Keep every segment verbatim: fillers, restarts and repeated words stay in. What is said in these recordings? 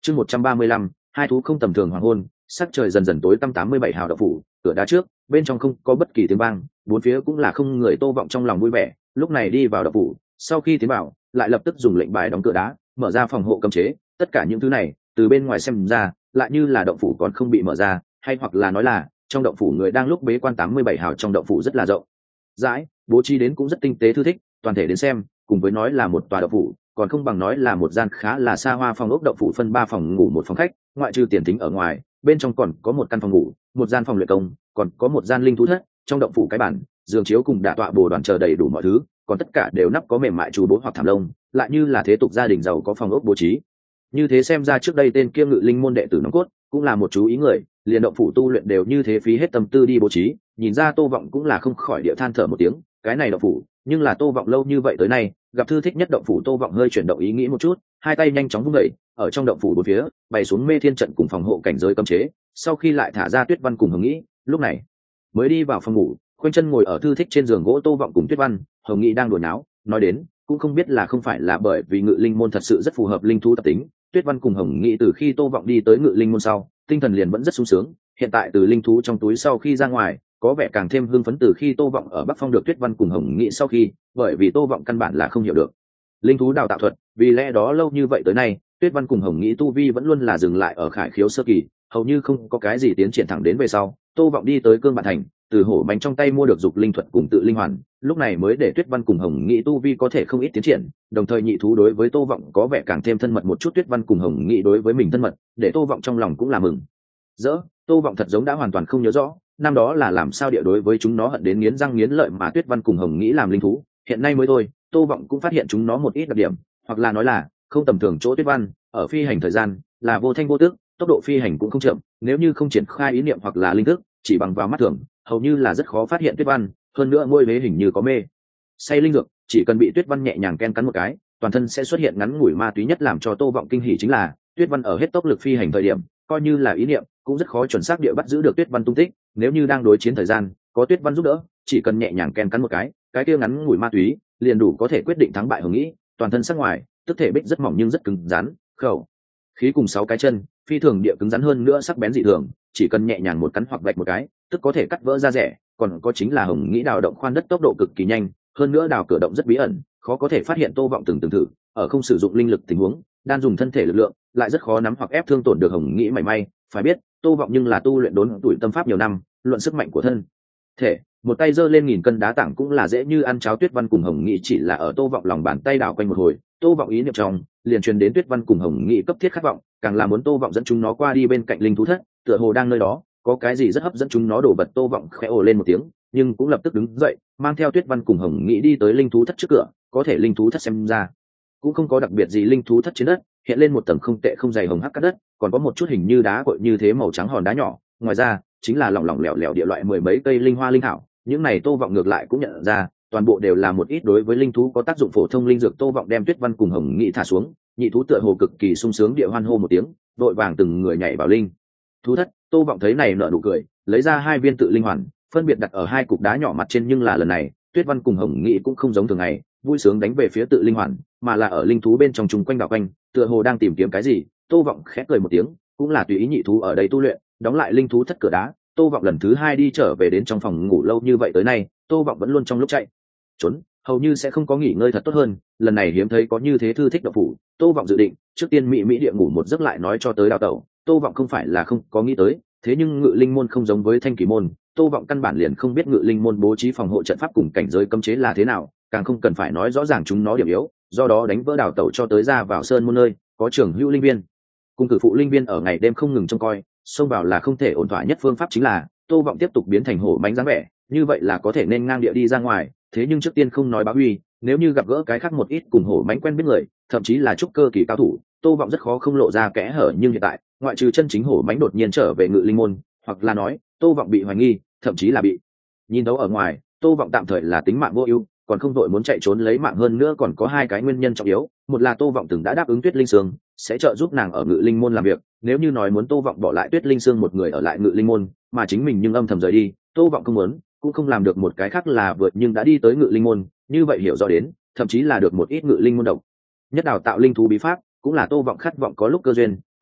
chương một trăm ba mươi lăm, hai thú không tầm thường hoàng hôn. Sắc trời dần dần tối tăm. Tám mươi bảy hào đậu phủ, cửa đá trước, bên trong không có bất kỳ tiếng vang, bốn phía cũng là không người. Tô Vọng trong lòng vui vẻ, lúc này đi vào đậu phủ, sau khi tiến vào lại lập tức dùng lệnh bài đóng cửa đá, mở ra phòng hộ cấm chế. Tất cả những thứ này từ bên ngoài xem ra lại như là động phủ còn không bị mở ra, hay hoặc là nói là trong động phủ người đang lúc bế quan. Tám mươi bảy hào trong động phủ rất là rộng rãi, bố trí đến cũng rất tinh tế thư thích, toàn thể đến xem cùng với nói là một tòa động phủ còn không bằng nói là một gian khá là xa hoa phòng ốc. Động phủ phân ba phòng ngủ một phòng khách, ngoại trừ tiền thính ở ngoài, bên trong còn có một căn phòng ngủ, một gian phòng luyện công, còn có một gian linh thú thất. Trong động phủ cái bản, giường chiếu cùng đả tọa bồ đoàn chờ đầy đủ mọi thứ, còn tất cả đều nắp có mềm mại chú bố hoặc thảm lông, lại như là thế tục gia đình giàu có phòng ốc bố trí. Như thế xem ra trước đây tên kia Ngự Linh môn đệ tử nòng cốt cũng là một chú ý người, liền động phủ tu luyện đều như thế phí hết tâm tư đi bố trí. Nhìn ra Tô Vọng cũng là không khỏi địa than thở một tiếng, cái này động phủ, nhưng là Tô Vọng lâu như vậy tới nay gặp thư thích nhất động phủ. Tô Vọng hơi chuyển động ý nghĩ một chút, hai tay nhanh chóng vung đẩy, ở trong động phủ bốn phía bày xuống mê thiên trận cùng phòng hộ cảnh giới cấm chế, sau khi lại thả ra Tuyết Văn cùng Hồng Nghĩ, lúc này mới đi vào phòng ngủ, khoanh chân ngồi ở thư thích trên giường gỗ. Tô Vọng cùng Tuyết Văn, Hồng Nghĩ đang đùa náo, nói đến cũng không biết là không phải là bởi vì Ngự Linh môn thật sự rất phù hợp linh thú tập tính. Tuyết Văn cùng Hồng Nghĩ từ khi Tô Vọng đi tới Ngự Linh môn sau, tinh thần liền vẫn rất sung sướng, hiện tại từ linh thú trong túi sau khi ra ngoài, có vẻ càng thêm hưng phấn. Từ khi Tô Vọng ở Bắc Phong được Tuyết Văn cùng Hồng Nghĩ sau khi, bởi vì Tô Vọng căn bản là không hiểu được linh thú đào tạo thuật, vì lẽ đó lâu như vậy tới nay, Tuyết Văn cùng Hồng Nghĩ tu vi vẫn luôn là dừng lại ở khải khiếu sơ kỳ, hầu như không có cái gì tiến triển. Thẳng đến về sau, Tô Vọng đi tới Cương Bản Thành, từ hổ bánh trong tay mua được dục linh thuật cùng tự linh hoàn, lúc này mới để Tuyết Văn cùng Hồng Nghĩ tu vi có thể không ít tiến triển, đồng thời nhị thú đối với Tô Vọng có vẻ càng thêm thân mật một chút. Tuyết Văn cùng Hồng Nghĩ đối với mình thân mật, để Tô Vọng trong lòng cũng là mừng rỡ. Tô Vọng thật giống đã hoàn toàn không nhớ rõ năm đó là làm sao địa đối với chúng nó hận đến nghiến răng nghiến lợi, mà Tuyết Văn cùng Hồng Nghĩ làm linh thú, hiện nay mới thôi, Tô Vọng cũng phát hiện chúng nó một ít đặc điểm, hoặc là nói là không tầm thường chỗ. Tuyết Văn ở phi hành thời gian là vô thanh vô tức, tốc độ phi hành cũng không chậm, nếu như không triển khai ý niệm hoặc là linh thức, chỉ bằng vào mắt thường, hầu như là rất khó phát hiện Tuyết Văn. Hơn nữa ngôi vế hình như có mê say linh dược, chỉ cần bị Tuyết Văn nhẹ nhàng ken cắn một cái, toàn thân sẽ xuất hiện ngắn ngủi ma túy. Nhất làm cho Tô Vọng kinh hỉ chính là Tuyết Văn ở hết tốc lực phi hành thời điểm, coi như là ý niệm cũng rất khó chuẩn xác địa bắt giữ được Tuyết Văn tung tích. Nếu như đang đối chiến thời gian có Tuyết Văn giúp đỡ, chỉ cần nhẹ nhàng ken cắn một cái, cái kia ngắn ngủi ma túy liền đủ có thể quyết định thắng bại. Hồng Nghĩ toàn thân sắc ngoài tức thể bích rất mỏng nhưng rất cứng rắn, khẩu khí cùng sáu cái chân phi thường địa cứng rắn, hơn nữa sắc bén dị thường, chỉ cần nhẹ nhàng một cắn hoặc vạch một cái tức có thể cắt vỡ da rẻ. Còn có chính là Hồng Nghĩ đào động khoan đất tốc độ cực kỳ nhanh, hơn nữa đào cửa động rất bí ẩn, khó có thể phát hiện. Tô Vọng từng từng thử ở không sử dụng linh lực tình huống, đan dùng thân thể lực lượng lại rất khó nắm hoặc ép thương tổn được Hồng Nghĩ mảy may. Phải biết Tô Vọng nhưng là tu luyện đốn tuổi tâm pháp nhiều năm, luận sức mạnh của thân thể, một tay giơ lên nghìn cân đá tảng cũng là dễ như ăn cháo. Tuyết Văn cùng Hồng Nghĩ chỉ là ở Tô Vọng lòng bàn tay đảo quanh một hồi, Tô Vọng ý niệm trong liền truyền đến Tuyết Văn cùng Hồng Nghĩ cấp thiết khát vọng, càng là muốn Tô Vọng dẫn chúng nó qua đi bên cạnh linh thú thất, tựa hồ đang nơi đó có cái gì rất hấp dẫn chúng nó đổ vật. Tô Vọng khẽ ồ lên một tiếng, nhưng cũng lập tức đứng dậy, mang theo Tuyết Văn cùng Hồng Nghĩ đi tới linh thú thất trước cửa. Có thể linh thú thất xem ra cũng không có đặc biệt gì, linh thú thất trên đất hiện lên một tầng không tệ không dày hồng hắc cát đất, còn có một chút hình như đá cội như thế màu trắng hòn đá nhỏ, ngoài ra chính là lỏng lỏng lẻo lẻo địa loại mười mấy cây linh hoa linh thảo. Những này Tô Vọng ngược lại cũng nhận ra, toàn bộ đều là một ít đối với linh thú có tác dụng phổ thông linh dược. Tô Vọng đem Tuyết Văn cùng Hồng Nghĩ thả xuống, nhị thú tựa hồ cực kỳ sung sướng địa hoan hô một tiếng, vội vàng từng người nhảy vào linh thú thất. Tô Vọng thấy này nở nụ cười, lấy ra hai viên tự linh hoàn, phân biệt đặt ở hai cục đá nhỏ mặt trên. Nhưng là lần này Tuyết Văn cùng Hồng Nghĩ cũng không giống thường ngày vui sướng đánh về phía tự linh hoàn, mà là ở linh thú bên trong chung quanh đảo quanh, tựa hồ đang tìm kiếm cái gì. Tô Vọng khẽ cười một tiếng, cũng là tùy ý nhị thú ở đây tu luyện, đóng lại linh thú thất cửa đá. Tô Vọng lần thứ hai đi trở về đến trong phòng ngủ. Lâu như vậy tới nay, Tô Vọng vẫn luôn trong lúc chạy trốn, hầu như sẽ không có nghỉ ngơi thật tốt hơn. Lần này hiếm thấy có như thế thư thích động phủ, Tô Vọng dự định trước tiên mỹ mỹ địa ngủ một giấc lại nói cho tới đào tẩu. Tô Vọng không phải là không có nghĩ tới, thế nhưng Ngự Linh môn không giống với Thanh Kỳ môn, Tô Vọng căn bản liền không biết Ngự Linh môn bố trí phòng hộ trận pháp cùng cảnh giới cấm chế là thế nào, càng không cần phải nói rõ ràng chúng nó điểm yếu, do đó đánh vỡ đào tẩu cho tới ra vào sơn môn nơi có trưởng hữu linh viên cùng cử phụ linh viên ở ngày đêm không ngừng trông coi, xông vào là không thể ổn thỏa nhất phương pháp chính là Tô Vọng tiếp tục biến thành hổ mãnh dáng vẻ, như vậy là có thể nên ngang địa đi ra ngoài. Thế nhưng trước tiên không nói bá uy, nếu như gặp gỡ cái khác một ít cùng hổ mãnh quen biết người, thậm chí là trúc cơ kỳ cao thủ, Tô Vọng rất khó không lộ ra kẽ hở. Nhưng hiện tại ngoại trừ chân chính hổ mãnh đột nhiên trở về Ngự Linh môn, hoặc là nói Tô Vọng bị hoài nghi, thậm chí là bị nhìn đấu ở ngoài, Tô Vọng tạm thời là tính mạng vô ưu, còn không đội muốn chạy trốn lấy mạng. hơn nữa còn có hai cái nguyên nhân trọng yếu, một là Tô Vọng từng đã đáp ứng Tuyết Linh Sương sẽ trợ giúp nàng ở Ngự Linh môn làm việc, nếu như nói muốn Tô Vọng bỏ lại Tuyết Linh Sương một người ở lại Ngự Linh môn, mà chính mình nhưng âm thầm rời đi, Tô Vọng không muốn cũng không làm được. một cái khác là vượt nhưng đã đi tới Ngự Linh môn, như vậy hiểu rõ đến thậm chí là được một ít Ngự Linh môn độc nhất đào tạo linh thú bí pháp, cũng là Tô Vọng khát vọng có lúc cơ duyên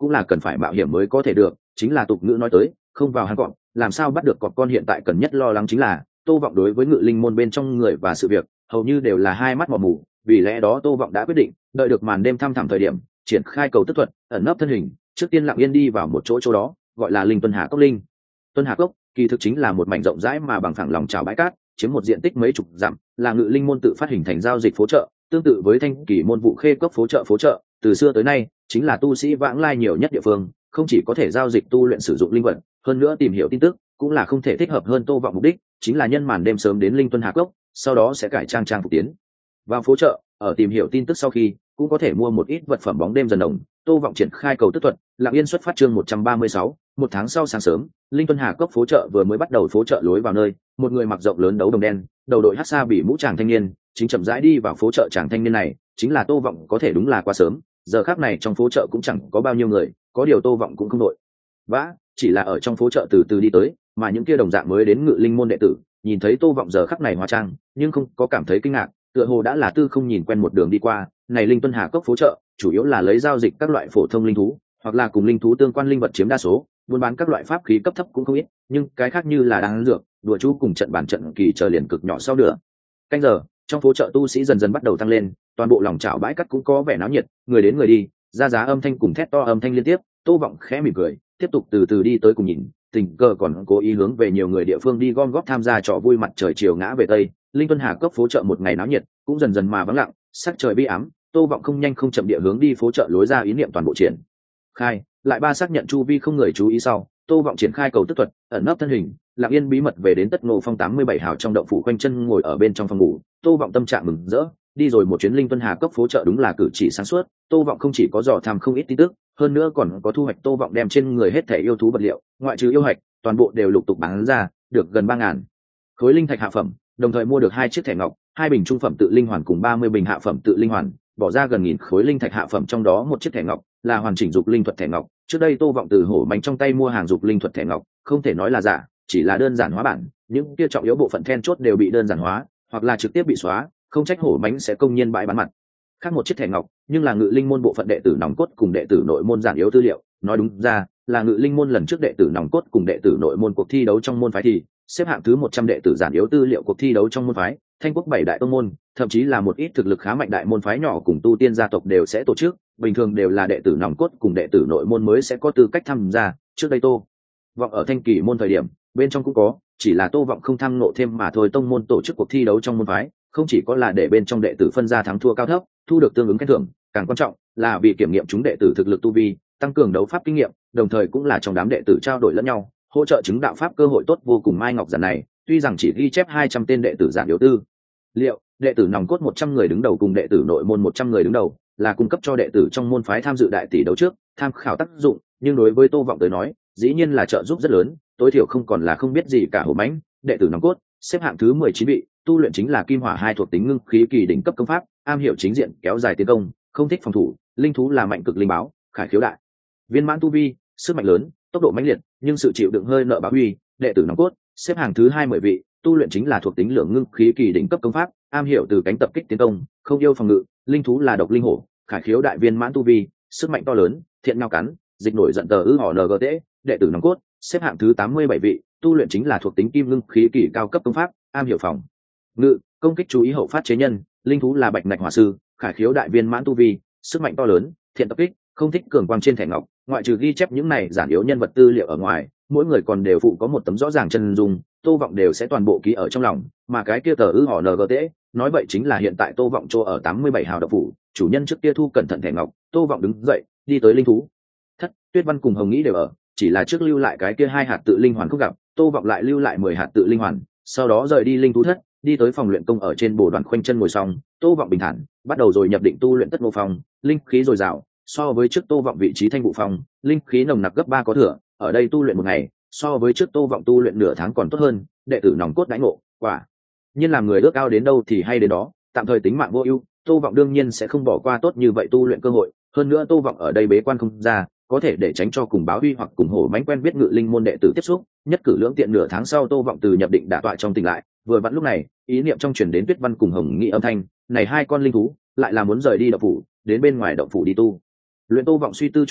cũng là cần phải mạo hiểm mới có thể được, chính là tục ngữ nói tới không vào hang cọp làm sao bắt được cọp con. Hiện tại cần nhất lo lắng chính là Tô Vọng đối với ngự linh môn bên trong người và sự việc hầu như đều là hai mắt mò mù, vì lẽ đó Tô Vọng đã quyết định đợi được màn đêm thăm thẳm thời điểm triển khai cầu tức thuật, ẩn nấp thân hình, trước tiên lặng yên đi vào một chỗ chỗ đó gọi là Linh Tuân Hà Cốc. Linh Tuân Hà Cốc kỳ thực chính là một mảnh rộng rãi mà bằng phẳng lòng trào bãi cát, chiếm một diện tích mấy chục dặm, là ngự linh môn tự phát hình thành giao dịch phố chợ, tương tự với Thanh Kỳ môn Vũ Khê Cốc phố chợ. Phố chợ từ xưa tới nay chính là tu sĩ vãng lai nhiều nhất địa phương, không chỉ có thể giao dịch tu luyện sử dụng linh vật, hơn nữa tìm hiểu tin tức cũng là không thể thích hợp hơn. Tô Vọng mục đích chính là nhân màn đêm sớm đến Linh Tuân Hà Cốc, sau đó sẽ cải trang trang phục tiến vào phố chợ, ở tìm hiểu tin tức sau khi cũng có thể mua một ít vật phẩm bóng đêm dần đồng. Tô Vọng triển khai cầu tức thuật, lặng yên xuất phát. Chương một trăm ba mươi sáu, một tháng sau sáng sớm, Linh Tuân Hà Cốc phố chợ vừa mới bắt đầu. Phố chợ lối vào nơi, một người mặc rộng lớn đấu đồng đen, đầu đội hắc sa bị mũ chàng thanh niên chính chậm rãi đi vào phố chợ. Chàng thanh niên này chính là Tô Vọng, có thể đúng là quá sớm, giờ khắc này trong phố chợ cũng chẳng có bao nhiêu người, có điều Tô Vọng cũng không đội vã, chỉ là ở trong phố chợ từ từ đi tới, mà những kia đồng dạng mới đến ngự linh môn đệ tử nhìn thấy Tô Vọng giờ khắc này hóa trang, nhưng không có cảm thấy kinh ngạc, tựa hồ đã là tư không nhìn quen một đường đi qua. Này Linh Tuân Hà Cốc phố chợ chủ yếu là lấy giao dịch các loại phổ thông linh thú, hoặc là cùng linh thú tương quan linh vật chiếm đa số, buôn bán các loại pháp khí cấp thấp cũng không ít, nhưng cái khác như là đan dược, đùa chú cùng trận bản trận kỳ chờ liền cực nhỏ. Sau nữa canh giờ, trong phố chợ tu sĩ dần dần bắt đầu tăng lên, toàn bộ lòng chảo bãi cát cũng có vẻ náo nhiệt, người đến người đi, ra giá âm thanh cùng thét to âm thanh liên tiếp. Tô Vọng khẽ mỉm cười, tiếp tục từ từ đi tới cùng nhìn, tình cờ còn cố ý hướng về nhiều người địa phương đi gom góp tham gia trò vui. Mặt trời chiều ngã về tây, Linh Tuân Hà Cốc phố chợ một ngày náo nhiệt cũng dần dần mà vắng lặng, sắc trời bi ám. Tô Vọng không nhanh không chậm địa hướng đi phố chợ lối ra, ý niệm toàn bộ triển khai lại ba xác nhận chu vi không người chú ý sau, Tô Vọng triển khai cầu tức thuật, ẩn nấp thân hình, lặng yên bí mật về đến Tất Ngộ Phong tám mươi bảy hào trong động phủ, quanh chân ngồi ở bên trong phòng ngủ. Tô Vọng tâm trạng mừng rỡ, đi rồi một chuyến Linh Tuân Hà Cốc phố chợ đúng là cử chỉ sáng suốt. Tô Vọng không chỉ có dò tham không ít tin tức, hơn nữa còn có thu hoạch. Tô Vọng đem trên người hết thể yêu thú vật liệu, ngoại trừ yêu hạch, toàn bộ đều lục tục bán ra, được gần ba ngàn khối linh thạch hạ phẩm, đồng thời mua được hai chiếc thẻ ngọc, hai bình trung phẩm tự linh hoàn cùng ba mươi bình hạ phẩm tự linh hoàn, bỏ ra gần nghìn khối linh thạch hạ phẩm. Trong đó một chiếc thẻ ngọc là hoàn chỉnh dục linh thuật thẻ ngọc, trước đây Tô Vọng từ hổ mánh trong tay mua hàng dục linh thuật thẻ ngọc, không thể nói là giả, chỉ là đơn giản hóa bản, những kia trọng yếu bộ phận then chốt đều bị đơn giản hóa, hoặc là trực tiếp bị xóa, không trách hổ mánh sẽ công nhiên bãi bán mặt. Khác một chiếc thẻ ngọc nhưng là ngự linh môn bộ phận đệ tử nòng cốt cùng đệ tử nội môn giản yếu tư liệu, nói đúng ra là ngự linh môn lần trước đệ tử nòng cốt cùng đệ tử nội môn cuộc thi đấu trong môn phái thì xếp hạng thứ một trăm đệ tử giản yếu tư liệu cuộc thi đấu trong môn phái Thanh Quốc bảy đại tông môn, thậm chí là một ít thực lực khá mạnh đại môn phái nhỏ cùng tu tiên gia tộc đều sẽ tổ chức, bình thường đều là đệ tử nòng cốt cùng đệ tử nội môn mới sẽ có tư cách tham gia. Trước đây Tô Vọng ở Thanh Kỳ môn thời điểm, bên trong cũng có, chỉ là Tô Vọng không tham nộ thêm mà thôi. Tông môn tổ chức cuộc thi đấu trong môn phái, không chỉ có là để bên trong đệ tử phân ra thắng thua cao thấp, thu được tương ứng khen thưởng, càng quan trọng là vì kiểm nghiệm chúng đệ tử thực lực tu vi, tăng cường đấu pháp kinh nghiệm, đồng thời cũng là trong đám đệ tử trao đổi lẫn nhau, hỗ trợ chứng đạo pháp cơ hội tốt vô cùng. Mai Ngọc Giản này, tuy rằng chỉ ghi chép hai trăm tên đệ tử giản yếu tư liệu, đệ tử nòng cốt một trăm người đứng đầu cùng đệ tử nội môn một trăm người đứng đầu, là cung cấp cho đệ tử trong môn phái tham dự đại tỷ đấu trước tham khảo tác dụng, nhưng đối với Tô Vọng tới nói, dĩ nhiên là trợ giúp rất lớn, tối thiểu không còn là không biết gì cả. Hổ mãnh, đệ tử nòng cốt, xếp hạng thứ mười chín vị, tu luyện chính là kim hỏa hai thuộc tính ngưng khí kỳ đỉnh cấp công pháp, am hiểu chính diện kéo dài tiến công, không thích phòng thủ. Linh thú là mạnh cực linh báo, khải khiếu đại viên mãn tu vi, sức mạnh lớn, tốc độ mãnh liệt, nhưng sự chịu đựng hơi nợ bá uy. Đệ tử nòng cốt, xếp hạng thứ hai mươi vị, tu luyện chính là thuộc tính lượng ngưng khí kỳ đỉnh cấp công pháp, am hiểu từ cánh tập kích tiến công, không yêu phòng ngự. Linh thú là độc linh hổ, khải khiếu đại viên mãn tu vi, sức mạnh to lớn, thiện ngao cắn, dịch nổi giận tờ ư họ ngt. Đệ tử nòng cốt, xếp hạng thứ tám mươi bảy vị, tu luyện chính là thuộc tính kim ngưng khí kỳ cao cấp công pháp, am hiểu phòng ngự, công kích chú ý hậu phát chế nhân. Linh thú là bạch ngạch hỏa sư, khải khiếu đại viên mãn tu vi, sức mạnh to lớn, thiện tập kích, không thích cường quang. Trên thẻ ngọc, ngoại trừ ghi chép những này giản yếu nhân vật tư liệu ở ngoài, mỗi người còn đều phụ có một tấm rõ ràng chân dung, Tô Vọng đều sẽ toàn bộ ký ở trong lòng. Mà cái kia tờ ư họ ngt, nói vậy chính là hiện tại Tô Vọng chỗ ở tám mươi bảy hào động phủ, chủ nhân trước kia thu cẩn thận thẻ ngọc. Tô Vọng đứng dậy, đi tới linh thú thất, Tuyết Văn cùng Hồng Nghĩ đều ở, chỉ là trước lưu lại cái kia hai hạt tự linh hoàn không gặp, Tô Vọng lại lưu lại mười hạt tự linh hoàn, sau đó rời đi linh thú thất, đi tới phòng luyện công. ở trên bồ đoàn khoanh chân ngồi xong, Tô Vọng bình thản bắt đầu rồi nhập định tu luyện Tất Ngộ Phong. Linh khí dồi dào, so với trước Tô Vọng vị trí Thanh Vũ Phong, linh khí nồng nặc gấp ba có thừa. Ở đây tu luyện một ngày, so với trước Tô Vọng tu luyện nửa tháng còn tốt hơn. Đệ tử nòng cốt đãi ngộ, quả nhiên làm người ước ao đến đâu thì hay đến đó. Tạm thời tính mạng vô ưu, Tô Vọng đương nhiên sẽ không bỏ qua tốt như vậy tu luyện cơ hội. Hơn nữa Tô Vọng ở đây bế quan không ra, có thể để tránh cho cùng báo uy hoặc cùng hổ mãnh quen biết ngự linh môn đệ tử tiếp xúc, nhất cử lưỡng tiện. Nửa tháng sau, Tô Vọng từ nhập định đả tọa trong tỉnh lại, vừa vặn lúc này, ý niệm trong truyền đến Tuyết Văn cùng Hồng Nghị âm thanh, này hai con linh thú lại là muốn rời đi động phủ, đến bên ngoài động phủ đi tu luyện. Tô Vọng suy tư chốc lát,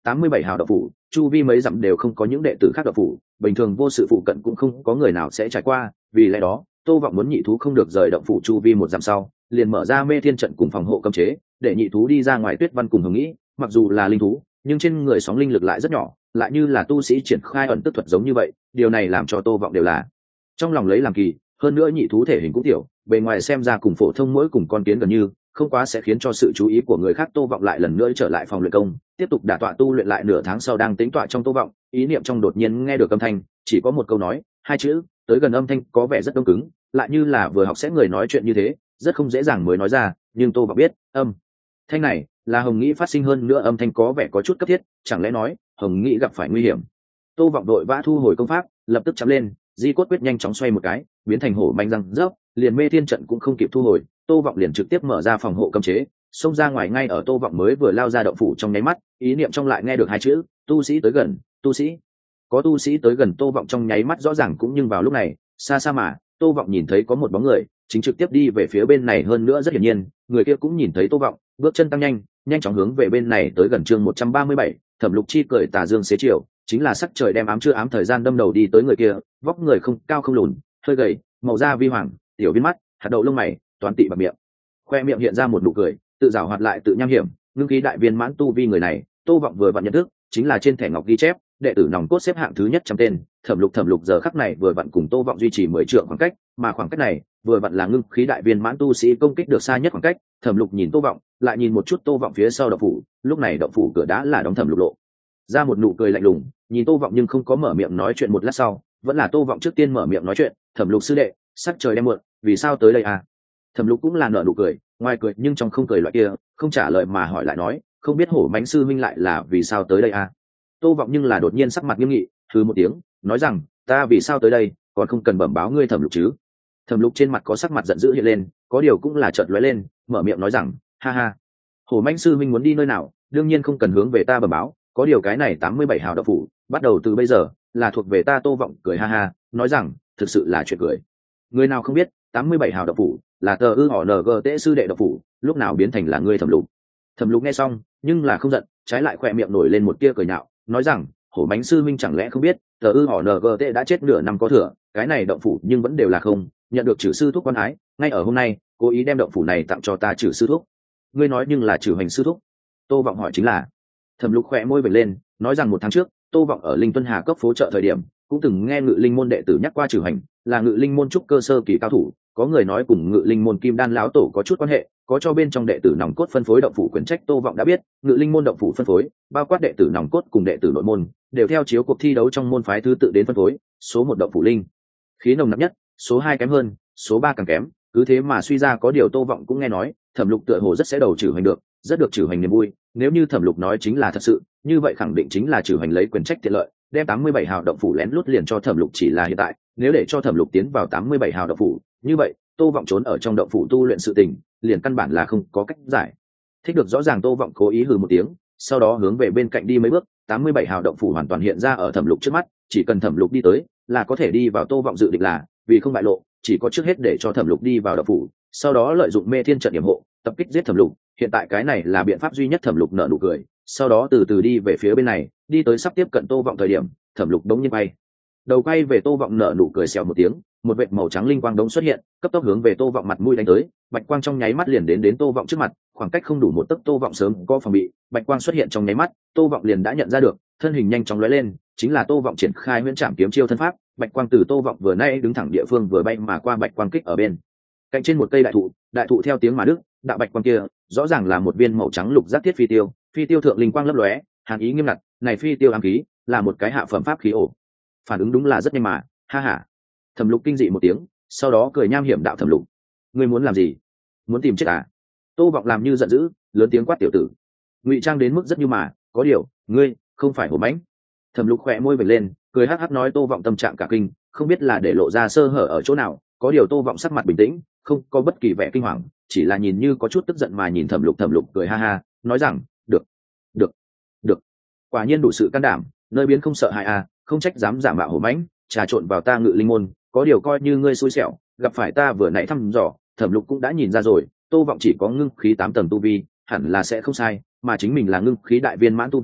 tám mươi bảy hào đậu phủ chu vi mấy dặm đều không có những đệ tử khác đậu phủ, bình thường vô sự phụ cận cũng không có người nào sẽ trải qua, vì lẽ đó tô vọng muốn nhị thú không được rời động phủ chu vi một dặm sau liền mở ra mê thiên trận cùng phòng hộ cấm chế để nhị thú đi ra ngoài. Tuyết Văn cùng Hồng Nghĩ mặc dù là linh thú nhưng trên người sóng linh lực lại rất nhỏ, lại như là tu sĩ triển khai ẩn tức thuật giống như vậy, điều này làm cho tô vọng đều là trong lòng lấy làm kỳ. Hơn nữa nhị thú thể hình cũng tiểu, bề ngoài xem ra cùng phổ thông mỗi cùng con kiến gần như, không quá sẽ khiến cho sự chú ý của người khác. Tô vọng lại lần nữa trở lại phòng luyện công, tiếp tục đả tọa tu luyện lại. Nửa tháng sau đang tính tọa trong tô vọng, ý niệm trong đột nhiên nghe được âm thanh, chỉ có một câu nói, hai chữ, tới gần âm thanh có vẻ rất đông cứng, lại như là vừa học sẽ người nói chuyện như thế, rất không dễ dàng mới nói ra, nhưng tô vọng biết âm thanh này là Hồng Nghĩ phát sinh. Hơn nữa âm thanh có vẻ có chút cấp thiết, chẳng lẽ nói Hồng Nghĩ gặp phải nguy hiểm. Tô vọng đội vã thu hồi công pháp, lập tức chắm lên di cốt quyết nhanh chóng xoay một cái biến thành hổ manh răng rớp, liền mê thiên trận cũng không kịp thu hồi, tô vọng liền trực tiếp mở ra phòng hộ cấm chế xông ra ngoài. Ngay ở tô vọng mới vừa lao ra động phủ trong nháy mắt, ý niệm trong lại nghe được hai chữ, tu sĩ tới gần. Tu sĩ, có tu sĩ tới gần. Tô vọng trong nháy mắt rõ ràng, cũng nhưng vào lúc này xa xa mà tô vọng nhìn thấy có một bóng người chính trực tiếp đi về phía bên này. Hơn nữa rất hiển nhiên người kia cũng nhìn thấy tô vọng, bước chân tăng nhanh nhanh chóng hướng về bên này tới gần. Chương một trăm ba mươi bảy, Thẩm Lục chi cười tà dương xế chiều, chính là sắc trời đem ám chưa ám thời gian đâm đầu đi tới người kia. Vóc người không cao không lùn, hơi gầy, màu da vi hoàng, tiểu viên mắt, hạt đậu lông mày, toàn tị bạc miệng, khoe miệng hiện ra một nụ cười tự giảo hoạt lại tự nham hiểm, ngưng khí đại viên mãn tu vi. Người này tô vọng vừa vặn nhận thức, chính là trên thẻ ngọc ghi chép đệ tử nòng cốt xếp hạng thứ nhất trăm tên Thẩm Lục. Thẩm Lục giờ khắc này vừa vặn cùng tô vọng duy trì mười trượng khoảng cách, mà khoảng cách này vừa vặn là ngưng khí đại viên mãn tu sĩ công kích được xa nhất khoảng cách. Thẩm Lục nhìn tô vọng, lại nhìn một chút tô vọng phía sau động phủ, lúc này động phủ cửa đã là đóng. Thẩm Lục lộ ra một nụ cười lạnh lùng nhìn tô vọng nhưng không có mở miệng nói chuyện. Một lát sau vẫn là tô vọng trước tiên mở miệng nói chuyện, Thẩm Lục sư đệ, sắc trời đem muộn, vì sao tới đây à? Thẩm Lục cũng là nở nụ cười, ngoài cười nhưng trong không cười loại kia, không trả lời mà hỏi lại nói, không biết hổ mãnh sư minh lại là vì sao tới đây à? Tô vọng nhưng là đột nhiên sắc mặt nghiêm nghị, hừ một tiếng nói rằng, ta vì sao tới đây còn không cần bẩm báo ngươi Thẩm Lục chứ? Thẩm Lục trên mặt có sắc mặt giận dữ hiện lên, có điều cũng là chợt lóe lên, mở miệng nói rằng, ha ha, hổ mãnh sư minh muốn đi nơi nào đương nhiên không cần hướng về ta bẩm báo, có điều cái này tám mươi bảy hào đậu phủ bắt đầu từ bây giờ là thuộc về ta. Tô vọng cười ha ha nói rằng, thực sự là chuyện cười, người nào không biết tám mươi bảy hào đậu phủ là tờ ư họ ngt sư đệ đậu phủ, lúc nào biến thành là ngươi Thẩm Lục? Thẩm Lục nghe xong nhưng là không giận, trái lại khỏe miệng nổi lên một tia cười nhạo, nói rằng, hổ bánh sư minh chẳng lẽ không biết tờ ư họ ngt đã chết nửa năm có thừa, cái này động phủ nhưng vẫn đều là không nhận được Trử sư thúc quan ái, ngay ở hôm nay cố ý đem động phủ này tặng cho ta Trử sư thúc. Ngươi nói nhưng là Trử hành sư thúc? Tô vọng hỏi chính là. Thẩm Lục khỏe môi vểnh lên nói rằng, một tháng trước tô vọng ở Linh Tuân Hà cấp phố chợ thời điểm cũng từng nghe Ngự Linh môn đệ tử nhắc qua Trử hành, là Ngự Linh môn trúc cơ sơ kỳ cao thủ, có người nói cùng Ngự Linh môn Kim Đan lão tổ có chút quan hệ, có cho bên trong đệ tử nòng cốt phân phối động phủ quyển trách. Tô vọng đã biết Ngự Linh môn động phủ phân phối bao quát đệ tử nòng cốt cùng đệ tử nội môn, đều theo chiếu cuộc thi đấu trong môn phái thứ tự đến phân phối, số một động phủ linh khí nồng nặc nhất, số hai kém hơn, số ba càng kém, cứ thế mà suy ra. Có điều Tô vọng cũng nghe nói Thẩm Lục tựa hồ rất sẽ đầu Trử hành được, rất được Trử hành niềm vui, nếu như Thẩm Lục nói chính là thật sự, như vậy khẳng định chính là Trử hành lấy quyền trách tiện lợi đem tám mươi bảy hào động phủ lén lút liền cho Thẩm Lục. Chỉ là hiện tại nếu để cho Thẩm Lục tiến vào tám mươi bảy hào động phủ, như vậy Tô vọng trốn ở trong động phủ tu luyện sự tình liền căn bản là không có cách giải thích được. Rõ ràng Tô vọng cố ý hừ một tiếng, sau đó hướng về bên cạnh đi mấy bước, tám mươi bảy hào động phủ hoàn toàn hiện ra ở Thẩm Lục trước mắt, chỉ cần Thẩm Lục đi tới là có thể đi vào. Tô vọng dự định là vì không bại lộ, chỉ có trước hết để cho Thẩm Lục đi vào động phủ, sau đó lợi dụng mê thiên trận điểm hộ tập kích giết Thẩm Lục. Hiện tại cái này là biện pháp duy nhất. Thẩm Lục nở nụ cười, sau đó từ từ đi về phía bên này, đi tới sắp tiếp cận Tô vọng thời điểm, Thẩm Lục đống nhiên bay đầu quay về Tô vọng, nở nụ cười xèo một tiếng, một vệt màu trắng linh quang đống xuất hiện, cấp tốc hướng về Tô vọng mặt mũi đánh tới. Bạch quang trong nháy mắt liền đến đến Tô vọng trước mặt, khoảng cách không đủ một tấc. Tô vọng sớm có phòng bị, bạch quang xuất hiện trong nháy mắt, Tô vọng liền đã nhận ra được, thân hình nhanh chóng lóe lên, chính là Tô vọng triển khai Huyễn Trảm kiếm chiêu thân pháp. Bạch quang từ Tô vọng vừa nay đứng thẳng địa phương vừa bay mà qua, bạch quang kích ở bên cạnh trên một cây đại thụ, đại thụ theo tiếng mà đứt, đạo bạch quang kia rõ ràng là một viên màu trắng lục giác thiết phi tiêu, phi tiêu thượng linh quang lấp lóe, hàn ý nghiêm ngặt, này phi tiêu ám khí là một cái hạ phẩm pháp khí ổ. Phản ứng đúng là rất nhanh mà, ha ha. Thẩm Lục kinh dị một tiếng, sau đó cười nham hiểm đạo, Thẩm Lục, ngươi muốn làm gì? Muốn tìm chết à? Tô vọng làm như giận dữ, lớn tiếng quát, tiểu tử, ngụy trang đến mức rất như mà, có điều ngươi không phải hổ mãnh. Thẩm Lục khẽ môi vểnh lên, cười hắc hắc nói, Tô vọng tâm trạng cả kinh, không biết là để lộ ra sơ hở ở chỗ nào, có điều Tô vọng sắc mặt bình tĩnh, không có bất kỳ vẻ kinh hoàng, chỉ là nhìn như có chút tức giận mà nhìn Thẩm Lục. Thẩm Lục cười ha ha nói rằng, được được được, quả nhiên đủ sự can đảm, nơi biến không sợ hại à, không trách dám giả mạo hổ mãnh, trà trộn vào ta Ngự Linh môn, có điều coi như ngươi xui xẻo, gặp phải ta vừa nãy thăm dò. Thẩm Lục cũng đã nhìn ra rồi, Tô vọng chỉ có ngưng khí tám tầng tu vi, hẳn là sẽ không sai, mà chính mình là ngưng khí đại viên mãn tu vi,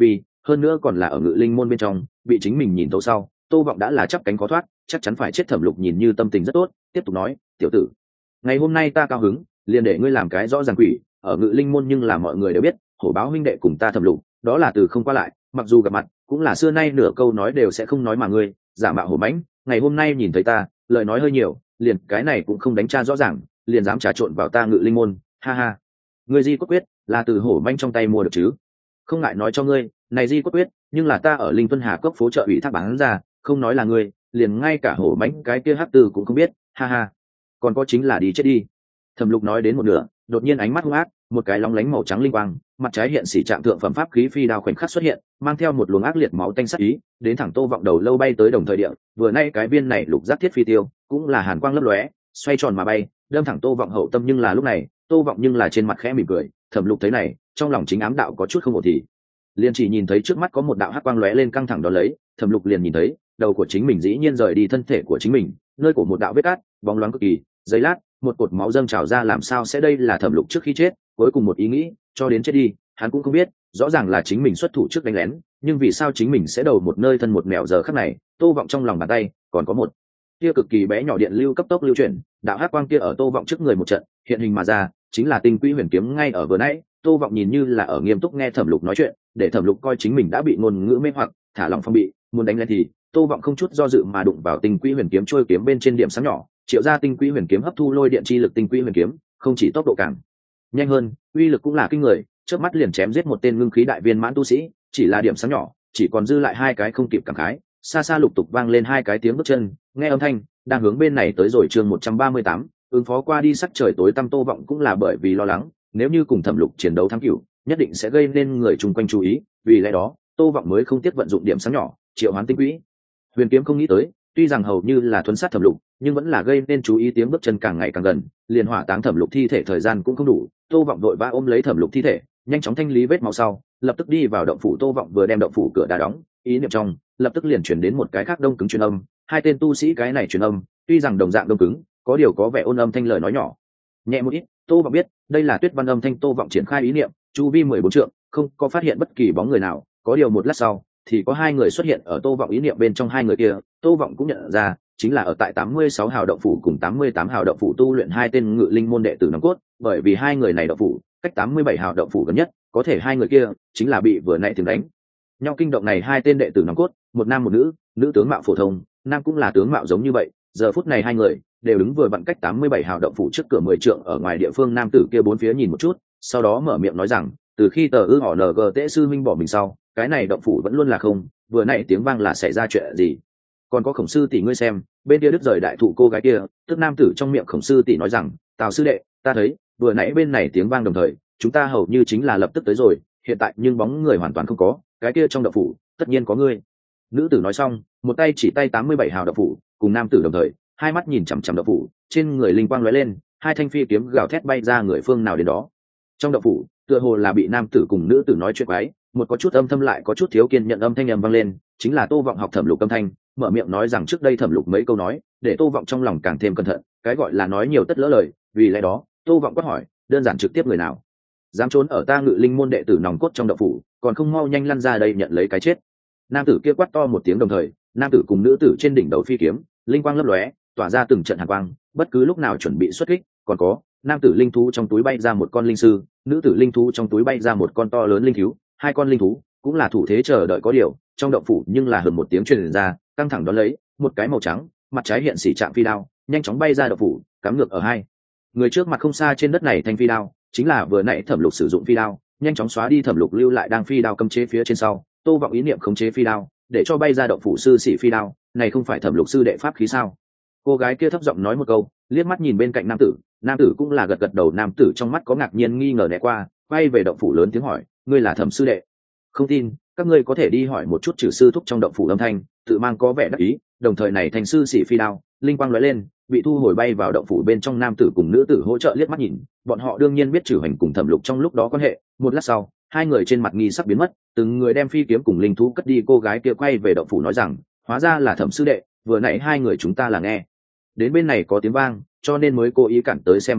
hơn nữa còn là ở ngự linh môn bên trong bị chính mình nhìn thấu sau, Tô Vọng đã là chắp cánh khó thoát, chắc chắn phải chết. Thẩm Lục nhìn như tâm tình rất tốt, tiếp tục nói, tiểu tử, ngày hôm nay ta cao hứng, liền để ngươi làm cái rõ ràng quỷ. Ở ngự linh môn nhưng là mọi người đều biết, hổ báo huynh đệ cùng ta Thẩm Lục đó là từ không qua lại, mặc dù gặp mặt cũng là xưa nay nửa câu nói đều sẽ không nói, mà ngươi giả mạo hổ mãnh, ngày hôm nay nhìn thấy ta lời nói hơi nhiều, liền cái này cũng không đánh tra rõ ràng, liền dám trà trộn vào ta ngự linh môn, ha ha. Ngươi di cốt quyết là từ hổ mãnh trong tay mua được chứ? Không ngại nói cho ngươi, này di cốt quyết nhưng là ta ở Linh Tuân Hà Cốc phố chợ ủy thác bán ra, không nói là ngươi, liền ngay cả hổ mãnh cái kia hắc tư cũng không biết, ha ha. Còn có chính là đi chết đi. Thẩm Lục nói đến một nửa, đột nhiên ánh mắt hung ác, một cái lóng lánh màu trắng linh quang, mặt trái hiện xỉ trạng thượng phẩm pháp khí phi đao khoảnh khắc xuất hiện, mang theo một luồng ác liệt máu tanh sắc ý, đến thẳng Tô Vọng đầu lâu bay tới đồng thời địa. Vừa nay cái viên này lục giác thiết phi tiêu, cũng là hàn quang lấp lóe, xoay tròn mà bay, đâm thẳng Tô Vọng hậu tâm. Nhưng là lúc này, Tô Vọng nhưng là trên mặt khẽ mỉm cười. Thẩm Lục thấy này, trong lòng chính ám đạo có chút không ổn, thì liền chỉ nhìn thấy trước mắt có một đạo hắc quang lóe lên căng thẳng đó lấy, Thẩm Lục liền nhìn thấy đầu của chính mình dĩ nhiên rời đi thân thể của chính mình, nơi của một đạo vết cắt bóng loáng cực kỳ. Giây lát, một cột máu dâng trào ra, làm sao sẽ đây là Thẩm Lục trước khi chết cuối cùng một ý nghĩ, cho đến chết đi hắn cũng không biết, rõ ràng là chính mình xuất thủ trước đánh lén, nhưng vì sao chính mình sẽ đầu một nơi thân một mèo. Giờ khắc này, Tô Vọng trong lòng bàn tay còn có một tia cực kỳ bé nhỏ điện lưu cấp tốc lưu chuyển, đạo hắc quang kia ở Tô Vọng trước người một trận hiện hình mà ra, chính là tinh quỹ huyền kiếm. Ngay ở vừa nãy, Tô Vọng nhìn như là ở nghiêm túc nghe Thẩm Lục nói chuyện, để Thẩm Lục coi chính mình đã bị ngôn ngữ mê hoặc, thả lòng phong bị, muốn đánh lên thì Tô Vọng không chút do dự mà đụng vào tinh quỹ huyền kiếm trôi kiếm bên trên điểm sáng nhỏ, triệu ra tinh quỹ huyền kiếm hấp thu lôi điện chi lực. Tinh quỹ huyền kiếm không chỉ tốc độ càng nhanh hơn, uy lực cũng là kinh người, chớp mắt liền chém giết một tên ngưng khí đại viên mãn tu sĩ. Chỉ là điểm sáng nhỏ, chỉ còn dư lại hai cái không kịp cảm khái, xa xa lục tục vang lên hai cái tiếng bước chân, nghe âm thanh đang hướng bên này tới rồi. Chương một trăm ba mươi tám, ứng phó qua đi. Sắc trời tối tăm, Tô Vọng cũng là bởi vì lo lắng, nếu như cùng Thẩm Lục chiến đấu thắng cửu, nhất định sẽ gây nên người chung quanh chú ý, vì lẽ đó Tô Vọng mới không tiếc vận dụng điểm sáng nhỏ triệu hoán tinh quỹ huyền kiếm. Không nghĩ tới, tuy rằng hầu như là thuấn sát Thẩm Lục, nhưng vẫn là gây nên chú ý. Tiếng bước chân càng ngày càng gần, liền hỏa táng Thẩm Lục thi thể thời gian cũng không đủ. Tô Vọng vội vã ôm lấy Thẩm Lục thi thể, nhanh chóng thanh lý vết máu sau, lập tức đi vào động phủ. Tô Vọng vừa đem động phủ cửa đá đóng, ý niệm trong lập tức liền chuyển đến một cái khác đông cứng truyền âm. Hai tên tu sĩ cái này truyền âm, tuy rằng đồng dạng đông cứng, có điều có vẻ ôn âm thanh lời nói nhỏ nhẹ một ít. Tô Vọng biết đây là Tuyết Văn âm thanh. Tô Vọng triển khai ý niệm, chu vi mười bốn trượng không có phát hiện bất kỳ bóng người nào. Có điều một lát sau thì có hai người xuất hiện ở Tô Vọng ý niệm bên trong. Hai người kia Tô Vọng cũng nhận ra, chính là ở tại tám mươi sáu hào động phủ cùng tám mươi tám hào động phủ tu luyện hai tên ngự linh môn đệ tử nòng cốt. Bởi vì hai người này động phủ cách tám mươi bảy hào động phủ gần nhất, có thể hai người kia chính là bị vừa nãy tiếng đánh nhau kinh động này hai tên đệ tử nòng cốt, một nam một nữ. Nữ tướng mạo phổ thông, nam cũng là tướng mạo giống như vậy. Giờ phút này hai người đều đứng vừa vặn cách tám mươi bảy hào động phủ trước cửa mười trượng ở ngoài địa phương. Nam tử kia bốn phía nhìn một chút, sau đó mở miệng nói rằng, từ khi tờ ư họ ng tễ sư minh bỏ mình sau, cái này động phủ vẫn luôn là không, vừa nãy tiếng vang là xảy ra chuyện gì? Còn có Khổng sư tỷ ngươi xem, bên kia đứt rời đại thụ cô gái kia. Tức nam tử trong miệng Khổng sư tỷ nói rằng, Tào sư đệ, ta thấy vừa nãy bên này tiếng vang đồng thời, chúng ta hầu như chính là lập tức tới rồi, hiện tại nhưng bóng người hoàn toàn không có, cái kia trong động phủ tất nhiên có ngươi. Nữ tử nói xong, một tay chỉ tay tám mươi bảy hào động phủ, cùng nam tử đồng thời, hai mắt nhìn chằm chằm động phủ, trên người linh quang lóe lên, hai thanh phi kiếm gào thét bay ra. Người phương nào đến đó? Trong động phủ tựa hồ là bị nam tử cùng nữ tử nói chuyện quái, một có chút âm thâm lại có chút thiếu kiên nhận âm thanh ầm vang lên, chính là Tô Vọng học Thẩm Lục âm thanh, mở miệng nói rằng trước đây Thẩm Lục mấy câu nói, để Tô Vọng trong lòng càng thêm cẩn thận, cái gọi là nói nhiều tất lỡ lời, vì lẽ đó Tô Vọng quát hỏi, đơn giản trực tiếp, người nào dám trốn ở ta ngự linh môn đệ tử nòng cốt trong động phủ, còn không mau nhanh lăn ra đây nhận lấy cái chết. Nam tử kia quát to một tiếng, đồng thời nam tử cùng nữ tử trên đỉnh đầu phi kiếm linh quang lấp lóe, tỏa ra từng trận hàn quang, bất cứ lúc nào chuẩn bị xuất kích. Còn có nam tử linh thú trong túi bay ra một con linh sư, nữ tử linh thú trong túi bay ra một con to lớn linh thú. Hai con linh thú cũng là thủ thế chờ đợi. Có điều trong động phủ nhưng là hờn một tiếng truyền ra, căng thẳng đón lấy một cái màu trắng mặt trái hiện xỉ trạng phi đao nhanh chóng bay ra động phủ, cắm ngược ở hai người trước mặt không xa. Trên đất này thanh phi đao chính là vừa nãy Thẩm Lục sử dụng phi đao, nhanh chóng xóa đi Thẩm Lục lưu lại đang phi đao cấm chế phía trên sau. Tô Vọng ý niệm khống chế phi đao để cho bay ra động phủ. Sư sĩ phi đao này không phải Thẩm Lục sư đệ pháp khí sao? Cô gái kia thấp giọng nói một câu, liếc mắt nhìn bên cạnh nam tử. Nam tử cũng là gật gật đầu. Nam tử trong mắt có ngạc nhiên nghi ngờ né qua, quay về động phủ lớn tiếng hỏi, ngươi là Thẩm sư đệ? Không tin, các ngươi có thể đi hỏi một chút Trừ sư thúc trong động phủ. Âm thanh tự mang có vẻ đắc ý, đồng thời này thành sư sĩ phi đao linh quang lóe lên, bị thu hồi bay vào động phủ bên trong. Nam tử cùng nữ tử hỗ trợ liếc mắt nhìn, bọn họ đương nhiên biết Trừ Hành cùng Thẩm Lục trong lúc đó quan hệ. Một lát sau, hai người trên mặt nghi sắc biến mất, từng người đem phi kiếm cùng linh thú cất đi. Cô gái kia quay về động phủ nói rằng, hóa ra là Thẩm sư đệ, vừa nãy hai người chúng ta là nghe đến bên này có tiếng vang, cho nên mới cố ý cản tới xem một chút,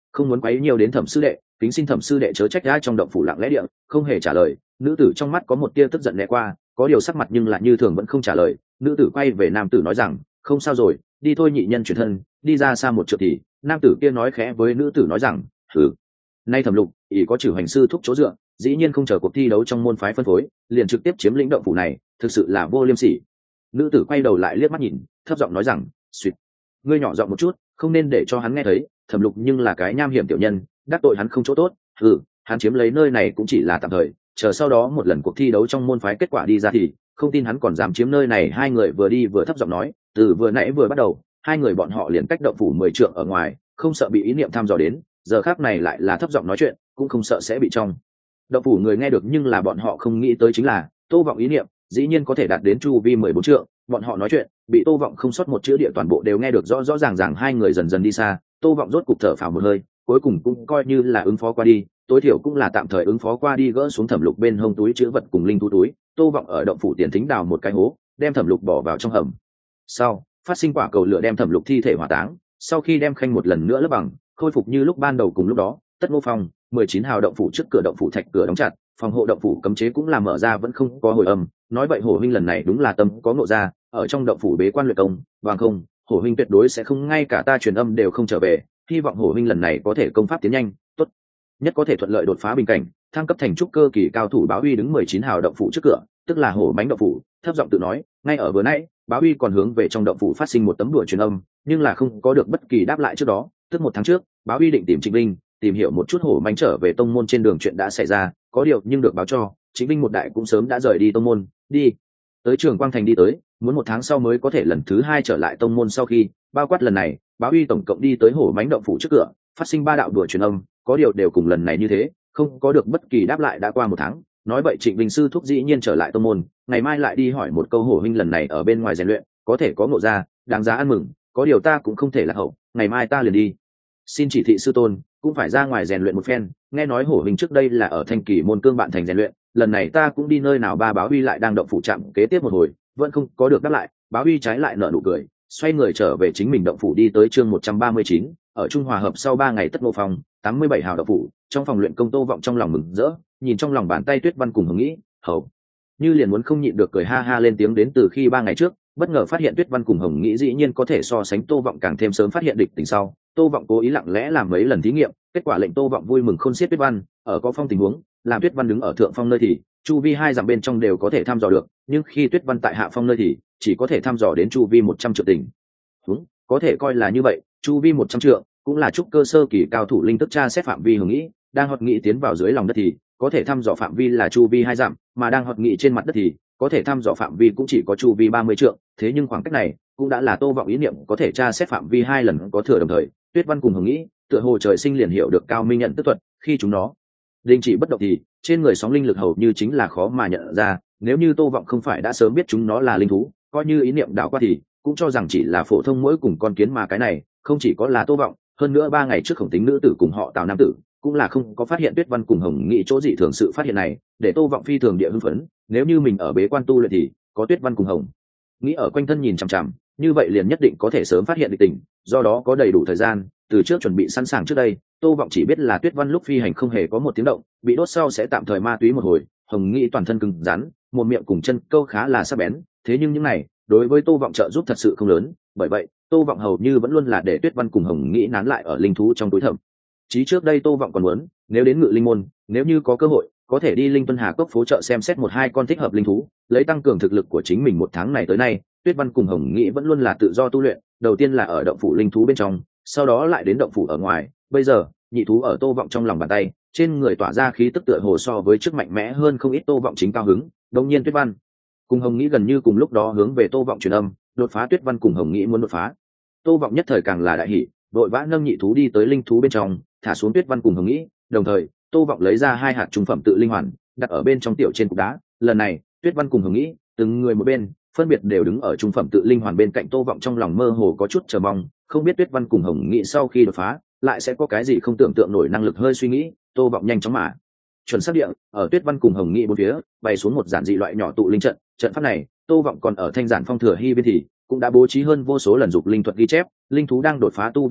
không muốn quấy nhiều đến thẩm sư đệ, kính xin thẩm sư đệ chớ trách đã. Trong động phủ lặng lẽ địa không hề trả lời. Nữ tử trong mắt có một tia tức giận lẹ qua, có điều sắc mặt nhưng lại như thường vẫn không trả lời. Nữ tử quay về nam tử nói rằng không sao rồi, đi thôi. Nhị nhân chuyển thân đi ra xa một trượng thì nam tử kia nói khẽ với nữ tử nói rằng thử nay thẩm lục ỷ có chử hành sư thúc chỗ dựa, dĩ nhiên không chờ cuộc thi đấu trong môn phái phân phối liền trực tiếp chiếm lĩnh động phủ này, thực sự là vô liêm sỉ. Nữ tử quay đầu lại liếc mắt nhìn, thấp giọng nói rằng suýt, ngươi nhỏ giọng một chút, không nên để cho hắn nghe thấy. Thẩm lục nhưng là cái nham hiểm tiểu nhân, đắc tội hắn không chỗ tốt. Ừ, hắn chiếm lấy nơi này cũng chỉ là tạm thời, chờ sau đó một lần cuộc thi đấu trong môn phái kết quả đi ra thì không tin hắn còn dám chiếm nơi này. Hai người vừa đi vừa thấp giọng nói, từ vừa nãy vừa bắt đầu hai người bọn họ liền cách động phủ mười trượng ở ngoài, không sợ bị ý niệm thăm dò đến. Giờ khác này lại là thấp giọng nói chuyện, cũng không sợ sẽ bị trong động phủ người nghe được. Nhưng là bọn họ không nghĩ tới chính là Tô Vọng ý niệm dĩ nhiên có thể đạt đến chu vi mười bốn trượng. Bọn họ nói chuyện bị Tô Vọng không sót một chữ địa toàn bộ đều nghe được rõ rõ ràng ràng. Hai người dần dần đi xa, Tô Vọng rốt cục thở phào một hơi, cuối cùng cũng coi như là ứng phó qua đi, tối thiểu cũng là tạm thời ứng phó qua đi. Gỡ xuống thẩm lục bên hông túi chứa vật cùng linh thú túi, Tô Vọng ở động phủ tiền thính đào một cái hố, đem thẩm lục bỏ vào trong hầm. Sau phát sinh quả cầu lửa đem thẩm lục thi thể hỏa táng. Sau khi đem khanh một lần nữa lấp bằng, khôi phục như lúc ban đầu. Cùng lúc đó, Tất Ngô Phong mười chín hào động phủ trước cửa động phủ thạch cửa đóng chặt, phòng hộ động phủ cấm chế cũng là mở ra vẫn không có hồi âm. Nói vậy Hổ huynh lần này đúng là tâm có ngộ ra, ở trong động phủ bế quan luyện công. Bằng không, Hổ huynh tuyệt đối sẽ không ngay cả ta truyền âm đều không trở về. Hy vọng Hổ huynh lần này có thể công pháp tiến nhanh, tốt nhất có thể thuận lợi đột phá bình cảnh, thăng cấp thành trúc cơ kỳ cao thủ. Báo Uy đứng mười chín hào động phủ trước cửa, tức là Hổ Mánh động phủ, thấp giọng tự nói. Ngay ở vừa nãy, Báo Uy còn hướng về trong động phủ phát sinh một tấm đùa truyền âm, nhưng là không có được bất kỳ đáp lại. Trước đó, tức một tháng trước, Báo Uy định tìm Trịnh Linh, tìm hiểu một chút Hổ Mánh trở về tông môn trên đường chuyện đã xảy ra, có điều nhưng được báo cho Trịnh Linh một đại cũng sớm đã rời đi tông môn, đi tới Trường Quang Thành đi tới, muốn một tháng sau mới có thể lần thứ hai trở lại tông môn. Sau khi bao quát lần này, Báo Uy tổng cộng đi tới Hổ Mánh động phủ trước cửa, phát sinh ba đạo đùa truyền âm, có điều đều cùng lần này như thế, không có được bất kỳ đáp lại. Đã qua một tháng, nói vậy Trịnh Linh sư thúc dĩ nhiên trở lại tông môn, ngày mai lại đi hỏi một câu Hổ huynh lần này ở bên ngoài rèn luyện có thể có ngộ ra, đáng giá ăn mừng. Có điều ta cũng không thể lạc hậu, ngày mai ta liền đi xin chỉ thị sư tôn, cũng phải ra ngoài rèn luyện một phen. Nghe nói Hổ huynh trước đây là ở Thanh Kỳ môn cương bạn thành rèn luyện, lần này ta cũng đi nơi nào. Ba Báo Uy lại đang động phủ chạm kế tiếp một hồi, vẫn không có được đáp lại. Báo Uy trái lại nở nụ cười, xoay người trở về chính mình động phủ. Đi tới chương một trăm ba mươi chín, ở Trung Hòa hợp sau ba ngày Tất Ngô Phong tám mươi bảy hào động phủ, trong phòng luyện công. Tô Vọng trong lòng mừng rỡ, nhìn trong lòng bàn tay Tuyết Văn cùng Hồng Nghĩ, hầu như liền muốn không nhịn được cười ha ha lên tiếng. Đến từ khi ba ngày trước bất ngờ phát hiện Tuyết Văn cùng Hồng Nghĩ dĩ nhiên có thể so sánh Tô Vọng càng thêm sớm phát hiện địch tình sau, Tô Vọng cố ý lặng lẽ làm mấy lần thí nghiệm, kết quả lệnh Tô Vọng vui mừng khôn xiết. Tuyết Văn ở có phong tình huống, làm Tuyết Văn đứng ở thượng phong nơi thì chu vi hai dặm bên trong đều có thể thăm dò được, nhưng khi Tuyết Văn tại hạ phong nơi thì chỉ có thể thăm dò đến chu vi một trăm trượng tình huống. Có thể coi là như vậy, chu vi một trăm trượng cũng là trúc cơ sơ kỳ cao thủ linh tức tra xét phạm vi. Hồng Nghĩ đang hoạt nghị tiến vào dưới lòng đất thì có thể thăm dò phạm vi là chu vi hai dặm, mà đang hoạt nghị trên mặt đất thì có thể thăm dò phạm vi cũng chỉ có chu vi ba mươi trượng. Thế nhưng khoảng cách này cũng đã là Tô Vọng ý niệm có thể tra xét phạm vi hai lần có thừa. Đồng thời, Tuyết Văn cùng Hồng Nghĩ tựa hồ trời sinh liền hiểu được cao minh nhận tức thuật, khi chúng nó đình chỉ bất động thì trên người sóng linh lực hầu như chính là khó mà nhận ra. Nếu như Tô Vọng không phải đã sớm biết chúng nó là linh thú, coi như ý niệm đảo qua thì cũng cho rằng chỉ là phổ thông muỗi cùng con kiến. Mà cái này không chỉ có là Tô Vọng, hơn nữa ba ngày trước Khổng Tính nữ tử cùng họ Tào nam tử cũng là không có phát hiện Tuyết Văn cùng Hồng Nghĩ chỗ dị thường. Sự phát hiện này để Tô Vọng phi thường địa hưng phấn, nếu như mình ở bế quan tu luyện thì có Tuyết Văn cùng Hồng Nghĩ ở quanh thân nhìn chằm chằm, như vậy liền nhất định có thể sớm phát hiện địch tình, do đó có đầy đủ thời gian từ trước chuẩn bị sẵn sàng. Trước đây Tô Vọng chỉ biết là Tuyết Văn lúc phi hành không hề có một tiếng động, bị đốt sau sẽ tạm thời ma túy một hồi. Hồng Nghĩ toàn thân cứng rắn, một miệng cùng chân câu khá là sắc bén, thế nhưng những này đối với Tô Vọng trợ giúp thật sự không lớn, bởi vậy Tô Vọng hầu như vẫn luôn là để Tuyết Văn cùng Hồng Nghĩ nán lại ở linh thú trong túi thẩm. Chí trước đây Tô Vọng còn muốn, nếu đến Ngự Linh môn, nếu như có cơ hội, có thể đi Linh Tuân Hà Cốc phố chợ xem xét một hai con thích hợp linh thú, lấy tăng cường thực lực của chính mình. Một tháng này tới nay, Tuyết Văn cùng Hồng Nghĩ vẫn luôn là tự do tu luyện, đầu tiên là ở động phủ linh thú bên trong, sau đó lại đến động phủ ở ngoài. Bây giờ, nhị thú ở Tô Vọng trong lòng bàn tay, trên người tỏa ra khí tức tựa hồ so với trước mạnh mẽ hơn không ít. Tô Vọng chính cao hứng, đột nhiên Tuyết Văn cùng Hồng Nghĩ gần như cùng lúc đó hướng về Tô Vọng truyền âm, đột phá. Tuyết Văn cùng Hồng Nghĩ muốn đột phá, Tô Vọng nhất thời càng là đại hỉ, vội vã nâng nhị thú đi tới linh thú bên trong, thả xuống Tuyết Văn cùng Hồng Nghĩ, đồng thời Tô Vọng lấy ra hai hạt trung phẩm tự linh hoàn, đặt ở bên trong tiểu trên cục đá. Lần này, Tuyết Văn cùng Hồng Nghĩ từng người một bên, phân biệt đều đứng ở trung phẩm tự linh hoàn bên cạnh. Tô Vọng trong lòng mơ hồ có chút chờ mong, không biết Tuyết Văn cùng Hồng Nghĩ sau khi đột phá, lại sẽ có cái gì không tưởng tượng nổi năng lực. Hơi suy nghĩ, Tô Vọng nhanh chóng mà chuẩn xác địa ở Tuyết Văn cùng Hồng Nghĩ bốn phía bày xuống một giản dị loại nhỏ tụ linh trận. Trận pháp này, Tô Vọng còn ở Thanh Giản Phong Thừa Hy bên thì cũng đã bố trí hơn vô số lần dục linh thuật ghi chép. Linh thú đang đột phá tu vi thì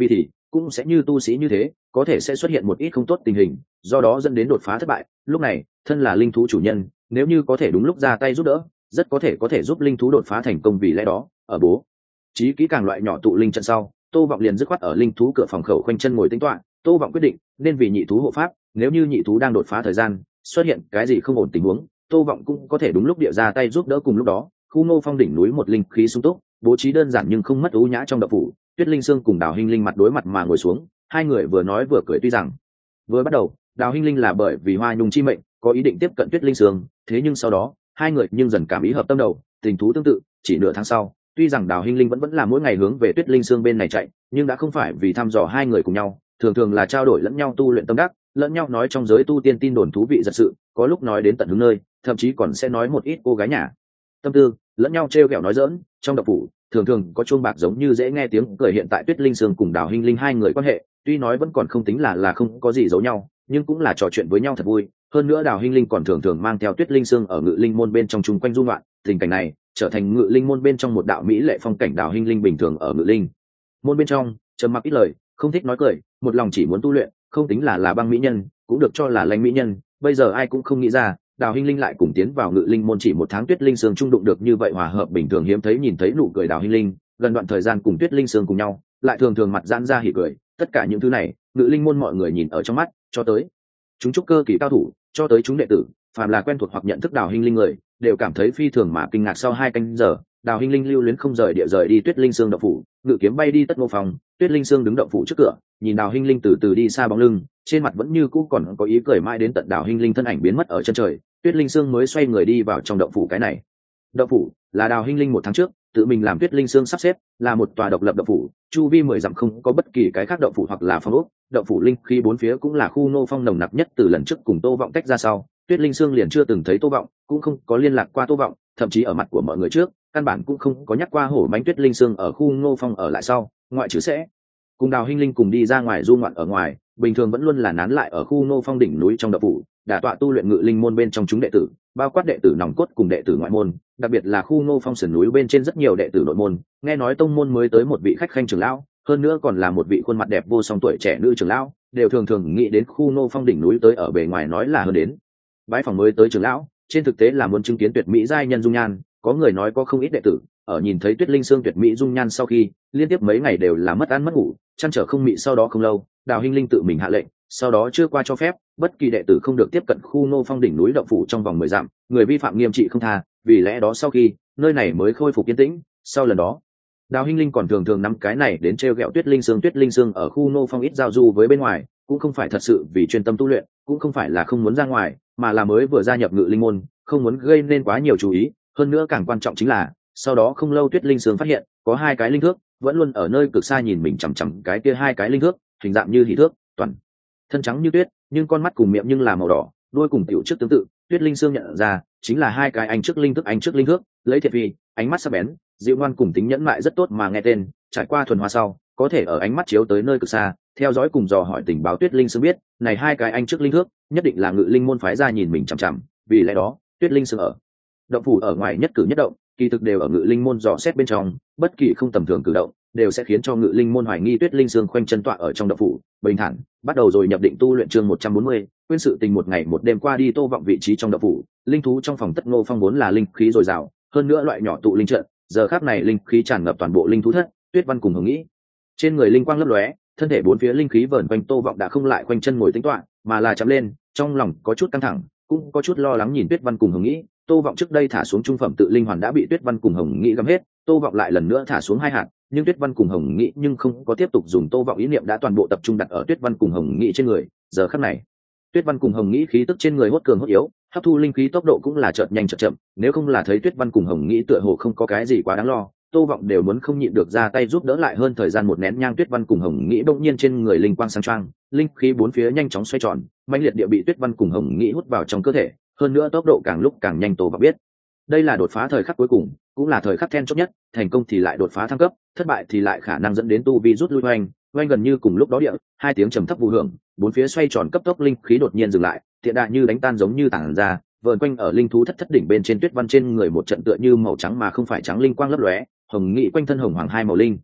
cũng sẽ như tu sĩ như thế có thể sẽ xuất hiện một ít không tốt tình hình, do đó dẫn đến đột phá thất bại. Lúc này thân là linh thú chủ nhân, nếu như có thể đúng lúc ra tay giúp đỡ, rất có thể có thể giúp linh thú đột phá thành công. Vì lẽ đó ở bố trí kỹ càng loại nhỏ tụ linh trận sau, Tô Vọng liền dứt khoát ở linh thú cửa phòng khẩu khoanh chân ngồi tính toán. Tô Vọng quyết định nên vì nhị thú hộ pháp, nếu như nhị thú đang đột phá thời gian xuất hiện cái gì không ổn tình huống, Tô Vọng cũng có thể đúng lúc địa ra tay giúp đỡ. Cùng lúc đó khu Ngô Phong đỉnh núi một linh khí sung túc, bố trí đơn giản nhưng không mất ưu nhã trong động phủ. Tuyết Linh Sương cùng Đào Hinh Linh mặt đối mặt mà ngồi xuống, hai người vừa nói vừa cười. Tuy rằng vừa bắt đầu Đào Hinh Linh là bởi vì Hoa Nhung chi mệnh có ý định tiếp cận Tuyết Linh Sương, thế nhưng sau đó hai người nhưng dần cảm ý hợp tâm đầu, tình thú tương tự. Chỉ nửa tháng sau, tuy rằng Đào Hinh Linh vẫn vẫn là mỗi ngày hướng về Tuyết Linh Sương bên này chạy, nhưng đã không phải vì thăm dò hai người cùng nhau, thường thường là trao đổi lẫn nhau tu luyện tâm đắc, lẫn nhau nói trong giới tu tiên tin đồn thú vị giật sự, có lúc nói đến tận hướng nơi, thậm chí còn sẽ nói một ít cô gái nhà tâm tư, lẫn nhau trêu ghẹo nói giỡn. Trong độc phủ thường thường có chuông bạc giống như dễ nghe tiếng cười. Hiện tại Tuyết Linh Sương cùng Đào Hinh Linh hai người quan hệ tuy nói vẫn còn không tính là là không có gì giấu nhau, nhưng cũng là trò chuyện với nhau thật vui. Hơn nữa Đào Hinh Linh còn thường thường mang theo Tuyết Linh Sương ở Ngự Linh môn bên trong chung quanh du ngoạn, tình cảnh này trở thành Ngự Linh môn bên trong một đạo mỹ lệ phong cảnh. Đào Hinh Linh bình thường ở Ngự Linh môn bên trong trầm mặc ít lời, không thích nói cười, một lòng chỉ muốn tu luyện, không tính là là băng mỹ nhân, cũng được cho là lãnh mỹ nhân. Bây giờ ai cũng không nghĩ ra Đào Hinh Linh lại cùng tiến vào Ngự Linh môn chỉ một tháng, Tuyết Linh Sương trung đụng được như vậy hòa hợp. Bình thường hiếm thấy nhìn thấy nụ cười Đào Hinh Linh gần đoạn thời gian cùng Tuyết Linh Sương cùng nhau, lại thường thường mặt giãn ra hỉ cười. Tất cả những thứ này Ngự Linh môn mọi người nhìn ở trong mắt, cho tới chúng trúc cơ kỳ cao thủ, cho tới chúng đệ tử, phàm là quen thuộc hoặc nhận thức Đào Hinh Linh người đều cảm thấy phi thường mà kinh ngạc. Sau hai canh giờ, Đào Hinh Linh lưu luyến không rời địa rời đi Tuyết Linh Sương động phủ, ngự kiếm bay đi Tất Ngô phòng. Tuyết Linh Sương đứng động phủ trước cửa, nhìn Đào Hinh Linh từ từ đi xa bóng lưng, trên mặt vẫn như cũ còn có ý cười. Mãi đến tận Đào Hinh Linh thân ảnh biến mất ở chân trời, Tuyết Linh Sương mới xoay người đi vào trong động phủ. Cái này động phủ là Đào Hinh Linh một tháng trước tự mình làm Tuyết Linh Sương sắp xếp, là một tòa độc lập động phủ, chu vi mười dặm không có bất kỳ cái khác động phủ hoặc là phong ốc. Động phủ linh khí bốn phía cũng là khu Ngô Phong nồng nặc nhất. Từ lần trước cùng Tô Vọng tách ra sau, Tuyết Linh Sương liền chưa từng thấy Tô Vọng, cũng không có liên lạc qua Tô Vọng, thậm chí ở mặt của mọi người trước căn bản cũng không có nhắc qua hổ mãnh. Tuyết Linh Sương ở khu Ngô Phong ở lại sau, ngoại trừ sẽ cùng Đào Hinh Linh cùng đi ra ngoài du ngoạn ở ngoài, bình thường vẫn luôn là nán lại ở khu Ngô Phong đỉnh núi trong động phủ, đả tọa tu luyện Ngự Linh môn bên trong chúng đệ tử, bao quát đệ tử nòng cốt cùng đệ tử ngoại môn, đặc biệt là khu Ngô Phong sườn núi bên trên rất nhiều đệ tử nội môn. Nghe nói tông môn mới tới một vị khách khanh trưởng lão, hơn nữa còn là một vị khuôn mặt đẹp vô song tuổi trẻ nữ trưởng lão, đều thường thường nghĩ đến khu Ngô Phong đỉnh núi tới, ở bề ngoài nói là hơn đến bái phòng mới tới trưởng lão, trên thực tế là muốn chứng kiến tuyệt mỹ giai nhân dung nhan. Có người nói có không ít đệ tử ở nhìn thấy Tuyết Linh Sương tuyệt mỹ dung nhan sau khi liên tiếp mấy ngày đều là mất ăn mất ngủ, chăn trở không mị. Sau đó không lâu, Đào Hinh Linh tự mình hạ lệnh, sau đó chưa qua cho phép bất kỳ đệ tử không được tiếp cận khu Ngô Phong đỉnh núi động phủ trong vòng mười dặm, người vi phạm nghiêm trị không tha. Vì lẽ đó sau khi nơi này mới khôi phục yên tĩnh. Sau lần đó, Đào Hinh Linh còn thường thường nắm cái này đến trêu ghẹo Tuyết Linh Sương. Tuyết Linh Sương ở khu Ngô Phong ít giao du với bên ngoài, cũng không phải thật sự vì chuyên tâm tu luyện, cũng không phải là không muốn ra ngoài, mà là mới vừa gia nhập Ngự Linh môn, không muốn gây nên quá nhiều chú ý. Hơn nữa càng quan trọng chính là sau đó không lâu Tuyết Linh Sương phát hiện có hai cái linh thước vẫn luôn ở nơi cực xa nhìn mình chằm chằm. Cái kia hai cái linh thước hình dạng như hỷ thước, toàn thân trắng như tuyết, nhưng con mắt cùng miệng nhưng là màu đỏ, đuôi cùng tiểu trước tương tự. Tuyết Linh Sương nhận ra chính là hai cái anh trước linh thức. Anh trước linh thước lấy thiệt vì ánh mắt sắc bén, dịu ngoan cùng tính nhẫn mại rất tốt, mà nghe tên trải qua thuần hóa sau có thể ở ánh mắt chiếu tới nơi cực xa, theo dõi cùng dò hỏi tình báo. Tuyết Linh Sương biết này hai cái anh trước linh thước nhất định là Ngự Linh môn phái ra nhìn mình chằm chằm. Vì lẽ đó Tuyết Linh Sương ở động phủ ở ngoài nhất cử nhất động kỳ thực đều ở Ngự Linh môn dò xét bên trong, bất kỳ không tầm thường cử động đều sẽ khiến cho Ngự Linh môn hoài nghi. Tuyết Linh Sương khoanh chân tọa ở trong động phủ bình thản bắt đầu rồi nhập định tu luyện. Chương một trăm bốn mươi, quên sự tình. Một ngày một đêm qua đi, Tô Vọng vị trí trong động phủ, linh thú trong phòng Tất Ngô Phong vốn là linh khí dồi dào, hơn nữa loại nhỏ tụ linh trận, giờ khắc này linh khí tràn ngập toàn bộ linh thú thất. Tuyết Văn cùng Hồng Nghĩ trên người linh quang lấp lóe, thân thể bốn phía linh khí vờn quanh. Tô Vọng đã không lại khoanh chân ngồi tĩnh tọa, mà là chậm lên, trong lòng có chút căng thẳng, cũng có chút lo lắng nhìn Tuyết Văn cùng Hồng Nghĩ. Tô Vọng trước đây thả xuống trung phẩm tự linh hoàn đã bị Tuyết Văn cùng Hồng Nghĩ găm hết, Tô Vọng lại lần nữa thả xuống hai hạt, nhưng Tuyết Văn cùng Hồng Nghĩ nhưng không có tiếp tục dùng. Tô Vọng ý niệm đã toàn bộ tập trung đặt ở Tuyết Văn cùng Hồng Nghĩ trên người. Giờ khắc này, Tuyết Văn cùng Hồng Nghĩ khí tức trên người hốt cường hốt yếu, hấp thu linh khí tốc độ cũng là chợt nhanh chợt chậm, nếu không là thấy Tuyết Văn cùng Hồng Nghĩ tựa hồ không có cái gì quá đáng lo, Tô Vọng đều muốn không nhịn được ra tay giúp đỡ. Lại hơn thời gian một nén nhang, Tuyết Văn cùng Hồng Nghĩ bỗng nhiên trên người linh quang sáng choang, linh khí bốn phía nhanh chóng xoay tròn, mãnh liệt địa bị Tuyết Văn cùng Hồng Nghĩ hút vào trong cơ thể, hơn nữa tốc độ càng lúc càng nhanh. Tô Vọng biết đây là đột phá thời khắc cuối cùng, cũng là thời khắc then chốt nhất, thành công thì lại đột phá thăng cấp, thất bại thì lại khả năng dẫn đến tu vi rút lui. oanh oanh gần như cùng lúc đó địa hai tiếng trầm thấp vụ hưởng, bốn phía xoay tròn cấp tốc linh khí đột nhiên dừng lại, thiện đại như đánh tan giống như tản ra, vờn quanh ở linh thú thất thất đỉnh bên trên. Tuyết Văn trên người một trận tựa như màu trắng mà không phải trắng linh quang lấp lóe, Hồng Nghĩ quanh thân hồng hoàng hai màu linh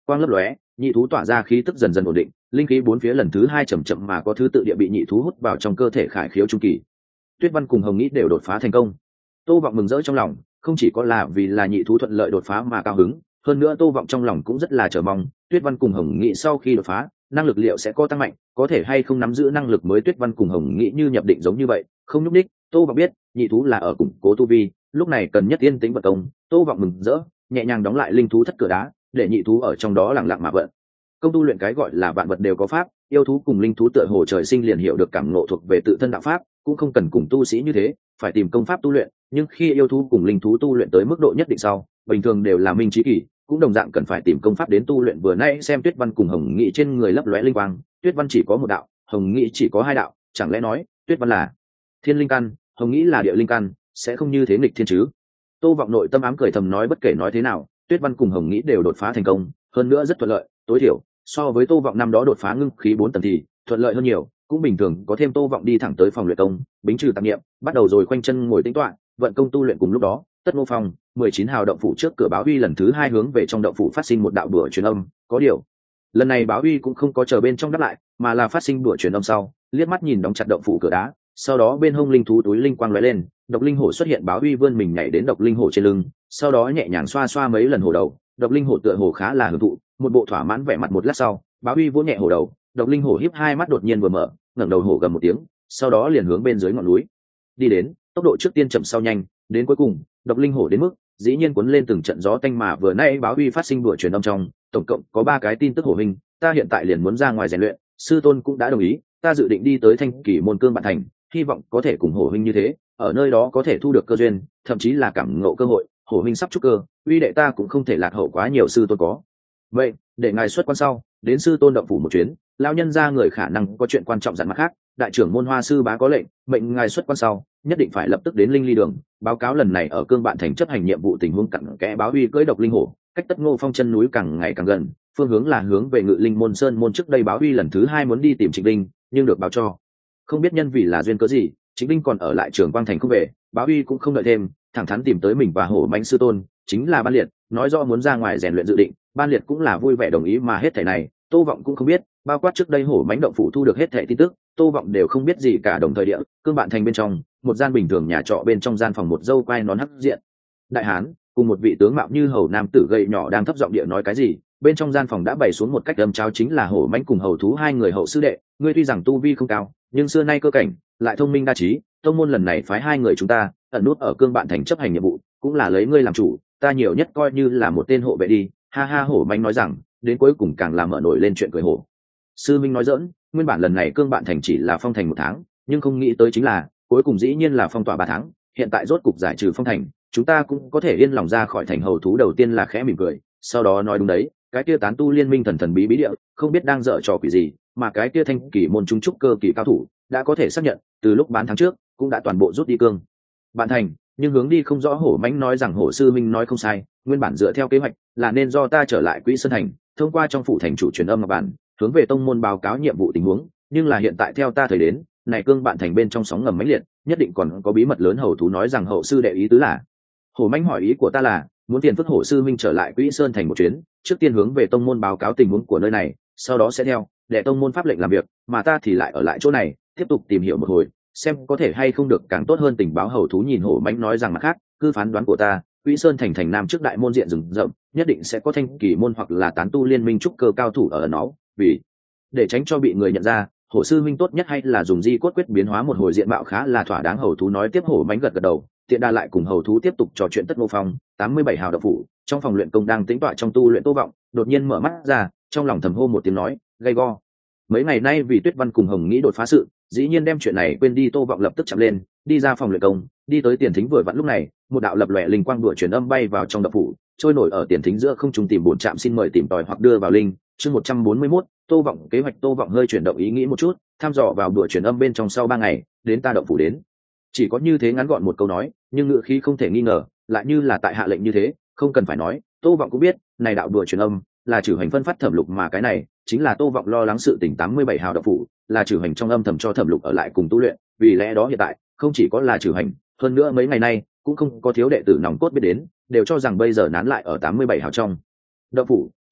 quang lấp lóe, nhị thú tỏa ra khí tức dần dần ổn định, linh khí bốn phía lần thứ hai chậm chậm mà có thứ tự địa bị nhị thú hút vào trong cơ thể khải khiếu trung kỳ. Tuyết Văn cùng Hồng Nghĩ đều đột phá thành công. Tô Vọng mừng rỡ trong lòng, không chỉ có là vì là nhị thú thuận lợi đột phá mà cao hứng, hơn nữa Tô Vọng trong lòng cũng rất là chờ mong, Tuyết Văn cùng Hồng Nghĩ sau khi đột phá, năng lực liệu sẽ có tăng mạnh, có thể hay không nắm giữ năng lực mới. Tuyết Văn cùng Hồng Nghĩ như nhập định giống như vậy, không nhúc nhích. Tô Vọng biết, nhị thú là ở củng cố tu vi, lúc này cần nhất yên tĩnh vận công. Tô Vọng mừng rỡ, nhẹ nhàng đóng lại linh thú thất cửa đá, để nhị thú ở trong đó lặng lặng mà vận công tu luyện. Cái gọi là vạn vật đều có pháp, yêu thú cùng linh thú tựa hồ trời sinh liền hiểu được cảm ngộ thuộc về tự thân đạo pháp, cũng không cần cùng tu sĩ như thế phải tìm công pháp tu luyện. Nhưng khi yêu thú cùng linh thú tu luyện tới mức độ nhất định sau, bình thường đều là minh trí kỳ, cũng đồng dạng cần phải tìm công pháp đến tu luyện. Vừa nãy xem Tuyết Văn cùng Hồng Nghị trên người lấp lóe linh quang, Tuyết Văn chỉ có một đạo, Hồng Nghị chỉ có hai đạo, chẳng lẽ nói Tuyết Văn là thiên linh căn, Hồng Nghị là địa linh căn, sẽ không như thế nghịch thiên chứ? Tô Vọng nội tâm ám cười thầm nói, bất kể nói thế nào, Tuyết Văn cùng Hồng Nghị đều đột phá thành công, hơn nữa rất thuận lợi, tối thiểu so với Tô Vọng năm đó đột phá ngưng khí bốn tầng thì thuận lợi hơn nhiều, cũng bình thường. Có thêm Tô Vọng đi thẳng tới phòng luyện công, bính trừ tạp niệm, bắt đầu rồi khoanh chân ngồi tĩnh tọa, vận công tu luyện. Cùng lúc đó, Tất Ngô Phong mười chín hào động phủ trước cửa Báo Uy lần thứ hai hướng về trong động phủ phát sinh một đạo đùa truyền âm. Có điều, lần này Báo Uy cũng không có chờ bên trong đáp lại, mà là phát sinh đùa truyền âm sau, liếc mắt nhìn đóng chặt động phủ cửa đá, sau đó bên hông linh thú túi linh quang lóe lên, độc linh hổ xuất hiện. Báo Uy vươn mình nhảy đến độc linh hổ trên lưng, sau đó nhẹ nhàng xoa xoa mấy lần hổ đầu. Độc linh hổ tựa hồ khá là hưởng thụ, một bộ thỏa mãn vẻ mặt. Một lát sau, Báo Uy vỗ nhẹ hổ đầu, độc linh hổ híp hai mắt đột nhiên vừa mở, ngẩng đầu hổ gầm một tiếng, sau đó liền hướng bên dưới ngọn núi đi đến. Tốc độ trước tiên chậm sau nhanh, đến cuối cùng độc linh hổ đến mức dĩ nhiên cuốn lên từng trận gió tanh. Mà vừa nãy Báo Uy phát sinh đùa truyền âm trong, tổng cộng có ba cái tin tức. Hổ hình, ta hiện tại liền muốn ra ngoài rèn luyện, sư tôn cũng đã đồng ý, ta dự định đi tới Thanh Kỳ môn Cương Bạn Thành, hy vọng có thể cùng hổ huynh như thế, ở nơi đó có thể thu được cơ duyên, thậm chí là cảm ngộ cơ hội. Hổ huynh sắp trúc cơ, uy đệ ta cũng không thể lạc hậu quá nhiều. Sư tôn có vậy, để ngài xuất quan sau đến sư tôn động phủ một chuyến, lao nhân ra người khả năng có chuyện quan trọng dặn. Mặt khác, đại trưởng môn Hoa sư bá có lệnh, mệnh ngài xuất quan sau nhất định phải lập tức đến Linh Ly đường báo cáo lần này ở Cương Bạn Thành chấp hành nhiệm vụ tình huống cặn kẽ. Báo Uy cưỡi độc linh hổ, cách Tất Ngô Phong chân núi càng ngày càng gần, phương hướng là hướng về Ngự Linh môn Sơn môn. Trước đây Báo Uy lần thứ hai muốn đi tìm Trịnh Linh, nhưng được báo cho không biết nhân vì là duyên cớ gì, Trịnh Linh còn ở lại Trường Quang Thành không về. Báo Uy cũng không đợi thêm, thẳng thắn tìm tới mình và hổ mãnh sư tôn, chính là Ban Liệt, nói rõ muốn ra ngoài rèn luyện dự định. Ban Liệt cũng là vui vẻ đồng ý. Mà hết thảy này Tô Vọng cũng không biết, bao quát trước đây hổ mãnh động phủ thu được hết thảy tin tức, Tô Vọng đều không biết gì cả. Đồng thời địa Cương Bạn Thành bên trong, một gian bình thường nhà trọ bên trong gian phòng, một dâu quai nón hắc diện đại hán cùng một vị tướng mạo như hầu nam tử gầy nhỏ đang thấp giọng địa nói cái gì. Bên trong gian phòng đã bày xuống một cách âm cháo, chính là hổ mãnh cùng hầu thú hai người hậu sư đệ. Ngươi tuy rằng tu vi không cao, nhưng xưa nay cơ cảnh, lại thông minh đa trí, tông môn lần này phái hai người chúng ta ẩn nút ở Cương Bạn Thành chấp hành nhiệm vụ, cũng là lấy ngươi làm chủ, ta nhiều nhất coi như là một tên hộ vệ đi. Ha ha, hổ mãnh nói rằng, đến cuối cùng càng làm mở nổi lên chuyện cười. Hổ sư minh nói dỡn, nguyên bản lần này Cương Bạn Thành chỉ là phong thành một tháng, nhưng không nghĩ tới chính là cuối cùng dĩ nhiên là phong tỏa ba tháng. Hiện tại rốt cục giải trừ phong thành, chúng ta cũng có thể yên lòng ra khỏi thành. Hầu thú đầu tiên là khẽ mỉm cười, sau đó nói đúng đấy, cái kia tán tu liên minh thần thần bí bí địa, không biết đang dở trò quỷ gì, mà cái kia Thanh Kỳ môn trung trúc cơ kỳ cao thủ đã có thể xác nhận, từ lúc bán tháng trước cũng đã toàn bộ rút đi Cương Bạn Thành, nhưng hướng đi không rõ. Hổ mãnh nói rằng hổ sư minh nói không sai, nguyên bản dựa theo kế hoạch là nên do ta trở lại Quỹ Sơn Thành, thông qua trong phủ thành chủ truyền âm ngọc bản hướng về tông môn báo cáo nhiệm vụ tình huống, nhưng là hiện tại theo ta thời đến này Cương Bạn Thành bên trong sóng ngầm mãnh liệt, nhất định còn có bí mật lớn. Hầu thú nói rằng hậu sư đệ ý tứ là? Hổ mãnh hỏi ý của ta là muốn tiền phất hổ sư minh trở lại Quỹ Sơn Thành một chuyến, trước tiên hướng về tông môn báo cáo tình huống của nơi này, sau đó sẽ theo để tông môn pháp lệnh làm việc, mà ta thì lại ở lại chỗ này tiếp tục tìm hiểu một hồi, xem có thể hay không được càng tốt hơn tình báo. Hầu thú nhìn hổ mãnh nói rằng mặt khác, cứ phán đoán của ta, Quỹ Sơn Thành thành nam trước đại môn diện rừng rậm, nhất định sẽ có Thanh Kỳ môn hoặc là tán tu liên minh trúc cơ cao thủ ở nó, vì để tránh cho bị người nhận ra, hổ sư minh tốt nhất hay là dùng di cốt quyết biến hóa một hồi diện mạo khá là thỏa đáng. Hầu thú nói tiếp. Hổ mãnh gật gật đầu, tiện đa lại cùng hầu thú tiếp tục trò chuyện. Tất Ngô Phong tám mươi bảy hào động phủ, trong phòng luyện công đang tĩnh tọa trong tu luyện Tô Vọng đột nhiên mở mắt ra, trong lòng thầm hô một tiếng nói gay go. Mấy ngày nay vì Tuyết Văn cùng Hồng Nghĩ đột phá sự, dĩ nhiên đem chuyện này quên đi. Tô Vọng lập tức chậm lên, đi ra phòng luyện công, đi tới tiền thính. Vừa vặn lúc này, một đạo lập lòe linh quang đùa truyền âm bay vào trong động phủ, trôi nổi ở tiền thính giữa không trung. Tìm bổn trạm xin mời tìm tòi hoặc đưa vào linh. Chương một trăm bốn mươi mốt, Tô Vọng kế hoạch. Tô Vọng hơi chuyển động ý nghĩ một chút, thăm dò vào đùa truyền âm bên trong. Sau ba ngày đến ta động phủ đến, chỉ có như thế ngắn gọn một câu nói, nhưng ngữ khí không thể nghi ngờ, lại như là tại hạ lệnh như thế. Không cần phải nói, Tô Vọng cũng biết, này đạo đùa truyền âm là Trử Hành phân phát Thẩm Lục, mà cái này chính là Tô Vọng lo lắng sự tình. tám mươi bảy hào động phủ là Trử Hành trong âm thầm cho Thẩm Lục ở lại cùng tu luyện, vì lẽ đó hiện tại không chỉ có là Trử Hành, hơn nữa mấy ngày nay cũng không có thiếu đệ tử nòng cốt biết đến, đều cho rằng bây giờ nán lại ở tám mươi bảy hào trong động phủ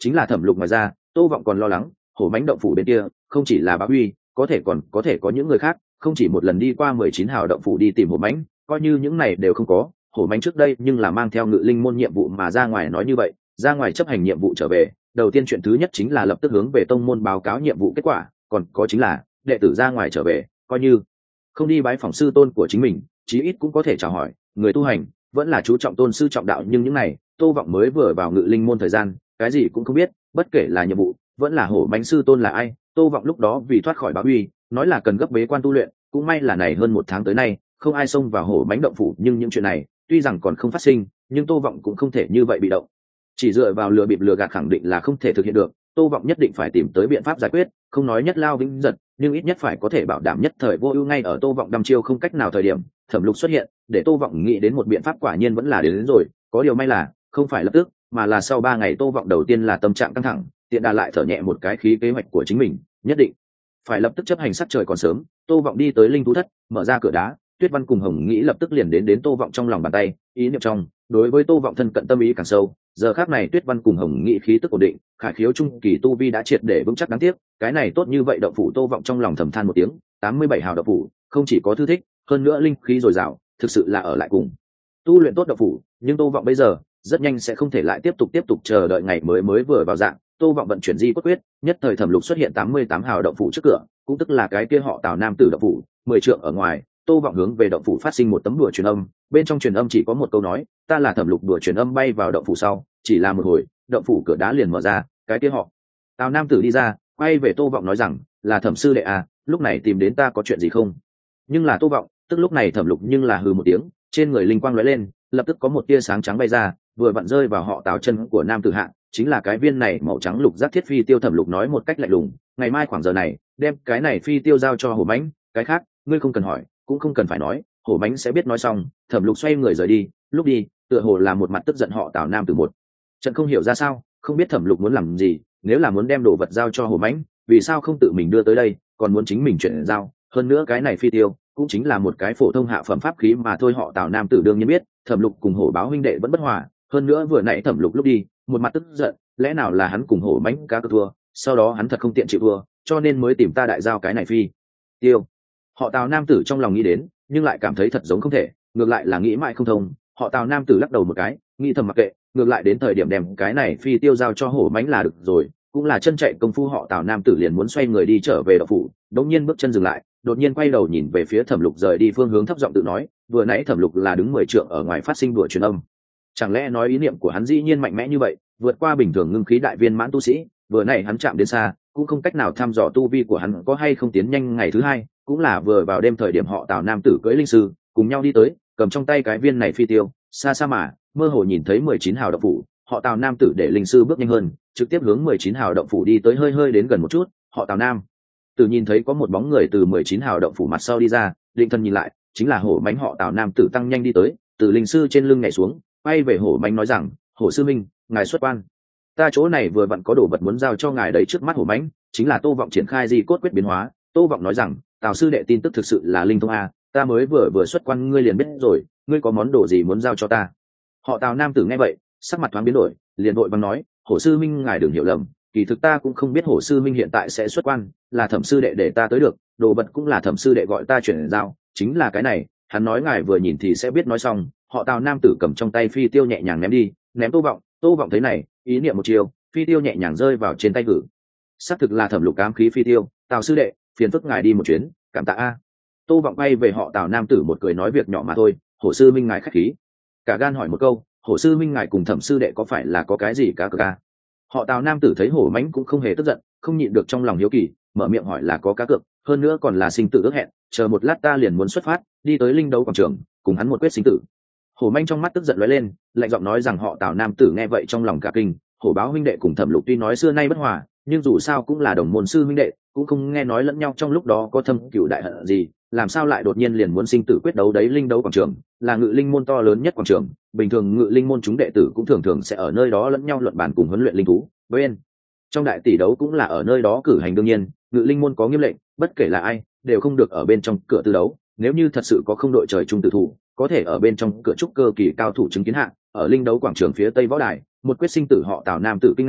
chính là Thẩm Lục. Ngoài ra Tô Vọng còn lo lắng hổ mãnh động phủ bên kia không chỉ là Bá Huy, có thể còn có thể có những người khác, không chỉ một lần đi qua mười chín hào động phủ đi tìm hổ mãnh, coi như những này đều không có, hổ mãnh trước đây nhưng là mang theo ngự linh môn nhiệm vụ mà ra ngoài. Nói như vậy ra ngoài chấp hành nhiệm vụ trở về, đầu tiên chuyện thứ nhất chính là lập tức hướng về tông môn báo cáo nhiệm vụ kết quả, còn có chính là đệ tử ra ngoài trở về, coi như không đi bái phỏng sư tôn của chính mình, chí ít cũng có thể chào hỏi. Người tu hành vẫn là chú trọng tôn sư trọng đạo, nhưng những này Tô Vọng mới vừa vào ngự linh môn thời gian, cái gì cũng không biết, bất kể là nhiệm vụ vẫn là hổ mãnh sư tôn là ai. Tô Vọng lúc đó vì thoát khỏi Bá Huy, nói là cần gấp bế quan tu luyện, cũng may là này hơn một tháng tới nay không ai xông vào hổ mãnh động phủ, nhưng những chuyện này tuy rằng còn không phát sinh, nhưng Tô Vọng cũng không thể như vậy bị động. Chỉ dựa vào lừa bịp lừa gạt khẳng định là không thể thực hiện được, Tô Vọng nhất định phải tìm tới biện pháp giải quyết, không nói nhất lao vĩnh giật, nhưng ít nhất phải có thể bảo đảm nhất thời vô ưu. Ngay ở Tô Vọng đăm chiêu không cách nào thời điểm, Thẩm Lục xuất hiện, để Tô Vọng nghĩ đến một biện pháp, quả nhiên vẫn là đến, đến rồi. Có điều may là không phải lập tức, mà là sau ba ngày. Tô Vọng đầu tiên là tâm trạng căng thẳng, tiện đà lại thở nhẹ một cái khí kế hoạch của chính mình nhất định phải lập tức chấp hành. Sắc trời còn sớm, Tô Vọng đi tới linh thú thất, mở ra cửa đá, Tuyết Văn cùng Hồng Nghĩ lập tức liền đến đến Tô Vọng trong lòng bàn tay, ý niệm trong đối với Tô Vọng thân cận tâm ý càng sâu. Giờ khắc này Tuyết Văn cùng Hồng Nghĩ khí tức ổn định, khải khiếu trung kỳ tu vi đã triệt để vững chắc. Đáng tiếc cái này tốt như vậy động phủ. Tô Vọng trong lòng thầm than một tiếng, tám mươi bảy hào động phủ không chỉ có thư thích, hơn nữa linh khí dồi dào, thực sự là ở lại cùng tu luyện tốt động phủ. Nhưng Tô Vọng bây giờ rất nhanh sẽ không thể lại tiếp tục tiếp tục chờ đợi ngày mới mới vừa vào dạng. Tô Vọng vận chuyển di cốt quyết, nhất thời Thẩm Lục xuất hiện tám mươi tám hào động phủ trước cửa, cũng tức là cái kia họ Tào nam tử động phủ, mười trượng ở ngoài. Tô Vọng hướng về động phủ phát sinh một tấm đùa truyền âm, bên trong truyền âm chỉ có một câu nói: ta là Thẩm Lục. Đùa truyền âm bay vào động phủ sau, chỉ là một hồi, động phủ cửa đá liền mở ra, cái kia họ Tào nam tử đi ra, quay về Tô Vọng nói rằng: là Thẩm sư đệ à, lúc này tìm đến ta có chuyện gì không? Nhưng là Tô Vọng, tức lúc này Thẩm Lục nhưng là hừ một tiếng, trên người linh quang lóe lên, lập tức có một tia sáng trắng bay ra, vừa vặn rơi vào họ Tào chân của nam tử hạ, chính là cái viên này màu trắng lục giác thiết phi tiêu. Thẩm Lục nói một cách lạnh lùng: ngày mai khoảng giờ này, đem cái này phi tiêu giao cho Hổ Mãnh, cái khác ngươi không cần hỏi, cũng không cần phải nói, Hổ Mãnh sẽ biết. Nói xong, Thẩm Lục xoay người rời đi, lúc đi, tựa hồ là một mặt tức giận họ Tào nam tử một trận không hiểu ra sao, không biết Thẩm Lục muốn làm gì. Nếu là muốn đem đồ vật giao cho Hổ Mãnh, vì sao không tự mình đưa tới đây, còn muốn chính mình chuyển giao? Hơn nữa cái này phi tiêu cũng chính là một cái phổ thông hạ phẩm pháp khí mà thôi. Họ Tào nam tử đương nhiên biết Thẩm Lục cùng Hổ Báo huynh đệ vẫn bất hòa, hơn nữa vừa nãy Thẩm Lục lúc đi một mặt tức giận, lẽ nào là hắn cùng Hổ Mãnh cá cược thua, sau đó hắn thật không tiện chịu thua, cho nên mới tìm ta đại giao cái này phi tiêu. Họ Tào nam tử trong lòng nghĩ đến, nhưng lại cảm thấy thật giống không thể, ngược lại là nghĩ mãi không thông. Họ Tào nam tử lắc đầu một cái, nghĩ thầm mặc kệ, ngược lại đến thời điểm đem cái này phi tiêu giao cho Hổ Mãnh là được rồi. Cũng là chân chạy công phu. Họ Tào nam tử liền muốn xoay người đi trở về động phủ, đột nhiên bước chân dừng lại, đột nhiên quay đầu nhìn về phía Thẩm Lục rời đi phương hướng, thấp giọng tự nói: vừa nãy Thẩm Lục là đứng mười trượng ở ngoài phát sinh đùa truyền âm, chẳng lẽ nói ý niệm của hắn dĩ nhiên mạnh mẽ như vậy, vượt qua bình thường ngưng khí đại viên mãn tu sĩ? Vừa nãy hắn chạm đến xa, cũng không cách nào thăm dò tu vi của hắn có hay không tiến nhanh. Ngày thứ hai cũng là vừa vào đêm thời điểm, họ Tào nam tử cưỡi linh sư cùng nhau đi tới, cầm trong tay cái viên này phi tiêu, xa xa mà mơ hồ nhìn thấy mười chín hào động phủ. Họ Tào nam tử để linh sư bước nhanh hơn, trực tiếp hướng mười chín hào động phủ đi tới. Hơi hơi đến gần một chút, họ Tào nam tử nhìn thấy có một bóng người từ mười chín hào động phủ mặt sau đi ra, định thần nhìn lại, chính là Hổ Mãnh. Họ Tào nam tử tăng nhanh đi tới, từ linh sư trên lưng nhảy xuống, quay về Hổ Mãnh nói rằng: Hổ sư minh, ngài xuất quan, ta chỗ này vừa vặn có đồ vật muốn giao cho ngài đấy. Trước mắt Hổ Mãnh chính là Tô Vọng triển khai di cốt quyết biến hóa. Tô Vọng nói rằng: Tào sư đệ tin tức thực sự là linh thông a, ta mới vừa vừa xuất quan ngươi liền biết rồi, ngươi có món đồ gì muốn giao cho ta? Họ Tào nam tử nghe vậy, sắc mặt thoáng biến đổi, liền vội vàng nói: Hổ sư minh ngài đừng hiểu lầm, kỳ thực ta cũng không biết Hổ sư minh hiện tại sẽ xuất quan, là Thẩm sư đệ để ta tới được, đồ vật cũng là Thẩm sư đệ gọi ta chuyển giao, chính là cái này. Hắn nói ngài vừa nhìn thì sẽ biết. Nói xong, họ Tào nam tử cầm trong tay phi tiêu nhẹ nhàng ném đi, ném Tô Vọng. Tô Vọng thấy này, ý niệm một chiều, phi tiêu nhẹ nhàng rơi vào trên tay gử. Xác thực là Thẩm Lục ám khí phi tiêu. Tào sư đệ, phiền phức ngài đi một chuyến, cảm tạ a. Tô Vọng bay về họ Tào nam tử một cười nói: việc nhỏ mà thôi, Hổ sư minh ngài khách khí. Cả gan hỏi một câu, Hổ sư minh ngài cùng Thẩm sư đệ có phải là có cái gì cá cược a? Họ Tào nam tử thấy Hổ Mãnh cũng không hề tức giận, không nhịn được trong lòng hiếu kỳ, mở miệng hỏi: là có cá cược, hơn nữa còn là sinh tử ước hẹn, chờ một lát ta liền muốn xuất phát, đi tới linh đấu quảng trường, cùng hắn một quyết sinh tử. Hổ Mãnh trong mắt tức giận lóe lên, lạnh giọng nói rằng: họ Tào nam tử nghe vậy trong lòng cả kinh, Hổ Báo huynh đệ cùng Thẩm Lục tuy nói xưa nay bất hòa, nhưng dù sao cũng là đồng môn sư huynh đệ, cũng không nghe nói lẫn nhau trong lúc đó có thâm cửu đại hận gì, làm sao lại đột nhiên liền muốn sinh tử quyết đấu đấy? Linh đấu quảng trường là ngự linh môn to lớn nhất quảng trường, bình thường ngự linh môn chúng đệ tử cũng thường thường sẽ ở nơi đó lẫn nhau luận bàn cùng huấn luyện linh thú. Bên trong đại tỷ đấu cũng là ở nơi đó cử hành. đương nhiên, ngự linh môn có nghiêm lệnh, bất kể là ai đều không được ở bên trong cửa tư đấu. Nếu như thật sự có không đội trời chung tử thủ, có thể ở bên trong cửa trúc cơ kỳ cao thủ chứng kiến hạ, ở linh đấu quảng trường phía tây võ đài, một quyết sinh tử. Họ Tào nam tử kinh ngạc,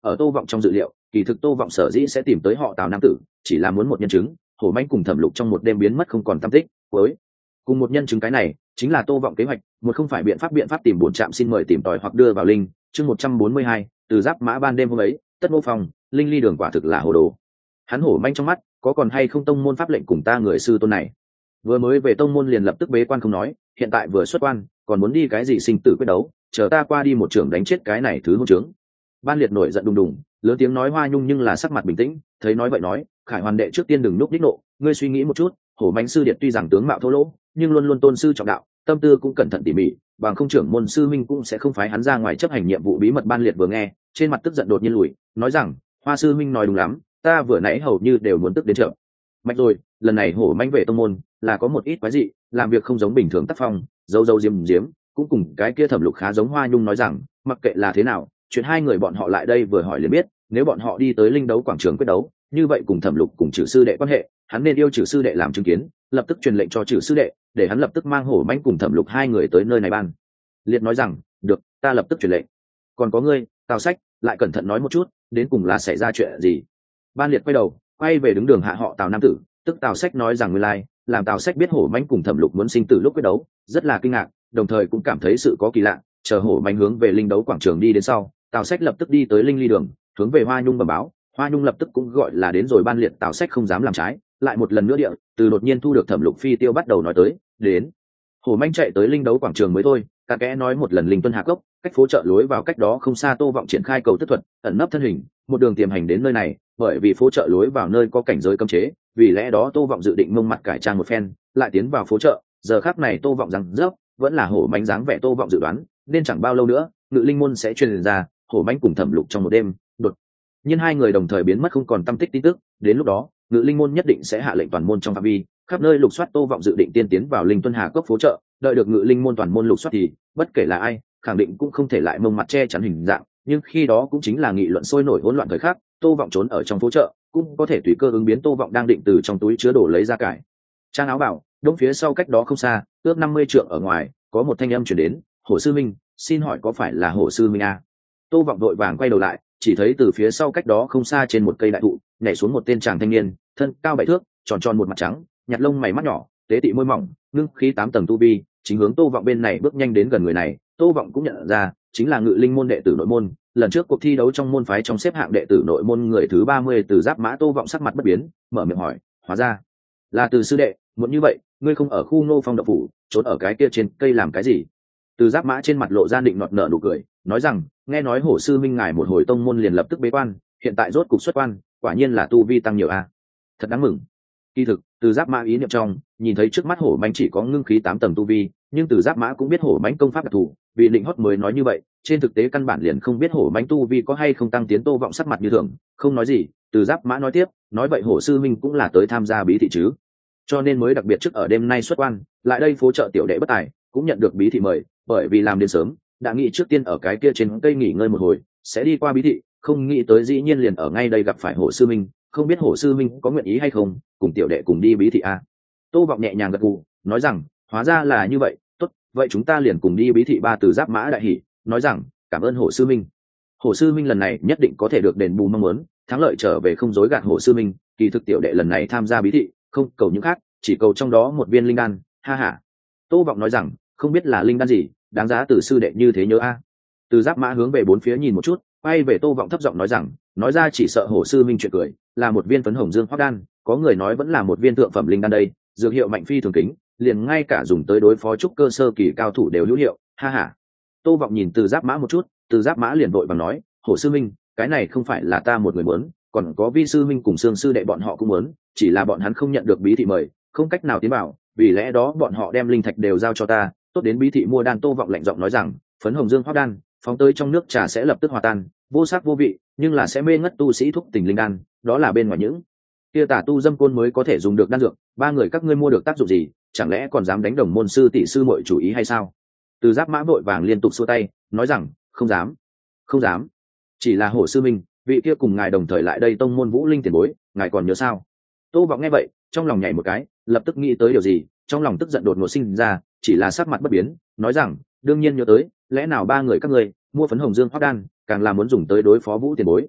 ở Tô Vọng trong dự liệu, kỳ thực Tô Vọng sở dĩ sẽ tìm tới họ Tào nam tử, chỉ là muốn một nhân chứng, Hổ Manh cùng Thẩm Lục trong một đêm biến mất không còn tăm tích, với cùng một nhân chứng cái này, chính là Tô Vọng kế hoạch, một không phải biện pháp biện pháp tìm bổn trạm xin mời tìm tòi hoặc đưa vào linh, chương một trăm bốn mươi hai, từ Giáp Mã ban đêm hôm ấy, Tất Mô Phòng, Linh Ly Đường quả thực là hồ đồ. Hắn Hổ Manh trong mắt, có còn hay không tông môn pháp lệnh cùng ta người sư tôn này. Vừa mới về tông môn liền lập tức bế quan không nói, hiện tại vừa xuất quan, còn muốn đi cái gì sinh tử quyết đấu, chờ ta qua đi một trường đánh chết cái này thứ hỗn trướng. Ban Liệt nổi giận đùng đùng, lớn tiếng nói Hoa Nhung nhưng là sắc mặt bình tĩnh, thấy nói vậy nói, Khải Hoàn đệ trước tiên đừng núp đích nộ, ngươi suy nghĩ một chút, Hổ Manh sư điệt tuy rằng tướng mạo thô lỗ, nhưng luôn luôn tôn sư trọng đạo, tâm tư cũng cẩn thận tỉ mỉ, bằng không trưởng môn sư minh cũng sẽ không phái hắn ra ngoài chấp hành nhiệm vụ bí mật. Ban Liệt vừa nghe, trên mặt tức giận đột nhiên lùi, nói rằng, Hoa sư minh nói đúng lắm, ta vừa nãy hầu như đều muốn tức đến chợ mạch rồi. Lần này Hổ Manh về tông môn là có một ít quái dị, làm việc không giống bình thường tác phong, dâu dâu diếm diếm, cũng cùng cái kia Thẩm Lục khá giống. Hoa Nhung nói rằng, mặc kệ là thế nào, chuyện hai người bọn họ lại đây vừa hỏi liền biết, nếu bọn họ đi tới linh đấu quảng trường quyết đấu, như vậy cùng Thẩm Lục cùng Trử sư đệ quan hệ, hắn nên yêu Trử sư đệ làm chứng kiến, lập tức truyền lệnh cho Trử sư đệ, để hắn lập tức mang Hổ Manh cùng Thẩm Lục hai người tới nơi này. Ban Liệt nói rằng, được, ta lập tức truyền lệnh. Còn có ngươi, Tào Sách, lại cẩn thận nói một chút, đến cùng là xảy ra chuyện gì. Ban Liệt quay đầu, quay về đứng đường hạ họ Tào nam tử, tức Tào Sách nói rằng, nguyên lai, làm Tào Sách biết Hổ Manh cùng Thẩm Lục muốn sinh tử lúc quyết đấu, rất là kinh ngạc, đồng thời cũng cảm thấy sự có kỳ lạ. Chờ Hổ Manh hướng về linh đấu quảng trường đi đến sau, Tào Sách lập tức đi tới Linh Ly đường, hướng về Hoa Nhung bẩm báo. Hoa Nhung lập tức cũng gọi là đến rồi. Ban Liệt Tào Sách không dám làm trái, lại một lần nữa địa từ đột nhiên thu được Thẩm Lục phi tiêu bắt đầu nói tới đến. Hổ Manh chạy tới linh đấu quảng trường mới thôi, cả kẽ nói một lần linh tuân hạ cốc, cách phố chợ lối vào cách đó không xa. Tô Vọng triển khai cầu tức thuật, ẩn nấp thân hình, một đường tiềm hành đến nơi này. Bởi vì phố chợ lối vào nơi có cảnh giới cấm chế, vì lẽ đó Tô Vọng dự định mông mặt cải trang một phen, lại tiến vào phố chợ. Giờ khắc này Tô Vọng rằng dốc, vẫn là Hổ Manh dáng vẻ Tô Vọng dự đoán, nên chẳng bao lâu nữa, Ngự Linh môn sẽ truyền ra Hổ Manh cùng Thẩm Lục trong một đêm, đột nhiên hai người đồng thời biến mất không còn tăm tích tin tức. Đến lúc đó, Ngự Linh môn nhất định sẽ hạ lệnh toàn môn trong phạm vi khắp nơi lục soát. Tô Vọng dự định tiên tiến vào Linh Tuân Hà cốc phố chợ, đợi được Ngự Linh môn toàn môn lục soát thì bất kể là ai, khẳng định cũng không thể lại mông mặt che chắn hình dạng, nhưng khi đó cũng chính là nghị luận sôi nổi hỗn loạn thời khắc. Tô Vọng trốn ở trong phố chợ, cũng có thể tùy cơ ứng biến. Tô Vọng đang định từ trong túi chứa đồ lấy ra cải trang áo bảo, đông phía sau cách đó không xa, ước năm mươi trượng ở ngoài, có một thanh âm truyền đến, Hổ sư minh, xin hỏi có phải là Hổ sư minh a? Tô Vọng vội vàng quay đầu lại, chỉ thấy từ phía sau cách đó không xa trên một cây đại thụ nhảy xuống một tên chàng thanh niên, thân cao bảy thước, tròn tròn một mặt trắng, nhạt lông mày mắt nhỏ, tế tị môi mỏng, ngưng khí tám tầng tu vi, chính hướng Tô Vọng bên này bước nhanh đến gần. Người này, Tô Vọng cũng nhận ra, chính là Ngự Linh môn đệ tử nội môn, lần trước cuộc thi đấu trong môn phái trong xếp hạng đệ tử nội môn người thứ ba mươi Từ Giáp Mã. Tô Vọng sắc mặt bất biến, mở miệng hỏi, hóa ra là Từ sư đệ, muốn như vậy, ngươi không ở khu Ngô Phong động phủ, trốn ở cái kia trên cây làm cái gì? Từ Giáp Mã trên mặt lộ ra định nọt nở nụ cười, nói rằng, nghe nói Hổ sư minh ngài một hồi tông môn liền lập tức bế quan, hiện tại rốt cục xuất quan, quả nhiên là tu vi tăng nhiều a, thật đáng mừng. Kỳ thực, Từ Giáp Mã ý niệm trong, nhìn thấy trước mắt Hổ Manh chỉ có ngưng khí tám tầng tu vi, nhưng Từ Giáp Mã cũng biết Hổ Manh công pháp đặc thù, vì định hót mới nói như vậy, trên thực tế căn bản liền không biết Hổ Manh tu vi có hay không tăng tiến. Tô Vọng sắc mặt như thường, không nói gì. Từ Giáp Mã nói tiếp, nói vậy Hổ sư minh cũng là tới tham gia bí thị chứ, cho nên mới đặc biệt trước ở đêm nay xuất quan, lại đây phố chợ tiểu đệ bất tài, cũng nhận được bí thị mời, bởi vì làm đến sớm, đã nghĩ trước tiên ở cái kia trên cây nghỉ ngơi một hồi, sẽ đi qua bí thị, không nghĩ tới dĩ nhiên liền ở ngay đây gặp phải Hổ sư minh, không biết Hổ sư minh có nguyện ý hay không cùng tiểu đệ cùng đi bí thị a? Tô Vọng nhẹ nhàng gật gù, nói rằng, hóa ra là như vậy, tốt, vậy chúng ta liền cùng đi bí thị. Ba Từ Giáp Mã đại hỉ, nói rằng, cảm ơn Hổ sư minh. Hổ sư minh lần này nhất định có thể được đền bù mong muốn, thắng lợi trở về không dối gạt Hổ sư minh. Kỳ thực tiểu đệ lần này tham gia bí thị, không cầu những khác, chỉ cầu trong đó một viên linh đan, ha ha. Tô Vọng nói rằng, không biết là linh đan gì, đáng giá Từ sư đệ như thế nhớ a. Từ Giáp Mã hướng về bốn phía nhìn một chút, quay về Tô Vọng thấp giọng nói rằng, nói ra chỉ sợ Hổ sư minh chuyện cười, là một viên phấn hồng dương hoắc đan, có người nói vẫn là một viên thượng phẩm linh đan đây, dược hiệu mạnh phi thường kính, liền ngay cả dùng tới đối phó trúc cơ sơ kỳ cao thủ đều hữu hiệu, ha ha. Tô Vọng nhìn Từ Giáp Mã một chút, Từ Giáp Mã liền vội vàng nói, Hổ sư minh, cái này không phải là ta một người muốn, còn có Vi sư minh cùng Sương sư đệ bọn họ cũng muốn, chỉ là bọn hắn không nhận được bí thị mời, không cách nào tiến vào, vì lẽ đó bọn họ đem linh thạch đều giao cho ta, tốt đến bí thị mua đan. Tô Vọng lạnh giọng nói rằng, phấn hồng dương hoắc đan, phóng tới trong nước trà sẽ lập tức hòa tan, vô sắc vô vị, nhưng là sẽ mê ngất tu sĩ thuốc tình linh đan, đó là bên ngoài những kia tà tu dâm côn mới có thể dùng được đan dược, ba người các ngươi mua được tác dụng gì, chẳng lẽ còn dám đánh đồng môn sư tỷ sư muội chủ ý hay sao? Từ Giáp Mã vội vàng liên tục xua tay, nói rằng, không dám, không dám, chỉ là Hổ sư minh, vị kia cùng ngài đồng thời lại đây tông môn Vũ Linh tiền bối, ngài còn nhớ sao? Tô Vọng nghe vậy, trong lòng nhảy một cái, lập tức nghĩ tới điều gì, trong lòng tức giận đột ngột sinh ra, chỉ là sắc mặt bất biến, nói rằng, đương nhiên nhớ tới, lẽ nào ba người các ngươi mua phấn hồng dương hoắc đan, càng là muốn dùng tới đối phó Vũ tiền bối,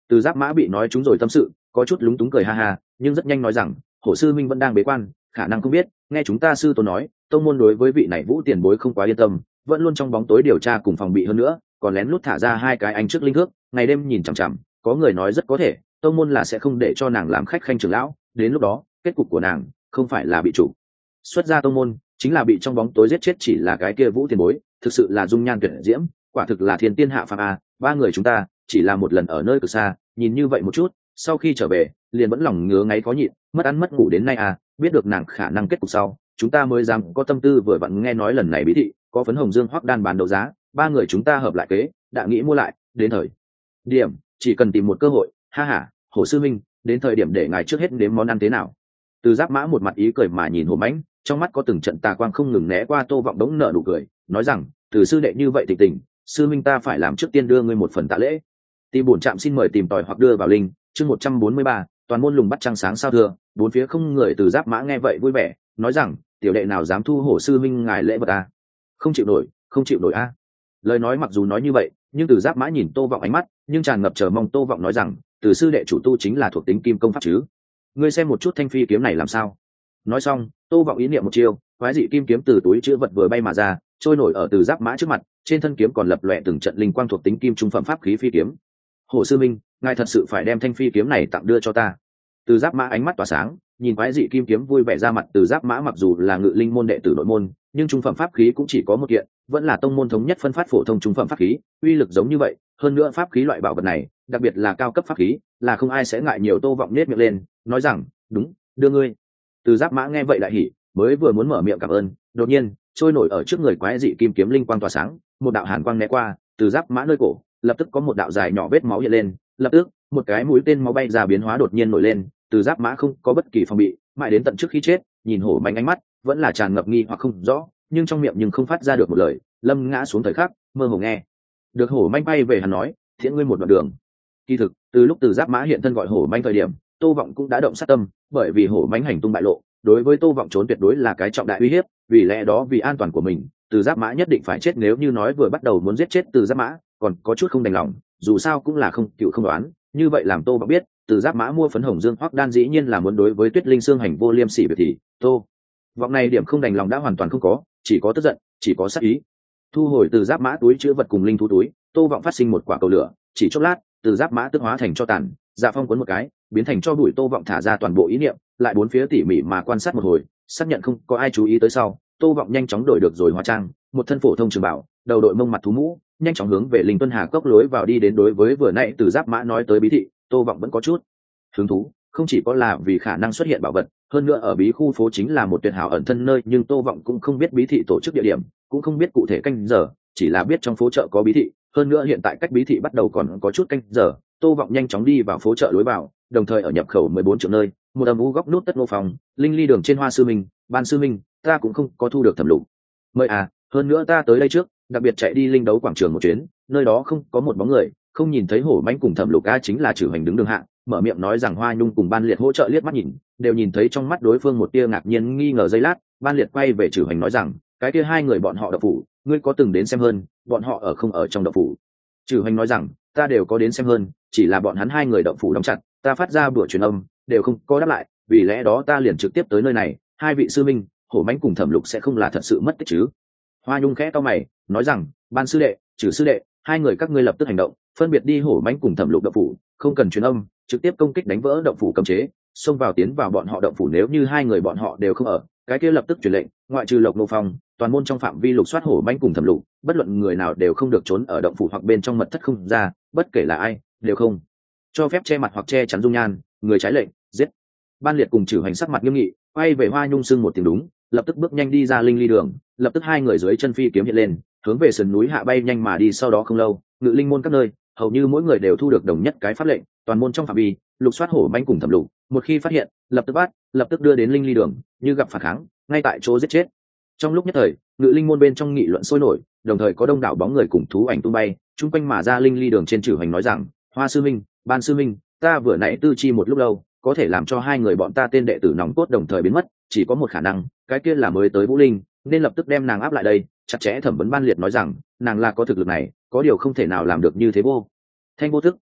Từ Giáp Mã bị nói trúng rồi tâm sự, có chút lúng túng cười ha ha, nhưng rất nhanh nói rằng Hổ sư minh vẫn đang bế quan, khả năng không biết, nghe chúng ta sư tôn nói tông môn đối với vị này Vũ tiền bối không quá yên tâm, vẫn luôn trong bóng tối điều tra cùng phòng bị, hơn nữa còn lén lút thả ra hai cái anh trước linh thước, ngày đêm nhìn chằm chằm. Có người nói rất có thể tông môn là sẽ không để cho nàng làm khách khanh trưởng lão, đến lúc đó kết cục của nàng không phải là bị chủ xuất ra tông môn, chính là bị trong bóng tối giết chết. Chỉ là cái kia Vũ tiền bối thực sự là dung nhan tuyệt diễm, quả thực là thiên tiên hạ phàm a. Ba người chúng ta chỉ là một lần ở nơi cực xa nhìn như vậy một chút, sau khi trở về liền vẫn lòng ngứa ngáy khó nhịn, mất ăn mất ngủ đến nay à. Biết được nàng khả năng kết cục sau, chúng ta mới dám có tâm tư. Vừa vặn nghe nói lần này bí thị có phấn hồng dương hoắc đan bán đấu giá, ba người chúng ta hợp lại kế đã nghĩ mua lại. Đến thời điểm chỉ cần tìm một cơ hội, ha ha. Hổ sư minh, đến thời điểm để ngài trước hết nếm món ăn thế nào? Từ Giáp Mã một mặt ý cười mà nhìn Hổ Mãnh, trong mắt có từng trận tà quang không ngừng né qua. Tô Vọng đống nở nụ cười, nói rằng từ sư đệ như vậy tình tình, sư minh ta phải làm trước tiên đưa ngươi một phần tạ lễ. Tìm bổn trạm xin mời tìm tòi hoặc đưa vào linh. Chương một trăm bốn mươi ba, toàn môn lùng bắt trăng sáng sao thưa. Bốn phía không người. Từ Giáp Mã nghe vậy vui vẻ, nói rằng tiểu đệ nào dám thu Hổ sư minh ngài lễ vật a? Không chịu nổi, không chịu nổi a. Lời nói mặc dù nói như vậy, nhưng Từ Giáp Mã nhìn Tô Vọng ánh mắt nhưng tràn ngập chờ mong. Tô Vọng nói rằng từ sư đệ chủ tu chính là thuộc tính kim công pháp chứ, ngươi xem một chút thanh phi kiếm này làm sao. Nói xong Tô Vọng ý niệm một chiêu, quái dị kim kiếm từ túi chứa vật vừa bay mà ra, trôi nổi ở Từ Giáp Mã trước mặt. Trên thân kiếm còn lập lòe từng trận linh quang thuộc tính kim trung phẩm pháp khí phi kiếm. Hổ sư minh, ngài thật sự phải đem thanh phi kiếm này tặng đưa cho ta? Từ Giáp Mã ánh mắt tỏa sáng, nhìn quái dị kim kiếm vui vẻ ra mặt. Từ Giáp Mã mặc dù là ngự linh môn đệ tử nội môn, nhưng trung phẩm pháp khí cũng chỉ có một kiện, vẫn là tông môn thống nhất phân phát phổ thông trung phẩm pháp khí, uy lực giống như vậy. Hơn nữa pháp khí loại bảo vật này, đặc biệt là cao cấp pháp khí, là không ai sẽ ngại nhiều. Tô Vọng nhếch miệng lên, nói rằng đúng, đưa ngươi. Từ Giáp Mã nghe vậy đại hỉ, mới vừa muốn mở miệng cảm ơn, đột nhiên trôi nổi ở trước người quái dị kim kiếm linh quang tỏa sáng, một đạo hàn quang né qua. Từ Giáp Mã nơi cổ lập tức có một đạo dài nhỏ vết máu hiện lên, lập tức một cái mũi tên máu bay ra biến hóa đột nhiên nổi lên. Từ Giáp Mã không có bất kỳ phòng bị, mãi đến tận trước khi chết, nhìn Hổ Mãnh ánh mắt vẫn là tràn ngập nghi hoặc không rõ, nhưng trong miệng nhưng không phát ra được một lời. Lâm ngã xuống thời khắc, mơ hồ nghe được Hổ Mãnh bay về hắn nói, thiện ngươi một đoạn đường. Kỳ thực từ lúc Từ Giáp Mã hiện thân gọi Hổ Mãnh thời điểm, Tô Vọng cũng đã động sát tâm, bởi vì Hổ Mãnh hành tung bại lộ, đối với Tô Vọng trốn tuyệt đối là cái trọng đại uy hiếp. Vì lẽ đó vì an toàn của mình, Từ Giáp Mã nhất định phải chết. Nếu như nói vừa bắt đầu muốn giết chết Từ Giáp Mã, còn có chút không đành lòng, dù sao cũng là không chịu không đoán. Như vậy làm Tô Vọng biết, Từ Giáp Mã mua phấn hồng dương hoắc đan dĩ nhiên là muốn đối với Tuyết Linh Xương hành vô liêm sỉ việc, thì Tô Vọng này điểm không đành lòng đã hoàn toàn không có, chỉ có tức giận, chỉ có sát ý. Thu hồi Từ Giáp Mã túi chứa vật cùng linh thú túi, Tô Vọng phát sinh một quả cầu lửa, chỉ chốc lát, Từ Giáp Mã tức hóa thành cho tàn, Dạ Phong cuốn một cái, biến thành cho bụi. Tô Vọng thả ra toàn bộ ý niệm, lại bốn phía tỉ mỉ mà quan sát một hồi, xác nhận không có ai chú ý tới sau, Tô Vọng nhanh chóng đổi được rồi hóa trang, một thân phổ thông trường bảo, đầu đội mông mặt thú mũ, nhanh chóng hướng về Linh Tuân Hà cốc lối vào đi đến. Đối với vừa nãy Từ Giáp Mã nói tới bí thị, Tô Vọng vẫn có chút hứng thú, không chỉ có là vì khả năng xuất hiện bảo vật, hơn nữa ở bí khu phố chính là một tuyệt hảo ẩn thân nơi. Nhưng Tô Vọng cũng không biết bí thị tổ chức địa điểm, cũng không biết cụ thể canh giờ, chỉ là biết trong phố chợ có bí thị, hơn nữa hiện tại cách bí thị bắt đầu còn có chút canh giờ. Tô Vọng nhanh chóng đi vào phố chợ lối vào, đồng thời ở nhập khẩu mười bốn triệu nơi, một âm u góc nút tất ngô phòng, linh ly đường trên Hoa sư minh, Ban sư minh, ta cũng không có thu được thẩm lục mời à, hơn nữa ta tới đây trước đặc biệt chạy đi linh đấu quảng trường một chuyến, nơi đó không có một bóng người, không nhìn thấy Hổ Mãnh cùng thẩm lục a. Chính là Trử Hành đứng đường hạ, mở miệng nói rằng Hoa Nhung cùng Ban Liệt hỗ trợ liếc mắt nhìn, đều nhìn thấy trong mắt đối phương một tia ngạc nhiên nghi ngờ. Giây lát, Ban Liệt quay về Trử Hành nói rằng cái kia hai người bọn họ đậu phủ, ngươi có từng đến xem hơn, bọn họ ở không ở trong đậu phủ? Trử Hành nói rằng ta đều có đến xem hơn, chỉ là bọn hắn hai người đậu phủ đóng chặt, ta phát ra bữa truyền âm đều không có đáp lại, vì lẽ đó ta liền trực tiếp tới nơi này. Hai vị sư minh, Hổ Mãnh cùng thẩm lục sẽ không là thật sự mất tích chứ? Hoa Nhung khẽ cau mày, nói rằng Ban sư đệ, Trử sư đệ, hai người các ngươi lập tức hành động, phân biệt đi Hổ Mãnh cùng thẩm lục động phủ, không cần truyền âm, trực tiếp công kích đánh vỡ động phủ cấm chế, xông vào tiến vào bọn họ động phủ. Nếu như hai người bọn họ đều không ở, cái kia lập tức truyền lệnh, ngoại trừ Lộc Nô Phong, toàn môn trong phạm vi lục soát Hổ Mãnh cùng thẩm lục, bất luận người nào đều không được trốn ở động phủ hoặc bên trong mật thất không ra, bất kể là ai, đều không cho phép che mặt hoặc che chắn dung nhan, người trái lệnh giết. Ban Liệt cùng Trử Hành sắc mặt nghiêm nghị, quay về Hoa Nhung sưng một tiếng đúng, lập tức bước nhanh đi ra linh ly đường. Lập tức hai người dưới chân phi kiếm hiện lên, hướng về sườn núi hạ bay nhanh mà đi. Sau đó không lâu, ngự linh môn các nơi hầu như mỗi người đều thu được đồng nhất cái pháp lệnh, toàn môn trong phạm vi lục soát Hổ Mãnh cùng thẩm lục, một khi phát hiện lập tức bắt, lập tức đưa đến linh ly đường, như gặp phản kháng ngay tại chỗ giết chết. Trong lúc nhất thời, ngự linh môn bên trong nghị luận sôi nổi, đồng thời có đông đảo bóng người cùng thú ảnh tung bay chung quanh mà ra linh ly đường. Trên Trử Hành nói rằng Hoa sư minh, Ban sư minh, ta vừa nãy tư chi một lúc lâu, có thể làm cho hai người bọn ta tên đệ tử nòng cốt đồng thời biến mất, chỉ có một khả năng, cái kia là mới tới Vũ Linh, nên lập tức đem nàng áp lại đây. Chặt chẽ thẩm vấn Ban Liệt nói rằng nàng là có thực lực này, có điều không thể nào làm được như thế. Vô thanh vô thức,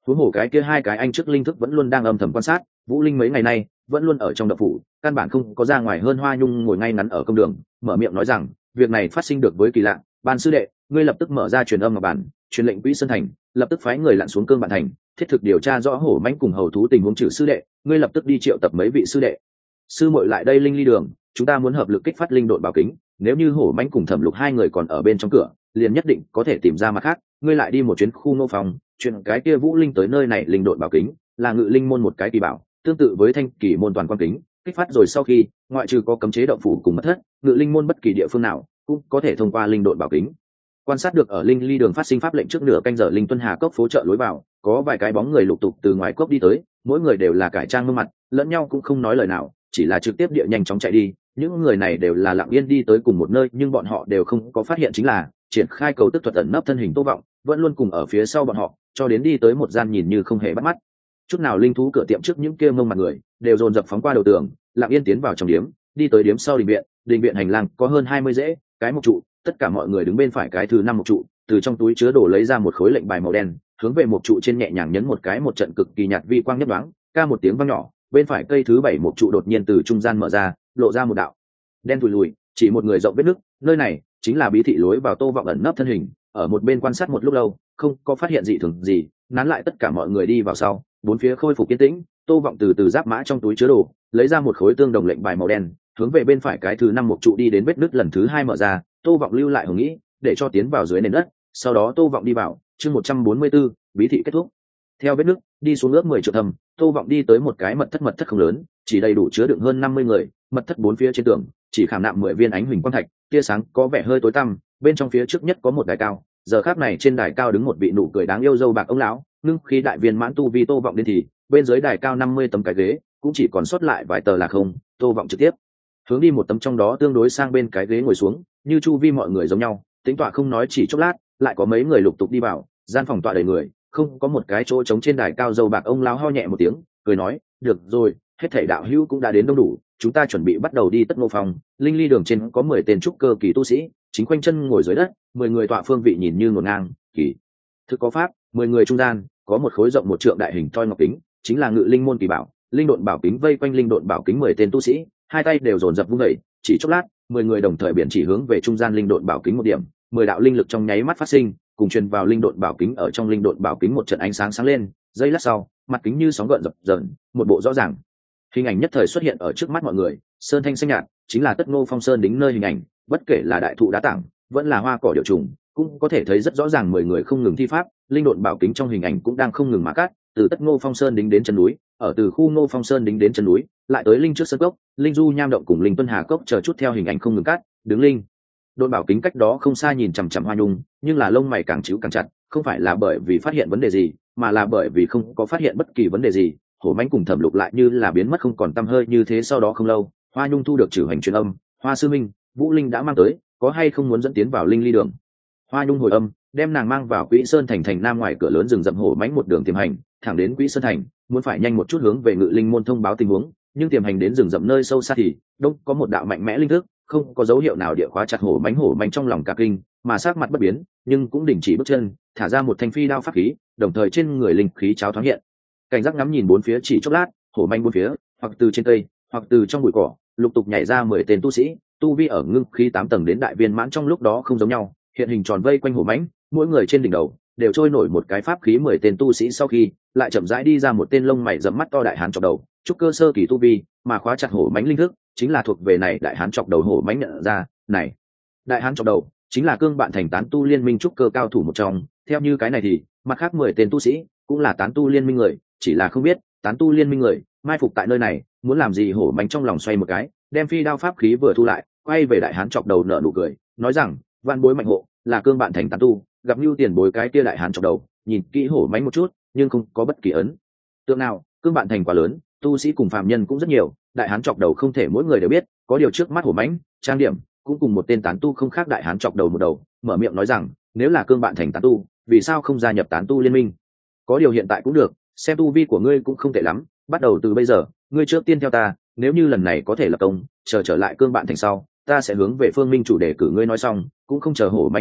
huống hồ cái kia hai cái anh trước linh thức vẫn luôn đang âm thầm quan sát Vũ Linh mấy ngày nay vẫn luôn ở trong đậu phủ, căn bản không có ra ngoài. Hơn Hoa Nhung ngồi ngay ngắn ở công đường, mở miệng nói rằng việc này phát sinh được với kỳ lạ. Ban sư đệ, ngươi lập tức mở ra truyền âm ngọc bản, truyền lệnh Quỹ Sơn Thành lập tức phái người lặn xuống Cương Bạn Thành, thiết thực điều tra rõ hổ mãnh cùng hầu thú tình huống. Trừ sư đệ, ngươi lập tức đi triệu tập mấy vị sư đệ sư muội lại đây linh ly đường, chúng ta muốn hợp lực kích phát linh độn bảo kính. Nếu như hổ mãnh cùng thẩm lục hai người còn ở bên trong cửa, liền nhất định có thể tìm ra mặt khác. Ngươi lại đi một chuyến khu Ngô Phòng, chuyện cái kia Vũ Linh tới nơi này linh độn bảo kính là ngự linh môn một cái kỳ bảo, tương tự với thanh kỳ môn toàn quan kính. Kích phát rồi sau khi, ngoại trừ có cấm chế động phủ cùng mất thất, ngự linh môn bất kỳ địa phương nào cũng có thể thông qua linh độn bảo kính quan sát được. Ở linh ly đường phát sinh pháp lệnh trước nửa canh giờ, linh tuân hà cốc phố chợ lối vào có vài cái bóng người lục tục từ ngoài cốc đi tới, mỗi người đều là cải trang gương mặt, lẫn nhau cũng không nói lời nào, chỉ là trực tiếp địa nhanh chóng chạy đi. Những người này đều là lặng yên đi tới cùng một nơi, nhưng bọn họ đều không có phát hiện chính là triển khai cầu tức thuật ẩn nấp thân hình Tô Vọng vẫn luôn cùng ở phía sau bọn họ, cho đến đi tới một gian nhìn như không hề bắt mắt chút nào linh thú cửa tiệm trước, những kia mông mặt người đều dồn dập phóng qua đầu tường, lặng yên tiến vào trong điếm. Đi tới điếm sau đình viện, đình viện hành lang có hơn hai mươi rễ cái mộc trụ, tất cả mọi người đứng bên phải cái thứ năm mộc trụ, từ trong túi chứa đồ lấy ra một khối lệnh bài màu đen, hướng về mộc trụ trên nhẹ nhàng nhấn một cái, một trận cực kỳ nhạt vi quang nhấp nhoáng, ca một tiếng vang nhỏ, bên phải cây thứ bảy mộc trụ đột nhiên từ trung gian mở ra, lộ ra một đạo đen thùi lùi chỉ một người rộng vết nứt. Nơi này chính là bí thị lối vào. Tô Vọng ẩn nấp thân hình ở một bên quan sát một lúc lâu, không có phát hiện dị thường gì, nán lại tất cả mọi người đi vào sau, bốn phía khôi phục yên tĩnh. Tô Vọng từ từ giáp mã trong túi chứa đồ lấy ra một khối tương đồng lệnh bài màu đen, hướng về bên phải cái thứ năm mộc trụ đi đến. Vết nứt lần thứ hai mở ra, Tô Vọng lưu lại hồng nghĩ để cho tiến vào dưới nền đất, sau đó Tô Vọng đi vào. Chương một trăm bốn mươi 144, bí thị kết thúc. Theo vết nứt đi xuống ước mười trượng thâm, Tô Vọng đi tới một cái mật thất. Mật thất không lớn, chỉ đầy đủ chứa đựng hơn năm mươi người. Mật thất bốn phía trên tường chỉ khảm nạm mười viên ánh huỳnh quang thạch, tia sáng có vẻ hơi tối tăm. Bên trong phía trước nhất có một đài cao, giờ khắc này trên đài cao đứng một vị nụ cười đáng yêu dâu bạc ông lão, ngưng khí đại viên mãn tu vi. Tô Vọng đến thì bên dưới đài cao năm mươi tấm cái ghế cũng chỉ còn sót lại vài tờ là không. Tô Vọng trực tiếp hướng đi một tấm trong đó, tương đối sang bên cái ghế ngồi xuống, như chu vi mọi người giống nhau tính tọa không nói. Chỉ chốc lát lại có mấy người lục tục đi vào, gian phòng tọa đầy người, không có một cái chỗ trống. Trên đài cao dâu bạc ông lão ho nhẹ một tiếng cười nói, được rồi, hết thảy đạo hữu cũng đã đến đông đủ, chúng ta chuẩn bị bắt đầu đi. Tất Ngô Phòng, linh ly đường trên có mười tên trúc cơ kỳ tu sĩ chính quanh chân ngồi dưới đất, mười người tọa phương vị nhìn như ngổn ngang kỳ thực có pháp. Mười người trung gian có một khối rộng một trượng đại hình toi ngọc kính, chính là ngự linh môn kỳ bảo linh độn bảo kính. Vây quanh linh độn bảo kính mười tên tu sĩ, hai tay đều dồn dập vung đẩy, chỉ chốc lát mười người đồng thời biển chỉ hướng về trung gian linh độn bảo kính một điểm. Mười đạo linh lực trong nháy mắt phát sinh, cùng truyền vào linh độn bảo kính. Ở trong linh độn bảo kính một trận ánh sáng sáng lên, giây lát sau mặt kính như sóng gợn dập dờn, một bộ rõ ràng hình ảnh nhất thời xuất hiện ở trước mắt mọi người. Sơn thanh xanh nhạt chính là Tất Ngô Phong Sơn đính nơi hình ảnh, bất kể là đại thụ đá tảng vẫn là hoa cỏ điệu trùng, cũng có thể thấy rất rõ ràng mười người không ngừng thi pháp. Linh độn bảo kính trong hình ảnh cũng đang không ngừng mã cát, từ Tất Ngô Phong Sơn đính đến chân núi, ở từ khu Ngô Phong Sơn đính đến chân núi, lại tới linh trước sơn cốc, linh du nham động cùng linh tuân hà cốc chờ chút. Theo hình ảnh không ngừng cát đứng linh độn bảo kính cách đó không xa nhìn chằm chằm Hoa Nhung, nhưng là lông mày càng chíu càng chặt, không phải là bởi vì phát hiện vấn đề gì, mà là bởi vì không có phát hiện bất kỳ vấn đề gì. Hổ mãnh cùng thẩm lục lại như là biến mất không còn tăm hơi như thế. Sau đó không lâu, Hoa Nhung thu được trừ hành truyền âm, Hoa sư minh, Vũ Linh đã mang tới, có hay không muốn dẫn tiến vào linh ly đường. Hoa Nhung hồi âm, đem nàng mang vào Quỹ Sơn Thành. Thành nam ngoài cửa lớn rừng rậm, hổ mãnh một đường tiềm hành thẳng đến Quỹ Sơn Thành, muốn phải nhanh một chút hướng về ngự linh môn thông báo tình huống. Nhưng tiềm hành đến rừng rậm nơi sâu xa thì đông có một đạo mạnh mẽ linh thức, không có dấu hiệu nào địa khóa chặt hổ mãnh. Hổ mãnh trong lòng cả kinh, mà sắc mặt bất biến, nhưng cũng đình chỉ bước chân, thả ra một thanh phi đao pháp khí, đồng thời trên người linh khí cháo thoáng hiện. Cảnh giác ngắm nhìn bốn phía, chỉ chốc lát, hổ manh bốn phía, hoặc từ trên cây, hoặc từ trong bụi cỏ, lục tục nhảy ra mười tên tu sĩ, tu vi ở ngưng khí tám tầng đến đại viên mãn trong lúc đó không giống nhau, hiện hình tròn vây quanh hổ mãnh, mỗi người trên đỉnh đầu đều trôi nổi một cái pháp khí. Mười tên tu sĩ sau khi lại chậm rãi đi ra một tên lông mày rậm mắt to đại hán chọc đầu, trúc cơ sơ kỳ tu vi, mà khóa chặt hổ mãnh linh thức chính là thuộc về này đại hán chọc đầu. Hổ mãnh nhận ra, này đại hán chọc đầu chính là Cương Bạn Thành tán tu liên minh trúc cơ cao thủ một trong. Theo như cái này thì mặt khác mười tên tu sĩ cũng là tán tu liên minh người, chỉ là không biết tán tu liên minh người mai phục tại nơi này muốn làm gì. Hổ mãnh trong lòng xoay một cái, đem phi đao pháp khí vừa thu lại, quay về đại hán chọc đầu nở nụ cười, nói rằng, van bối mạnh hộ là Cương Bạn Thành tán tu, gặp như tiền bối cái kia. Đại hán chọc đầu nhìn kỹ hổ mãnh một chút, nhưng không có bất kỳ ấn tượng nào. Cương Bạn Thành quá lớn, tu sĩ cùng phàm nhân cũng rất nhiều, đại hán chọc đầu không thể mỗi người đều biết. Có điều trước mắt hổ mãnh trang điểm cũng cùng một tên tán tu không khác. Đại hán chọc đầu một đầu mở miệng nói rằng, nếu là Cương Bạn Thành tán tu, vì sao không gia nhập tán tu liên minh? Có điều hiện tại cũng được, xem tu vi của ngươi cũng không tệ lắm, bắt đầu từ bây giờ ngươi trước tiên theo ta, nếu như lần này có thể lập công, chờ trở lại Cương Bạn Thành sau, ta sẽ hướng về Phương Minh chủ đề cử ngươi. Nói xong cũng không chờ hổ mãnh đáp ứng,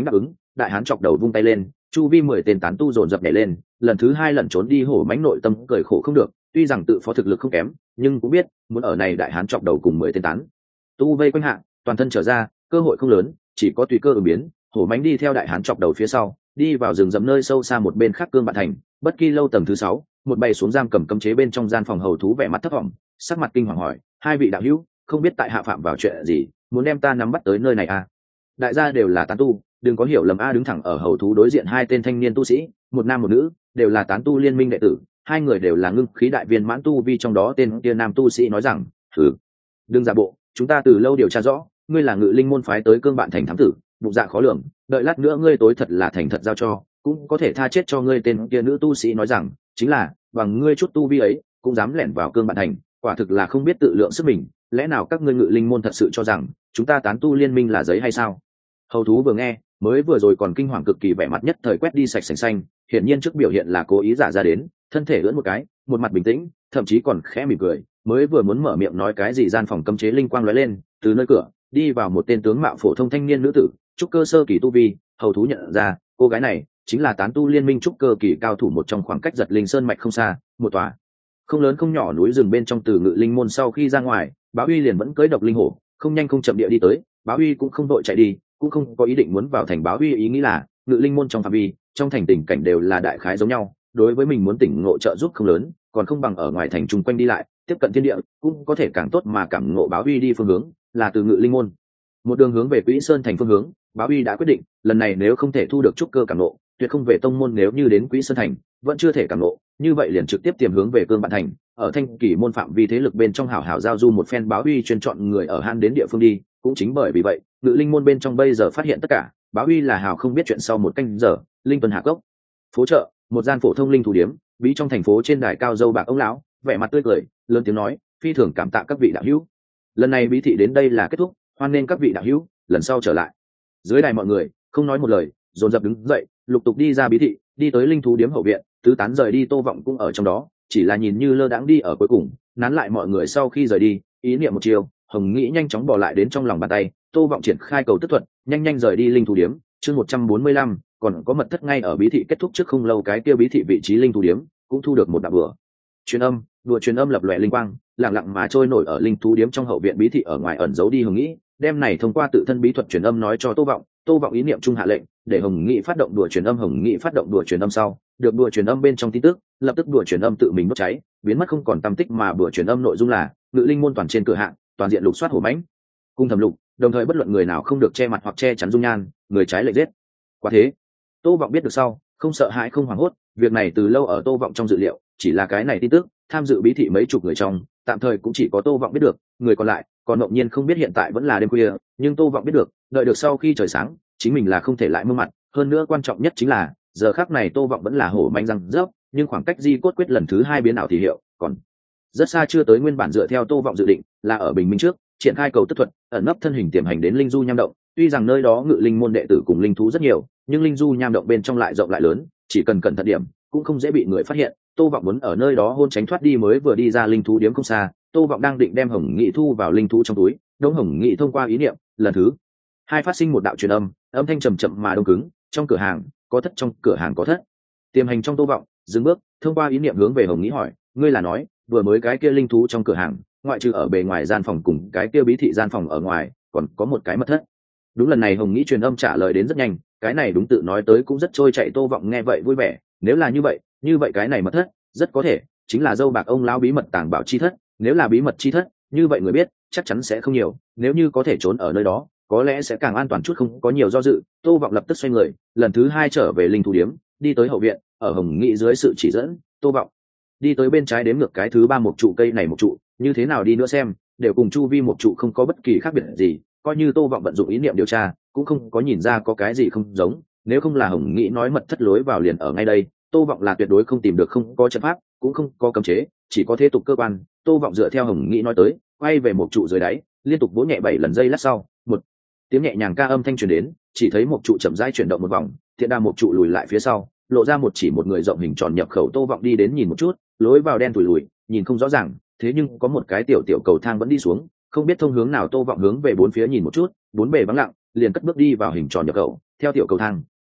đại hán chọc đầu vung tay lên, chu vi mười tên tán tu dồn dập nhảy lên, lần thứ hai lẩn trốn đi hổ mãnh nội tâm cười khổ không được, tuy rằng tự phó thực lực không kém, nhưng cũng biết muốn ở này đại hán chọc đầu cùng mười tên tán tu vây quanh hạ, toàn thân trở ra, cơ hội không lớn, chỉ có tùy cơ ứng biến. Hổ mãnh đi theo đại hán chọc đầu phía sau, đi vào rừng rậm nơi sâu xa một bên khác cương bạn thành. Bất Kỳ lâu tầng thứ sáu, một bay xuống giam cầm cấm chế bên trong gian phòng hầu thú vẻ mặt thấp vọng, sắc mặt kinh hoàng hỏi: hai vị đạo hữu, không biết tại hạ phạm vào chuyện gì, muốn đem ta nắm bắt tới nơi này à? Đại gia đều là tán tu, đừng có hiểu lầm a. Đứng thẳng ở hầu thú đối diện hai tên thanh niên tu sĩ, một nam một nữ, đều là tán tu liên minh đệ tử, hai người đều là ngưng khí đại viên mãn tu vi, trong đó tên kia nam tu sĩ nói rằng: thử đừng giả bộ, chúng ta từ lâu điều tra rõ, ngươi là ngự linh môn phái tới cương bạn thành thám tử, bụng dạ khó lường, đợi lát nữa ngươi tối thật là thành thật giao cho, cũng có thể tha chết cho ngươi. Tên kia nữ tu sĩ nói rằng: chính là bằng ngươi chút tu vi ấy cũng dám lẻn vào cương bạn thành, quả thực là không biết tự lượng sức mình. Lẽ nào các ngươi ngự linh môn thật sự cho rằng chúng ta tán tu liên minh là giấy hay sao? Hầu thú vừa nghe, mới vừa rồi còn kinh hoàng cực kỳ, vẻ mặt nhất thời quét đi sạch sành xanh, hiển nhiên trước biểu hiện là cố ý giả ra đến, thân thể lưỡn một cái, một mặt bình tĩnh, thậm chí còn khẽ mỉm cười. Mới vừa muốn mở miệng nói cái gì, gian phòng cấm chế linh quang lóe lên, từ nơi cửa đi vào một tên tướng mạo phổ thông thanh niên nữ tử, trúc cơ sơ kỳ tu vi. Hầu thú nhận ra cô gái này chính là tán tu liên minh trúc cơ kỳ cao thủ một trong, khoảng cách Giật Linh Sơn mạch không xa, một tòa không lớn không nhỏ núi rừng bên trong. Từ ngự linh môn sau khi ra ngoài, Bá Uy liền vẫn cưỡi độc linh hổ, không nhanh không chậm địa đi tới. Bá Uy cũng không đội chạy đi, cũng không có ý định muốn vào thành. Bá Uy ý nghĩ là ngự linh môn trong phạm vi, trong thành tình cảnh đều là đại khái giống nhau, đối với mình muốn tỉnh ngộ trợ giúp không lớn, còn không bằng ở ngoài thành chung quanh đi lại, tiếp cận thiên địa cũng có thể càng tốt mà cảm ngộ. Bá Uy đi phương hướng là từ ngự linh môn một đường hướng về Quỹ Sơn thành phương hướng. Bá Uy đã quyết định, lần này nếu không thể thu được trúc cơ cảm ngộ, tuyệt không về tông môn. Nếu như đến Quỹ Sơn thành vẫn chưa thể cảm ngộ, như vậy liền trực tiếp tiềm hướng về cương bạn thành, ở thanh kỷ môn phạm vi thế lực bên trong hảo hảo giao du một phen. Bá Uy chuyên chọn người ở han đến địa phương đi, cũng chính bởi vì vậy, ngự linh môn bên trong bây giờ phát hiện tất cả. Bá Uy là hào không biết chuyện. Sau một canh giờ, linh tuần hạ cốc phố chợ, một gian phổ thông linh thủ điếm, bí trong thành phố, trên đài cao dâu bạc ông lão vẻ mặt tươi cười, lớn tiếng nói: phi thường cảm tạ các vị đạo hữu, lần này bí thị đến đây là kết thúc, hoan nên các vị đạo hữu lần sau trở lại. Dưới đài mọi người không nói một lời, dồn dập đứng dậy, lục tục đi ra bí thị, đi tới linh thú điếm hậu viện, tứ tán rời đi. Tô Vọng cũng ở trong đó, chỉ là nhìn như lơ đãng đi ở cuối cùng. Nán lại mọi người sau khi rời đi, ý niệm một chiều, Hồng Nghĩ nhanh chóng bỏ lại đến trong lòng bàn tay. Tô Vọng triển khai cầu tức thuật, nhanh nhanh rời đi linh thú điếm. Chương một trăm bốn mươi lăm, còn có mật thất. Ngay ở bí thị kết thúc trước không lâu, cái kia bí thị vị trí linh thú điếm cũng thu được một đạo bữa truyền âm, đùa truyền âm lập lòe linh quang, lặng lặng mà trôi nổi ở linh thú điếm trong hậu viện. Bí thị ở ngoài ẩn giấu đi Hồng Nghĩ, đem này thông qua tự thân bí thuật truyền âm nói cho Tô Vọng. Tô Vọng ý niệm trung hạ lệnh, để Hồng Nghĩ phát động đùa truyền âm. Hồng Nghĩ phát động đùa truyền âm sau, được đùa truyền âm bên trong tin tức, lập tức đùa truyền âm tự mình đốt cháy, biến mất không còn tăm tích. Mà đùa truyền âm nội dung là: ngự linh môn toàn trên cửa hạng, toàn diện lục soát hổ mãnh cung thẩm lục, đồng thời bất luận người nào không được che mặt hoặc che chắn dung nhan, người trái lệnh giết. Quả thế, Tô Vọng biết được sau, không sợ hãi không hoảng hốt, việc này từ lâu ở Tô Vọng trong dự liệu, chỉ là cái này tin tức, tham dự bí thị mấy chục người trong, tạm thời cũng chỉ có Tô Vọng biết được, người còn lại còn ngẫu nhiên không biết. Hiện tại vẫn là đêm khuya, nhưng Tô Vọng biết được, đợi được sau khi trời sáng, chính mình là không thể lại mơ mặt. Hơn nữa quan trọng nhất chính là, giờ khắc này Tô Vọng vẫn là hổ manh răng rớp, nhưng khoảng cách di cốt quyết lần thứ hai biến ảo thì hiệu còn rất xa chưa tới. Nguyên bản dựa theo Tô Vọng dự định, là ở bình minh trước triển khai cầu tức thuật, ẩn nấp thân hình tiềm hành đến linh du nham động. Tuy rằng nơi đó ngự linh môn đệ tử cùng linh thú rất nhiều, nhưng linh du nham động bên trong lại rộng lại lớn, chỉ cần cẩn thận điểm cũng không dễ bị người phát hiện. Tô Vọng muốn ở nơi đó hôn tránh thoát đi. Mới vừa đi ra linh thú điếm không xa, Tô Vọng đang định đem Hồng Nghị thu vào linh thú trong túi, đông Hồng Nghị thông qua ý niệm lần thứ hai phát sinh một đạo truyền âm, âm thanh trầm chậm mà đông cứng: trong cửa hàng có thất, trong cửa hàng có thất. Tiềm hành trong Tô Vọng dừng bước, thông qua ý niệm hướng về Hồng Nghị hỏi: ngươi là nói vừa mới cái kia linh thú trong cửa hàng, ngoại trừ ở bề ngoài gian phòng cùng cái kia bí thị gian phòng ở ngoài, còn có một cái mật thất? Đúng, lần này Hồng Nghị truyền âm trả lời đến rất nhanh, cái này đúng tự nói tới cũng rất trôi chảy. Tô Vọng nghe vậy vui vẻ, nếu là như vậy, như vậy cái này mật thất rất có thể chính là dâu bạc ông lão bí mật tàng bảo chi thất. Nếu là bí mật chi thất, như vậy người biết chắc chắn sẽ không nhiều, nếu như có thể trốn ở nơi đó, có lẽ sẽ càng an toàn chút. Không có nhiều do dự, Tô Vọng lập tức xoay người, lần thứ hai trở về linh thú điếm, đi tới hậu viện. Ở Hồng Nghị dưới sự chỉ dẫn, Tô Vọng đi tới bên trái đếm ngược cái thứ ba một trụ. Cây này một trụ, như thế nào đi nữa xem, đều cùng chu vi một trụ không có bất kỳ khác biệt gì, coi như Tô Vọng vận dụng ý niệm điều tra, cũng không có nhìn ra có cái gì không giống. Nếu không là Hồng Nghị nói mật thất lối vào liền ở ngay đây, Tô Vọng là tuyệt đối không tìm được. Không có trận pháp, cũng không có cấm chế, chỉ có thế tục cơ quan. Tô Vọng dựa theo Hồng Nghị nói tới, quay về một trụ dưới đáy, liên tục vỗ nhẹ bảy lần. Giây lát sau, một tiếng nhẹ nhàng ca âm thanh truyền đến, chỉ thấy một trụ chậm rãi chuyển động một vòng, thiện đa một trụ lùi lại phía sau, lộ ra một chỉ một người rộng hình tròn nhập khẩu. Tô Vọng đi đến nhìn một chút, lối vào đen tủi lùi, nhìn không rõ ràng, thế nhưng có một cái tiểu tiểu cầu thang vẫn đi xuống, không biết thông hướng nào. Tô Vọng hướng về bốn phía nhìn một chút, bốn bề vắng lặng, liền cất bước đi vào hình tròn nhập khẩu, theo tiểu cầu thang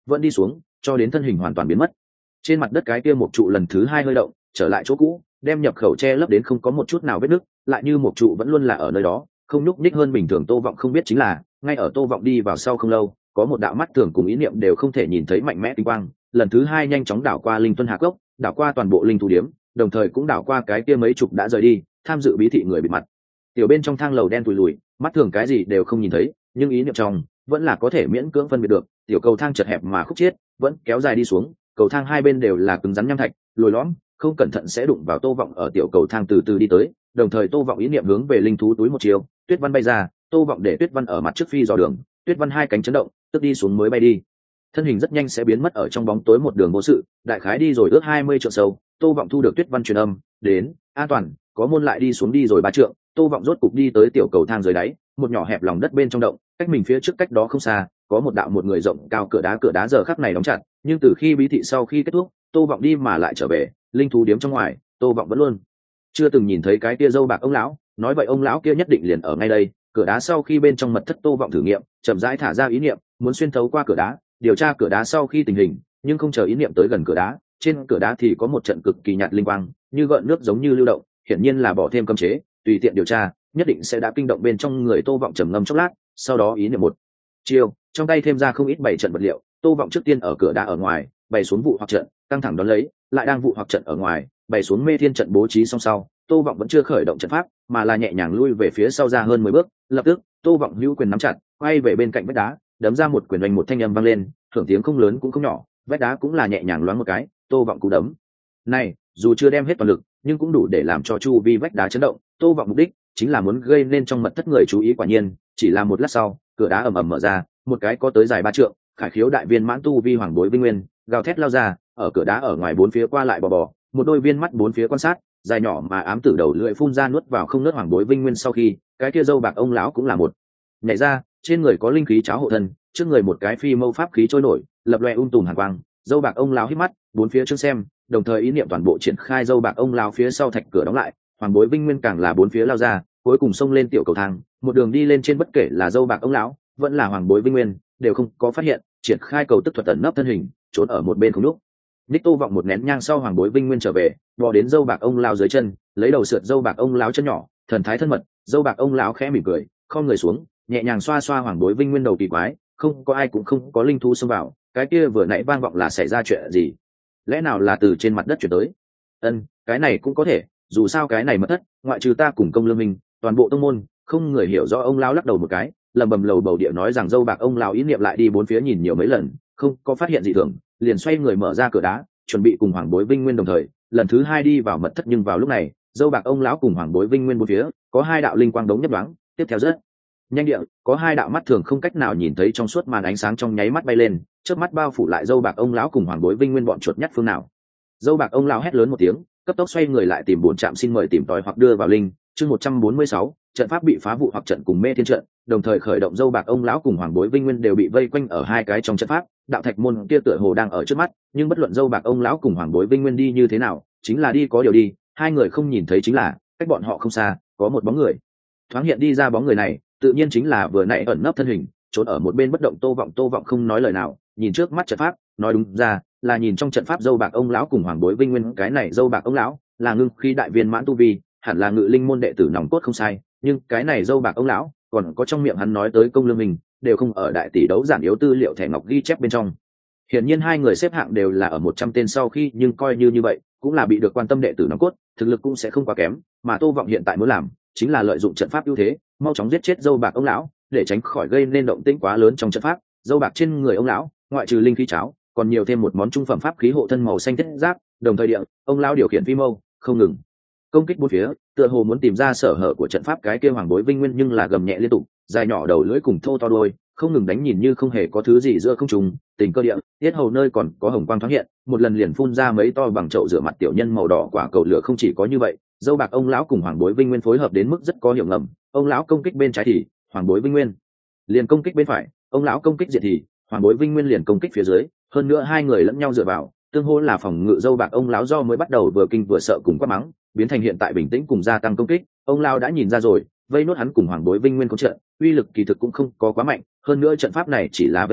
vẫn đi xuống cho đến thân hình hoàn toàn biến mất. Trên mặt đất cái kia một trụ lần thứ hai hơi động trở lại chỗ cũ, đem nhập khẩu che lấp đến không có một chút nào vết nứt, lại như một trụ vẫn luôn là ở nơi đó không nhúc nhích hơn bình thường. Tô Vọng không biết chính là ngay ở Tô Vọng đi vào sau không lâu, có một đạo mắt thường cùng ý niệm đều không thể nhìn thấy mạnh mẽ tinh quang lần thứ hai nhanh chóng đảo qua linh tuân hạc gốc, đảo qua toàn bộ linh thú điếm, đồng thời cũng đảo qua cái kia mấy chục đã rời đi tham dự bí thị người bịt mặt. Tiểu bên trong thang lầu đen tủi lùi, mắt thường cái gì đều không nhìn thấy, nhưng ý niệm trong vẫn là có thể miễn cưỡng phân biệt được. Tiểu cầu thang chật hẹp mà khúc chiết vẫn kéo dài đi xuống, cầu thang hai bên đều là cứng rắn nham thạch lồi lõm, không cẩn thận sẽ đụng vào. Tô Vọng ở tiểu cầu thang từ từ đi tới, đồng thời Tô Vọng ý niệm hướng về linh thú túi một chiều, Tuyết Văn bay ra, Tô Vọng để Tuyết Văn ở mặt trước phi dò đường, Tuyết Văn hai cánh chấn động, tức đi xuống mới bay đi, thân hình rất nhanh sẽ biến mất ở trong bóng tối một đường vô sự. Đại khái đi rồi ước hai mươi trượng sâu, Tô Vọng thu được Tuyết Văn truyền âm đến, an toàn, có môn lại đi xuống đi rồi ba trượng. Tô Vọng rốt cục đi tới tiểu cầu thang dưới đáy, một nhỏ hẹp lòng đất bên trong động, cách mình phía trước cách đó không xa có một đạo một người rộng cao cửa đá. Cửa đá giờ khắc này đóng chặt, nhưng từ khi bí thị sau khi kết thúc, Tô Vọng đi mà lại trở về linh thú điếm trong ngoài, Tô Vọng vẫn luôn chưa từng nhìn thấy cái kia dâu bạc ông lão. Nói vậy ông lão kia nhất định liền ở ngay đây. Cửa đá sau khi bên trong mật thất, Tô Vọng thử nghiệm chậm rãi thả ra ý niệm muốn xuyên thấu qua cửa đá điều tra cửa đá sau khi tình hình, nhưng không chờ ý niệm tới gần cửa đá, trên cửa đá thì có một trận cực kỳ nhạt linh quang như gợn nước giống như lưu động, hiển nhiên là bỏ thêm cấm chế, tùy tiện điều tra nhất định sẽ đã kinh động bên trong người. Tô Vọng trầm ngâm chốc lát, sau đó ý niệm một chiêu, trong tay thêm ra không ít bảy trận vật liệu. Tô Vọng trước tiên ở cửa đá ở ngoài bày xuống vụ hoặc trận, căng thẳng đón lấy, lại đang vụ hoặc trận ở ngoài bày xuống mê thiên trận bố trí xong sau, Tô Vọng vẫn chưa khởi động trận pháp mà là nhẹ nhàng lui về phía sau ra hơn mười bước. Lập tức Tô Vọng hữu quyền nắm chặt, quay về bên cạnh vách đá, đấm ra một quyền, oanh một thanh âm vang lên, thưởng tiếng không lớn cũng không nhỏ, vách đá cũng là nhẹ nhàng loáng một cái. Tô Vọng cú đấm này dù chưa đem hết toàn lực, nhưng cũng đủ để làm cho chu vi vách đá chấn động. Tô Vọng mục đích chính là muốn gây nên trong mật thất người chú ý. Quả nhiên, chỉ là một lát sau, cửa đá ầm ầm mở ra, một cái có tới dài ba trượng, khải khiếu đại viên mãn tu vi hoàng bối vinh nguyên gào thét lao ra, ở cửa đá ở ngoài bốn phía qua lại bò bò, một đôi viên mắt bốn phía quan sát, dài nhỏ mà ám tử đầu lưỡi phun ra nuốt vào không nớt hoàng bối vinh nguyên. Sau khi cái kia dâu bạc ông lão cũng là một nhảy ra, trên người có linh khí cháo hộ thân, trước người một cái phi mâu pháp khí trôi nổi, lập loè um tùm hàn quang. Dâu bạc ông lão hít mắt bốn phía trước xem, đồng thời ý niệm toàn bộ triển khai. Dâu bạc ông lão phía sau thạch cửa đóng lại, hoàng bối vinh nguyên càng là bốn phía lao ra, cuối cùng xông lên tiểu cầu thang, một đường đi lên trên. Bất kể là dâu bạc ông lão vẫn là hoàng bối vinh nguyên đều không có phát hiện, triển khai cầu tức thuật tẩn nấp thân hình trốn ở một bên không lúc. Ních Tô Vọng một nén nhang sau, hoàng bối vinh nguyên trở về, bò đến dâu bạc ông lão dưới chân, lấy đầu sượt dâu bạc ông lão chân nhỏ, thần thái thân mật. Dâu bạc ông lão khẽ mỉm cười, khom người xuống, nhẹ nhàng xoa xoa hoàng bối vinh nguyên đầu kỳ quái, không có ai cũng không có linh thú xông vào, cái kia vừa nãy vang vọng là xảy ra chuyện gì? Lẽ nào là từ trên mặt đất chuyển tới? Ân, cái này cũng có thể, dù sao cái này mất thất, ngoại trừ ta cùng Công Lương Minh, toàn bộ tông môn không người hiểu rõ. Ông lão lắc đầu một cái, lẩm bẩm lầu bầu địa nói rằng dâu bạc ông lão ý niệm lại đi bốn phía nhìn nhiều mấy lần, không có phát hiện gì thường, liền xoay người mở ra cửa đá, chuẩn bị cùng hoàng bối vinh nguyên đồng thời lần thứ hai đi vào mật thất. Nhưng vào lúc này, dâu bạc ông lão cùng hoàng bối vinh nguyên bốn phía có hai đạo linh quang đống nhất đoáng, tiếp theo rất nhanh địa có hai đạo mắt thường không cách nào nhìn thấy trong suốt màn ánh sáng trong nháy mắt bay lên, trước mắt bao phủ lại dâu bạc ông lão cùng hoàng bối vinh nguyên bọn chuột nhắt phương nào. Dâu bạc ông lão hét lớn một tiếng, cấp tốc xoay người lại tìm bổn trạm xin mời tìm tòi hoặc đưa vào linh. Chương một trăm bốn mươi sáu, trận pháp bị phá vụ hoặc trận cùng mê thiên trận, đồng thời khởi động. Dâu bạc ông lão cùng hoàng bối vinh nguyên đều bị vây quanh ở hai cái trong trận pháp, đạo thạch môn kia tựa hồ đang ở trước mắt, nhưng bất luận dâu bạc ông lão cùng hoàng bối vinh nguyên đi như thế nào, chính là đi có điều đi, hai người không nhìn thấy chính là cách bọn họ không xa có một bóng người thoáng hiện đi ra. Bóng người này tự nhiên chính là vừa nãy ẩn nấp thân hình trốn ở một bên bất động Tô Vọng. Tô Vọng không nói lời nào, nhìn trước mắt trận pháp, nói đúng ra là nhìn trong trận pháp dâu bạc ông lão cùng hoàng bối vinh nguyên. Cái này dâu bạc ông lão là ngưng khí đại viên mãn tu vi, hẳn là ngự linh môn đệ tử nòng cốt không sai, nhưng cái này dâu bạc ông lão còn có trong miệng hắn nói tới Công Lương Minh đều không ở đại tỷ đấu giản yếu tư liệu thẻ ngọc ghi chép bên trong. Hiển nhiên hai người xếp hạng đều là ở một trăm tên sau khi, nhưng coi như như vậy cũng là bị được quan tâm đệ tử nòng cốt, thực lực cũng sẽ không quá kém. Mà Tô Vọng hiện tại muốn làm chính là lợi dụng trận pháp ưu thế, mau chóng giết chết dâu bạc ông lão để tránh khỏi gây nên động tĩnh quá lớn trong trận pháp. Dâu bạc trên người ông lão ngoại trừ linh khí cháo còn nhiều thêm một món trung phẩm pháp khí hộ thân màu xanh thiết giáp, đồng thời địa ông lão điều khiển phi mâu không ngừng công kích bốn phía, tựa hồ muốn tìm ra sở hở của trận pháp. Cái kia hoàng bối vinh nguyên nhưng là gầm nhẹ liên tục, dài nhỏ đầu lưỡi cùng thô to đuôi không ngừng đánh, nhìn như không hề có thứ gì giữa không trung. Tình cơ địa tiết hầu nơi còn có hồng quang thoáng hiện, một lần liền phun ra mấy to bằng chậu rửa mặt tiểu nhân màu đỏ quả cầu lửa. Không chỉ có như vậy, dâu bạc ông lão cùng hoàng bối vinh nguyên phối hợp đến mức rất có hiểu ngầm, ông lão công kích bên trái thì hoàng bối vinh nguyên liền công kích bên phải, ông lão công kích diệt thì hoàng bối vinh nguyên liền công kích phía dưới. Hơn nữa hai người lẫn nhau dựa vào, tương hỗ là phòng ngự. Dâu bạc ông lão do mới bắt đầu vừa kinh vừa sợ cùng quát mắng, biến thành hiện tại bình tĩnh cùng gia tăng công kích. Ông lão đã nhìn ra rồi, vây nốt hắn cùng hoàng bối vinh nguyên có trận uy lực kỳ thực cũng không có quá mạnh, hơn nữa trận pháp này chỉ là vây nốt,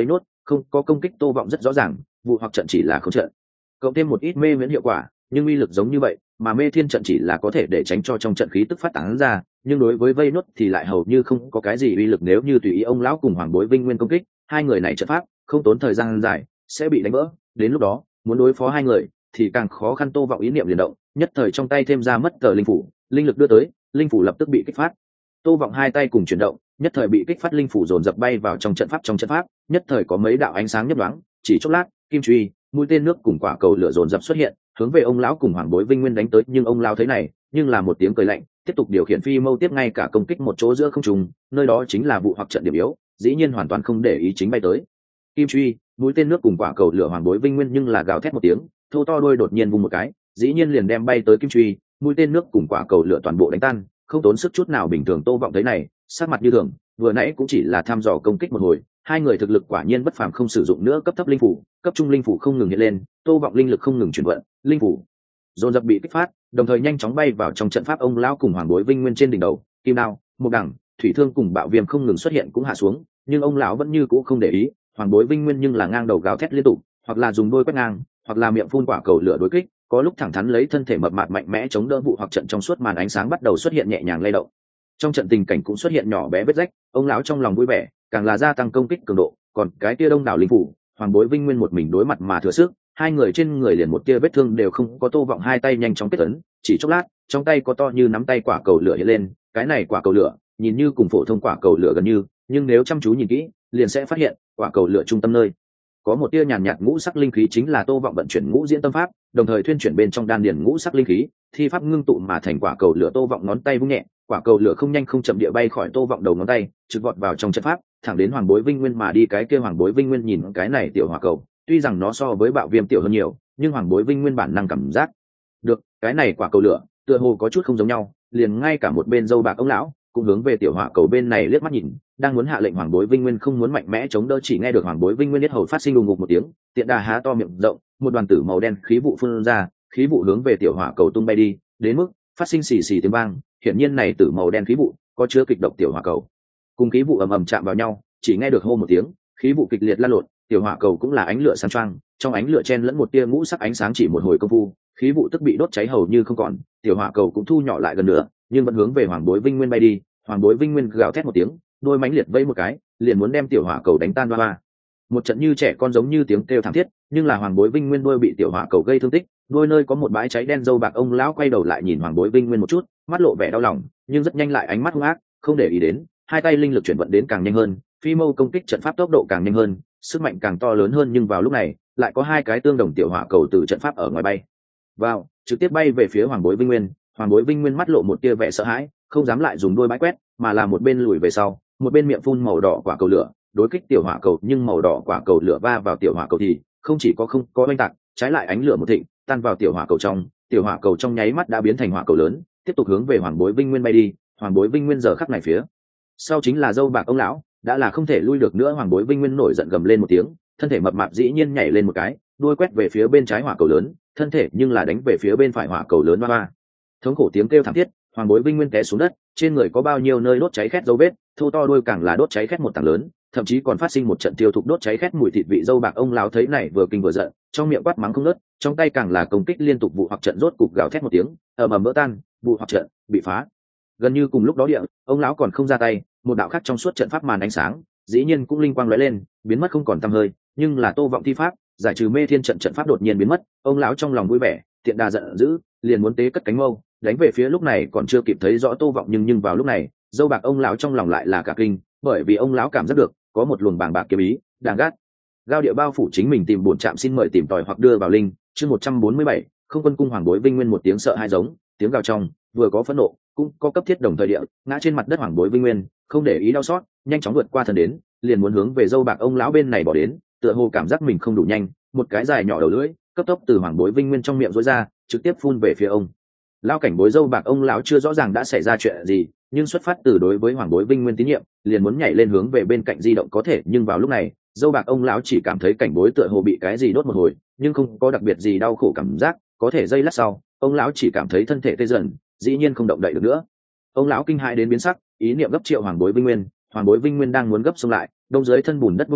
không có công kích tô vọng rất rõ ràng, vụ hoặc trận chỉ là không trận cộng thêm một ít mê miễn hiệu quả, nhưng uy lực giống như vậy, mà mê thiên trận chỉ là có thể để tránh cho trong trận khí tức phát tán ra, nhưng đối với vây nốt thì lại hầu như không có cái gì uy lực. Nếu như tùy ý ông lão cùng Hoàng Bối Vinh Nguyên công kích, hai người này trận pháp không tốn thời gian dài sẽ bị đánh vỡ, đến lúc đó muốn đối phó hai người thì càng khó khăn. Tô vọng ý niệm liền động, nhất thời trong tay thêm ra mất tờ linh phủ, linh lực đưa tới, linh phủ lập tức bị kích phát. Tô vọng hai tay cùng chuyển động, nhất thời bị kích phát linh phủ dồn dập bay vào trong trận pháp. Trong trận pháp nhất thời có mấy đạo ánh sáng nhấp nhoáng, chỉ chốc lát kim truy, mũi tên nước cùng quả cầu lửa dồn dập xuất hiện, hướng về ông lão cùng Hoàng Bối Vinh Nguyên đánh tới. Nhưng ông lão thấy này, nhưng là một tiếng cười lạnh, tiếp tục điều khiển phi mâu tiếp ngay cả công kích một chỗ giữa không trung, nơi đó chính là vụ hoặc trận điểm yếu, dĩ nhiên hoàn toàn không để ý chính bay tới kim truy, mũi tên nước cùng quả cầu lửa. Hoàng Bối Vinh Nguyên nhưng là gào thét một tiếng, thô to đôi đột nhiên vùng một cái, dĩ nhiên liền đem bay tới kim truy, mũi tên nước cùng quả cầu lửa toàn bộ đánh tan, không tốn sức chút nào. Bình thường Tô vọng thấy này, sắc mặt như thường, vừa nãy cũng chỉ là thăm dò công kích một hồi, hai người thực lực quả nhiên bất phàm. Không sử dụng nữa cấp thấp linh phủ, cấp trung linh phủ không ngừng hiện lên, Tô vọng linh lực không ngừng chuyển vận, linh phủ dồn dập bị kích phát, đồng thời nhanh chóng bay vào trong trận pháp. Ông lão cùng Hoàng Bối Vinh Nguyên trên đỉnh đầu, kim đao, một đẳng, thủy thương cùng bạo viêm không ngừng xuất hiện cũng hạ xuống, nhưng ông lão vẫn như cũ không để ý. Hoàng Bối Vinh Nguyên nhưng là ngang đầu gào thét liên tục, hoặc là dùng đôi quét ngang, hoặc là miệng phun quả cầu lửa đối kích, có lúc thẳng thắn lấy thân thể mập mạp mạnh mẽ chống đỡ vụ hoặc trận. Trong suốt màn ánh sáng bắt đầu xuất hiện nhẹ nhàng lay động, trong trận tình cảnh cũng xuất hiện nhỏ bé vết rách. Ông lão trong lòng vui vẻ, càng là gia tăng công kích cường độ, còn cái tia đông đảo linh phủ, Hoàng Bối Vinh Nguyên một mình đối mặt mà thừa sức, hai người trên người liền một tia vết thương đều không có. Tô vọng hai tay nhanh chóng kết ấn, chỉ chốc lát trong tay có to như nắm tay quả cầu lửa hiện lên. Cái này quả cầu lửa nhìn như cùng phổ thông quả cầu lửa gần như, nhưng nếu chăm chú nhìn kỹ liền sẽ phát hiện quả cầu lửa trung tâm nơi có một tia nhàn nhạt ngũ sắc linh khí, chính là Tô vọng vận chuyển ngũ diễn tâm pháp, đồng thời thuyên chuyển bên trong đan điền ngũ sắc linh khí, thi pháp ngưng tụ mà thành quả cầu lửa. Tô vọng ngón tay vung nhẹ, quả cầu lửa không nhanh không chậm địa bay khỏi Tô vọng đầu ngón tay, trực vọt vào trong trận pháp, thẳng đến Hoàng Bối Vinh Nguyên mà đi. Cái kia Hoàng Bối Vinh Nguyên nhìn cái này tiểu hỏa cầu, tuy rằng nó so với bạo viêm tiểu hơn nhiều, nhưng Hoàng Bối Vinh Nguyên bản năng cảm giác được cái này quả cầu lửa tựa hồ có chút không giống nhau, liền ngay cả một bên dâu bạc ông lão cũng hướng về tiểu hỏa cầu bên này liếc mắt nhìn, đang muốn hạ lệnh Hoàng Bối Vinh Nguyên không muốn mạnh mẽ chống đỡ. Chỉ nghe được Hoàng Bối Vinh Nguyên biết hầu phát sinh đùng ngục một tiếng, tiện đà há to miệng rộng, một đoàn tử màu đen khí vụ phun ra, khí vụ hướng về tiểu hỏa cầu tung bay đi, đến mức phát sinh xì xì tiếng vang. Hiển nhiên này tử màu đen khí vụ có chứa kịch độc. Tiểu hỏa cầu cùng khí vụ ầm ầm chạm vào nhau, chỉ nghe được hô một tiếng, khí vụ kịch liệt lan lộn, tiểu hỏa cầu cũng là ánh lửa sáng choang, trong ánh lửa chen lẫn một tia ngũ sắc ánh sáng. Chỉ một hồi công phu, khí vụ tức bị đốt cháy hầu như không còn, tiểu hỏa cầu cũng thu nhỏ lại gần nữa, nhưng vẫn hướng về Hoàng Bối Vinh Nguyên bay đi. Hoàng Bối Vinh Nguyên gào thét một tiếng, đôi mãnh liệt vẫy một cái, liền muốn đem tiểu hỏa cầu đánh tan. Ba một trận như trẻ con giống như tiếng kêu thảm thiết, nhưng là Hoàng Bối Vinh Nguyên đôi bị tiểu hỏa cầu gây thương tích, đôi nơi có một bãi cháy đen. Dâu bạc ông lão quay đầu lại nhìn Hoàng Bối Vinh Nguyên một chút, mắt lộ vẻ đau lòng, nhưng rất nhanh lại ánh mắt hung ác, không để ý đến, hai tay linh lực chuyển vận đến càng nhanh hơn, phi mâu công kích trận pháp tốc độ càng nhanh hơn, sức mạnh càng to lớn hơn. Nhưng vào lúc này lại có hai cái tương đồng tiểu hỏa cầu từ trận pháp ở ngoài bay vào, trực tiếp bay về phía Hoàng Bối Vinh Nguyên. Hoàng Bối Vinh Nguyên mắt lộ một tia vẻ sợ hãi, không dám lại dùng đôi bãi quét, mà là một bên lùi về sau, một bên miệng phun màu đỏ quả cầu lửa đối kích tiểu hỏa cầu. Nhưng màu đỏ quả cầu lửa va vào tiểu hỏa cầu thì không chỉ có không có oanh tạc, trái lại ánh lửa một thịnh tan vào tiểu hỏa cầu trong, tiểu hỏa cầu trong nháy mắt đã biến thành hỏa cầu lớn, tiếp tục hướng về Hoàng Bối Vinh Nguyên bay đi. Hoàng Bối Vinh Nguyên giờ khắc này phía sau chính là dâu bạc ông lão, đã là không thể lui được nữa. Hoàng Bối Vinh Nguyên nổi giận gầm lên một tiếng, thân thể mập mạp dĩ nhiên nhảy lên một cái, đuôi quét về phía bên trái hỏa cầu lớn, thân thể nhưng là đánh về phía bên phải hỏa cầu lớn. Ba ba thống khổ tiếng kêu thảm thiết, Hoàng Bối Vinh Nguyên té xuống đất, trên người có bao nhiêu nơi đốt cháy khét dấu vết, thô to đuôi càng là đốt cháy khét một tảng lớn, thậm chí còn phát sinh một trận tiêu thụ đốt cháy khét mùi thịt vị. Dâu bạc ông lão thấy này vừa kinh vừa giận, trong miệng quát mắng không ngớt, trong tay càng là công kích liên tục. Vụ hoặc trận rốt cục gào thét một tiếng, ầm ầm vỡ tan, vụ hoặc trận bị phá. Gần như cùng lúc đó địa, ông lão còn không ra tay, một đạo khác trong suốt trận pháp màn ánh sáng dĩ nhiên cũng linh quang lóe lên, biến mất không còn tăm hơi. Nhưng là Tô vọng thi pháp giải trừ mê thiên trận trận pháp đột nhiên biến mất, ông lão trong lòng vui vẻ, tiện đà giận dữ, liền muốn tế cất cánh mâu đánh về phía. Lúc này còn chưa kịp thấy rõ Tô vọng, nhưng nhưng vào lúc này dâu bạc ông lão trong lòng lại là cả kinh, bởi vì ông lão cảm giác được có một luồng bàng bạc kiếm ý đang gắt gao địa bao phủ chính mình. Tìm bổn trạm xin mời tìm tòi hoặc đưa vào linh. Chương một trăm bốn mươi bảy, không quân cung. Hoàng Bối Vinh Nguyên một tiếng sợ hai giống, tiếng gào trong vừa có phẫn nộ cũng có cấp thiết đồng thời địa, ngã trên mặt đất. Hoàng Bối Vinh Nguyên không để ý đau xót, nhanh chóng vượt qua thân đến, liền muốn hướng về dâu bạc ông lão bên này bỏ đến, tựa hồ cảm giác mình không đủ nhanh, một cái dài nhỏ đầu lưỡi cấp tốc từ Hoàng Bối Vinh Nguyên trong miệng rối ra, trực tiếp phun về phía ông lão. Cảnh bối dâu bạc ông lão chưa rõ ràng đã xảy ra chuyện gì, nhưng xuất phát từ đối với Hoàng Bối Vinh Nguyên tín nhiệm, liền muốn nhảy lên hướng về bên cạnh di động có thể. Nhưng vào lúc này dâu bạc ông lão chỉ cảm thấy cảnh bối tựa hồ bị cái gì đốt một hồi, nhưng không có đặc biệt gì đau khổ cảm giác, có thể giây lát sau ông lão chỉ cảm thấy thân thể tê dần, dĩ nhiên không động đậy được nữa. Ông lão kinh hãi đến biến sắc, ý niệm gấp triệu Hoàng Bối Vinh Nguyên. Hoàng Bối Vinh Nguyên đang muốn gấp xông lại, đông dưới thân bùn đất buông lỏng,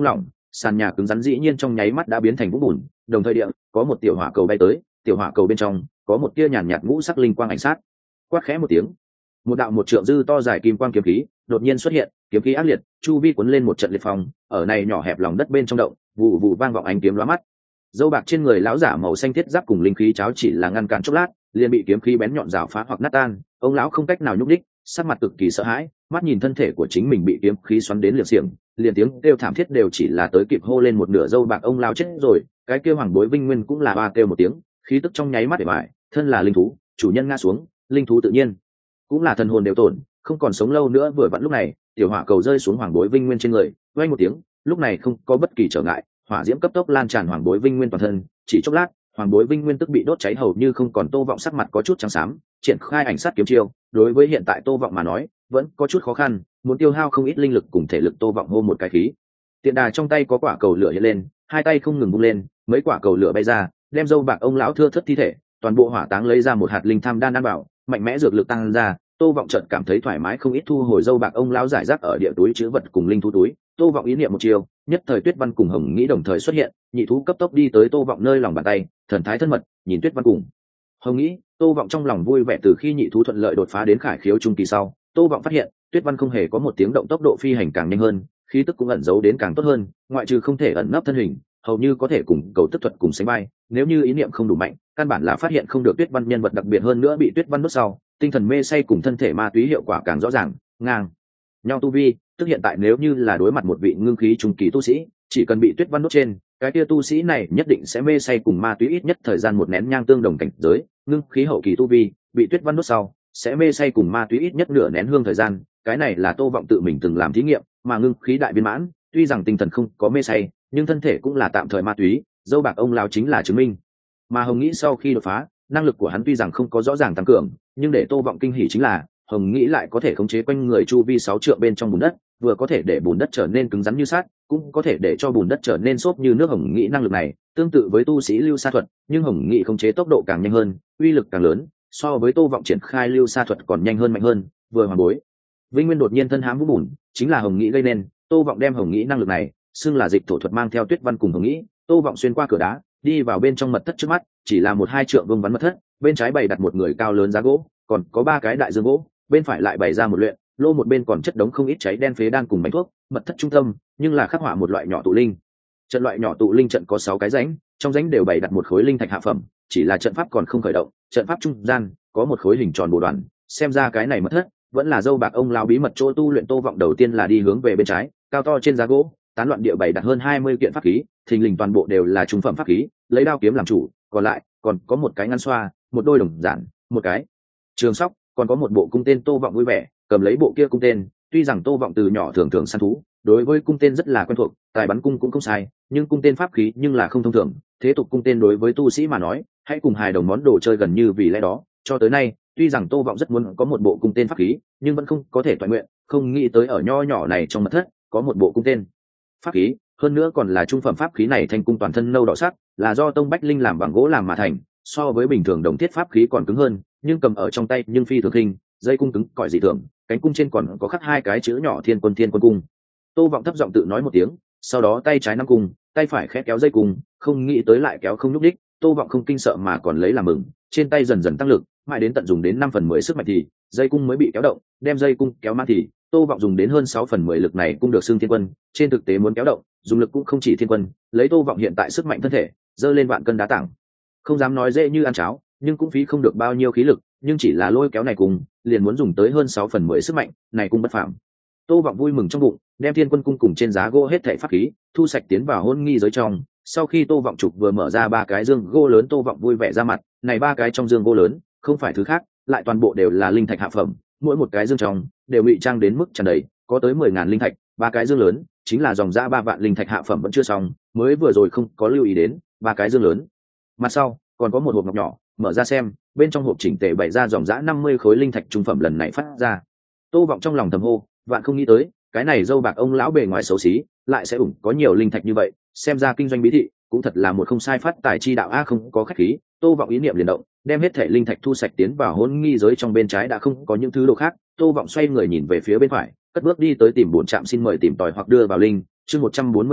sàn nhà cứng rắn dĩ nhiên trong nháy mắt đã biến thành vũng bùn, đồng thời địa có một tiểu hỏa cầu bay tới, tiểu hỏa cầu bên trong có một tia nhàn nhạt ngũ sắc linh quang ảnh sát. Quát khẽ một tiếng, một đạo một trượng dư to dài kim quang kiếm khí đột nhiên xuất hiện, kiếm khí ác liệt, chu vi cuốn lên một trận liệt phong, ở này nhỏ hẹp lòng đất bên trong động, vụ vụ vang vọng ánh kiếm lóa mắt. Dâu bạc trên người lão giả màu xanh thiết giáp cùng linh khí cháo chỉ là ngăn cản chốc lát, liền bị kiếm khí bén nhọn rào phá hoặc nát tan. Ông lão không cách nào nhúc đích, sắc mặt cực kỳ sợ hãi, mắt nhìn thân thể của chính mình bị kiếm khí xoắn đến liệt xiềng, liền tiếng kêu thảm thiết đều chỉ là tới kịp hô lên một nửa. Dâu bạc ông lão chết rồi, cái kêu hoàng bối vinh nguyên cũng là ba kêu một tiếng, khí tức trong nháy mắt để bại, thân là linh thú, chủ nhân ngã xuống, linh thú tự nhiên cũng là thần hồn đều tổn, không còn sống lâu nữa. Vừa vặn lúc này, tiểu hỏa cầu rơi xuống hoàng bối vinh nguyên trên người, vang một tiếng, lúc này không có bất kỳ trở ngại, hỏa diễm cấp tốc lan tràn hoàng bối vinh nguyên toàn thân, chỉ chốc lát, hoàng bối vinh nguyên tức bị đốt cháy hầu như không còn. Tô Vọng sắc mặt có chút trắng xám, triển khai ảnh sát kiếm chiêu, đối với hiện tại Tô Vọng mà nói, vẫn có chút khó khăn, muốn tiêu hao không ít linh lực cùng thể lực. Tô Vọng hô một cái khí, tiện đà trong tay có quả cầu lửa hiện lên, hai tay không ngừng vung lên, mấy quả cầu lửa bay ra, đem dâu bạc ông lão thưa thớt thi thể, toàn bộ hỏa táng lấy ra một hạt linh tham đan ăn bảo, mạnh mẽ dược lực tăng ra. Tô Vọng chợt cảm thấy thoải mái không ít, thu hồi dâu bạc ông lão giải rác ở địa túi trữ vật cùng linh thú túi. Tô Vọng ý niệm một chiều, nhất thời Tuyết Văn cùng Hồng Nghĩ đồng thời xuất hiện, nhị thú cấp tốc đi tới Tô Vọng nơi lòng bàn tay, thần thái thân mật, nhìn Tuyết Văn cùng Hồng Nghĩ. Tô Vọng trong lòng vui vẻ, từ khi nhị thú thuận lợi đột phá đến khải khiếu trung kỳ sau, Tô Vọng phát hiện Tuyết Văn không hề có một tiếng động, tốc độ phi hành càng nhanh hơn, khí tức cũng ẩn giấu đến càng tốt hơn, ngoại trừ không thể ẩn nấp thân hình, hầu như có thể cùng cầu tức thuật cùng sánh vai. Nếu như ý niệm không đủ mạnh, căn bản là phát hiện không được Tuyết Văn nhân vật, đặc biệt hơn nữa bị Tuyết Văn nuốt sau, tinh thần mê say cùng thân thể ma túy hiệu quả càng rõ ràng, ngang nhau tu vi. Tức hiện tại nếu như là đối mặt một vị ngưng khí trung kỳ tu sĩ, chỉ cần bị Tuyết Văn nuốt trên, cái kia tu sĩ này nhất định sẽ mê say cùng ma túy ít nhất thời gian một nén nhang tương đồng cảnh giới. Ngưng khí hậu kỳ tu vi bị Tuyết Văn nuốt sau, sẽ mê say cùng ma túy ít nhất nửa nén hương thời gian. Cái này là Tô Vọng tự mình từng làm thí nghiệm, mà ngưng khí đại viên mãn, tuy rằng tinh thần không có mê say, nhưng thân thể cũng là tạm thời ma túy. Dâu bạc ông lão chính là chứng minh. Mà Hồng Nghĩ sau khi đột phá, năng lực của hắn tuy rằng không có rõ ràng tăng cường, nhưng để Tô Vọng kinh hỉ chính là Hồng Nghĩ lại có thể khống chế quanh người chu vi sáu trượng bên trong bùn đất, vừa có thể để bùn đất trở nên cứng rắn như sắt, cũng có thể để cho bùn đất trở nên xốp như nước. Hồng Nghĩ năng lực này tương tự với tu sĩ lưu sa thuật, nhưng Hồng Nghĩ khống chế tốc độ càng nhanh hơn, uy lực càng lớn, so với Tô Vọng triển khai lưu sa thuật còn nhanh hơn mạnh hơn. Vừa hoàn bối vinh nguyên đột nhiên thân hãm vũ bùn, chính là Hồng Nghĩ gây nên. Tô Vọng đem Hồng Nghĩ năng lực này xưng là dịch thổ thuật, mang theo Tuyết Văn cùng Hồng Nghĩ, Tô Vọng xuyên qua cửa đá, đi vào bên trong mật thất. Trước mắt chỉ là một hai trượng vuông vắn mật thất, bên trái bày đặt một người cao lớn giá gỗ, còn có ba cái đại dương gỗ, bên phải lại bày ra một luyện lô, một bên còn chất đống không ít cháy đen phế đan cùng bánh thuốc. Mật thất trung tâm nhưng là khắc họa một loại nhỏ tụ linh trận, loại nhỏ tụ linh trận có sáu cái rãnh, trong rãnh đều bày đặt một khối linh thạch hạ phẩm, chỉ là trận pháp còn không khởi động. Trận pháp trung gian có một khối hình tròn bồ đoàn, xem ra cái này mật thất vẫn là dâu bạc ông lão bí mật chỗ tu luyện. Tô Vọng đầu tiên là đi hướng về bên trái, cao to trên giá gỗ tán loạn địa bày đặt hơn hai mươi kiện pháp khí, thình lình toàn bộ đều là trung phẩm pháp khí, lấy đao kiếm làm chủ, còn lại còn có một cái ngăn xoa, một đôi đồng giản, một cái trường sóc, còn có một bộ cung tên. Tô Vọng vui vẻ cầm lấy bộ kia cung tên, tuy rằng Tô Vọng từ nhỏ thường thường săn thú, đối với cung tên rất là quen thuộc, tài bắn cung cũng không sai, nhưng cung tên pháp khí nhưng là không thông thường. Thế tục cung tên đối với tu sĩ mà nói, hãy cùng hài đồng món đồ chơi gần như, vì lẽ đó cho tới nay tuy rằng Tô Vọng rất muốn có một bộ cung tên pháp khí, nhưng vẫn không có thể toàn nguyện. Không nghĩ tới ở nho nhỏ này trong mật thất có một bộ cung tên pháp khí, hơn nữa còn là trung phẩm pháp khí. này thanh cung toàn thân nâu đỏ sắc, là do tông bách linh làm bằng gỗ làm mà thành, so với bình thường đồng thiết pháp khí còn cứng hơn, nhưng cầm ở trong tay nhưng phi thường khinh, dây cung cứng cỏi dị thường, cánh cung trên còn có khắc hai cái chữ nhỏ Thiên Quân Thiên Quân cung. Tô Vọng thấp giọng tự nói một tiếng, sau đó tay trái nắm cung, tay phải khẽ kéo dây cung, không nghĩ tới lại kéo không nhúc đích. Tô Vọng không kinh sợ mà còn lấy làm mừng, trên tay dần dần tăng lực, mãi đến tận dùng đến năm phần mười sức mạnh thì dây cung mới bị kéo động, đem dây cung kéo mang thì Tô Vọng dùng đến hơn sáu phần mười lực này cũng được xưng Thiên Quân. Trên thực tế muốn kéo động, dùng lực cũng không chỉ Thiên Quân, lấy Tô Vọng hiện tại sức mạnh thân thể, dơ lên vạn cân đá tảng, không dám nói dễ như ăn cháo, nhưng cũng phí không được bao nhiêu khí lực, nhưng chỉ là lôi kéo này cùng liền muốn dùng tới hơn sáu phần mười sức mạnh, này cũng bất phàm. Tô Vọng vui mừng trong bụng, đem Thiên Quân cung cùng trên giá gỗ hết thảy pháp khí thu sạch tiến vào hôn nghi giới trong. Sau khi Tô Vọng trục vừa mở ra ba cái dương gỗ lớn, Tô Vọng vui vẻ ra mặt, này ba cái trong dương gỗ lớn không phải thứ khác, lại toàn bộ đều là linh thạch hạ phẩm, mỗi một cái dương trong đều bị trang đến mức tràn đầy, có tới mười ngàn linh thạch. Ba cái dương lớn chính là dòng ra ba vạn linh thạch hạ phẩm vẫn chưa xong, mới vừa rồi không có lưu ý đến ba cái dương lớn. Mặt sau còn có một hộp ngọc nhỏ, mở ra xem, bên trong hộp chỉnh tề bày ra dòng dã năm mươi khối linh thạch trung phẩm lần này phát ra. Tô Vọng trong lòng thầm hô, vạn không nghĩ tới, cái này dâu bạc ông lão bề ngoài xấu xí, lại sẽ ủng có nhiều linh thạch như vậy, xem ra kinh doanh bí thị cũng thật là một không sai phát tài chi đạo a. Không có khách khí, Tô Vọng ý niệm liền động, đem hết thể linh thạch thu sạch tiến vào hôn nghi giới trong. Bên trái đã không có những thứ đồ khác, Tô Vọng xoay người nhìn về phía bên phải, cất bước đi tới tìm bổn trạm xin mời tìm tòi hoặc đưa vào linh. Chương một trăm bốn mươi tám,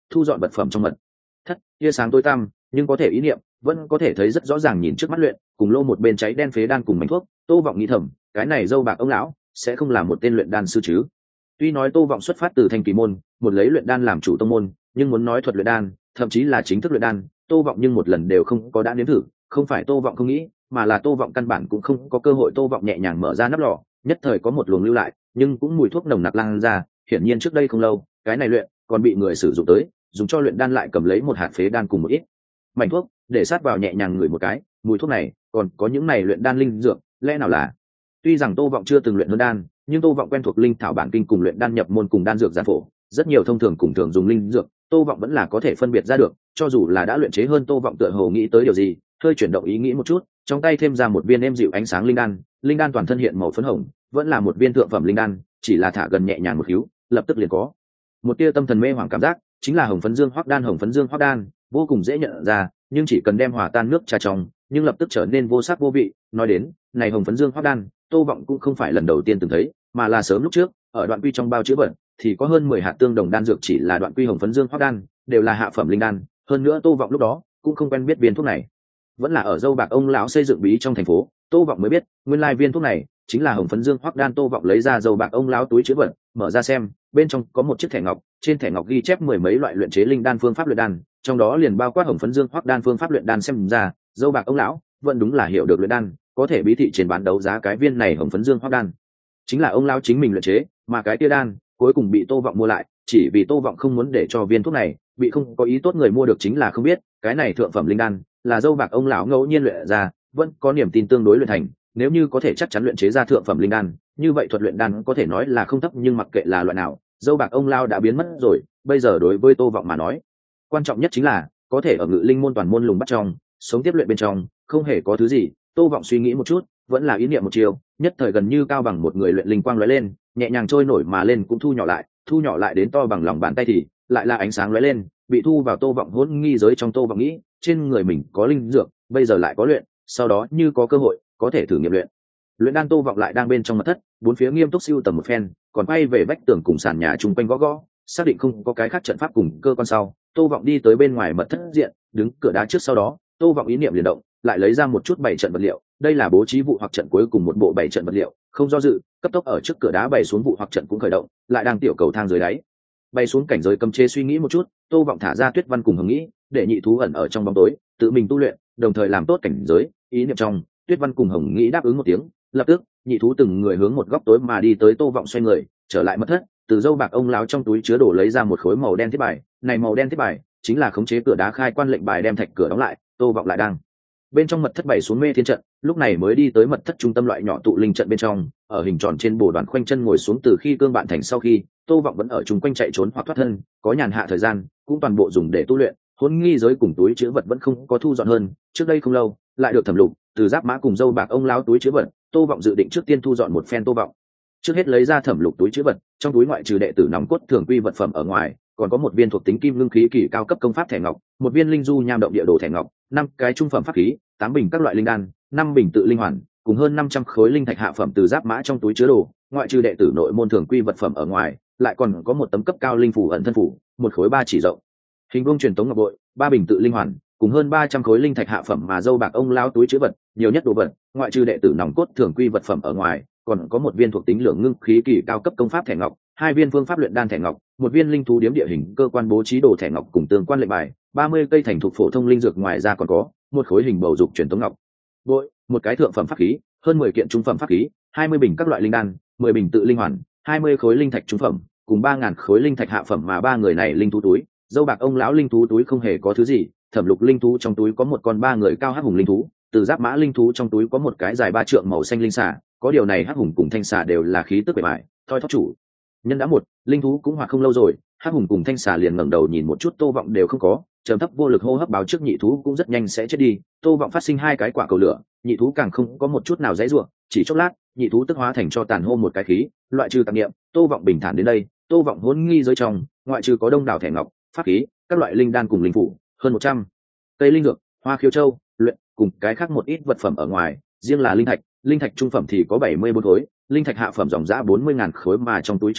thu dọn vật phẩm trong mật thất. Tia sáng tối tăm nhưng có thể ý niệm vẫn có thể thấy rất rõ ràng, nhìn trước mắt luyện cùng lô một bên cháy đen phế đan cùng mảnh thuốc. Tô Vọng nghĩ thầm, cái này dâu bạc ông lão sẽ không là một tên luyện đan sư chứ? Tuy nói Tô Vọng xuất phát từ Thanh Kỳ môn, một lấy luyện đan làm chủ tông môn, nhưng muốn nói thuật luyện đan, thậm chí là chính thức luyện đan, Tô Vọng nhưng một lần đều không có đã nếm thử. Không phải Tô Vọng không nghĩ, mà là Tô Vọng căn bản cũng không có cơ hội. Tô Vọng nhẹ nhàng mở ra nắp lò, nhất thời có một luồng lưu lại, nhưng cũng mùi thuốc nồng nặc lan ra. Hiển nhiên trước đây không lâu, cái này luyện còn bị người sử dụng tới, dùng cho luyện đan lại cầm lấy một hạt phế đan cùng một ít mảnh thuốc, để sát vào nhẹ nhàng ngửi một cái, mùi thuốc này còn có những này luyện đan linh dược, lẽ nào là? Tuy rằng Tô Vọng chưa từng luyện hơn đan, nhưng Tô Vọng quen thuộc linh thảo bản kinh cùng luyện đan nhập môn cùng đan dược giản phổ, rất nhiều thông thường cùng thường dùng linh dược, Tô Vọng vẫn là có thể phân biệt ra được. Cho dù là đã luyện chế hơn, Tô Vọng tựa hồ nghĩ tới điều gì, hơi chuyển động ý nghĩ một chút, trong tay thêm ra một viên êm dịu ánh sáng linh đan. Linh đan toàn thân hiện màu phấn hồng, vẫn là một viên thượng phẩm linh đan, chỉ là thả gần nhẹ nhàng một khíu, lập tức liền có một tia tâm thần mê hoặc cảm giác, chính là hồng phấn dương hoắc đan. Hồng phấn dương hoắc đan vô cùng dễ nhận ra, nhưng chỉ cần đem hòa tan nước trà trong, nhưng lập tức trở nên vô sắc vô vị. Nói đến này hồng phấn dương hoắc đan, Tô Vọng cũng không phải lần đầu tiên từng thấy, mà là sớm lúc trước ở đoạn quy trong bao chứa vật thì có hơn mười hạt tương đồng đan dược, chỉ là đoạn quy hồng phấn dương hoắc đan đều là hạ phẩm linh đan. Hơn nữa Tô Vọng lúc đó cũng không quen biết viên thuốc này, vẫn là ở dâu bạc ông lão xây dựng bí trong thành phố, Tô Vọng mới biết nguyên lai viên thuốc này chính là hồng phấn dương hoắc đan. Tô Vọng lấy ra dâu bạc ông lão túi chứa vật, mở ra xem, bên trong có một chiếc thẻ ngọc, trên thẻ ngọc ghi chép mười mấy loại luyện chế linh đan phương pháp luyện đan, trong đó liền bao quát hồng phấn dương hoắc đan phương pháp luyện đan. Xem ra dâu bạc ông lão vẫn đúng là hiểu được luyện đan, có thể bí thị trên bán đấu giá cái viên này hồng phấn dương hoắc đan chính là ông lão chính mình luyện chế, mà cái tia đan cuối cùng bị Tô Vọng mua lại, chỉ vì Tô Vọng không muốn để cho viên thuốc này bị không có ý tốt người mua được. Chính là không biết cái này thượng phẩm linh đan là dâu bạc ông lão ngẫu nhiên luyện ra, vẫn có niềm tin tương đối luyện thành. Nếu như có thể chắc chắn luyện chế ra thượng phẩm linh đan, như vậy thuật luyện đan có thể nói là không thấp. Nhưng mặc kệ là loại nào, dâu bạc ông lão đã biến mất rồi, bây giờ đối với Tô Vọng mà nói, quan trọng nhất chính là có thể ở Ngự Linh môn toàn môn lùng bắt trong, sống tiếp luyện bên trong, không hề có thứ gì. Tô Vọng suy nghĩ một chút, vẫn là ý niệm một chiều, nhất thời gần như cao bằng một người luyện linh quang lóe lên, nhẹ nhàng trôi nổi mà lên, cũng thu nhỏ lại, thu nhỏ lại đến to bằng lòng bàn tay thì lại là ánh sáng lóe lên, bị thu vào Tô Vọng hỗn nghi giới trong. Tô Vọng nghĩ, trên người mình có linh dược, bây giờ lại có luyện, sau đó như có cơ hội có thể thử nghiệm luyện. Luyện đan Tô Vọng lại đang bên trong mật thất, bốn phía nghiêm túc sưu tầm một phen, còn quay về vách tường cùng sàn nhà chung quanh gõ gõ, xác định không có cái khác trận pháp cùng cơ quan sau, Tô Vọng đi tới bên ngoài mật thất diện, đứng cửa đá trước. Sau đó Tô Vọng ý niệm liền động, lại lấy ra một chút bảy trận vật liệu, đây là bố trí vụ hoặc trận cuối cùng một bộ bảy trận vật liệu, không do dự, cấp tốc ở trước cửa đá bày xuống vụ hoặc trận cũng khởi động, lại đang tiểu cầu thang dưới đáy bay xuống cảnh giới cấm chế. Suy nghĩ một chút, Tô Vọng thả ra Tuyết Văn cùng Hồng Nghĩ, để nhị thú ẩn ở trong bóng tối, tự mình tu luyện, đồng thời làm tốt cảnh giới. Ý niệm trong, Tuyết Văn cùng Hồng Nghĩ đáp ứng một tiếng, lập tức nhị thú từng người hướng một góc tối mà đi tới. Tô Vọng xoay người trở lại mật thất, từ dâu bạc ông lão trong túi chứa đồ lấy ra một khối màu đen thiết bài, này màu đen thiết bài chính là khống chế cửa đá khai quan lệnh bài, đem thạch cửa đóng lại. Tô Vọng lại đang bên trong mật thất bày xuống mê thiên trận, lúc này mới đi tới mật thất trung tâm loại nhỏ tụ linh trận bên trong, ở hình tròn trên bồ đoàn khoanh chân ngồi xuống. Từ khi cương bạn thành sau khi, Tô Vọng vẫn ở chung quanh chạy trốn hoặc thoát thân, có nhàn hạ thời gian cũng toàn bộ dùng để tu luyện. Hỗn nghi giới cùng túi chứa vật vẫn không có thu dọn hơn, trước đây không lâu lại được thẩm lục từ giáp mã cùng dâu bạc ông lão túi chứa vật. Tô Vọng dự định trước tiên thu dọn một phen. Tô Vọng trước hết lấy ra thẩm lục túi chứa vật, trong túi ngoại trừ đệ tử nòng cốt thường quy vật phẩm ở ngoài, còn có một viên thuộc tính kim ngưng khí kỳ cao cấp công pháp thẻ ngọc, một viên linh du nham động địa đồ thẻ ngọc, năm cái trung phẩm pháp khí, tám bình các loại linh đan, năm bình tự linh hoàn, cùng hơn năm trăm khối linh thạch hạ phẩm từ giáp mã trong túi chứa đồ. Ngoại trừ đệ tử nội môn thường quy vật phẩm ở ngoài, lại còn có một tấm cấp cao linh phủ ẩn thân phủ, một khối ba chỉ rộng hình vuông truyền tống ngọc bội, ba bình tự linh hoàn, cùng hơn ba trăm khối linh thạch hạ phẩm. Mà dâu bạc ông lão túi chứa vật nhiều nhất đồ vật, ngoại trừ đệ tử nòng cốt thường quy vật phẩm ở ngoài, còn có một viên thuộc tính lượng ngưng khí kỳ cao cấp công pháp thẻ ngọc, hai viên phương pháp luyện đan thẻ ngọc, một viên linh thú điếm địa hình cơ quan bố trí đồ thẻ ngọc cùng tương quan lệnh bài, ba mươi cây thành thục phổ thông linh dược. Ngoài ra còn có một khối hình bầu dục truyền tống ngọc bội, một cái thượng phẩm pháp khí, hơn mười kiện trung phẩm pháp khí, hai mươi bình các loại linh đan, mười bình tự linh hoàn, hai mươi khối linh thạch trung phẩm, cùng ba ngàn khối linh thạch hạ phẩm. Mà ba người này linh thú túi, dâu bạc ông lão linh thú túi không hề có thứ gì, thẩm lục linh thú trong túi có một con ba người cao hắc hùng linh thú, từ giáp mã linh thú trong túi có một cái dài ba trượng màu xanh linh xà. Có điều này hắc hùng cùng thanh xà đều là khí tức bề bài, thoi thóp chủ nhân đã một, linh thú cũng hoạt không lâu rồi. Hắc hùng cùng thanh xà liền ngẩng đầu nhìn một chút Tô Vọng đều không có, trầm thấp vô lực hô hấp báo trước nhị thú cũng rất nhanh sẽ chết đi. Tô Vọng phát sinh hai cái quả cầu lửa, nhị thú càng không có một chút nào dãy rủa, chỉ chốc lát, nhị thú tức hóa thành cho tàn hô một cái khí, loại trừ tạp niệm. Tô Vọng bình thản đến đây. Tô Vọng hỗn nghi giới trong, ngoại trừ có đông đảo thẻ ngọc, pháp khí, các loại linh đan cùng linh phủ, hơn một trăm cây linh dược, hoa khiếu châu, luyện cùng cái khác một ít vật phẩm ở ngoài, riêng là linh thạch, linh thạch trung phẩm thì có bảy mươi bốn khối, linh thạch hạ phẩm dòng dã bốn mươi ngàn khối. Mà trong túi chứa đồ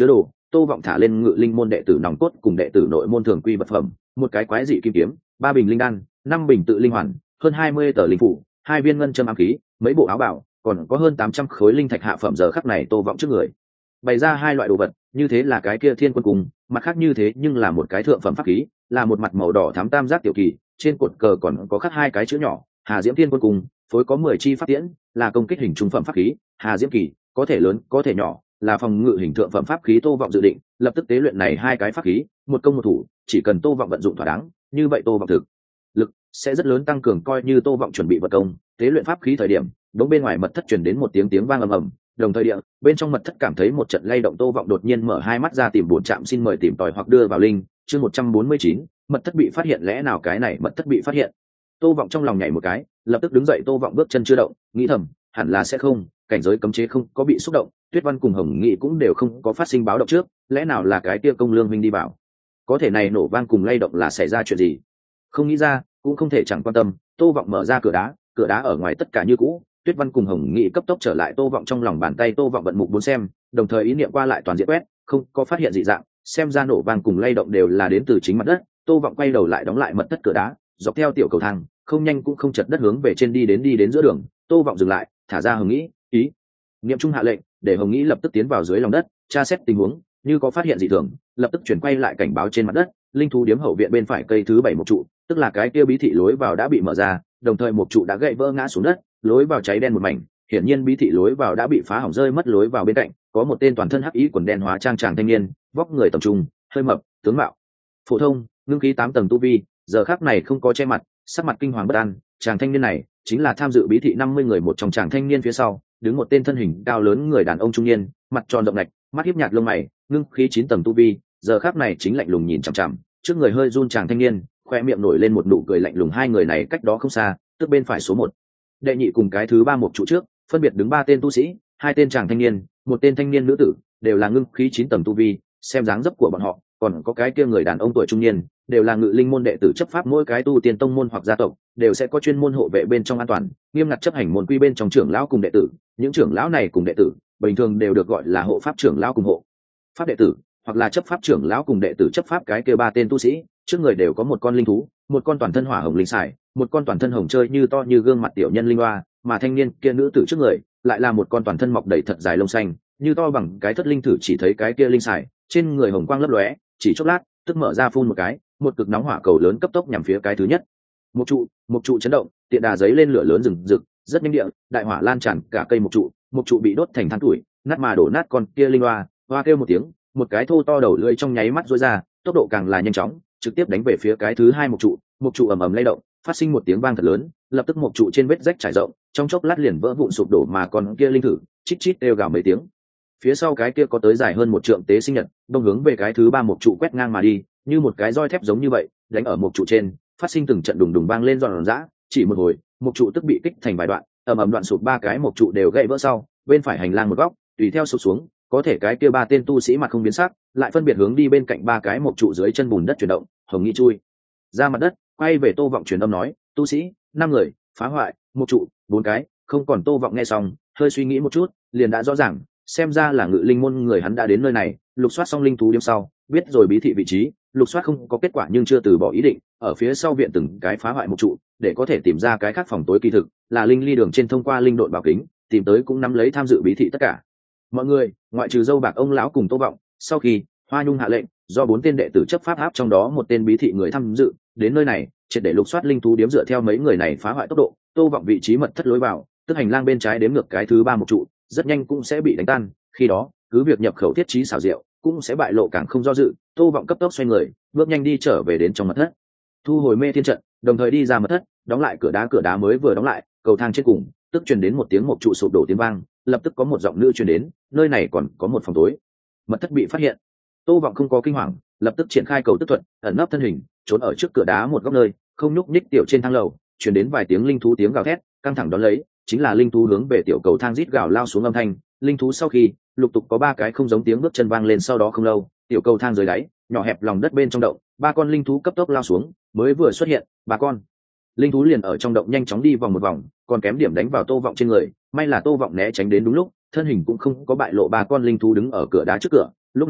Tô Vọng thả lên ngự linh môn đệ tử nòng cốt cùng đệ tử nội môn thường quy vật phẩm, một cái quái dị kim kiếm, ba bình linh đan, năm bình tự linh hoàn, hơn hai mươi tờ linh phủ, hai viên ngân châm ám khí, mấy bộ áo bào, còn có hơn tám trăm khối linh thạch hạ phẩm. Giờ khắc này Tô Vọng trước người bày ra hai loại đồ vật, như thế là cái kia Thiên Quân Cung, mặt khác như thế nhưng là một cái thượng phẩm pháp khí, là một mặt màu đỏ thắm tam giác tiểu kỳ, trên cột cờ còn có khắc hai cái chữ nhỏ, Hà Diễm Thiên Quân Cung, phối có mười chi pháp tiễn, là công kích hình trung phẩm pháp khí, Hà Diễm kỳ, có thể lớn, có thể nhỏ, là phòng ngự hình thượng phẩm pháp khí. Tô Vọng dự định lập tức tế luyện này hai cái pháp khí, một công một thủ, chỉ cần Tô Vọng vận dụng thỏa đáng, như vậy Tô Vọng thực lực sẽ rất lớn tăng cường. Coi như Tô Vọng chuẩn bị vật công tế luyện pháp khí thời điểm, đống bên ngoài mật thất truyền đến một tiếng tiếng vang ầm ầm, đồng thời địa bên trong mật thất cảm thấy một trận lay động. Tô Vọng đột nhiên mở hai mắt ra tìm bổn trạm xin mời tìm tòi hoặc đưa vào linh. Chương một trăm bốn mươi chín, mật thất bị phát hiện. Lẽ nào cái này mật thất bị phát hiện? Tô Vọng trong lòng nhảy một cái, lập tức đứng dậy. Tô Vọng bước chân chưa động, nghĩ thầm, hẳn là sẽ không, cảnh giới cấm chế không có bị xúc động, Tuyết Văn cùng Hồng Nghị cũng đều không có phát sinh báo động trước, lẽ nào là cái kia Công Lương huynh đi vào? Có thể này nổ vang cùng lay động là xảy ra chuyện gì? Không nghĩ ra, cũng không thể chẳng quan tâm. Tô Vọng mở ra cửa đá, cửa đá ở ngoài tất cả như cũ, Tuyết Văn cùng Hồng Nghị cấp tốc trở lại. Tô Vọng trong lòng bàn tay Tô Vọng vận mục bốn xem, đồng thời ý niệm qua lại toàn diện quét, không có phát hiện dị dạng, xem ra nổ vang cùng lay động đều là đến từ chính mặt đất. Tô Vọng quay đầu lại đóng lại mật thất cửa đá, dọc theo tiểu cầu thang, không nhanh cũng không chật đất hướng về trên đi đến. Đi đến giữa đường, Tô Vọng dừng lại, thả ra Hồng Nghị, ý niệm trung hạ lệnh, để Hồng Nghị lập tức tiến vào dưới lòng đất, tra xét tình huống, như có phát hiện dị thường, lập tức chuyển quay lại cảnh báo trên mặt đất. Linh thú điếm hậu viện bên phải cây thứ bảy một trụ, tức là cái kia bí thị lối vào đã bị mở ra, đồng thời một trụ đã gãy vỡ ngã xuống đất, lối vào cháy đen một mảnh, hiển nhiên bí thị lối vào đã bị phá hỏng. Rơi mất lối vào bên cạnh, có một tên toàn thân hắc ý quần đen hóa trang chàng thanh niên, vóc người tầm trung, hơi mập, tướng mạo phổ thông, ngưng khí tám tầng tu vi, giờ khắc này không có che mặt, sắc mặt kinh hoàng bất an. Chàng thanh niên này chính là tham dự bí thị năm mươi người một trong. chàng thanh niên phía sau đứng một tên thân hình cao lớn người đàn ông trung niên, mặt tròn rộng lạch, mắt hiếp nhạt lông mày, ngưng khí chín tầng tu vi, giờ khắc này chính lạnh lùng nhìn chằm chằm trước người hơi run chàng thanh niên, khoe miệng nổi lên một nụ cười lạnh lùng. Hai người này cách đó không xa, tức bên phải số một đệ nhị cùng cái thứ ba một trụ trước, phân biệt đứng ba tên tu sĩ, hai tên chàng thanh niên, một tên thanh niên nữ tử, đều là ngưng khí chín tầng tu vi. Xem dáng dấp của bọn họ, còn có cái kia người đàn ông tuổi trung niên, đều là ngự linh môn đệ tử chấp pháp. Mỗi cái tu tiên tông môn hoặc gia tộc đều sẽ có chuyên môn hộ vệ bên trong an toàn, nghiêm ngặt chấp hành môn quy bên trong trưởng lão cùng đệ tử. Những trưởng lão này cùng đệ tử bình thường đều được gọi là hộ pháp trưởng lão cùng hộ pháp đệ tử, hoặc là chấp pháp trưởng lão cùng đệ tử chấp pháp. Cái kia ba tên tu sĩ trước người đều có một con linh thú, một con toàn thân hỏa hồng linh sải, một con toàn thân hồng chơi như to như gương mặt tiểu nhân linh hoa, mà thanh niên kia nữ tử trước người lại là một con toàn thân mọc đầy thật dài lông xanh, như to bằng cái thất linh thử. Chỉ thấy cái kia linh sải trên người hồng quang lấp lóe, chỉ chốc lát tức mở ra phun một cái, một cực nóng hỏa cầu lớn cấp tốc nhằm phía cái thứ nhất một trụ. Một trụ chấn động, tiện đà giấy lên lửa lớn rừng rực, rất nhanh địa đại hỏa lan tràn cả cây một trụ. Một trụ bị đốt thành than tuổi, nát mà đổ nát. Con kia linh hoa hoa kêu một tiếng, một cái thô to đầu lưỡi trong nháy mắt rối ra, tốc độ càng là nhanh chóng, trực tiếp đánh về phía cái thứ hai một trụ. Một trụ ầm ầm lay động, phát sinh một tiếng vang thật lớn, lập tức một trụ trên vết rách trải rộng, trong chốc lát liền vỡ vụn sụp đổ. Mà còn kia linh thử chít chít kêu gào mấy tiếng, phía sau cái kia có tới dài hơn một trượng tế sinh nhật đông hướng về cái thứ ba một trụ quét ngang mà đi, như một cái roi thép giống như vậy đánh ở một trụ trên, phát sinh từng trận đùng đùng vang lên giòn giã. Chỉ một hồi, một trụ tức bị kích thành vài đoạn, ầm ầm đoạn sụp. Ba cái một trụ đều gãy vỡ sau, bên phải hành lang một góc tùy theo sụp xuống. Có thể cái kia ba tên tu sĩ mặt không biến sắc, lại phân biệt hướng đi bên cạnh ba cái một trụ dưới chân bùn đất chuyển động. Hồng Nghị chui ra mặt đất, quay về Tô Vọng truyền âm nói, tu sĩ năm người phá hoại một trụ bốn cái không còn. Tô Vọng nghe xong hơi suy nghĩ một chút, liền đã rõ ràng, xem ra là ngự linh môn người hắn đã đến nơi này, lục soát xong linh thú điếm sau, biết rồi bí thị vị trí, lục soát không có kết quả nhưng chưa từ bỏ ý định, ở phía sau viện từng cái phá hoại một trụ, để có thể tìm ra cái khác phòng tối kỳ thực là linh ly đường trên thông qua linh độn bảo kính tìm tới, cũng nắm lấy tham dự bí thị tất cả mọi người, ngoại trừ dâu bạc ông lão cùng Tô Vọng. Sau khi Hoa Nhung hạ lệnh, do bốn tên đệ tử chấp pháp áp trong đó một tên bí thị người tham dự đến nơi này, triệt để lục soát linh thú điếm. Dựa theo mấy người này phá hoại tốc độ, Tô Vọng vị trí mật thất lối vào, tức hành lang bên trái đếm ngược cái thứ ba một trụ, rất nhanh cũng sẽ bị đánh tan. Khi đó cứ việc nhập khẩu thiết trí xảo diệu, cũng sẽ bại lộ càng không do dự. Tô Vọng cấp tốc xoay người, bước nhanh đi trở về đến trong mật thất, thu hồi mê thiên trận, đồng thời đi ra mật thất, đóng lại cửa đá. Cửa đá mới vừa đóng lại, cầu thang trên cùng tức truyền đến một tiếng một trụ sụp đổ tiếng vang, lập tức có một giọng nữ truyền đến, nơi này còn có một phòng tối, mật thất bị phát hiện. Tô Vọng không có kinh hoàng, lập tức triển khai cầu tức thuật, ẩn nấp thân hình, trốn ở trước cửa đá một góc nơi, không nhúc nhích. Tiểu trên thang lầu truyền đến vài tiếng linh thú tiếng gào thét, căng thẳng đón lấy chính là linh thú hướng về tiểu cầu thang rít gào lao xuống âm thanh. Linh thú sau khi lục tục có ba cái không giống tiếng bước chân vang lên, sau đó không lâu, tiểu cầu thang dưới đáy nhỏ hẹp lòng đất bên trong động, ba con linh thú cấp tốc lao xuống. Mới vừa xuất hiện, ba con linh thú liền ở trong động nhanh chóng đi vòng một vòng, còn kém điểm đánh vào Tô Vọng trên người. May là Tô Vọng né tránh đến đúng lúc, thân hình cũng không có bại lộ. Ba con linh thú đứng ở cửa đá trước cửa. Lúc này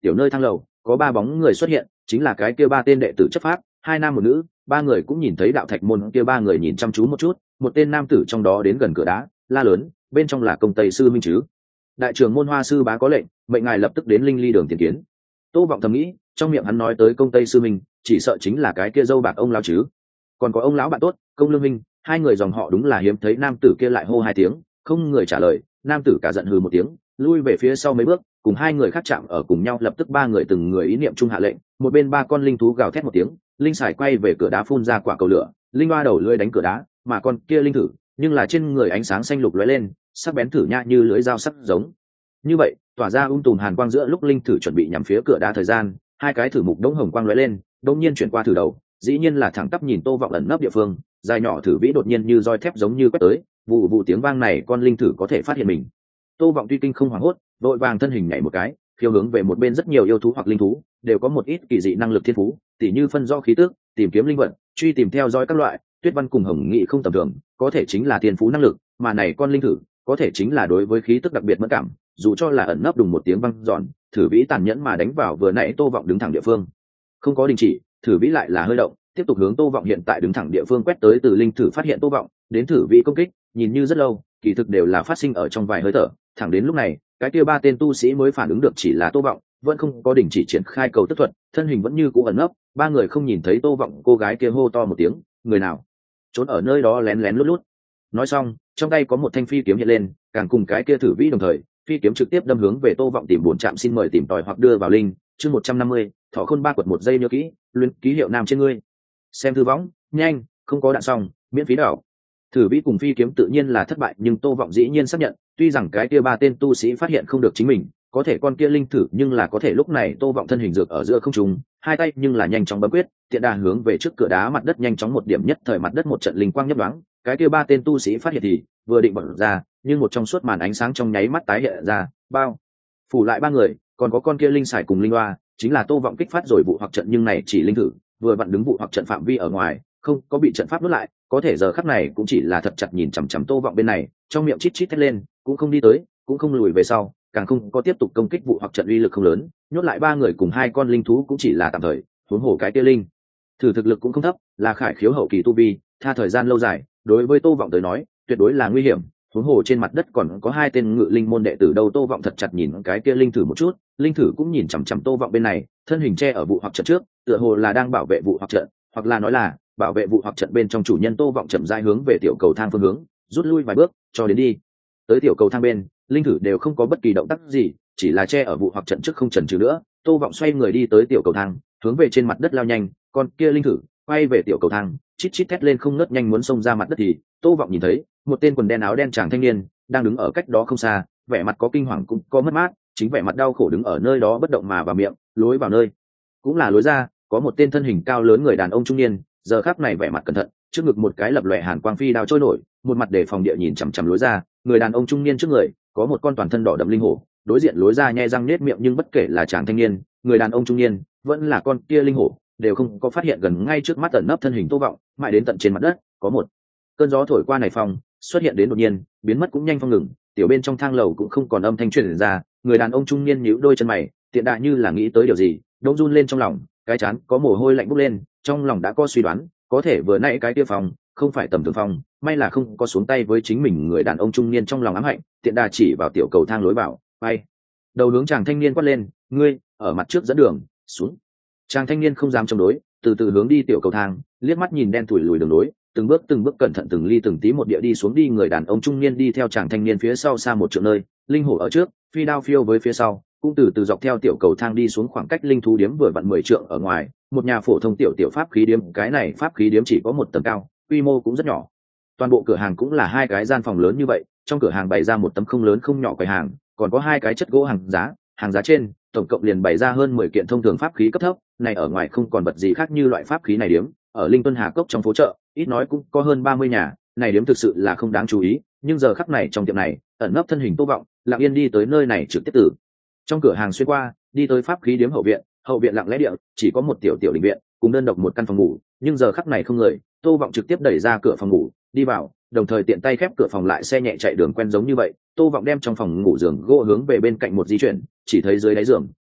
tiểu nơi thang lầu có ba bóng người xuất hiện, chính là cái kia ba tên đệ tử chấp pháp, hai nam một nữ. Ba người cũng nhìn thấy đạo thạch môn kia ba người nhìn chăm chú một chút, một tên nam tử trong đó đến gần cửa đá la lớn, bên trong là Công Tây sư minh chứ. Đại trưởng môn Hoa sư bá có lệnh, mệnh ngài lập tức đến Linh Ly đường tiền kiến. Tô Vọng thầm nghĩ, trong miệng hắn nói tới Công Tây sư minh, chỉ sợ chính là cái kia dâu bạc ông lão chứ. Còn có ông lão bạn tốt Công Lương minh, hai người dòng họ đúng là hiếm thấy. Nam tử kia lại hô hai tiếng, không người trả lời. Nam tử cả giận hừ một tiếng, lui về phía sau mấy bước, cùng hai người khác chạm ở cùng nhau. Lập tức ba người từng người ý niệm chung hạ lệnh, một bên ba con linh thú gào thét một tiếng, linh sải quay về cửa đá phun ra quả cầu lửa, linh hoa đầu lưỡi đánh cửa đá, mà con kia linh thử nhưng là trên người ánh sáng xanh lục lóe lên, sắc bén thử nha như lưỡi dao sắc giống như vậy tỏa ra ung tùm hàn quang. Giữa lúc linh thử chuẩn bị nhắm phía cửa đá thời gian, hai cái thử mục đống hồng quang lóe lên, đột nhiên chuyển qua thử đầu, dĩ nhiên là thẳng tắp nhìn Tô Vọng ẩn nấp địa phương. Dài nhỏ thử vĩ đột nhiên như roi thép giống như quét tới, vụ vụ tiếng vang này con linh thử có thể phát hiện mình. Tô Vọng tuy kinh không hoảng hốt, đội vàng thân hình nhảy một cái, khiêu hướng về một bên. Rất nhiều yêu thú hoặc linh thú đều có một ít kỳ dị năng lực thiên phú, tỉ như phân do khí tức, tìm kiếm linh vật, truy tìm theo dõi các loại. Tuyết Văn cùng Hồng Nghị không tầm thường, có thể chính là thiên phú năng lực, mà này con linh thử có thể chính là đối với khí tức đặc biệt mẫn cảm, dù cho là ẩn nấp đùng một tiếng vang dọn, thử vĩ tàn nhẫn mà đánh vào vừa nãy Tô Vọng đứng thẳng địa phương. Không có đình chỉ, thử vĩ lại là hơi động, tiếp tục hướng Tô Vọng hiện tại đứng thẳng địa phương quét tới. Từ linh thử phát hiện Tô Vọng đến thử vĩ công kích, nhìn như rất lâu, kỳ thực đều là phát sinh ở trong vài hơi thở. Thẳng đến lúc này, cái kia ba tên tu sĩ mới phản ứng được chỉ là Tô Vọng, vẫn không có đình chỉ triển khai cầu tức thuật, thân hình vẫn như cũ ẩn nấp. Ba người không nhìn thấy Tô Vọng, cô gái kia hô to một tiếng, người nào trốn ở nơi đó lén lén lút lút. Nói xong, trong tay có một thanh phi kiếm hiện lên, càng cùng cái kia thử vĩ đồng thời, phi kiếm trực tiếp đâm hướng về Tô Vọng. Tìm buồn chạm xin mời tìm tòi hoặc đưa vào linh. Chương một trăm năm mươi, thọ khôn ba quật một giây nhớ kỹ, luyện ký hiệu nam trên ngươi. Xem thư võng, nhanh, không có đạn xong, miễn phí đảo. Thử vĩ cùng phi kiếm tự nhiên là thất bại, nhưng Tô Vọng dĩ nhiên xác nhận, tuy rằng cái kia ba tên tu sĩ phát hiện không được chính mình, có thể con kia linh thử nhưng là có thể. Lúc này Tô Vọng thân hình dược ở giữa không trung, hai tay nhưng là nhanh chóng bấm quyết, tiện đà hướng về trước cửa đá mặt đất nhanh chóng một điểm. Nhất thời mặt đất một trận linh quang nhấp nhoáng, cái kia ba tên tu sĩ phát hiện thì vừa định bật ra, nhưng một trong suốt màn ánh sáng trong nháy mắt tái hiện ra, bao phủ lại ba người. Còn có con kia linh sải cùng linh hoa, chính là Tô Vọng kích phát rồi vụ hoặc trận, nhưng này chỉ linh thử vừa vặn đứng vụ hoặc trận phạm vi ở ngoài, không có bị trận pháp nuốt lại, có thể giờ khắc này cũng chỉ là thật chặt nhìn chằm chằm Tô Vọng bên này, trong miệng chít chít thét lên, cũng không đi tới, cũng không lùi về sau, càng không có tiếp tục công kích. Vụ hoặc trận uy lực không lớn, nhốt lại ba người cùng hai con linh thú cũng chỉ là tạm thời. Huống hồ cái kia linh thử thực lực cũng không thấp, là khải khiếu hậu kỳ tu vi, tha thời gian lâu dài, đối với Tô Vọng tới nói, tuyệt đối là nguy hiểm. Huống hồ trên mặt đất còn có hai tên ngự linh môn đệ tử đâu. Tô Vọng thật chặt nhìn cái kia linh thử một chút, linh thử cũng nhìn chằm chằm Tô Vọng bên này, thân hình che ở vụ hoặc trận trước, tựa hồ là đang bảo vệ vụ hoặc trận, hoặc là nói là bảo vệ vụ hoặc trận bên trong chủ nhân. Tô Vọng chậm rãi hướng về tiểu cầu thang phương hướng rút lui vài bước, cho đến đi tới tiểu cầu thang bên, linh thử đều không có bất kỳ động tác gì, chỉ là che ở vụ hoặc trận trước không chần chừ nữa. Tô Vọng xoay người đi tới tiểu cầu thang, hướng về trên mặt đất lao nhanh. Con kia linh thử quay về tiểu cầu thang, chít chít thét lên không ngớt, nhanh muốn xông ra mặt đất thì Tô Vọng nhìn thấy một tên quần đen áo đen chàng thanh niên đang đứng ở cách đó không xa, vẻ mặt có kinh hoàng cũng có mất mát, chính vẻ mặt đau khổ đứng ở nơi đó bất động. Mà vào miệng lối vào nơi cũng là lối ra, có một tên thân hình cao lớn người đàn ông trung niên, giờ khắc này vẻ mặt cẩn thận, trước ngực một cái lập lòe hàn quang phi đao trôi nổi, một mặt để phòng địa nhìn chằm chằm lối ra. Người đàn ông trung niên trước người có một con toàn thân đỏ đậm linh hổ, đối diện lối ra nhe răng nết miệng, nhưng bất kể là chàng thanh niên, người đàn ông trung niên, vẫn là con kia linh hổ, đều không có phát hiện gần ngay trước mắt ẩn nấp thân hình Tô Vọng. Mãi đến tận trên mặt đất, có một cơn gió thổi qua này phòng xuất hiện đến đột nhiên, biến mất cũng nhanh phong ngừng, tiểu bên trong thang lầu cũng không còn âm thanh truyền ra. Người đàn ông trung niên nhíu đôi chân mày, tiện đại như là nghĩ tới điều gì, đông run lên trong lòng, cái chán có mồ hôi lạnh bốc lên, trong lòng đã có suy đoán, có thể vừa nãy cái kia phòng không phải tầm thường phòng, may là không có xuống tay với chính mình. Người đàn ông trung niên trong lòng ám hạnh, tiện đà chỉ vào tiểu cầu thang lối vào, bay đầu hướng chàng thanh niên quát lên, ngươi ở mặt trước dẫn đường xuống. Chàng thanh niên không dám chống đối, từ từ hướng đi tiểu cầu thang, liếc mắt nhìn đen thủi lùi đường lối, từng bước từng bước cẩn thận từng ly từng tí một địa đi xuống đi. Người đàn ông trung niên đi theo chàng thanh niên phía sau xa một trượng nơi, linh hổ ở trước, phi đao phiêu với phía sau, cũng từ từ dọc theo tiểu cầu thang đi xuống. Khoảng cách linh thú điếm vừa vặn mười trượng ở ngoài, một nhà phổ thông tiểu tiểu pháp khí điếm. Cái này pháp khí điếm chỉ có một tầng cao, quy mô cũng rất nhỏ, toàn bộ cửa hàng cũng là hai cái gian phòng lớn như vậy. Trong cửa hàng bày ra một tấm không lớn không nhỏ quầy hàng, còn có hai cái chất gỗ hàng giá, hàng giá trên tổng cộng liền bày ra hơn mười kiện thông thường pháp khí cấp thấp. Này ở ngoài không còn vật gì khác như loại pháp khí này điếm, ở Linh Tuân Hà Cốc trong phố chợ ít nói cũng có hơn ba mươi nhà, này điếm thực sự là không đáng chú ý. Nhưng giờ khắc này trong tiệm này ẩn nấp thân hình Tô Vọng, lặng yên đi tới nơi này trực tiếp từ trong cửa hàng xuyên qua, đi tới pháp khí điếm hậu viện. Hậu viện lặng lẽ địa, chỉ có một tiểu tiểu đình viện cùng đơn độc một căn phòng ngủ, nhưng giờ khắc này không người. Tô Vọng trực tiếp đẩy ra cửa phòng ngủ đi vào, đồng thời tiện tay khép cửa phòng lại. Xe nhẹ chạy đường quen giống như vậy, Tô Vọng đem trong phòng ngủ giường gỗ hướng về bên cạnh một di chuyển, chỉ thấy dưới đáy giường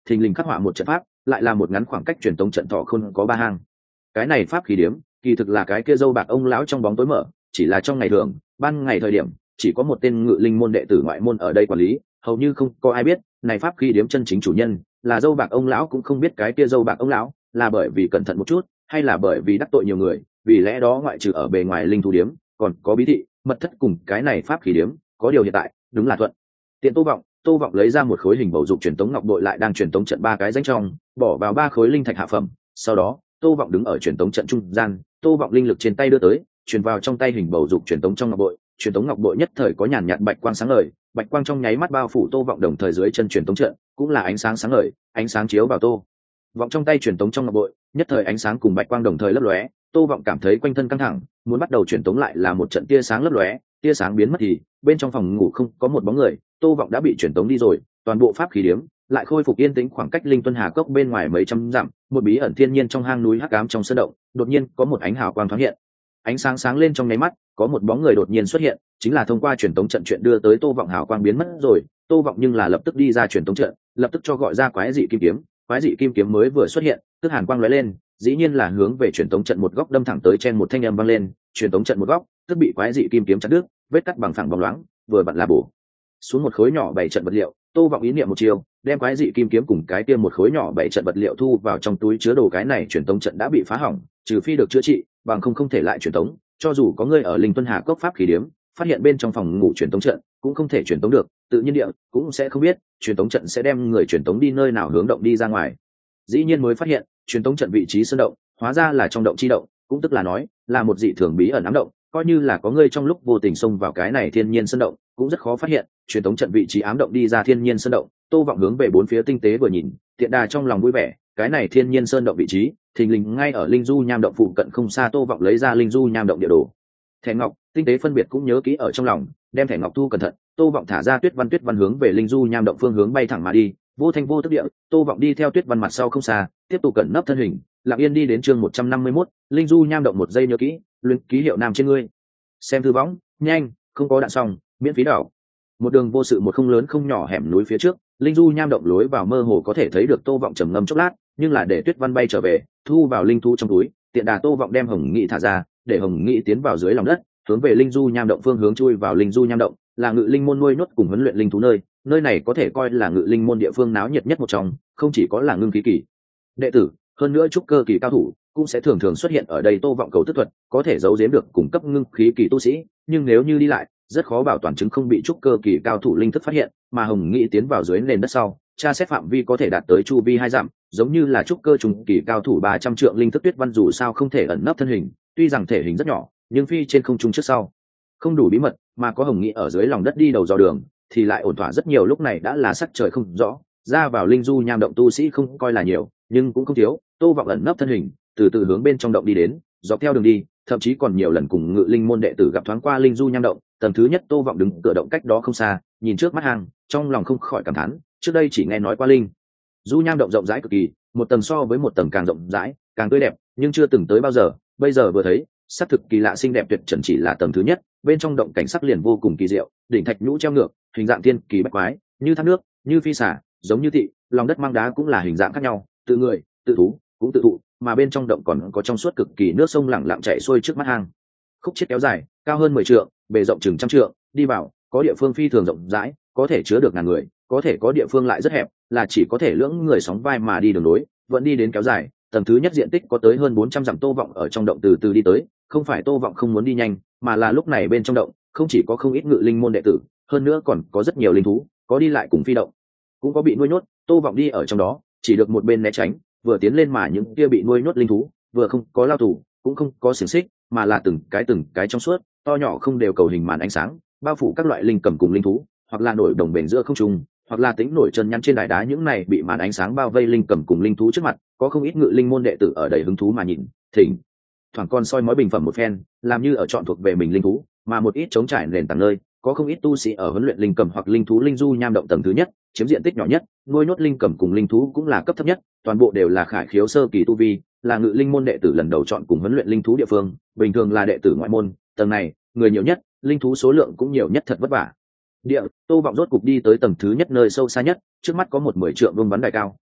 thình lình khắc họa một trận pháp, lại là một ngắn khoảng cách truyền tống trận thọ không có ba hang. Cái này pháp khí điếm kỳ thực là cái kia dâu bạc ông lão trong bóng tối mở, chỉ là trong ngày thường, ban ngày thời điểm chỉ có một tên ngự linh môn đệ tử ngoại môn ở đây quản lý, hầu như không có ai biết này pháp khí điếm chân chính chủ nhân là dâu bạc ông lão, cũng không biết cái kia dâu bạc ông lão là bởi vì cẩn thận một chút hay là bởi vì đắc tội nhiều người, vì lẽ đó ngoại trừ ở bề ngoài linh thú điếm còn có bí thị mật thất cùng cái này pháp khí điếm có điều hiện tại đúng là thuận tiện. Tô vọng tô vọng lấy ra một khối hình bầu dục truyền tống ngọc bội, lại đang truyền tống trận ba cái danh trong bỏ vào ba khối linh thạch hạ phẩm. Sau đó tô vọng đứng ở truyền tống trận trung gian, tô vọng linh lực trên tay đưa tới truyền vào trong tay hình bầu dục truyền tống trong ngọc bội. Truyền tống ngọc bội nhất thời có nhàn nhạt bạch quang sáng ngời, bạch quang trong nháy mắt bao phủ tô vọng, đồng thời dưới chân truyền tống trận cũng là ánh sáng sáng ngời, ánh sáng chiếu vào tô vọng trong tay truyền tống trong ngọc bội, nhất thời ánh sáng cùng bạch quang đồng thời lấp lóe. Tô vọng cảm thấy quanh thân căng thẳng, muốn bắt đầu truyền tống lại là một trận tia sáng lấp lóe, tia sáng biến mất thì bên trong phòng ngủ không có một bóng người, tô vọng đã bị truyền tống đi rồi. Toàn bộ pháp khí điếm lại khôi phục yên tĩnh. Khoảng cách linh tuân hà cốc bên ngoài mấy trăm dặm, một bí ẩn thiên nhiên trong hang núi hắc ám trong sơn động, đột nhiên có một ánh hào quang thoáng hiện, ánh sáng sáng lên trong nháy mắt, có một bóng người đột nhiên xuất hiện, chính là thông qua truyền tống trận chuyện đưa tới tô vọng. Hào quang biến mất rồi, tô vọng nhưng là lập tức đi ra truyền tống trận, lập tức cho gọi ra quái dị kim kiếm. Quái dị kim kiếm mới vừa xuất hiện, tức hàn quang lóe lên, dĩ nhiên là hướng về truyền tống trận một góc đâm thẳng tới, trên một thanh âm vang lên, truyền tống trận một góc tức bị quái dị kim kiếm chặt đứt, vết cắt bằng phẳng bóng loáng, vừa vặn là bổ xuống một khối nhỏ bảy trận vật liệu. Tô vọng ý niệm một chiều, đem quái dị kim kiếm cùng cái kia một khối nhỏ bảy trận vật liệu thu vào trong túi chứa đồ. Cái này truyền tống trận đã bị phá hỏng, trừ phi được chữa trị, bằng không không thể lại truyền tống. Cho dù có người ở linh tuân hà cốc pháp khí điếm phát hiện bên trong phòng ngủ truyền tống trận, cũng không thể truyền tống được, tự nhiên địa cũng sẽ không biết truyền tống trận sẽ đem người truyền tống đi nơi nào, hướng động đi ra ngoài. Dĩ nhiên mới phát hiện truyền tống trận vị trí sơn động hóa ra là trong động chi động, cũng tức là nói là một dị thường bí ẩn ám động. Coi như là có người trong lúc vô tình xông vào cái này thiên nhiên sơn động, cũng rất khó phát hiện truyền tống trận vị trí ám động đi ra thiên nhiên sơn động. Tô vọng hướng về bốn phía tinh tế vừa nhìn, tiện đà trong lòng vui vẻ, cái này thiên nhiên sơn động vị trí thình lình ngay ở linh du nham động phụ cận không xa. Tô vọng lấy ra linh du nham động địa đồ, thẻ ngọc tinh tế phân biệt cũng nhớ kỹ ở trong lòng, đem thẻ ngọc thu cẩn thận. Tô vọng thả ra tuyết văn, tuyết văn hướng về linh du nham động phương hướng bay thẳng mà đi, vô thanh vô tức địa. Tô vọng đi theo tuyết văn mặt sau không xa, tiếp tục cẩn nấp thân hình, lặng yên đi đến chương một trăm năm mươi mốt, linh du nham động. Một giây nhớ kỹ, luyện ký hiệu nam trên ngươi, xem thư võng nhanh, không có đạn xong miễn phí đảo. Một đường vô sự, một không lớn không nhỏ hẻm núi phía trước, linh du nham động lối vào mơ hồ có thể thấy được. Tô vọng trầm ngâm chốc lát, nhưng là để tuyết văn bay trở về, thu vào linh thú trong túi. Tiện đà Tô vọng đem hồng nghị thả ra, để hồng nghị tiến vào dưới lòng đất, hướng về linh du nham động phương hướng chui vào. Linh du nham động là ngự linh môn nuôi nhốt cùng huấn luyện linh thú nơi, nơi này có thể coi là ngự linh môn địa phương náo nhiệt nhất một trong, không chỉ có là ngưng khí kỳ đệ tử, hơn nữa trúc cơ kỳ cao thủ cũng sẽ thường thường xuất hiện ở đây. Tô vọng cầu tức thuật có thể giấu giếm được cung cấp ngưng khí kỳ tu sĩ, nhưng nếu như đi lại rất khó bảo toàn chứng không bị trúc cơ kỳ cao thủ linh thức phát hiện. Mà hồng nghị tiến vào dưới nền đất sau, tra xét phạm vi có thể đạt tới chu vi hai dặm, giống như là trúc cơ trùng kỳ cao thủ ba trăm trượng linh thức. Tuyết văn dù sao không thể ẩn nấp thân hình, tuy rằng thể hình rất nhỏ, nhưng phi trên không trung trước sau không đủ bí mật, mà có hồng nghị ở dưới lòng đất đi đầu dò đường thì lại ổn thỏa rất nhiều. Lúc này đã là sắc trời không rõ, ra vào linh du nham động tu sĩ không coi là nhiều, nhưng cũng không thiếu. Tô vọng ẩn nấp thân hình, từ từ hướng bên trong động đi đến, dọc theo đường đi thậm chí còn nhiều lần cùng ngự linh môn đệ tử gặp thoáng qua linh du nham động. Tầng thứ nhất Tô vọng đứng cửa động cách đó không xa, nhìn trước mắt hang, trong lòng không khỏi cảm thán, trước đây chỉ nghe nói qua linh du nham động rộng rãi cực kỳ, một tầng so với một tầng càng rộng rãi càng tươi đẹp, nhưng chưa từng tới bao giờ. Bây giờ vừa thấy, sắc thực kỳ lạ xinh đẹp tuyệt trần chỉ là tầng thứ nhất. Bên trong động cảnh sắc liền vô cùng kỳ diệu, đỉnh thạch nhũ treo ngược, hình dạng thiên kỳ bách quái, như thác nước, như phi xả, giống như thị. Lòng đất mang đá cũng là hình dạng khác nhau, tự người tự thú cũng tự thụ, mà bên trong động còn có trong suốt cực kỳ nước sông lặng lặng chảy xuôi trước mắt hang. Khúc chiết kéo dài cao hơn mười trượng, bề rộng chừng trăm trượng, đi vào có địa phương phi thường rộng rãi, có thể chứa được ngàn người, có thể có địa phương lại rất hẹp, là chỉ có thể lưỡng người sóng vai mà đi đường đối, vẫn đi đến kéo dài. Tầng thứ nhất diện tích có tới hơn bốn trăm dặm. Tô vọng ở trong động từ từ đi tới, không phải Tô vọng không muốn đi nhanh, mà là lúc này bên trong động không chỉ có không ít ngự linh môn đệ tử, hơn nữa còn có rất nhiều linh thú, có đi lại cùng phi động, cũng có bị nuôi nhốt. Tô vọng đi ở trong đó chỉ được một bên né tránh, vừa tiến lên mà những kia bị nuôi nhốt linh thú vừa không có lao tù, cũng không có xiềng xích, mà là từng cái từng cái trong suốt to nhỏ không đều cầu hình màn ánh sáng bao phủ các loại linh cầm cùng linh thú, hoặc là nổi đồng bền giữa không trung, hoặc là tính nổi chân nhăn trên đài đá. Những này bị màn ánh sáng bao vây linh cầm cùng linh thú trước mặt, có không ít ngự linh môn đệ tử ở đầy hứng thú mà nhìn, thỉnh thoảng con soi mói bình phẩm một phen, làm như ở chọn thuộc về mình linh thú. Mà một ít trống trải nền tảng nơi, có không ít tu sĩ ở huấn luyện linh cầm hoặc linh thú. Linh du nham động tầng thứ nhất chiếm diện tích nhỏ nhất, nuôi nhốt linh cầm cùng linh thú cũng là cấp thấp nhất, toàn bộ đều là khải khiếu sơ kỳ tu vi, là ngự linh môn đệ tử lần đầu chọn cùng huấn luyện linh thú địa phương. Bình thường là đệ tử ngoại môn, tầng này người nhiều nhất, linh thú số lượng cũng nhiều nhất, thật vất vả. Địa Tô vọng rốt cục đi tới tầng thứ nhất, nơi sâu xa nhất. Trước mắt có một mười trượng vuông bắn đài cao,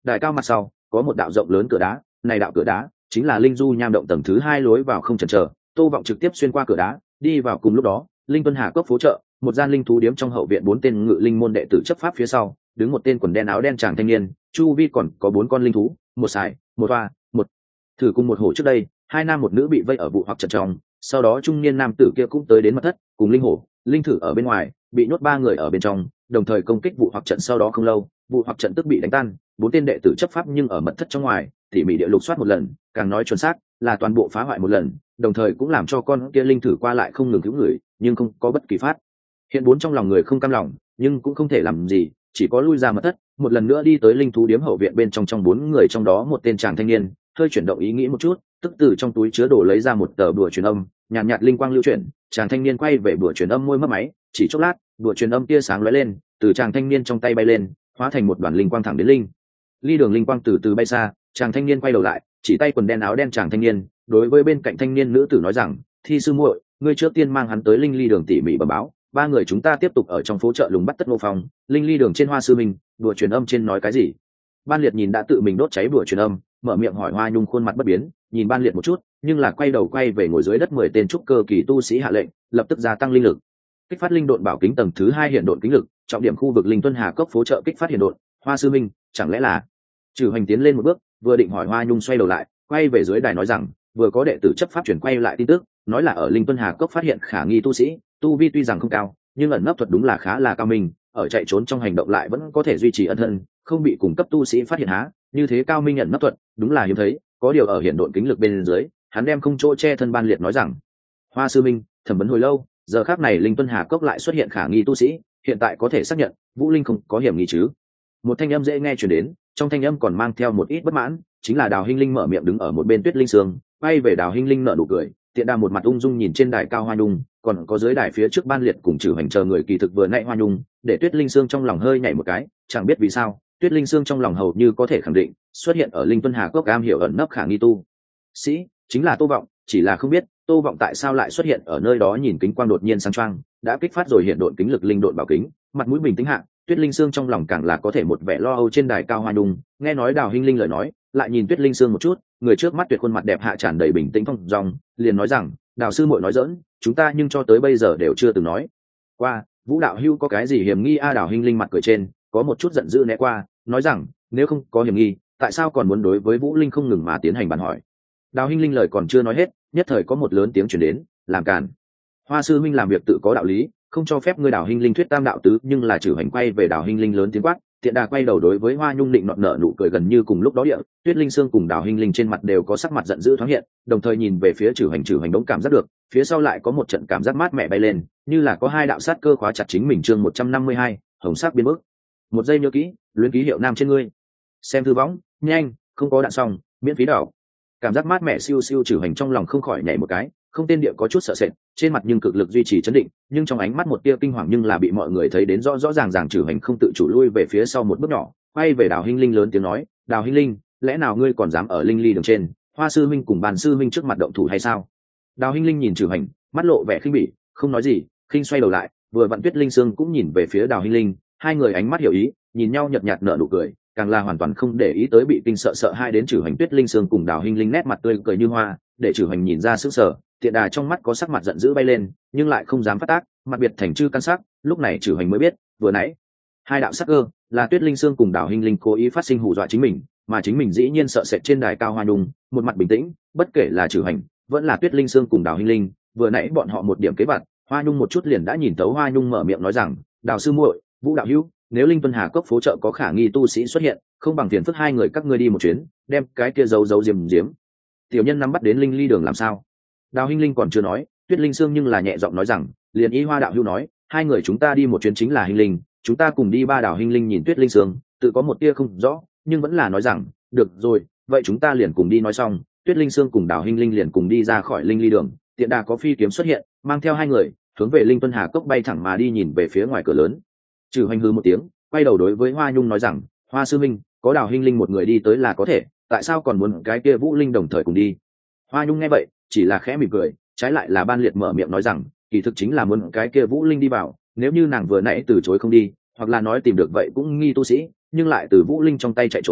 Đài cao mặt sau có một đạo rộng lớn cửa đá, này đạo cửa đá chính là linh du nham động tầng thứ hai lối vào không chần chờ. Tô Vọng trực tiếp xuyên qua cửa đá đi vào. Cùng lúc đó linh tuân hà cốc phố chợ, một gian linh thú điếm trong hậu viện, bốn tên ngự linh môn đệ tử chấp pháp phía sau đứng một tên quần đen áo đen chàng thanh niên, chu vi còn có bốn con linh thú, một sải, một toa, một thử cùng một hổ. Trước đây hai nam một nữ bị vây ở vụ hoặc trận trong, sau đó trung niên nam tử kia cũng tới đến mật thất cùng linh hổ linh thử ở bên ngoài, bị nhốt ba người ở bên trong, đồng thời công kích vụ hoặc trận. Sau đó không lâu vụ hoặc trận tức bị đánh tan, bốn tên đệ tử chấp pháp nhưng ở mật thất trong ngoài tỉ mỉ địa lục soát một lần, càng nói chuẩn xác là toàn bộ phá hoại một lần, đồng thời cũng làm cho con kia linh thử qua lại không ngừng cứu người, nhưng không có bất kỳ phát hiện. Bốn trong lòng người không cam lòng nhưng cũng không thể làm gì, chỉ có lui ra mật thất, một lần nữa đi tới linh thú điếm hậu viện bên trong. Trong bốn người trong đó một tên chàng thanh niên hơi chuyển động ý nghĩ một chút, tức từ trong túi chứa đồ lấy ra một tờ bùa truyền âm, nhàn nhạt, nhạt linh quang lưu chuyển. Chàng thanh niên quay về bùa truyền âm, môi mất máy, chỉ chốc lát bùa truyền âm tia sáng lóe lên, từ chàng thanh niên trong tay bay lên, hóa thành một đoàn linh quang thẳng đến linh ly đường. Linh quang từ từ bay xa, chàng thanh niên quay đầu lại, chỉ tay quần đen áo đen chàng thanh niên, đối với bên cạnh thanh niên nữ tử nói rằng: Thi sư muội, ngươi trước tiên mang hắn tới linh ly đường tỉ mỉ bẩm báo, ba người chúng ta tiếp tục ở trong phố chợ lùng bắt tất ngô phong. Linh ly đường trên Hoa sư minh, đùa truyền âm trên nói cái gì? Ban Liệt nhìn đã tự mình đốt cháy đùa truyền âm, mở miệng hỏi. Hoa Nhung khuôn mặt bất biến, nhìn Ban Liệt một chút, nhưng là quay đầu quay về ngồi dưới đất mười tên trúc cơ kỳ tu sĩ hạ lệnh lập tức gia tăng linh lực, kích phát linh độn bảo kính tầng thứ hai hiện độn kính lực, trọng điểm khu vực linh tuân hà cốc phố chợ kích phát hiện độn. Hoa sư minh, chẳng lẽ là? Trừ Hoành tiến lên một bước, vừa định hỏi, Hoa Nhung xoay đầu lại, quay về dưới đài nói rằng: vừa có đệ tử chấp pháp chuyển quay lại tin tức, nói là ở linh tuân hà cốc phát hiện khả nghi tu sĩ, tu vi tuy rằng không cao, nhưng ẩn nấp thuật đúng là khá là cao minh, ở chạy trốn trong hành động lại vẫn có thể duy trì ẩn thân, không bị cùng cấp tu sĩ phát hiện. Há, như thế cao minh ẩn nấp thuật đúng là hiếm thấy, có điều ở hiện độn kính lực bên dưới, hắn đem không chỗ che thân. Ban Liệt nói rằng: Hoa sư minh, thẩm vấn hồi lâu, giờ khắc này linh tuân hà cốc lại xuất hiện khả nghi tu sĩ, hiện tại có thể xác nhận Vũ Linh không có hiểm nghi chứ? Một thanh âm dễ nghe truyền đến, trong thanh âm còn mang theo một ít bất mãn, chính là Đào Hinh Linh mở miệng. Đứng ở một bên Tuyết Linh Sương quay về Đào Hinh Linh nở nụ cười, tiện đà một mặt ung dung nhìn trên đài cao Hoa Nhung, còn có dưới đài phía trước Ban Liệt cùng Trừ Hành chờ người. Kỳ thực vừa nãy Hoa Nhung để Tuyết Linh Sương trong lòng hơi nhảy một cái, chẳng biết vì sao Tuyết Linh Sương trong lòng hầu như có thể khẳng định xuất hiện ở linh tuân hà cốc am hiểu ẩn nấp khả nghi tu sĩ chính là Tô Vọng, chỉ là không biết Tô Vọng tại sao lại xuất hiện ở nơi đó. Nhìn kính quang đột nhiên sáng choang, đã kích phát rồi hiện độn kính lực linh độn bảo kính, mặt mũi bình tĩnh hạ, Tuyết Linh Sương trong lòng càng là có thể một vẻ lo âu. Trên đài cao Hoa Nhung nghe nói Đào Hinh Linh lời nói, lại nhìn Tuyết Linh Sương một chút, người trước mắt tuyệt khuôn mặt đẹp hạ tràn đầy bình tĩnh phong dong, liền nói rằng: Đào sư muội nói giỡn, chúng ta nhưng cho tới bây giờ đều chưa từng nói qua Vũ đạo hữu có cái gì hiểm nghi a? Đào Hinh Linh mặt cười trên có một chút giận dữ né qua, nói rằng: nếu không có hiểm nghi, tại sao còn muốn đối với Vũ Linh không ngừng mà tiến hành bàn hỏi? Đào Hinh Linh lời còn chưa nói hết, nhất thời có một lớn tiếng truyền đến: làm càn! Hoa sư minh làm việc tự có đạo lý, không cho phép ngươi. Đào Hinh Linh thuyết tam đạo tứ, nhưng là Trừ Hành quay về Đào Hinh Linh lớn tiếng quát, tiện đà quay đầu đối với Hoa Nhung định nọt nở nụ cười. Gần như cùng lúc đó địa Tuyết Linh Sương cùng Đào Hinh Linh trên mặt đều có sắc mặt giận dữ thoáng hiện, đồng thời nhìn về phía Trừ Hành. Trừ Hành đống cảm giác được phía sau lại có một trận cảm giác mát mẻ bay lên, như là có hai đạo sát cơ khóa chặt chính mình. Chương một trăm năm mươi hai, hồng sắc biến mức. Một giây nhớ kỹ, luyến ký hiệu nam trên ngươi. Xem thư võng, nhanh, không có đạn xong, miễn phí đảo. Cảm giác mát mẻ siêu siêu. Trừ Hành trong lòng không khỏi nhảy một cái, không tên địa có chút sợ sệt, trên mặt nhưng cực lực duy trì chấn định, nhưng trong ánh mắt một tia kinh hoàng, nhưng là bị mọi người thấy đến rõ rõ ràng ràng. Trừ Hành không tự chủ lui về phía sau một bước nhỏ, quay về Đào Hinh Linh lớn tiếng nói: Đào Hinh Linh, lẽ nào ngươi còn dám ở linh ly đường trên Hoa sư minh cùng Bàn sư minh trước mặt động thủ hay sao? Đào Hinh Linh nhìn Trừ Hành, mắt lộ vẻ khinh bỉ, không nói gì. Khinh xoay đầu lại, vừa vặn Tuyết Linh Sương cũng nhìn về phía Đào Hinh Linh, hai người ánh mắt hiểu ý, nhìn nhau nhợt nhạt nở nụ cười, càng là hoàn toàn không để ý tới bị kinh sợ sợ hai đến Trừ Hành. Tuyết Linh Sương cùng Đào Hinh Linh nét mặt tươi cười như hoa, để Trừ Hành nhìn ra sức sở, tiện đà trong mắt có sắc mặt giận dữ bay lên, nhưng lại không dám phát tác, mặt biệt thành chư căn sắc. Lúc này Trừ Hành mới biết, vừa nãy hai đạo sắc cơ là Tuyết Linh Sương cùng Đào Hinh Linh cố ý phát sinh hù dọa chính mình, mà chính mình dĩ nhiên sợ sệt. Trên đài cao Hoa Nhung một mặt bình tĩnh, bất kể là Trừ Hành vẫn là Tuyết Linh Sương cùng Đào Hinh Linh, vừa nãy bọn họ một điểm kế vặt, Hoa Nhung một chút liền đã nhìn tấu. Hoa Nhung mở miệng nói rằng: Đào sư muội, Vũ đạo hữu, nếu linh tuân hà cốc phố chợ có khả nghi tu sĩ xuất hiện, không bằng phiền phức hai người các ngươi đi một chuyến, đem cái kia giấu giấu diếm diếm tiểu nhân nắm bắt đến linh ly đường làm sao? Đào Hinh Linh còn chưa nói, Tuyết Linh Sương nhưng là nhẹ giọng nói rằng: liền y Hoa đạo hữu nói, hai người chúng ta đi một chuyến chính là Hinh Linh, chúng ta cùng đi. Ba Đào Hinh Linh nhìn Tuyết Linh Sương, tự có một tia không rõ, nhưng vẫn là nói rằng: được rồi, vậy chúng ta liền cùng đi. Nói xong, Tuyết Linh Sương cùng Đào Hinh Linh liền cùng đi ra khỏi linh ly đường. Tiện đà có phi kiếm xuất hiện, mang theo hai người hướng về linh tuân hà cốc bay thẳng mà đi. Nhìn về phía ngoài cửa lớn, Trừ Hành hư một tiếng, quay đầu đối với Hoa Nhung nói rằng: Hoa sư minh, có Đào Hinh Linh một người đi tới là có thể, tại sao còn muốn cái kia Vũ Linh đồng thời cùng đi? Hoa Nhung nghe vậy chỉ là khẽ mỉm cười, trái lại là Ban Liệt mở miệng nói rằng: kỳ thực chính là muốn cái kia Vũ Linh đi vào, nếu như nàng vừa nãy từ chối không đi, hoặc là nói tìm được vậy cũng nghi tu sĩ, nhưng lại từ Vũ Linh trong tay chạy trốn,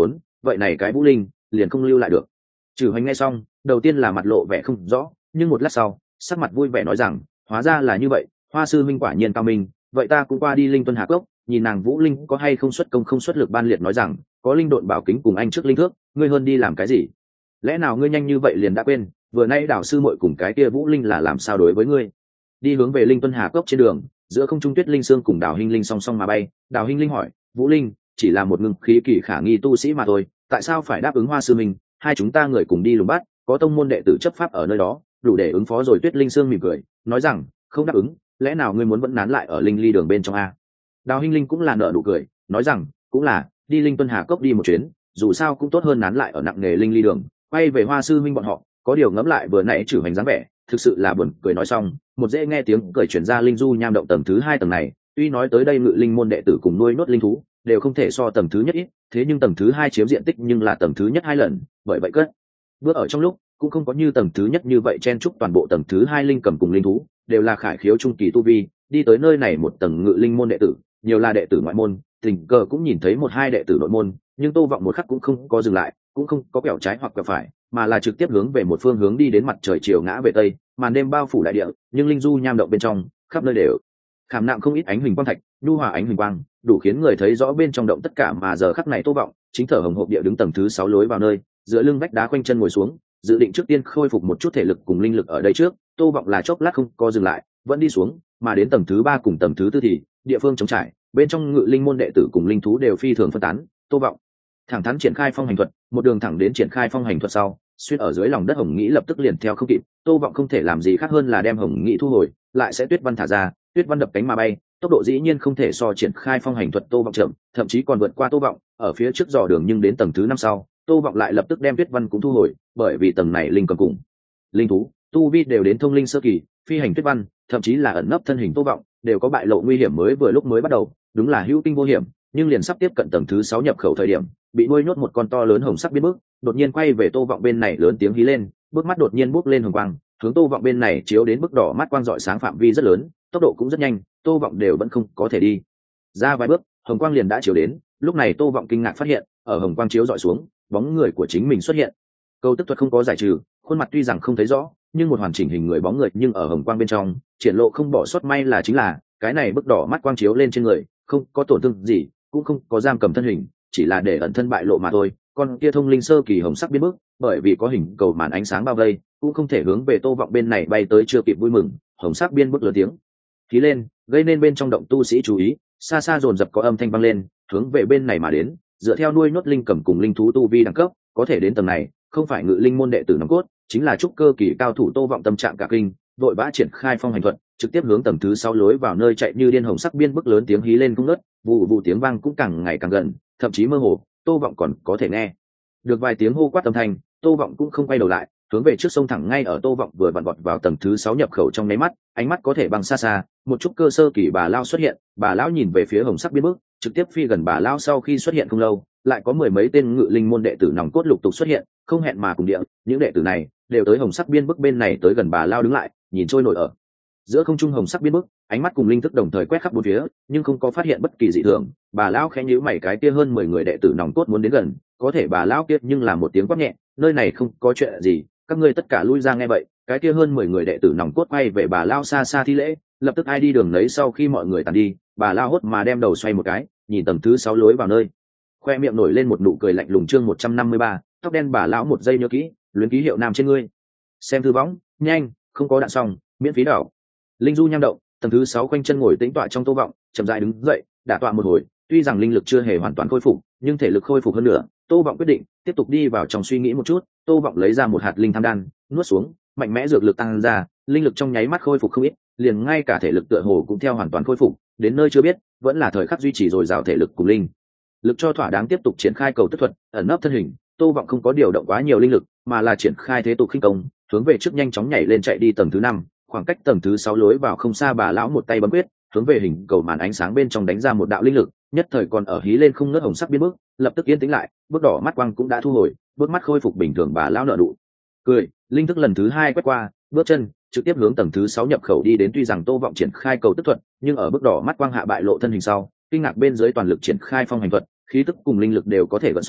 vậy này cái vũ linh liền không lưu lại được. Trừ Hoành nghe xong đầu tiên là mặt lộ vẻ không rõ, nhưng một lát sau sắc mặt vui vẻ nói rằng hóa ra là như vậy, Hoa sư minh quả nhiên cao minh, vậy ta cũng qua đi Linh Tuân Hà Cốc nhìn nàng vũ linh có hay không xuất công không xuất lực. Ban Liệt nói rằng có linh độn bảo kính cùng anh trước linh thước, ngươi hơn đi làm cái gì? Lẽ nào ngươi nhanh như vậy liền đã quên vừa nay đảo sư muội cùng cái kia vũ linh là làm sao đối với ngươi? Đi hướng về Linh Tuân Hà Cốc trên đường, giữa không trung Tuyết Linh Sương cùng Đào Hinh Linh song song mà bay. Đào Hinh Linh hỏi vũ linh chỉ là một ngưng khí kỳ khả nghi tu sĩ mà thôi, tại sao phải đáp ứng Hoa sư minh? Hai chúng ta người cùng đi lùng bắt, có tông môn đệ tử chấp pháp ở nơi đó đủ để ứng phó rồi. Tuyết Linh Sương mỉm cười nói rằng không đáp ứng, lẽ nào ngươi muốn vẫn nán lại ở linh ly đường bên trong a? Đào Hinh Linh cũng là nở nụ cười nói rằng cũng là, đi Linh Tuân Hà Cốc đi một chuyến dù sao cũng tốt hơn nán lại ở nặng nghề linh ly đường. Quay về Hoa sư minh bọn họ, có điều ngẫm lại vừa nãy Trử Hoành dáng vẻ thực sự là buồn cười. Nói xong một dễ nghe tiếng cười chuyển ra linh du nham động tầng thứ hai. Tầng này tuy nói tới đây ngự linh môn đệ tử cùng nuôi nốt linh thú đều không thể so tầng thứ nhất ít, thế nhưng tầng thứ hai chiếm diện tích nhưng là tầng thứ nhất hai lần, bởi vậy cất bước ở trong lúc cũng không có như tầng thứ nhất như vậy chen chúc. Toàn bộ tầng thứ hai linh cầm cùng linh thú đều là khải khiếu trung kỳ tu vi. Đi tới nơi này một tầng ngự linh môn đệ tử nhiều là đệ tử ngoại môn, tình cờ cũng nhìn thấy một hai đệ tử nội môn, nhưng Tô Vọng một khắc cũng không có dừng lại, cũng không có quẹo trái hoặc quẹo phải, mà là trực tiếp hướng về một phương hướng đi đến. Mặt trời chiều ngã về tây, màn đêm bao phủ đại địa, nhưng linh du nham động bên trong khắp nơi đều khảm nạm không ít ánh huỳnh quang thạch, nhu hòa ánh huỳnh quang đủ khiến người thấy rõ bên trong động tất cả. Mà giờ khắc này Tô Vọng chính thở hồng hộc địa đứng tầng thứ sáu lối vào nơi, dựa lưng vách đá khoanh chân ngồi xuống, dự định trước tiên khôi phục một chút thể lực cùng linh lực ở đây trước. Tô Vọng là chốc lát không có dừng lại, vẫn đi xuống, mà đến tầng thứ ba cùng tầng thứ tư thì địa phương trống trải, bên trong ngự linh môn đệ tử cùng linh thú đều phi thường phân tán. Tô Vọng thẳng thắn triển khai phong hành thuật, một đường thẳng đến triển khai phong hành thuật sau, xuyên ở dưới lòng đất hồng nghĩ lập tức liền theo không kịp. Tô Vọng không thể làm gì khác hơn là đem hồng nghĩ thu hồi, lại sẽ tuyết văn thả ra, tuyết văn đập cánh mà bay, tốc độ dĩ nhiên không thể so triển khai phong hành thuật Tô Vọng chậm, thậm chí còn vượt qua Tô Vọng. Ở phía trước dò đường, nhưng đến tầng thứ năm sau, Tô Vọng lại lập tức đem tuyết văn cũng thu hồi, bởi vì tầng này linh cầm cùng linh thú tu vi đều đến thông linh sơ kỳ, phi hành tuyết văn, thậm chí là ẩn nấp thân hình Tô Vọng đều có bại lộ nguy hiểm. Mới vừa lúc mới bắt đầu, đúng là hữu kinh vô hiểm, nhưng liền sắp tiếp cận tầng thứ sáu nhập khẩu thời điểm, bị nuôi nhốt một con to lớn hồng sắc biến bước, đột nhiên quay về Tô Vọng bên này lớn tiếng hí lên, bước mắt đột nhiên bốc lên hồng quang, hướng Tô Vọng bên này chiếu đến bức đỏ mắt quang rọi sáng phạm vi rất lớn, tốc độ cũng rất nhanh, Tô Vọng đều vẫn không có thể đi ra vài bước, hồng quang liền đã chiếu đến. Lúc này Tô Vọng kinh ngạc phát hiện, ở hồng quang chiếu rọi xuống, bóng người của chính mình xuất hiện. Câu tức thuật không có giải trừ, khuôn mặt tuy rằng không thấy rõ, nhưng một hoàn chỉnh hình người bóng người nhưng ở hồng quang bên trong triển lộ không bỏ sót. May là chính là cái này bức đỏ mắt quang chiếu lên trên người, không có tổn thương gì, cũng không có giam cầm thân hình, chỉ là để ẩn thân bại lộ mà thôi. Con kia thông linh sơ kỳ hồng sắc biến bước, bởi vì có hình cầu màn ánh sáng bao vây, cũng không thể hướng về Tô Vọng bên này bay tới. Chưa kịp vui mừng, hồng sắc biên bước lớn tiếng khí lên, gây nên bên trong động tu sĩ chú ý, xa xa dồn dập có âm thanh vang lên, hướng về bên này mà đến. Dựa theo nuôi nốt linh cầm cùng linh thú tu vi đẳng cấp, có thể đến tầng này, không phải ngự linh môn đệ tử nòng cốt, chính là trúc cơ kỳ cao thủ. Tô Vọng tâm trạng cả kinh, vội vã triển khai phong hành thuật, trực tiếp hướng tầng thứ sáu lối vào nơi chạy như điên. Hồng sắc biên bước lớn tiếng hí lên không ngớt, vụ vụ tiếng vang cũng càng ngày càng gần, thậm chí mơ hồ, Tô Vọng còn có thể nghe được vài tiếng hô quát âm thanh. Tô Vọng cũng không quay đầu lại, hướng về trước sông thẳng. Ngay ở Tô Vọng vừa vặn vọt vào tầng thứ sáu nhập khẩu trong nháy mắt, ánh mắt có thể bằng xa xa, một chút cơ sơ kỳ bà lão xuất hiện. Bà lão nhìn về phía hồng sắc biên bước, trực tiếp phi gần bà lão. Sau khi xuất hiện không lâu, lại có mười mấy tên ngự linh môn đệ tử nòng cốt lục tục xuất hiện, không hẹn mà cùng địa, những đệ tử này đều tới hồng sắc biên bước bên này, tới gần bà lão đứng lại, nhìn trôi nổi ở giữa không trung hồng sắc biên bước, ánh mắt cùng linh thức đồng thời quét khắp bốn phía, nhưng không có phát hiện bất kỳ dị thường. Bà lão khẽ nhíu mày, cái kia hơn mười người đệ tử nòng cốt muốn đến gần, có thể bà lão kia nhưng là một tiếng quát nhẹ, nơi này không có chuyện gì, các ngươi tất cả lui ra. Nghe vậy, cái kia hơn mười người đệ tử nòng cốt quay về bà lão xa xa thi lễ, lập tức ai đi đường nấy. Sau khi mọi người tàn đi, bà lão hốt mà đem đầu xoay một cái, nhìn tầng thứ sáu lối vào nơi, khoe miệng nổi lên một nụ cười lạnh lùng. Chương một trăm năm mươi ba, tóc đen bà lão một giây nhớ kỹ, luyến ký hiệu nam trên ngươi. Xem thư võng, nhanh, không có đạn xong, miễn phí đảo. Linh du nham động, tầng thứ sáu quanh chân ngồi tĩnh tọa trong Tô Vọng, chậm rãi đứng dậy, đả tọa một hồi, tuy rằng linh lực chưa hề hoàn toàn khôi phục, nhưng thể lực khôi phục hơn nữa. Tô Vọng quyết định tiếp tục đi vào trong suy nghĩ một chút. Tô Vọng lấy ra một hạt linh tham đan, nuốt xuống, mạnh mẽ dược lực tăng ra, linh lực trong nháy mắt khôi phục không ít, liền ngay cả thể lực tựa hồ cũng theo hoàn toàn khôi phục. Đến nơi chưa biết, vẫn là thời khắc duy trì dồi dào thể lực cùng linh lực cho thỏa đáng, tiếp tục triển khai cầu tức thuật, ẩn nấp thân hình. Tô Vọng không có điều động quá nhiều linh lực, mà là triển khai thế tục khinh công, hướng về trước nhanh chóng nhảy lên chạy đi tầng thứ năm. Khoảng cách tầng thứ sáu lối vào không xa, bà lão một tay bấm quyết, hướng về hình cầu màn ánh sáng bên trong đánh ra một đạo linh lực, nhất thời còn ở hí lên không ngớt hồng sắc biến bước, lập tức yên tĩnh lại, bước đỏ mắt quang cũng đã thu hồi, bước mắt khôi phục bình thường. Bà lão nở nụ cười, linh thức lần thứ hai quét qua, bước chân trực tiếp hướng tầng thứ sáu nhập khẩu đi đến. Tuy rằng Tô Vọng triển khai cầu tức thuật, nhưng ở bước đỏ mắt quang hạ bại lộ thân hình sau, kinh ngạc bên dưới toàn lực triển khai phong hành thuật, khí tức cùng linh lực đều có thể gợn sóng,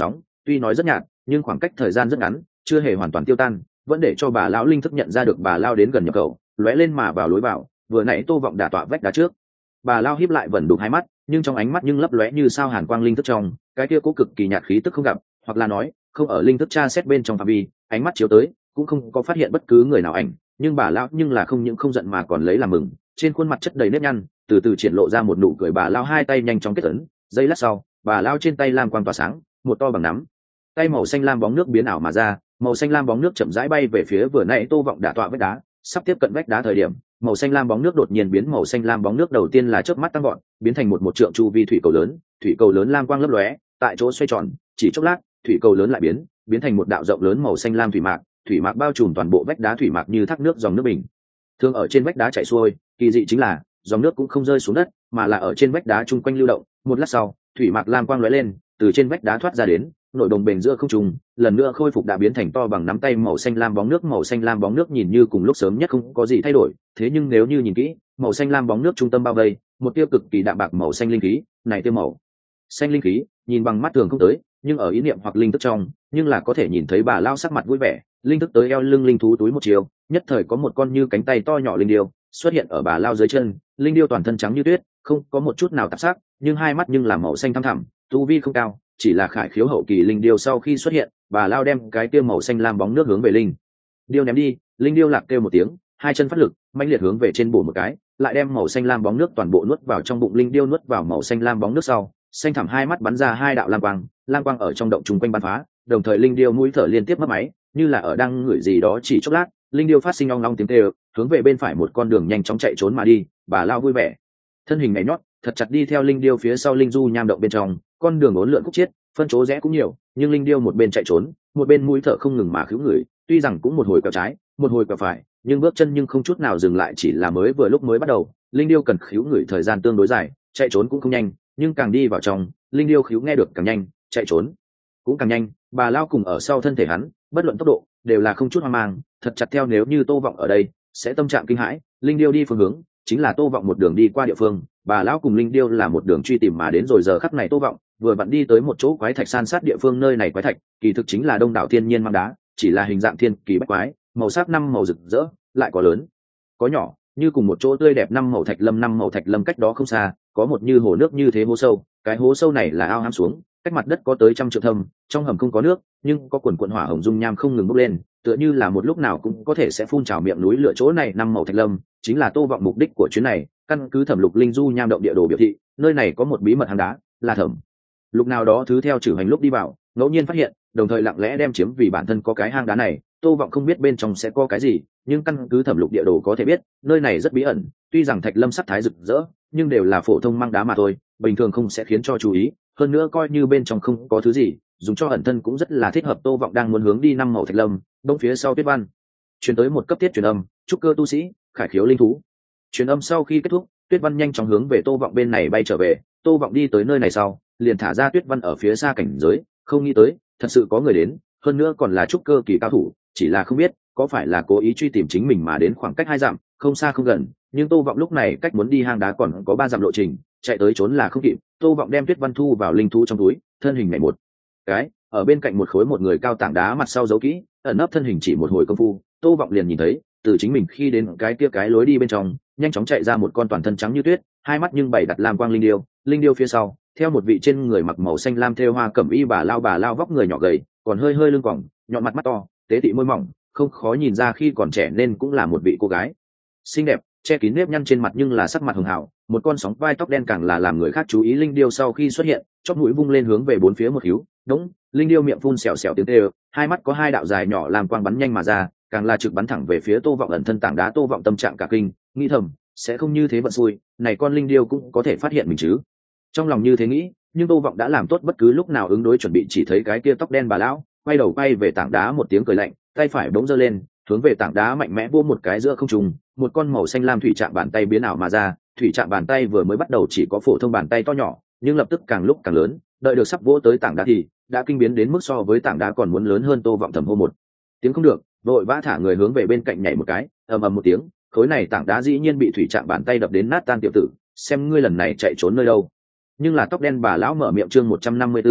tuy nói rất nhạt nhưng khoảng cách thời gian rất ngắn, chưa hề hoàn toàn tiêu tan, vẫn để cho bà lão linh thức nhận ra được bà lao đến gần nhập khẩu, lóe lên mà vào lối vào. Vừa nãy Tô Vọng đả tọa vách đá trước, bà lao híp lại vẫn đục hai mắt, nhưng trong ánh mắt nhưng lấp lóe như sao hàn quang linh thức trong, cái kia cố cực kỳ nhạt khí tức không gặp, hoặc là nói không ở linh thức tra xét bên trong phạm vi, ánh mắt chiếu tới cũng không có phát hiện bất cứ người nào ảnh, nhưng bà lão nhưng là không những không giận mà còn lấy làm mừng, trên khuôn mặt chất đầy nếp nhăn, từ từ triển lộ ra một nụ cười. Bà lao hai tay nhanh chóng kết ấn, giây lát sau, bà lao trên tay lam quang tỏa sáng, một to bằng nắm tay màu xanh lam bóng nước biến ảo mà ra, màu xanh lam bóng nước chậm rãi bay về phía vừa nãy Tô Vọng đả tọa vách đá. Sắp tiếp cận vách đá thời điểm, màu xanh lam bóng nước đột nhiên biến màu xanh lam bóng nước đầu tiên là chớp mắt tăng gọn, biến thành một một trượng chu vi thủy cầu lớn, thủy cầu lớn lam quang lấp lóe, tại chỗ xoay tròn, chỉ chốc lát, thủy cầu lớn lại biến, biến thành một đạo rộng lớn màu xanh lam thủy mạc, thủy mạc bao trùm toàn bộ vách đá, thủy mạc như thác nước dòng nước bình thường ở trên vách đá chảy xuôi. Kỳ dị chính là, dòng nước cũng không rơi xuống đất, mà là ở trên vách đá chung quanh lưu động. Một lát sau, thủy mạc lam quang lóe lên, từ trên vách đá thoát ra đến, nội đồng bền giữa không trung, lần nữa khôi phục đã biến thành to bằng nắm tay màu xanh lam bóng nước. Màu xanh lam bóng nước nhìn như cùng lúc sớm nhất không có gì thay đổi, thế nhưng nếu như nhìn kỹ, màu xanh lam bóng nước trung tâm bao vây một tia cực kỳ đạm bạc màu xanh linh khí. Này tia màu xanh linh khí nhìn bằng mắt thường không tới, nhưng ở ý niệm hoặc linh thức trong, nhưng là có thể nhìn thấy bà lao sắc mặt vui vẻ. Linh thức tới eo lưng linh thú túi một chiều, nhất thời có một con như cánh tay to nhỏ linh điêu xuất hiện ở bà lao dưới chân. Linh điêu toàn thân trắng như tuyết, không có một chút nào tạp sắc, nhưng hai mắt nhưng là màu xanh thăm thẳm, tu vi không cao, chỉ là khải khiếu hậu kỳ linh điêu. Sau khi xuất hiện, bà lao đem cái tia màu xanh lam bóng nước hướng về linh điêu ném đi. Linh điêu lạc kêu một tiếng, hai chân phát lực, mãnh liệt hướng về trên bổ một cái, lại đem màu xanh lam bóng nước toàn bộ nuốt vào trong bụng. Linh điêu nuốt vào màu xanh lam bóng nước sau, xanh thẳm hai mắt bắn ra hai đạo lam quang, lam quang ở trong động trùng quanh bắn phá, đồng thời linh điêu mũi thở liên tiếp mất máy, như là ở đang ngửi gì đó. Chỉ chốc lát, linh điêu phát sinh ong long tiếng kêu, hướng về bên phải một con đường nhanh chóng chạy trốn mà đi. Bà lao vui vẻ, thân hình nhảy nhót thật chặt đi theo linh điêu phía sau. Linh du nham động bên trong, con đường uốn lượn khúc chiết, phân chỗ rẽ cũng nhiều, nhưng linh điêu một bên chạy trốn, một bên mũi thở không ngừng mà khứu người. Tuy rằng cũng một hồi quẹo trái, một hồi quẹo phải, nhưng bước chân nhưng không chút nào dừng lại. Chỉ là mới vừa lúc mới bắt đầu, linh điêu cần khứu người thời gian tương đối dài, chạy trốn cũng không nhanh, nhưng càng đi vào trong, linh điêu khứu nghe được càng nhanh, chạy trốn cũng càng nhanh. Bà lao cùng ở sau thân thể hắn, bất luận tốc độ đều là không chút hoang mang, thật chặt theo. Nếu như Tô Vọng ở đây, sẽ tâm trạng kinh hãi. Linh điêu đi phương hướng chính là Tô Vọng một đường đi qua địa phương, bà lão cùng linh điêu là một đường truy tìm mà đến. Rồi giờ khắc này Tô Vọng vừa vặn đi tới một chỗ quái thạch san sát địa phương. Nơi này quái thạch kỳ thực chính là đông đảo thiên nhiên mang đá, chỉ là hình dạng thiên kỳ bách quái, màu sắc năm màu rực rỡ, lại có lớn có nhỏ, như cùng một chỗ tươi đẹp. Năm màu thạch lâm, năm màu thạch lâm cách đó không xa có một như hồ nước như thế hố sâu. Cái hố sâu này là ao hãm xuống, cách mặt đất có tới trăm trượng thâm, trong hầm không có nước, nhưng có quần quần hỏa hồng dung nham không ngừng bốc lên, tựa như là một lúc nào cũng có thể sẽ phun trào miệng núi lửa. Chỗ này năm màu thạch lâm chính là Tô Vọng mục đích của chuyến này. Căn cứ thẩm lục linh du nham động địa đồ biểu thị, nơi này có một bí mật hang đá, là thẩm lục nào đó thứ theo chử hành lúc đi vào ngẫu nhiên phát hiện, đồng thời lặng lẽ đem chiếm vì bản thân có cái hang đá này. Tô Vọng không biết bên trong sẽ có cái gì, nhưng căn cứ thẩm lục địa đồ có thể biết, nơi này rất bí ẩn. Tuy rằng thạch lâm sắc thái rực rỡ, nhưng đều là phổ thông mang đá mà thôi, bình thường không sẽ khiến cho chú ý. Hơn nữa coi như bên trong không có thứ gì, dùng cho ẩn thân cũng rất là thích hợp. Tô Vọng đang muốn hướng đi năm màu thạch lâm, đông phía sau Tuyết Văn truyền tới một cấp tiết truyền âm, trúc cơ tu sĩ, khải khiếu linh thú. Truyền âm sau khi kết thúc, Tuyết Văn nhanh chóng hướng về Tô Vọng bên này bay trở về. Tô Vọng đi tới nơi này sau, liền thả ra Tuyết Văn ở phía xa cảnh giới, không nghĩ tới thật sự có người đến, hơn nữa còn là trúc cơ kỳ cao thủ, chỉ là không biết có phải là cố ý truy tìm chính mình mà đến. Khoảng cách hai dặm, không xa không gần, nhưng Tô Vọng lúc này cách muốn đi hang đá còn có ba dặm lộ trình, chạy tới trốn là không kịp. Tô Vọng đem Tuyết Văn thu vào linh thú trong túi, thân hình nhảy một cái ở bên cạnh một khối một người cao tảng đá mặt sau giấu kỹ, ẩn nấp thân hình. Chỉ một hồi công phu, Tô Vọng liền nhìn thấy từ chính mình khi đến cái kia cái lối đi bên trong, nhanh chóng chạy ra một con toàn thân trắng như tuyết, hai mắt nhưng bảy đặt lam quang linh điêu. Linh điêu phía sau theo một vị trên người mặc màu xanh lam thêu hoa cẩm y bà lao. Bà lao vóc người nhỏ gầy, còn hơi hơi lưng còng, nhọn mặt mắt to, tế tị môi mỏng, không khó nhìn ra khi còn trẻ nên cũng là một vị cô gái xinh đẹp, che kín nếp nhăn trên mặt nhưng là sắc mặt hường hào. Một con sóng vai tóc đen càng là làm người khác chú ý. Linh điêu sau khi xuất hiện, chóp mũi vung lên hướng về bốn phía một hiếu, đống. Linh điêu miệng phun xèo xèo tiếng tê, hai mắt có hai đạo dài nhỏ làm quang bắn nhanh mà ra, càng là trực bắn thẳng về phía Tô Vọng ẩn thân tảng đá. Tô Vọng tâm trạng cả kinh, nghĩ thầm sẽ không như thế vận xui, này con linh điêu cũng có thể phát hiện mình chứ. Trong lòng như thế nghĩ, nhưng Tô Vọng đã làm tốt bất cứ lúc nào ứng đối chuẩn bị. Chỉ thấy cái kia tóc đen bà lão quay đầu quay về tảng đá một tiếng cười lạnh, tay phải bỗng giơ lên, hướng về tảng đá mạnh mẽ vỗ một cái giữa không trung. Một con màu xanh lam thủy trạng bàn tay biến ảo mà ra. Thủy trạng bàn tay vừa mới bắt đầu chỉ có phổ thông bàn tay to nhỏ, nhưng lập tức càng lúc càng lớn, đợi được sắp vỗ tới tảng đá thì đã kinh biến đến mức so với tảng đá còn muốn lớn hơn. Tô Vọng thầm hô một tiếng không được, vội vã thả người hướng về bên cạnh nhảy một cái, ầm ầm một tiếng, khối này tảng đá dĩ nhiên bị thủy trạng bàn tay đập đến nát tan. Tiểu tử, xem ngươi lần này chạy trốn nơi đâu. Nhưng là tóc đen bà lão mở miệng. Chương một trăm năm mươi từ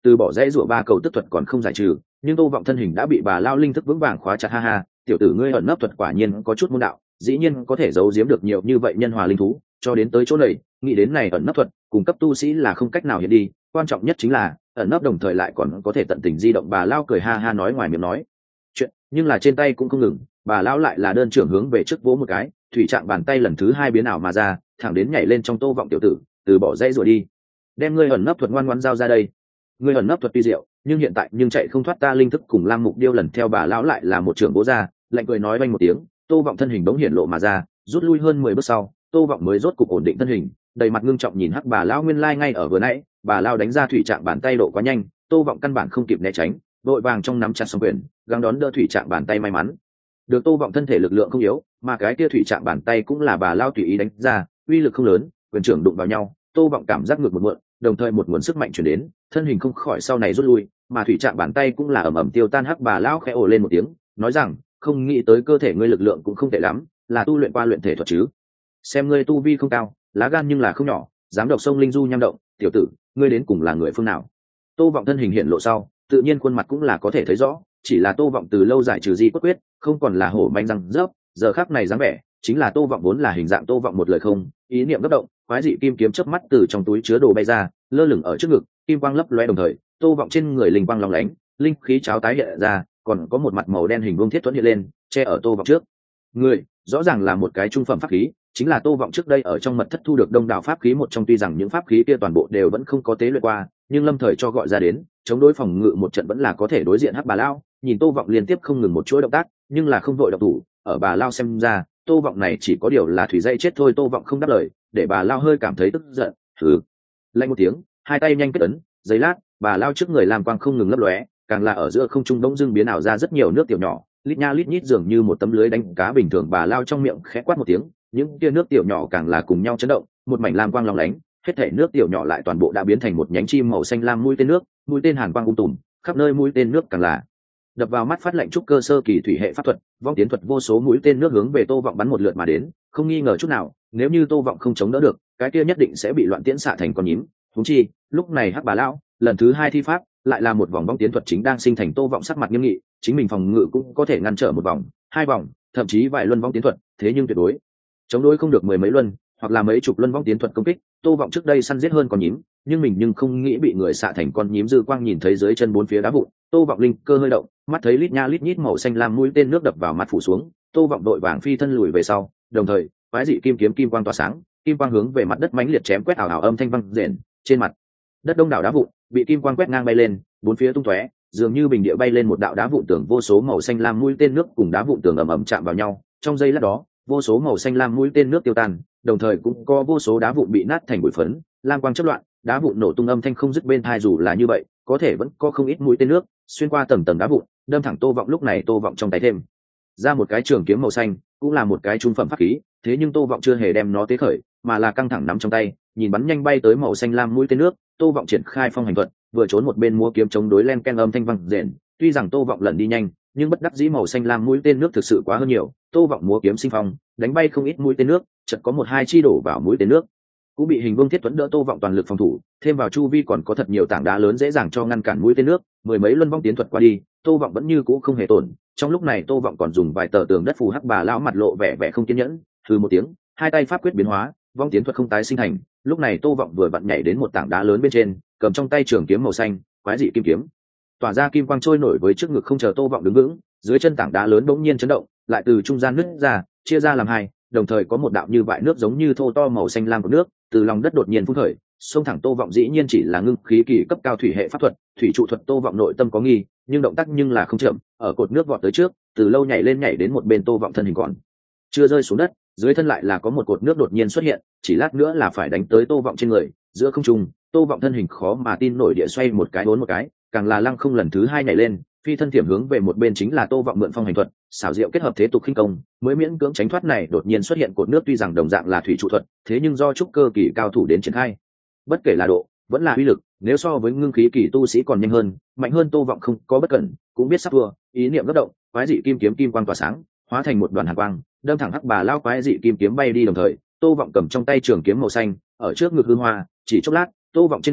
từ bỏ dãy rủa ba cầu tức thuật còn không giải trừ, nhưng tô vọng thân hình đã bị bà lao linh thức vững vàng khóa chặt. Ha ha, tiểu tử ngươi ẩn nấp thuật quả nhiên có chút môn đạo, dĩ nhiên có thể giấu giếm được nhiều như vậy nhân hòa linh thú, cho đến tới chỗ này nghĩ đến này ẩn nấp thuật cung cấp tu sĩ là không cách nào hiện đi, quan trọng nhất chính là ẩn nấp đồng thời lại còn có thể tận tình di động. Bà lao cười ha ha nói ngoài miệng nói chuyện, nhưng là trên tay cũng không ngừng, bà lao lại là đơn trưởng hướng về trước vỗ một cái, thủy trạng bàn tay lần thứ hai biến ảo mà ra, thẳng đến nhảy lên trong tô vọng tiểu tử, từ bỏ dãy rồi đi, đem ngươi ẩn nấp thuật ngoan ngoãn giao ra đây. Ngươi ẩn nấp thuật tuy diệu, nhưng hiện tại nhưng chạy không thoát ta linh thức cùng lam mục điêu lần theo. Bà lão lại là một trưởng bố ra, lạnh cười nói vang một tiếng, tô vọng thân hình bỗng hiện lộ mà ra, rút lui hơn mười bước sau, tô vọng mới rốt cục ổn định thân hình, đầy mặt ngưng trọng nhìn hắc bà lão nguyên lai ngay ở vừa nãy, bà lão đánh ra thủy trạng bàn tay độ quá nhanh, tô vọng căn bản không kịp né tránh, đội vàng trong nắm chặt song quyền, gắng đón đỡ thủy trạng bàn tay. May mắn được tô vọng thân thể lực lượng không yếu, mà cái kia thủy trạng bàn tay cũng là bà lão tùy ý đánh ra, uy lực không lớn, quyền trưởng đụng vào nhau, tô vọng cảm giác ngược một muộn, đồng thời một nguồn sức mạnh chuyển đến, thân hình không khỏi sau này rút lui, mà thủy trạng bàn tay cũng là ầm ầm tiêu tan. Hắc bà lão khẽ ồ lên một tiếng, nói rằng không nghĩ tới cơ thể ngươi lực lượng cũng không tệ lắm, là tu luyện qua luyện thể thuật chứ? Xem ngươi tu vi không cao, lá gan nhưng là không nhỏ, dám độc sông linh du nham động, tiểu tử ngươi đến cùng là người phương nào? Tô vọng thân hình hiện lộ sau, tự nhiên khuôn mặt cũng là có thể thấy rõ, chỉ là tô vọng từ lâu giải trừ di cốt quyết, không còn là hổ manh răng rớp, giờ khắc này dáng vẻ chính là tô vọng vốn là hình dạng. Tô vọng một lời không, ý niệm bất động, quái dị kim kiếm chớp mắt từ trong túi chứa đồ bay ra, lơ lửng ở trước ngực, kim quang lấp lóe, đồng thời tô vọng trên người linh quang lóng lánh, linh khí cháo tái hiện ra, còn có một mặt màu đen hình vuông thiết thuẫn hiện lên, che ở tô vọng trước người, rõ ràng là một cái trung phẩm pháp khí, chính là tô vọng trước đây ở trong mật thất thu được đông đảo pháp khí một trong. Tuy rằng những pháp khí kia toàn bộ đều vẫn không có tế luyện qua, nhưng lâm thời cho gọi ra đến chống đối phòng ngự một trận vẫn là có thể đối diện hắc bà lao. Nhìn tô vọng liên tiếp không ngừng một chuỗi động tác, nhưng là không vội động thủ, ở bà lao xem ra tô vọng này chỉ có điều là thủy dây chết thôi. Tô vọng không đáp lời, để bà lao hơi cảm thấy tức giận, thử lạnh một tiếng, hai tay nhanh kết ấn, giây lát bà lao trước người làm quang không ngừng lấp lóe, càng là ở giữa không trung bỗng dưng biến ảo ra rất nhiều nước tiểu nhỏ, lít nha lít nhít dường như một tấm lưới đánh cá bình thường. Bà lao trong miệng khẽ quát một tiếng, những tia nước tiểu nhỏ càng là cùng nhau chấn động, một mảnh lam quang long lánh, hết thảy nước tiểu nhỏ lại toàn bộ đã biến thành một nhánh chim màu xanh lam mũi tên nước, mũi tên hàn quang um tùm, khắp nơi mũi tên nước càng là đập vào mắt phát lạnh trúc cơ sơ kỳ thủy hệ pháp thuật, vong tiến thuật, vô số mũi tên nước hướng về tô vọng bắn một lượt mà đến, không nghi ngờ chút nào, nếu như tô vọng không chống đỡ được, cái kia nhất định sẽ bị loạn tiễn xạ thành con nhím. Huống chi lúc này hắc bà lão lần thứ hai thi pháp, lại là một vòng vong tiến thuật chính đang sinh thành. Tô vọng sắc mặt nghiêm nghị, chính mình phòng ngự cũng có thể ngăn trở một vòng, hai vòng, thậm chí vài luân vong tiến thuật, thế nhưng tuyệt đối chống đối không được mười mấy luân hoặc là mấy chục luân vong tiến thuật công kích. Tô vọng trước đây săn giết hơn con nhím, nhưng mình nhưng không nghĩ bị người xạ thành con nhím. Dư quang nhìn thấy dưới chân bốn phía đá vụn, tô vọng linh cơ hơi động, mắt thấy lít nha lít nhít màu xanh lam mũi tên nước đập vào mắt phủ xuống, tô vọng đội vàng phi thân lùi về sau, đồng thời quái dị kim kiếm kim quang tỏa sáng, kim quang hướng về mặt đất mãnh liệt chém quét, ảo ảo âm thanh vang rền, trên mặt đất đông đảo đá vụn bị kim quang quét ngang bay lên, bốn phía tung tóe, dường như bình địa bay lên một đạo đá vụn tường. Vô số màu xanh lam mũi tên nước cùng đá vụn tường ầm ầm chạm vào nhau, trong giây lát đó vô số màu xanh lam mũi tên nước tiêu tan, đồng thời cũng có vô số đá vụn bị nát thành bụi phấn, lam quang chớp loạn, đá vụn nổ tung âm thanh không dứt bên tai. Dù là như vậy, có thể vẫn có không ít mũi tên nước xuyên qua tầng tầng đá vụn, đâm thẳng tô vọng. Lúc này tô vọng trong tay thêm ra một cái trường kiếm màu xanh, cũng là một cái trung phẩm pháp khí, thế nhưng tô vọng chưa hề đem nó tế khởi, mà là căng thẳng nắm trong tay, nhìn bắn nhanh bay tới màu xanh lam mũi tên nước. Tô vọng triển khai phong hành thuật, vừa trốn một bên múa kiếm chống đối, len ken âm thanh vang rền. Tuy rằng tô vọng lần đi nhanh, nhưng bất đắc dĩ màu xanh lam mũi tên nước thực sự quá hơn nhiều, tô vọng múa kiếm sinh phong, đánh bay không ít mũi tên nước, chợt có một hai chi đổ vào mũi tên nước, cũng bị hình vương thiết thuẫn đỡ. Tô vọng toàn lực phòng thủ, thêm vào chu vi còn có thật nhiều tảng đá lớn dễ dàng cho ngăn cản mũi tên nước. Mười mấy luân vong tiến thuật qua đi, tô vọng vẫn như cũ không hề tổn. Trong lúc này tô vọng còn dùng vài tờ tường đất phù. Hắc bà lão mặt lộ vẻ vẻ không kiên nhẫn, hừ một tiếng, hai tay pháp quyết biến hóa, vong tiến thuật không tái sinh thành. Lúc này tô vọng vừa vặn nhảy đến một tảng đá lớn bên trên, cầm trong tay trường kiếm màu xanh, quái dị kim kiếm tỏa ra kim quang trôi nổi với trước ngực. Không chờ tô vọng đứng vững, dưới chân tảng đá lớn bỗng nhiên chấn động, lại từ trung gian nứt ra, chia ra làm hai, đồng thời có một đạo như vại nước giống như thô to màu xanh lam của nước từ lòng đất đột nhiên phun khởi, xông thẳng tô vọng. Dĩ nhiên chỉ là ngưng khí kỳ cấp cao thủy hệ pháp thuật, thủy trụ thuật. Tô vọng nội tâm có nghi, nhưng động tác nhưng là không chậm, ở cột nước vọt tới trước, từ lâu nhảy lên nhảy đến một bên. Tô vọng thân hình còn chưa rơi xuống đất, dưới thân lại là có một cột nước đột nhiên xuất hiện, chỉ lát nữa là phải đánh tới tô vọng trên người. Giữa không trung, tô vọng thân hình khó mà tin nổi địa xoay một cái bốn một cái, càng là lăng không lần thứ hai nhảy lên, phi thân tiềm hướng về một bên. Chính là tô vọng mượn phong hành thuật, xảo diệu kết hợp thế tục khinh công, mới miễn cưỡng tránh thoát này đột nhiên xuất hiện cột nước. Tuy rằng đồng dạng là thủy trụ thuật, thế nhưng do trúc cơ kỳ cao thủ đến triển khai, bất kể là độ vẫn là uy lực, nếu so với ngưng khí kỳ tu sĩ còn nhanh hơn, mạnh hơn. Tô vọng không có bất cẩn, cũng biết sắp thua, ý niệm bất động, quái dị kim kiếm kim quang tỏa sáng, hóa thành một đoàn hàn quang, đâm thẳng hắc bà lao. Quái dị kim kiếm bay đi, đồng thời tô vọng cầm trong tay trường kiếm màu xanh ở trước ngực hư hoa, chỉ chốc lát tô vọng trên người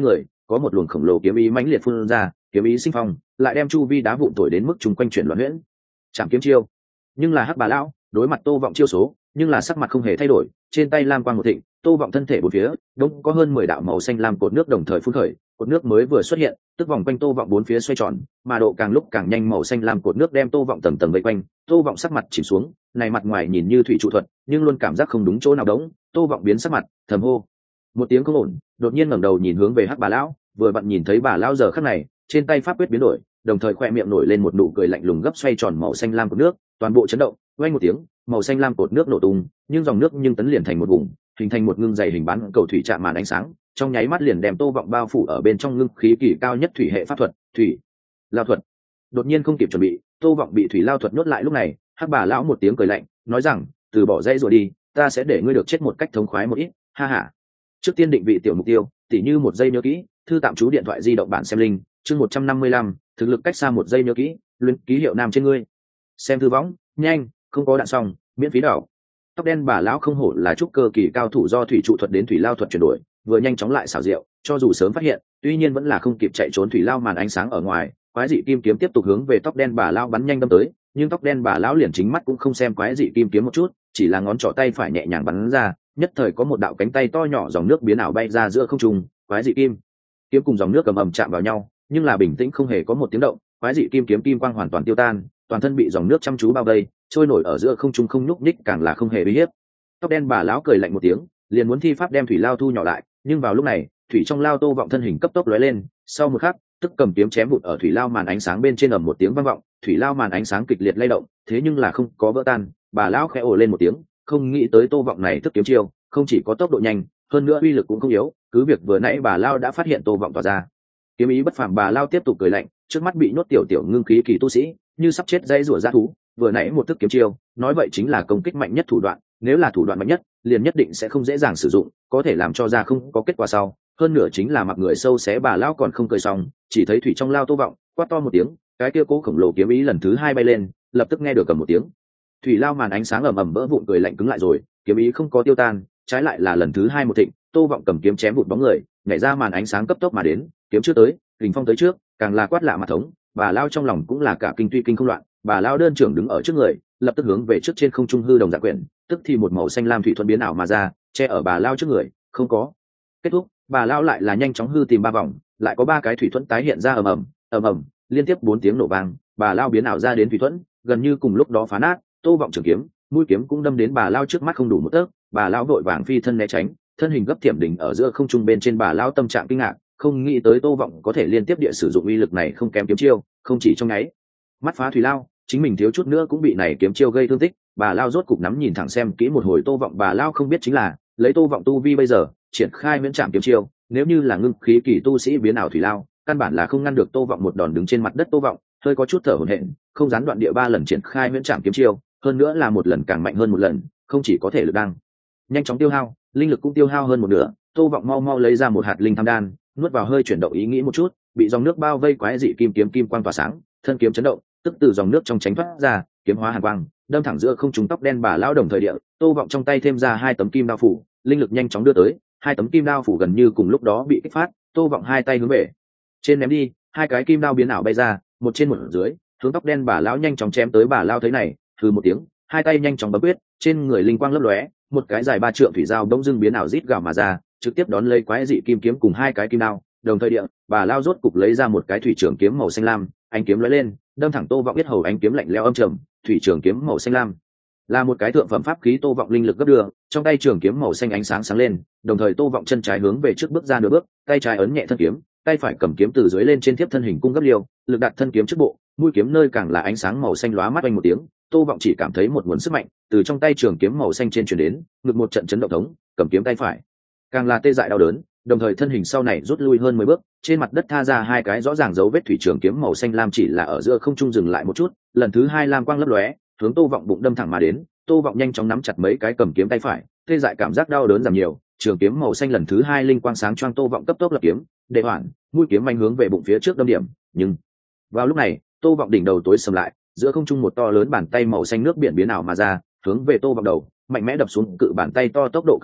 có một luồng khổng lồ kiếm ý mãnh liệt phun ra, kiếm ý sinh phong, lại đem chu vi đá vụn thổi đến mức chúng quanh chuyển loạn huyễn. Chạm kiếm chiêu. Nhưng là hắc bà lão đối mặt Tô Vọng chiêu số, nhưng là sắc mặt không hề thay đổi, trên tay lam quang một thịnh, Tô Vọng thân thể bốn phía, đông có hơn mười đạo màu xanh lam cột nước đồng thời phun khởi, cột nước mới vừa xuất hiện, tức vòng quanh Tô Vọng bốn phía xoay tròn, mà độ càng lúc càng nhanh, màu xanh lam cột nước đem Tô Vọng tầng tầng vây quanh. Tô Vọng sắc mặt chìm xuống, này mặt ngoài nhìn như thủy trụ thuật, nhưng luôn cảm giác không đúng chỗ nào đống. Tô Vọng biến sắc mặt, thầm hô một tiếng không ổn, đột nhiên ngẩng đầu nhìn hướng về hắc bà lão, vừa vặn nhìn thấy bà lão giờ khắc này, trên tay pháp quyết biến đổi, đồng thời khoe miệng nổi lên một nụ cười lạnh lùng, gấp xoay tròn màu xanh lam cột nước, toàn bộ chấn động, vang một tiếng, màu xanh lam cột nước nổ tung, nhưng dòng nước nhưng tấn liền thành một vùng, hình thành một ngưng dày hình bán cầu thủy chạm màn ánh sáng, trong nháy mắt liền đem Tô Vọng bao phủ ở bên trong ngưng khí kỳ cao nhất thủy hệ pháp thuật, thủy lao thuật. Đột nhiên không kịp chuẩn bị, Tô Vọng bị thủy lao thuật nhốt lại. Lúc này, hắc bà lão một tiếng cười lạnh, nói rằng, từ bỏ dãy rồi đi, ta sẽ để ngươi được chết một cách thống khoái một ít, ha ha. Trước tiên định vị tiểu mục tiêu, tỉ như một giây nhớ kỹ, thư tạm chú điện thoại di động bản xem linh, chương một trăm năm mươi lăm, thực lực cách xa một giây nhớ kỹ, luyện ký hiệu nam trên ngươi. Xem thư võng, nhanh, không có đạn xong, miễn phí đảo. Tóc đen bà lão không hổ là trúc cơ kỳ cao thủ, do thủy trụ thuật đến thủy lao thuật chuyển đổi, vừa nhanh chóng lại xảo diệu, cho dù sớm phát hiện, tuy nhiên vẫn là không kịp chạy trốn thủy lao màn ánh sáng ở ngoài, quái dị kim kiếm tiếp tục hướng về tóc đen bà lão bắn nhanh đâm tới, nhưng tóc đen bà lão liền chính mắt cũng không xem quái dị kim kiếm một chút, chỉ là ngón trỏ tay phải nhẹ nhàng bắn ra, nhất thời có một đạo cánh tay to nhỏ dòng nước biến ảo bay ra giữa không trung, quái dị kim kiếm cùng dòng nước ầm ầm chạm vào nhau, nhưng là bình tĩnh không hề có một tiếng động, quái dị kim kiếm kim quang hoàn toàn tiêu tan, toàn thân bị dòng nước chăm chú bao vây, trôi nổi ở giữa không trung không nhúc nhích, càng là không hề uy hiếp. Tóc đen bà lão cười lạnh một tiếng, liền muốn thi pháp đem thủy lao thu nhỏ lại, nhưng vào lúc này, thủy trong lao Tô Vọng thân hình cấp tốc lóe lên, sau một khắc, tức cầm kiếm chém vụt ở thủy lao màn ánh sáng bên trên, ầm một tiếng vang vọng, thủy lao màn ánh sáng kịch liệt lay động, thế nhưng là không có vỡ tan. Bà lão khẽ ồ lên một tiếng, không nghĩ tới Tô Vọng này tức kiếm chiêu, không chỉ có tốc độ nhanh, hơn nữa uy lực cũng không yếu, cứ việc vừa nãy bà lão đã phát hiện Tô Vọng tỏa ra kiếm ý bất phàm. Bà lão tiếp tục cười lạnh, trước mắt bị nhốt tiểu tiểu ngưng khí kỳ tu sĩ, như sắp chết dây rủa dã thú, vừa nãy một thức kiếm chiêu, nói vậy chính là công kích mạnh nhất thủ đoạn, nếu là thủ đoạn mạnh nhất, liền nhất định sẽ không dễ dàng sử dụng, có thể làm cho ra không có kết quả sau, hơn nữa chính là mặc người sâu xé. Bà lão còn không cười xong, chỉ thấy thủy trong lao Tô Vọng quát to một tiếng, cái kia cố khổng lồ kiếm ý lần thứ hai bay lên, lập tức nghe được cầm một tiếng, thủy lao màn ánh sáng ầm ầm vỡ vụn, cười lạnh cứng lại rồi, kiếm ý không có tiêu tan, trái lại là lần thứ hai một thịnh, Tô Vọng cầm kiếm chém vụt bóng người, nhảy ra màn ánh sáng cấp tốc mà đến, kiếm trước tới, kình phong tới trước, càng là quát lạ mà thống. Bà lao trong lòng cũng là cả kinh, tuy kinh không loạn, bà lao đơn trưởng đứng ở trước người, lập tức hướng về trước trên không trung hư đồng dạ quyển, tức thì một màu xanh lam thủy thuận biến ảo mà ra, che ở bà lao trước người. Không có kết thúc, bà lao lại là nhanh chóng hư tìm ba vòng, lại có ba cái thủy thuận tái hiện ra, ầm ầm ầm ầm, liên tiếp bốn tiếng nổ vang, bà lao biến ảo ra đến thủy thuận, gần như cùng lúc đó phá nát. Tô Vọng trường kiếm, mũi kiếm cũng đâm đến bà lao trước mắt không đủ một tấc, bà lao vội vàng phi thân né tránh, thân hình gấp thiểm đỉnh ở giữa không trung bên trên. Bà lao tâm trạng kinh ngạc, không nghĩ tới Tô Vọng có thể liên tiếp địa sử dụng uy lực này không kém kiếm chiêu, không chỉ trong nháy mắt phá thủy lao, chính mình thiếu chút nữa cũng bị này kiếm chiêu gây thương tích. Bà lao rốt cục nắm nhìn thẳng xem kỹ một hồi Tô Vọng, bà lao không biết chính là lấy Tô Vọng tu vi bây giờ, triển khai miễn trảm kiếm chiêu, nếu như là ngưng khí kỳ tu sĩ biến ảo thủy lao, căn bản là không ngăn được Tô Vọng một đòn. Đứng trên mặt đất Tô Vọng hơi có chút thở hổn hển, không gián đoạn địa ba lần triển khai miễn trảm kiếm chiêu, hơn nữa là một lần càng mạnh hơn một lần, không chỉ có thể lực đang nhanh chóng tiêu hao, linh lực cũng tiêu hao hơn một nửa. Tô Vọng mau mau lấy ra một hạt linh tham đan, nuốt vào hơi chuyển động ý nghĩ một chút, bị dòng nước bao vây quái dị kim kiếm kim quang tỏa sáng, thân kiếm chấn động, tức từ dòng nước trong tránh thoát ra, kiếm hóa hàn quang, đâm thẳng giữa không trung tóc đen bà lão. Đồng thời địa, Tô Vọng trong tay thêm ra hai tấm kim đao phủ, linh lực nhanh chóng đưa tới, hai tấm kim đao phủ gần như cùng lúc đó bị kích phát. Tô Vọng hai tay hướng về trên ném đi, hai cái kim đao biến ảo bay ra, một trên một dưới, hướng tóc đen bà lão nhanh chóng chém tới. Bà lão thấy này, hừ một tiếng, hai tay nhanh chóng bấm quyết, trên người linh quang lấp lóe, một cái dài ba trượng thủy dao bỗng dưng biến ảo rít gào mà ra, trực tiếp đón lấy quái dị kim kiếm cùng hai cái kim đao. Đồng thời địa, bà lao rốt cục lấy ra một cái thủy trường kiếm màu xanh lam, ánh kiếm lóe lên, đâm thẳng Tô Vọng yết hầu. Ánh kiếm lạnh lẽo âm trầm, thủy trường kiếm màu xanh lam là một cái thượng phẩm pháp khí. Tô Vọng linh lực gấp đưa, trong tay trường kiếm màu xanh ánh sáng sáng lên, đồng thời Tô Vọng chân trái hướng về trước bước ra nửa bước, tay trái ấn nhẹ thân kiếm, tay phải cầm kiếm từ dưới lên trên tiếp thân hình cung gấp liêu, lực đặt thân kiếm trước bộ, mũi kiếm nơi càng là ánh sáng màu xanh lóa mắt. Oanh một tiếng, Tô Vọng chỉ cảm thấy một nguồn sức mạnh từ trong tay trường kiếm màu xanh trên truyền đến, ngực một trận chấn động thống, cầm kiếm tay phải càng là tê dại đau đớn, đồng thời thân hình sau này rút lui hơn mười bước, trên mặt đất tha ra hai cái rõ ràng dấu vết thủy trường kiếm màu xanh lam, chỉ là ở giữa không trung dừng lại một chút, lần thứ hai lam quang lấp lóe, hướng Tô Vọng bụng đâm thẳng mà đến. Tô Vọng nhanh chóng nắm chặt mấy cái cầm kiếm tay phải, tê dại cảm giác đau đớn giảm nhiều, trường kiếm màu xanh lần thứ hai linh quang sáng choang. Tô Vọng cấp tốc lập kiếm, đệ hoàn, mũi kiếm mạnh hướng về bụng phía trước đâm điểm, nhưng vào lúc này, Tô Vọng đỉnh đầu tối sầm lại, giữa không trung một to lớn bàn tay màu xanh nước biển biến ảo mà ra, hướng về Tô Vọng đầu mạnh mẽ đập xuống. Cự bàn tay to tốc độ cực nhanh,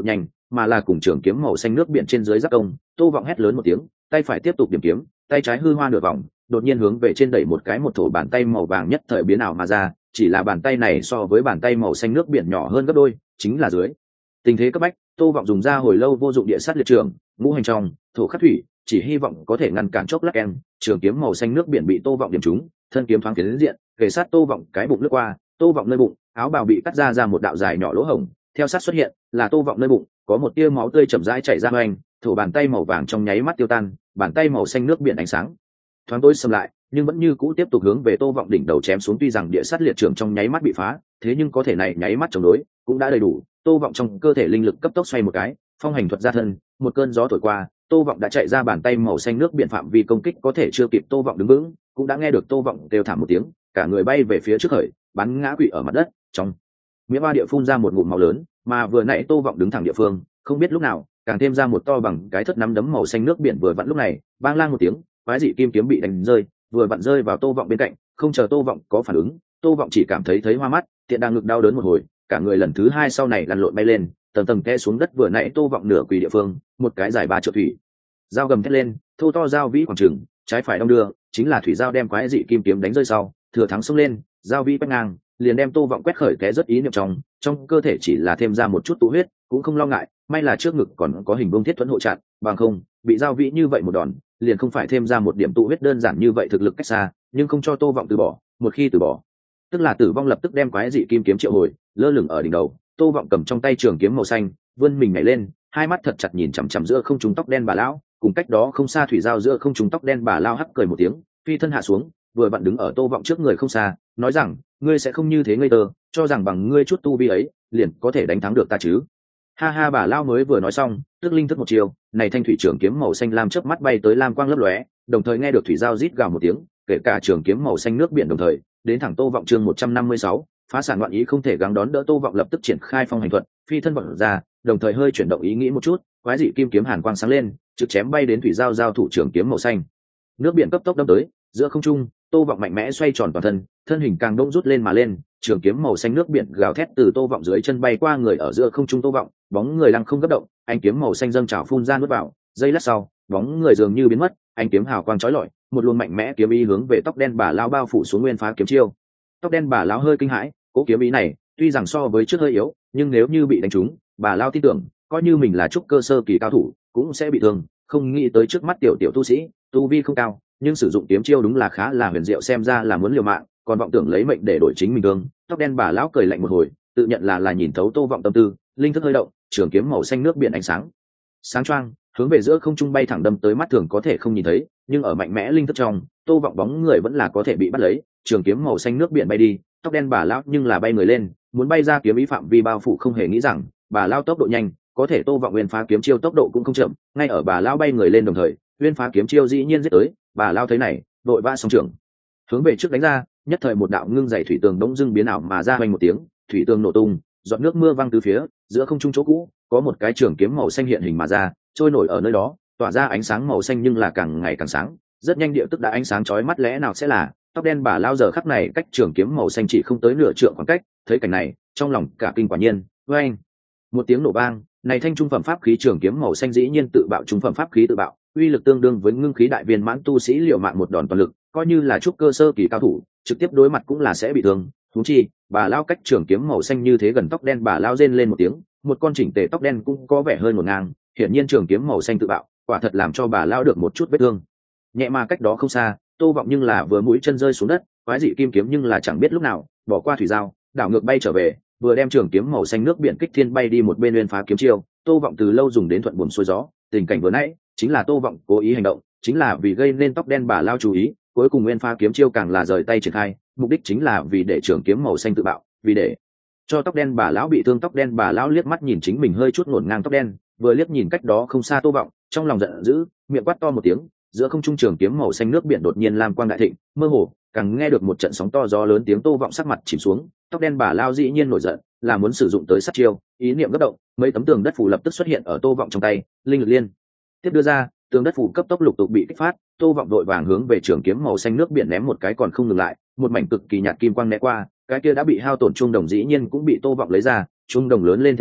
mà là cùng trường kiếm màu xanh nước biển trên dưới giáp công. Tô Vọng hét lớn một tiếng, tay phải tiếp tục điểm kiếm, tay trái hư hoa nửa vòng, đột nhiên hướng về trên đẩy một cái một thổ bàn tay màu vàng nhất thời biến ảo mà ra, chỉ là bàn tay này so với bàn tay màu xanh nước biển nhỏ hơn gấp đôi, chính là dưới tình thế cấp bách. Tô Vọng dùng ra hồi lâu vô dụng địa sát liệt trường, ngũ hành trong thổ khắc thủy, chỉ hy vọng có thể ngăn cản chốc lát em trường kiếm màu xanh nước biển bị Tô Vọng điểm trúng, thân kiếm thoáng tiến diện, kề sát Tô Vọng cái bụng lướt qua. Tô Vọng nơi bụng, áo bào bị cắt ra ra một đạo dài nhỏ lỗ hổng, theo sát xuất hiện là Tô Vọng nơi bụng có một tia máu tươi chậm rãi chảy ra hoành, thủ bàn tay màu vàng trong nháy mắt tiêu tan, bàn tay màu xanh nước biển ánh sáng thoáng tối xâm lại, nhưng vẫn như cũ tiếp tục hướng về Tô Vọng đỉnh đầu chém xuống. Tuy rằng địa sát liệt trường trong nháy mắt bị phá, thế nhưng có thể này nháy mắt chống đối cũng đã đầy đủ. Tô Vọng trong cơ thể linh lực cấp tốc xoay một cái, phong hành thuật ra thân, một cơn gió thổi qua, Tô Vọng đã chạy ra bàn tay màu xanh nước biển phạm vi công kích có thể chưa kịp Tô Vọng đứng vững, cũng đã nghe được Tô Vọng kêu thảm một tiếng, cả người bay về phía trước khởi, bắn ngã quỵ ở mặt đất, trong miệng ba địa phun ra một ngụm máu lớn, mà vừa nãy Tô Vọng đứng thẳng địa phương, không biết lúc nào càng thêm ra một to bằng cái thất nắm đấm màu xanh nước biển. Vừa vặn lúc này, bang lang một tiếng, quái dị kim kiếm bị đánh rơi, vừa vặn rơi vào Tô Vọng bên cạnh. Không chờ Tô Vọng có phản ứng, Tô Vọng chỉ cảm thấy thấy hoa mắt, tiện đang ngực đau đớn một hồi, cả người lần thứ hai sau này lăn lộn bay lên, tầng tầng té xuống đất. Vừa nãy Tô Vọng nửa quỳ địa phương, một cái dài ba trượng thủy dao gầm thét lên, thô to dao vĩ khoảng trừng, trái phải đong đưa, chính là thủy dao đem quái dị kim kiếm đánh rơi sau, thừa thắng xông lên, dao vĩ quét ngang, liền đem Tô Vọng quét khởi té rất ý niệm trong, trong cơ thể chỉ là thêm ra một chút tụ huyết, cũng không lo ngại, may là trước ngực còn có hình vuông thiết thuẫn hộ chặn, bằng không, bị dao vĩ như vậy một đòn, liền không phải thêm ra một điểm tụ huyết đơn giản như vậy. Thực lực cách xa, nhưng không cho Tô Vọng từ bỏ, một khi từ bỏ, tức là tử vong. Lập tức đem quái dị kim kiếm triệu hồi, lơ lửng ở đỉnh đầu. Tô Vọng cầm trong tay trường kiếm màu xanh, vươn mình nhảy lên, hai mắt thật chặt nhìn chằm chằm giữa không trung tóc đen bà lão, cùng cách đó không xa thủy giao giữa không trung tóc đen bà lão hắc cười một tiếng, phi thân hạ xuống, vừa vặn đứng ở Tô Vọng trước người không xa, nói rằng, ngươi sẽ không như thế ngây thơ, cho rằng bằng ngươi chút tu vi ấy, liền có thể đánh thắng được ta chứ? Ha ha. Bà lão mới vừa nói xong, tức linh thức một chiều, này thanh thủy trường kiếm màu xanh lam chớp mắt bay tới lam quang lấp lóe, đồng thời nghe được thủy giao rít gào một tiếng, kể cả trường kiếm màu xanh nước biển đồng thời đến thẳng Tô Vọng. Chương một trăm năm mươi sáu, phá sản loạn ý không thể gắng đón đỡ. Tô Vọng lập tức triển khai phong hành thuật, phi thân vọt ra, đồng thời hơi chuyển động ý nghĩ một chút, quái dị kim kiếm hàn quang sáng lên, trực chém bay đến thủy giao giao thủ trường kiếm màu xanh nước biển cấp tốc đâm tới. Giữa không trung, Tô Vọng mạnh mẽ xoay tròn toàn thân, thân hình càng đông rút lên mà lên, trường kiếm màu xanh nước biển gào thét từ Tô Vọng dưới chân bay qua người ở giữa không trung Tô Vọng, bóng người lăng không gấp động, ánh kiếm màu xanh dâng trào phun ra nuốt vào, giây lát sau, bóng người dường như biến mất, ánh kiếm hào quang chói lọi, một luồng mạnh mẽ kiếm ý hướng về tóc đen bà lão bao phủ xuống nguyên phá kiếm chiêu. Tóc đen bà lão hơi kinh hãi, cố kiếm ý này tuy rằng so với trước hơi yếu, nhưng nếu như bị đánh trúng, bà lão tin tưởng, coi như mình là trúc cơ sơ kỳ cao thủ, cũng sẽ bị thương. Không nghĩ tới trước mắt tiểu tiểu tu sĩ, tu vi không cao, nhưng sử dụng kiếm chiêu đúng là khá là huyền diệu, xem ra là muốn liều mạng, còn vọng tưởng lấy mệnh để đổi chính mình thương. Tóc đen bà lão cười lạnh một hồi, tự nhận là là nhìn thấu Tô Vọng tâm tư, linh thức hơi động, trường kiếm màu xanh nước biển ánh sáng sáng choang, hướng về giữa không trung bay thẳng đâm tới. Mắt thường có thể không nhìn thấy, nhưng ở mạnh mẽ linh thức trong, Tô Vọng bóng người vẫn là có thể bị bắt lấy. Trường kiếm màu xanh nước biển bay đi, tóc đen bà lão nhưng là bay người lên, muốn bay ra kiếm ý phạm vi bao phủ. Không hề nghĩ rằng bà lão tốc độ nhanh, có thể Tô Vọng nguyên phá kiếm chiêu tốc độ cũng không chậm, ngay ở bà lão bay người lên đồng thời, nguyên phá kiếm chiêu dĩ nhiên giết tới. Bà lão thấy này, đội vã song trưởng hướng về trước đánh ra, nhất thời một đạo ngưng dày thủy tường đống dưng biến ảo mà ra, hoành một tiếng, thủy tường nổ tung, giọt nước mưa văng từ phía giữa không trung chỗ cũ, có một cái trường kiếm màu xanh hiện hình mà ra, trôi nổi ở nơi đó, tỏa ra ánh sáng màu xanh nhưng là càng ngày càng sáng, rất nhanh địa tức đã ánh sáng chói mắt. Lẽ nào sẽ là tóc đen bà lão giờ khắc này cách trường kiếm màu xanh chỉ không tới nửa trượng khoảng cách. Thấy cảnh này, trong lòng cả kinh quả nhiên, oeng, một tiếng nổ vang, này thanh trung phẩm pháp khí trường kiếm màu xanh dĩ nhiên tự bạo trung phẩm pháp khí tự bạo, uy lực tương đương với ngưng khí đại viên mãn tu sĩ liều mạng một đòn toàn lực, coi như là trúc cơ sơ kỳ cao thủ, trực tiếp đối mặt cũng là sẽ bị thương. Huống chi, bà lão cách trường kiếm màu xanh như thế gần, tóc đen bà lão rên lên một tiếng, một con chỉnh tề tóc đen cũng có vẻ hơi ngổn ngang, hiển nhiên trường kiếm màu xanh tự bạo, quả thật làm cho bà lão được một chút vết thương nhẹ. Mà cách đó không xa, Tô Vọng nhưng là vừa mũi chân rơi xuống đất, quái dị kim kiếm nhưng là chẳng biết lúc nào bỏ qua thủy giao, đảo ngược bay trở về, vừa đem trường kiếm màu xanh nước biển kích thiên bay đi một bên nguyên phá kiếm chiêu. Tô Vọng từ lâu dùng đến thuận buồm xuôi gió, tình cảnh vừa nãy chính là Tô Vọng cố ý hành động, chính là vì gây nên tóc đen bà lão chú ý, cuối cùng nguyên phá kiếm chiêu càng là rời tay triển khai, mục đích chính là vì để trường kiếm màu xanh tự bạo, vì để cho tóc đen bà lão bị thương. Tóc đen bà lão liếc mắt nhìn chính mình hơi chút ngổn ngang tóc đen, vừa liếc nhìn cách đó không xa Tô Vọng, trong lòng giận dữ, miệng quát to một tiếng, giữa không trung trường kiếm màu xanh nước biển đột nhiên lam quang đại thịnh, mơ hồ càng nghe được một trận sóng to gió lớn tiếng. Tô Vọng sắc mặt chìm xuống, tóc đen bà lão dĩ nhiên nổi giận, là muốn sử dụng tới sát chiêu, ý niệm gấp động, mấy tấm tường đất phù lập tức xuất hiện ở Tô Vọng trong tay, linh lực liên tiếp đưa ra, tường đất phù cấp tốc lục tục bị kích phát. Tô Vọng đội vàng hướng về trường kiếm màu xanh nước biển ném một cái còn không ngừng lại, một mảnh cực kỳ nhạt kim quang né qua, cái kia đã bị hao tổn trung đồng dĩ nhiên cũng bị Tô Vọng lấy ra, trung đồng lớn lên theo gió,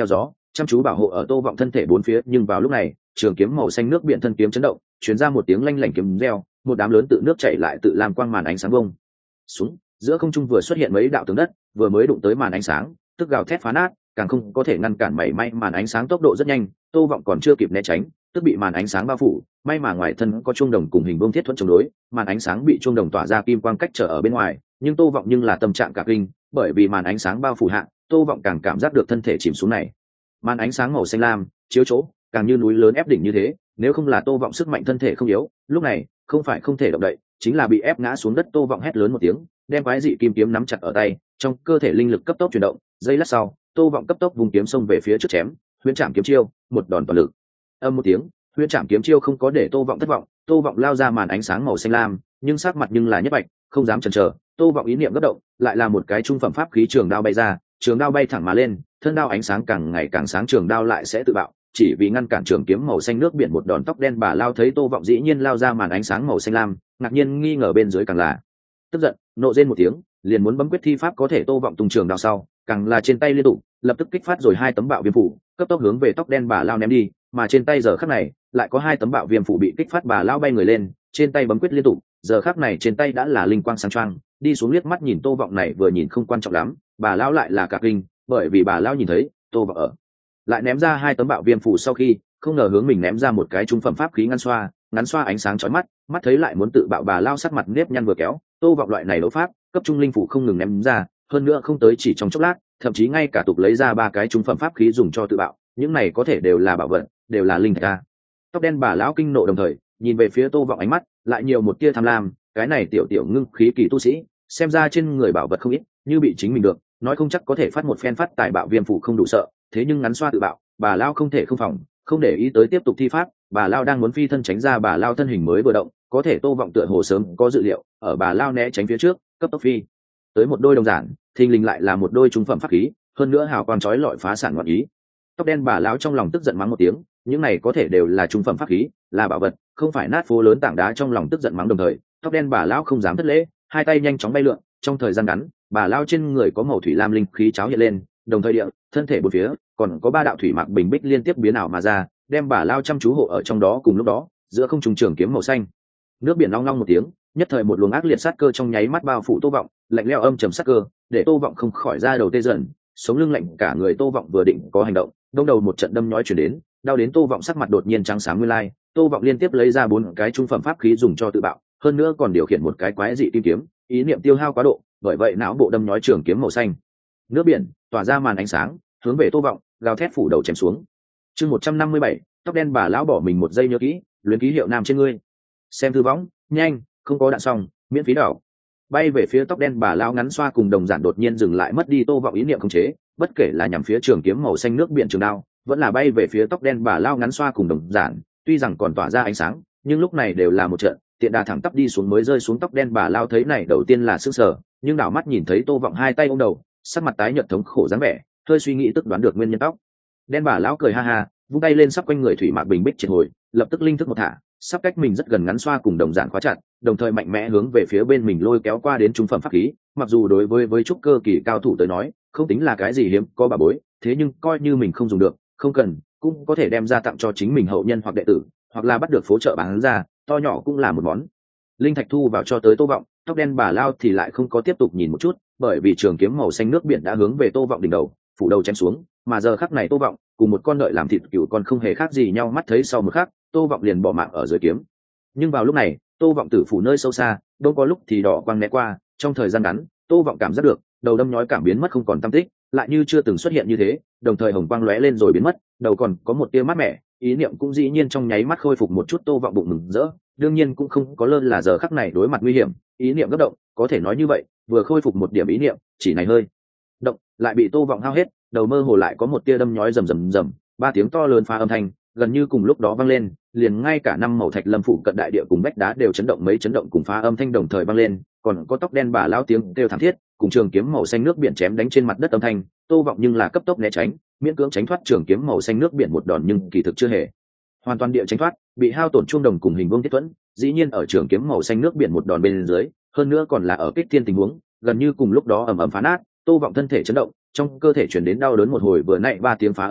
chăm chú bảo hộ ở Tô Vọng thân thể bốn phía. Nhưng vào lúc này, trường kiếm màu xanh nước biển thân kiếm chấn động, truyền ra một tiếng lanh lảnh kiếm reo, một đám lớn tự nước chảy lại tự làm quang màn ánh sáng bông xuống. Giữa không trung vừa xuất hiện mấy đạo tường đất, vừa mới đụng tới màn ánh sáng, tức gào thét phá nát, càng không có thể ngăn cản mảy may. Màn ánh sáng tốc độ rất nhanh, Tô Vọng còn chưa kịp né tránh, tức bị màn ánh sáng bao phủ. May mà ngoài thân có chuông đồng cùng hình vuông thiết thuẫn chống đối, màn ánh sáng bị chuông đồng tỏa ra kim quang cách trở ở bên ngoài. Nhưng Tô Vọng nhưng là tâm trạng cả kinh, bởi vì màn ánh sáng bao phủ hạ, Tô Vọng càng cảm giác được thân thể chìm xuống này. Màn ánh sáng màu xanh lam chiếu chỗ, càng như núi lớn ép đỉnh như thế. Nếu không là Tô Vọng sức mạnh thân thể không yếu, lúc này không phải không thể động đậy, chính là bị ép ngã xuống đất. Tô Vọng hét lớn một tiếng, đem quái dị kim kiếm nắm chặt ở tay, trong cơ thể linh lực cấp tốc chuyển động. Giây lát sau, Tô Vọng cấp tốc vùng kiếm xông về phía trước chém, huyễn trảm kiếm chiêu, một đòn toàn lực. Âm một tiếng, huyễn trảm kiếm chiêu không có để Tô Vọng thất vọng. Tô Vọng lao ra màn ánh sáng màu xanh lam, nhưng sắc mặt nhưng là nhất bạch, không dám chần chờ. Tô Vọng ý niệm cấp động, lại là một cái trung phẩm pháp khí trường đao bay ra, trường đao bay thẳng mà lên, thân đao ánh sáng càng ngày càng sáng, trường đao lại sẽ tự bạo, chỉ vì ngăn cản trường kiếm màu xanh nước biển. Một đòn tóc đen bà lao thấy Tô Vọng dĩ nhiên lao ra màn ánh sáng màu xanh lam, ngạc nhiên nghi ngờ bên dưới càng là tức giận, nộ rên một tiếng, liền muốn bấm quyết thi pháp. Có thể Tô Vọng tung trường đao sau, càng là trên tay liên tục, lập tức kích phát rồi hai tấm bạo viêm phủ, cấp tốc hướng về tóc đen bà lao ném đi. Mà trên tay giờ khắc này lại có hai tấm bạo viêm phủ bị kích phát, bà lao bay người lên, trên tay bấm quyết liên tục. Giờ khắc này trên tay đã là linh quang sáng choang, đi xuống liếc mắt nhìn Tô Vọng này vừa nhìn không quan trọng lắm, bà lao lại là cả kinh, bởi vì bà lao nhìn thấy Tô Vọng ở lại ném ra hai tấm bạo viêm phủ sau khi, không ngờ hướng mình ném ra một cái trung phẩm pháp khí ngắn xoa, ngắn xoa ánh sáng chói mắt, mắt thấy lại muốn tự bạo. Bà lao sắc mặt nếp nhăn vừa kéo, Tô Vọng loại này đấu pháp cấp trung linh phủ không ngừng ném ra, hơn nữa không tới chỉ trong chốc lát, thậm chí ngay cả tục lấy ra ba cái trung phẩm pháp khí dùng cho tự bạo, những này có thể đều là bảo vật, đều là linh thạch a. Tóc đen bà lão kinh nộ đồng thời nhìn về phía Tô Vọng, ánh mắt lại nhiều một tia tham lam. Cái này tiểu tiểu ngưng khí kỳ tu sĩ, xem ra trên người bảo vật không ít, như bị chính mình được, nói không chắc có thể phát một phen phát tài bạo viêm phủ không đủ sợ. Thế nhưng ngắn xoa tự bạo, bà lao không thể không phòng, không để ý tới tiếp tục thi pháp. Bà lao đang muốn phi thân tránh ra, bà lao thân hình mới vừa động, có thể Tô Vọng tựa hồ sớm có dự liệu, ở bà lao né tránh phía trước, cấp tốc phi tới một đôi đồng giản, thình lình lại là một đôi trung phẩm pháp khí, hơn nữa hào quang chói lọi phá sản ngọn ý. Tóc đen bà lão trong lòng tức giận mắng một tiếng, những này có thể đều là trung phẩm pháp khí, là bảo vật, không phải nát phố lớn tảng đá. Trong lòng tức giận mắng đồng thời, tóc đen bà lão không dám thất lễ, hai tay nhanh chóng bay lượn. Trong thời gian ngắn, bà lão trên người có màu thủy lam linh khí cháo hiện lên, đồng thời địa thân thể bốn phía còn có ba đạo thủy mạc bình bích liên tiếp biến ảo mà ra, đem bà lão chăm chú hộ ở trong đó. Cùng lúc đó, giữa không trung trường kiếm màu xanh nước biển long long một tiếng, nhất thời một luồng ác liệt sát cơ trong nháy mắt bao phủ Tô Vọng, lạnh lẽo âm trầm sát cơ, để Tô Vọng không khỏi ra đầu tê dần, sống lưng lạnh cả người. Tô Vọng vừa định có hành động, đông đầu một trận đâm nhói truyền đến, đau đến Tô Vọng sắc mặt đột nhiên trắng xám nguyên lai. Tô Vọng liên tiếp lấy ra bốn cái trung phẩm pháp khí dùng cho tự bạo, hơn nữa còn điều khiển một cái quái dị kim kiếm, ý niệm tiêu hao quá độ, bởi vậy não bộ đâm nhói trường kiếm màu xanh nước biển tỏa ra màn ánh sáng, hướng về Tô Vọng gào thét phủ đầu chém xuống. Chương một trăm năm mươi bảy, tóc đen bà lão bỏ mình một giây nhớ kỹ, luyến ký hiệu nam trên ngươi. Xem thư võng, nhanh, không có đạn xong, miễn phí đảo. Bay về phía tóc đen bà lão ngắn xoa cùng đồng giản đột nhiên dừng lại, mất đi Tô Vọng ý niệm khống chế, bất kể là nhằm phía trường kiếm màu xanh nước biển trường đao, vẫn là bay về phía tóc đen bà lão ngắn xoa cùng đồng giản, tuy rằng còn tỏa ra ánh sáng, nhưng lúc này đều là một trận tiện đà thẳng tắp đi xuống mới rơi xuống. Tóc đen bà lão thấy này đầu tiên là sững sờ, nhưng đảo mắt nhìn thấy Tô Vọng hai tay ôm đầu, sắc mặt tái nhợt thống khổ dáng vẻ, hơi suy nghĩ tức đoán được nguyên nhân. Tóc đen bà lão cười ha ha, vung tay lên sắp quanh người thủy mạc bình bích triệt hồi, lập tức linh thức một thả, sắp cách mình rất gần ngắn xoa cùng đồng giản khóa chặt, đồng thời mạnh mẽ hướng về phía bên mình lôi kéo qua đến trung phẩm pháp khí. Mặc dù đối với với trúc cơ kỳ cao thủ tới nói không tính là cái gì hiếm có bà bối, thế nhưng coi như mình không dùng được, không cần, cũng có thể đem ra tặng cho chính mình hậu nhân hoặc đệ tử, hoặc là bắt được phố chợ bán ra, to nhỏ cũng là một món linh thạch thu vào cho tới Tô Vọng. Tóc đen bà lao thì lại không có tiếp tục nhìn một chút, bởi vì trường kiếm màu xanh nước biển đã hướng về Tô Vọng đỉnh đầu phủ đầu chém xuống. Mà giờ khắc này Tô Vọng cùng một con đợi làm thịt cừu con không hề khác gì nhau, mắt thấy sau một khắc Tô Vọng liền bỏ mạng ở dưới kiếm. Nhưng vào lúc này Tô Vọng tử phủ nơi sâu xa đông có lúc thì đỏ quang né qua, trong thời gian ngắn Tô Vọng cảm giác được đầu đâm nhói cảm biến mất không còn tăm tích, lại như chưa từng xuất hiện như thế, đồng thời hồng quang lóe lên rồi biến mất, đầu còn có một tia mát mẻ, ý niệm cũng dĩ nhiên trong nháy mắt khôi phục một chút. Tô Vọng bụng mừng rỡ, đương nhiên cũng không có lơ là giờ khắc này đối mặt nguy hiểm, ý niệm gấp động, có thể nói như vậy, vừa khôi phục một điểm ý niệm, chỉ này hơi động lại bị Tô Vọng hao hết, đầu mơ hồ lại có một tia đâm nhói rầm rầm rầm, ba tiếng to lớn phá âm thanh gần như cùng lúc đó vang lên, liền ngay cả năm màu thạch lâm phủ cận đại địa cùng vách đá đều chấn động, mấy chấn động cùng phá âm thanh đồng thời vang lên, còn có tóc đen bà lão tiếng kêu thảm thiết cùng trường kiếm màu xanh nước biển chém đánh trên mặt đất âm thanh. Tô Vọng nhưng là cấp tốc né tránh, miễn cưỡng tránh thoát trường kiếm màu xanh nước biển một đòn, nhưng kỳ thực chưa hề hoàn toàn địa tránh thoát, bị hao tổn chuông đồng cùng hình vuông thiết thuẫn, dĩ nhiên ở trường kiếm màu xanh nước biển một đòn bên dưới, hơn nữa còn là ở kích thiên tình huống, gần như cùng lúc đó ầm ầm phá nát. Tô Vọng thân thể chấn động, trong cơ thể truyền đến đau đớn một hồi, vừa nãy ba tiếng phá âm thanh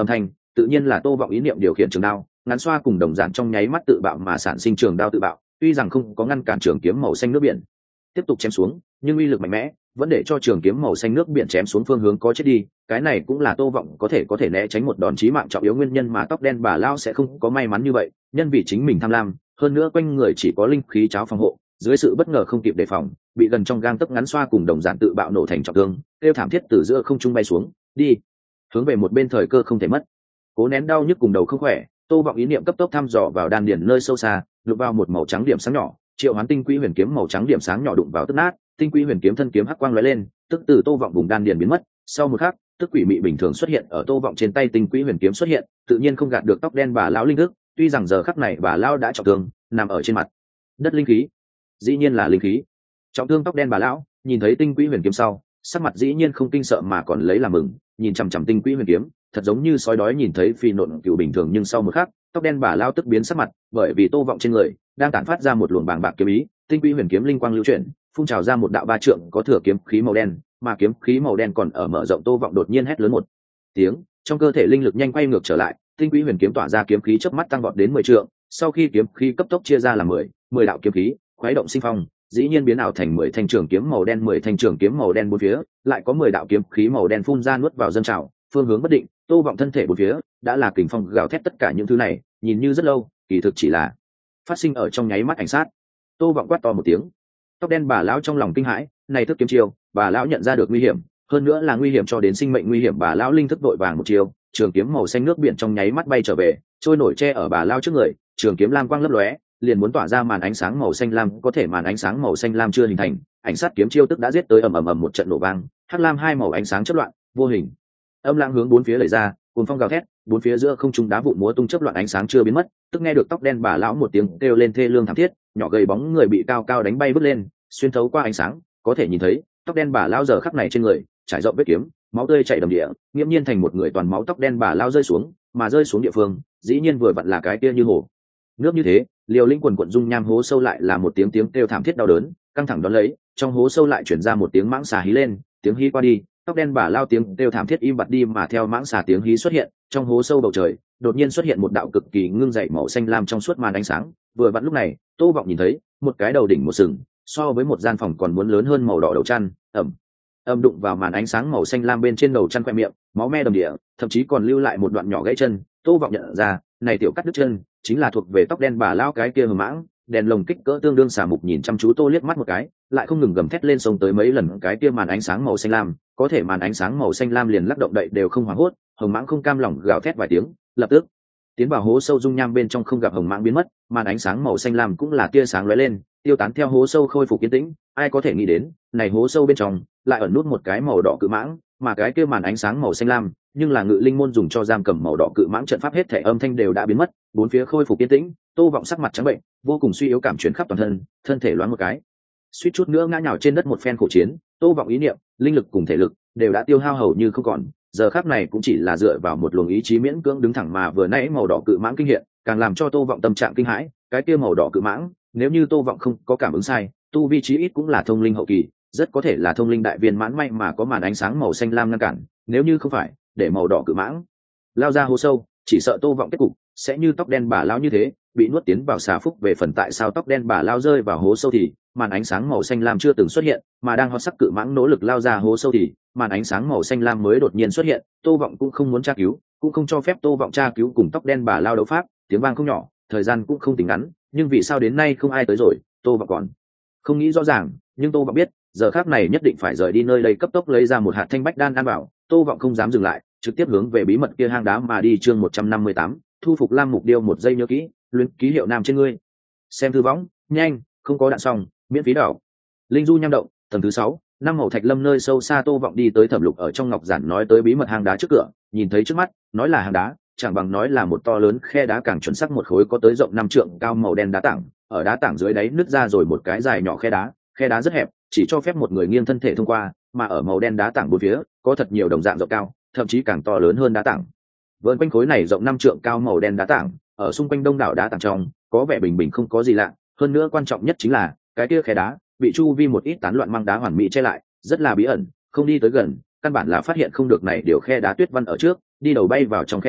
tự nhiên là Tô Vọng ý niệm điều khiển trường đao, ngắn xoa cùng đồng dạng trong nháy mắt tự bạo mà sản sinh trường đao tự bạo, tuy rằng không có ngăn cản trường kiếm màu xanh nước biển tiếp tục chém xuống, nhưng uy lực mạnh mẽ vẫn để cho trường kiếm màu xanh nước biển chém xuống phương hướng có chết đi. Cái này cũng là Tô Vọng có thể có thể né tránh một đòn chí mạng trọng yếu nguyên nhân, mà tóc đen bà lão sẽ không có may mắn như vậy, nhân vì chính mình tham lam, hơn nữa quanh người chỉ có linh khí cháo phòng hộ, dưới sự bất ngờ không kịp đề phòng, bị gần trong gang tấc ngắn xoa cùng đồng dạng tự bạo nổ thành trọng thương, kêu thảm thiết từ giữa không trung bay xuống, đi, hướng về một bên thời cơ không thể mất. Cố nén đau nhức cùng đầu không khỏe, Tô Vọng ý niệm cấp tốc thăm dò vào đan điền nơi sâu xa, đụng vào một màu trắng điểm sáng nhỏ, triệu hoán tinh quỹ huyền kiếm màu trắng điểm sáng nhỏ đụng vào tức nát, tinh quỹ huyền kiếm thân kiếm hắc quang lóe lên, tức từ Tô Vọng vùng đan điền biến mất. Sau một khắc, tức quỷ mị bình thường xuất hiện ở Tô Vọng trên tay, tinh quỹ huyền kiếm xuất hiện, tự nhiên không gạt được tóc đen bà lão linh thức, tuy rằng giờ khắc này bà lão đã trọng thương, nằm ở trên mặt đất linh khí, dĩ nhiên là linh khí. Trọng thương tóc đen bà lão, nhìn thấy tinh quỹ huyền kiếm sau, sắc mặt dĩ nhiên không kinh sợ mà còn lấy làm mừng, nhìn chằm chằm tinh quỹ huyền kiếm, thật giống như sói đói nhìn thấy phi nộn cừu bình thường. Nhưng sau một khắc, tóc đen bà lão tức biến sắc mặt, bởi vì Tô Vọng trên người đang tản phát ra một luồng bàng bạc kiếm ý, tinh quỹ huyền kiếm linh quang lưu chuyển, phun trào ra một đạo ba trượng có thừa kiếm khí màu đen, mà kiếm khí màu đen còn ở mở rộng. Tô Vọng đột nhiên hét lớn một tiếng, trong cơ thể linh lực nhanh quay ngược trở lại, tinh quỹ huyền kiếm tỏa ra kiếm khí chớp mắt tăng vọt đến mười trượng, sau khi kiếm khí cấp tốc chia ra làm mười, mười đạo kiếm khí, khuấy động sinh phong, dĩ nhiên biến ảo thành mười thanh trường kiếm màu đen, mười thanh trường kiếm màu đen bốn phía, lại có mười đạo kiếm khí màu đen phun ra nuốt vào dâng trào, phương hướng bất định. Tô Vọng thân thể bốn phía đã là kình phong gào thét, tất cả những thứ này nhìn như rất lâu, kỳ thực chỉ là phát sinh ở trong nháy mắt ảnh sát. Tô Vọng quát to một tiếng, tóc đen bà lão trong lòng kinh hãi, này thức kiếm chiêu, bà lão nhận ra được nguy hiểm, hơn nữa là nguy hiểm cho đến sinh mệnh nguy hiểm. Bà lão linh thức vội vàng một chiêu, trường kiếm màu xanh nước biển trong nháy mắt bay trở về, trôi nổi che ở bà lão trước người, trường kiếm lam quang lấp lóe, liền muốn tỏa ra màn ánh sáng màu xanh lam, có thể màn ánh sáng màu xanh lam chưa hình thành, ảnh sát kiếm chiêu tức đã giết tới, ầm ầm ầm một trận nổ vang, hắc lam hai màu ánh sáng chớp loạn, vô hình âm lãng hướng bốn phía đẩy ra, cuồng phong gào thét, bốn phía giữa không trung đá vụn múa tung, chớp loạn ánh sáng chưa biến mất, tức nghe được tóc đen bà lão một tiếng kêu lên thê lương thảm thiết, nhỏ gầy bóng người bị cao cao đánh bay vứt lên, xuyên thấu qua ánh sáng, có thể nhìn thấy tóc đen bà lão giờ khắc này trên người trải rộng vết kiếm, máu tươi chảy đầm địa, nghiễm nhiên thành một người toàn máu. Tóc đen bà lão rơi xuống, mà rơi xuống địa phương, dĩ nhiên vừa vặn là cái kia như hồ nước như thế, liều linh quần quận dung nham hố sâu, lại là một tiếng tiếng kêu thảm thiết đau đớn, căng thẳng đón lấy, trong hố sâu lại chuyển ra một tiếng mãng xà hí lên, tiếng hí qua đi, tóc đen bà lao tiếng kêu thảm thiết im bặt đi, mà theo mãng xà tiếng hí xuất hiện, trong hố sâu bầu trời đột nhiên xuất hiện một đạo cực kỳ ngưng dậy màu xanh lam trong suốt màn ánh sáng. Vừa vặn lúc này, Tô Vọng nhìn thấy một cái đầu đỉnh một sừng, so với một gian phòng còn muốn lớn hơn màu đỏ đầu chăn, ẩm ẩm đụng vào màn ánh sáng màu xanh lam bên trên đầu chăn, khoe miệng máu me đầm địa, thậm chí còn lưu lại một đoạn nhỏ gãy chân. Tô Vọng nhận ra, này tiểu cắt đứt chân chính là thuộc về tóc đen bà lao cái kia hờ mãng. Đèn lồng kích cỡ tương đương xà mục nhìn chăm chú Tô liếc mắt một cái, lại không ngừng gầm thét lên, xông tới mấy lần cái kia màn ánh sáng màu xanh lam, có thể màn ánh sáng màu xanh lam liền lắc động đậy đều không hoảng hốt. Hồng mãng không cam lòng gào thét vài tiếng, lập tức tiến vào hố sâu dung nham bên trong, không gặp hồng mãng biến mất, màn ánh sáng màu xanh lam cũng là tia sáng lóe lên, tiêu tán theo hố sâu khôi phục yên tĩnh. Ai có thể nghĩ đến, này hố sâu bên trong lại ẩn nút một cái màu đỏ cự mãng, mà cái kia màn ánh sáng màu xanh lam nhưng là ngự linh môn dùng cho giam cầm màu đỏ cự mãng trận pháp, hết thể âm thanh đều đã biến mất, bốn phía khôi phục yên tĩnh. Tô Vọng sắc mặt trắng bệnh, vô cùng suy yếu, cảm chuyển khắp toàn thân, thân thể loáng một cái, suýt chút nữa ngã nhào trên đất. Một phen khổ chiến, Tô Vọng ý niệm, linh lực cùng thể lực đều đã tiêu hao hầu như không còn, giờ khắc này cũng chỉ là dựa vào một luồng ý chí miễn cưỡng đứng thẳng. Mà vừa nãy màu đỏ cự mãng kinh hiện, càng làm cho Tô Vọng tâm trạng kinh hãi. Cái kia màu đỏ cự mãng, nếu như Tô Vọng không có cảm ứng sai, tu vi chí ít cũng là thông linh hậu kỳ, rất có thể là thông linh đại viên mãn, may mà có màn ánh sáng màu xanh lam ngăn cản, nếu như không phải để màu đỏ cự mãng lao ra hố sâu, chỉ sợ Tô Vọng kết cục sẽ như tóc đen bà lao như thế, bị nuốt tiến vào xà phúc về phần. Tại sao tóc đen bà lao rơi vào hố sâu thì màn ánh sáng màu xanh lam chưa từng xuất hiện, mà đang hót sắc cự mãng nỗ lực lao ra hố sâu thì màn ánh sáng màu xanh lam mới đột nhiên xuất hiện. Tô Vọng cũng không muốn tra cứu, cũng không cho phép Tô Vọng tra cứu cùng tóc đen bà lao đấu pháp, tiếng vang không nhỏ, thời gian cũng không tính ngắn, nhưng vì sao đến nay không ai tới rồi, Tô Vọng còn không nghĩ rõ ràng. Nhưng Tô Vọng biết, giờ khắc này nhất định phải rời đi nơi đây, cấp tốc lấy ra một hạt thanh bách đan ăn vào. Tô Vọng không dám dừng lại, trực tiếp hướng về bí mật kia hang đá mà đi. Chương một trăm năm mươi tám, thu phục lam mục điêu. Một giây nhớ kỹ, luyện ký hiệu nam trên ngươi. Xem thư võng, nhanh, không có đạn xong, miễn phí đảo. Linh du nham động, tầng thứ sáu, năm màu thạch lâm nơi sâu xa. Tô Vọng đi tới Thẩm Lục ở trong ngọc giản nói tới bí mật hang đá trước cửa, nhìn thấy trước mắt, nói là hang đá, chẳng bằng nói là một to lớn khe đá, càng chuẩn xác một khối có tới rộng năm trượng cao màu đen đá tảng, ở đá tảng dưới đáy nứt ra rồi một cái dài nhỏ khe đá, khe đá rất hẹp, chỉ cho phép một người nghiêng thân thể thông qua, mà ở màu đen đá tảng bốn phía có thật nhiều đồng dạng rộng cao, thậm chí càng to lớn hơn đá tảng. Vờn quanh khối này rộng năm trượng cao màu đen đá tảng, ở xung quanh đông đảo đá tảng trong, có vẻ bình bình không có gì lạ, hơn nữa quan trọng nhất chính là cái kia khe đá bị chu vi một ít tán loạn măng đá hoàn mỹ che lại, rất là bí ẩn, không đi tới gần, căn bản là phát hiện không được này điều khe đá tuyết văn ở trước, đi đầu bay vào trong khe đá,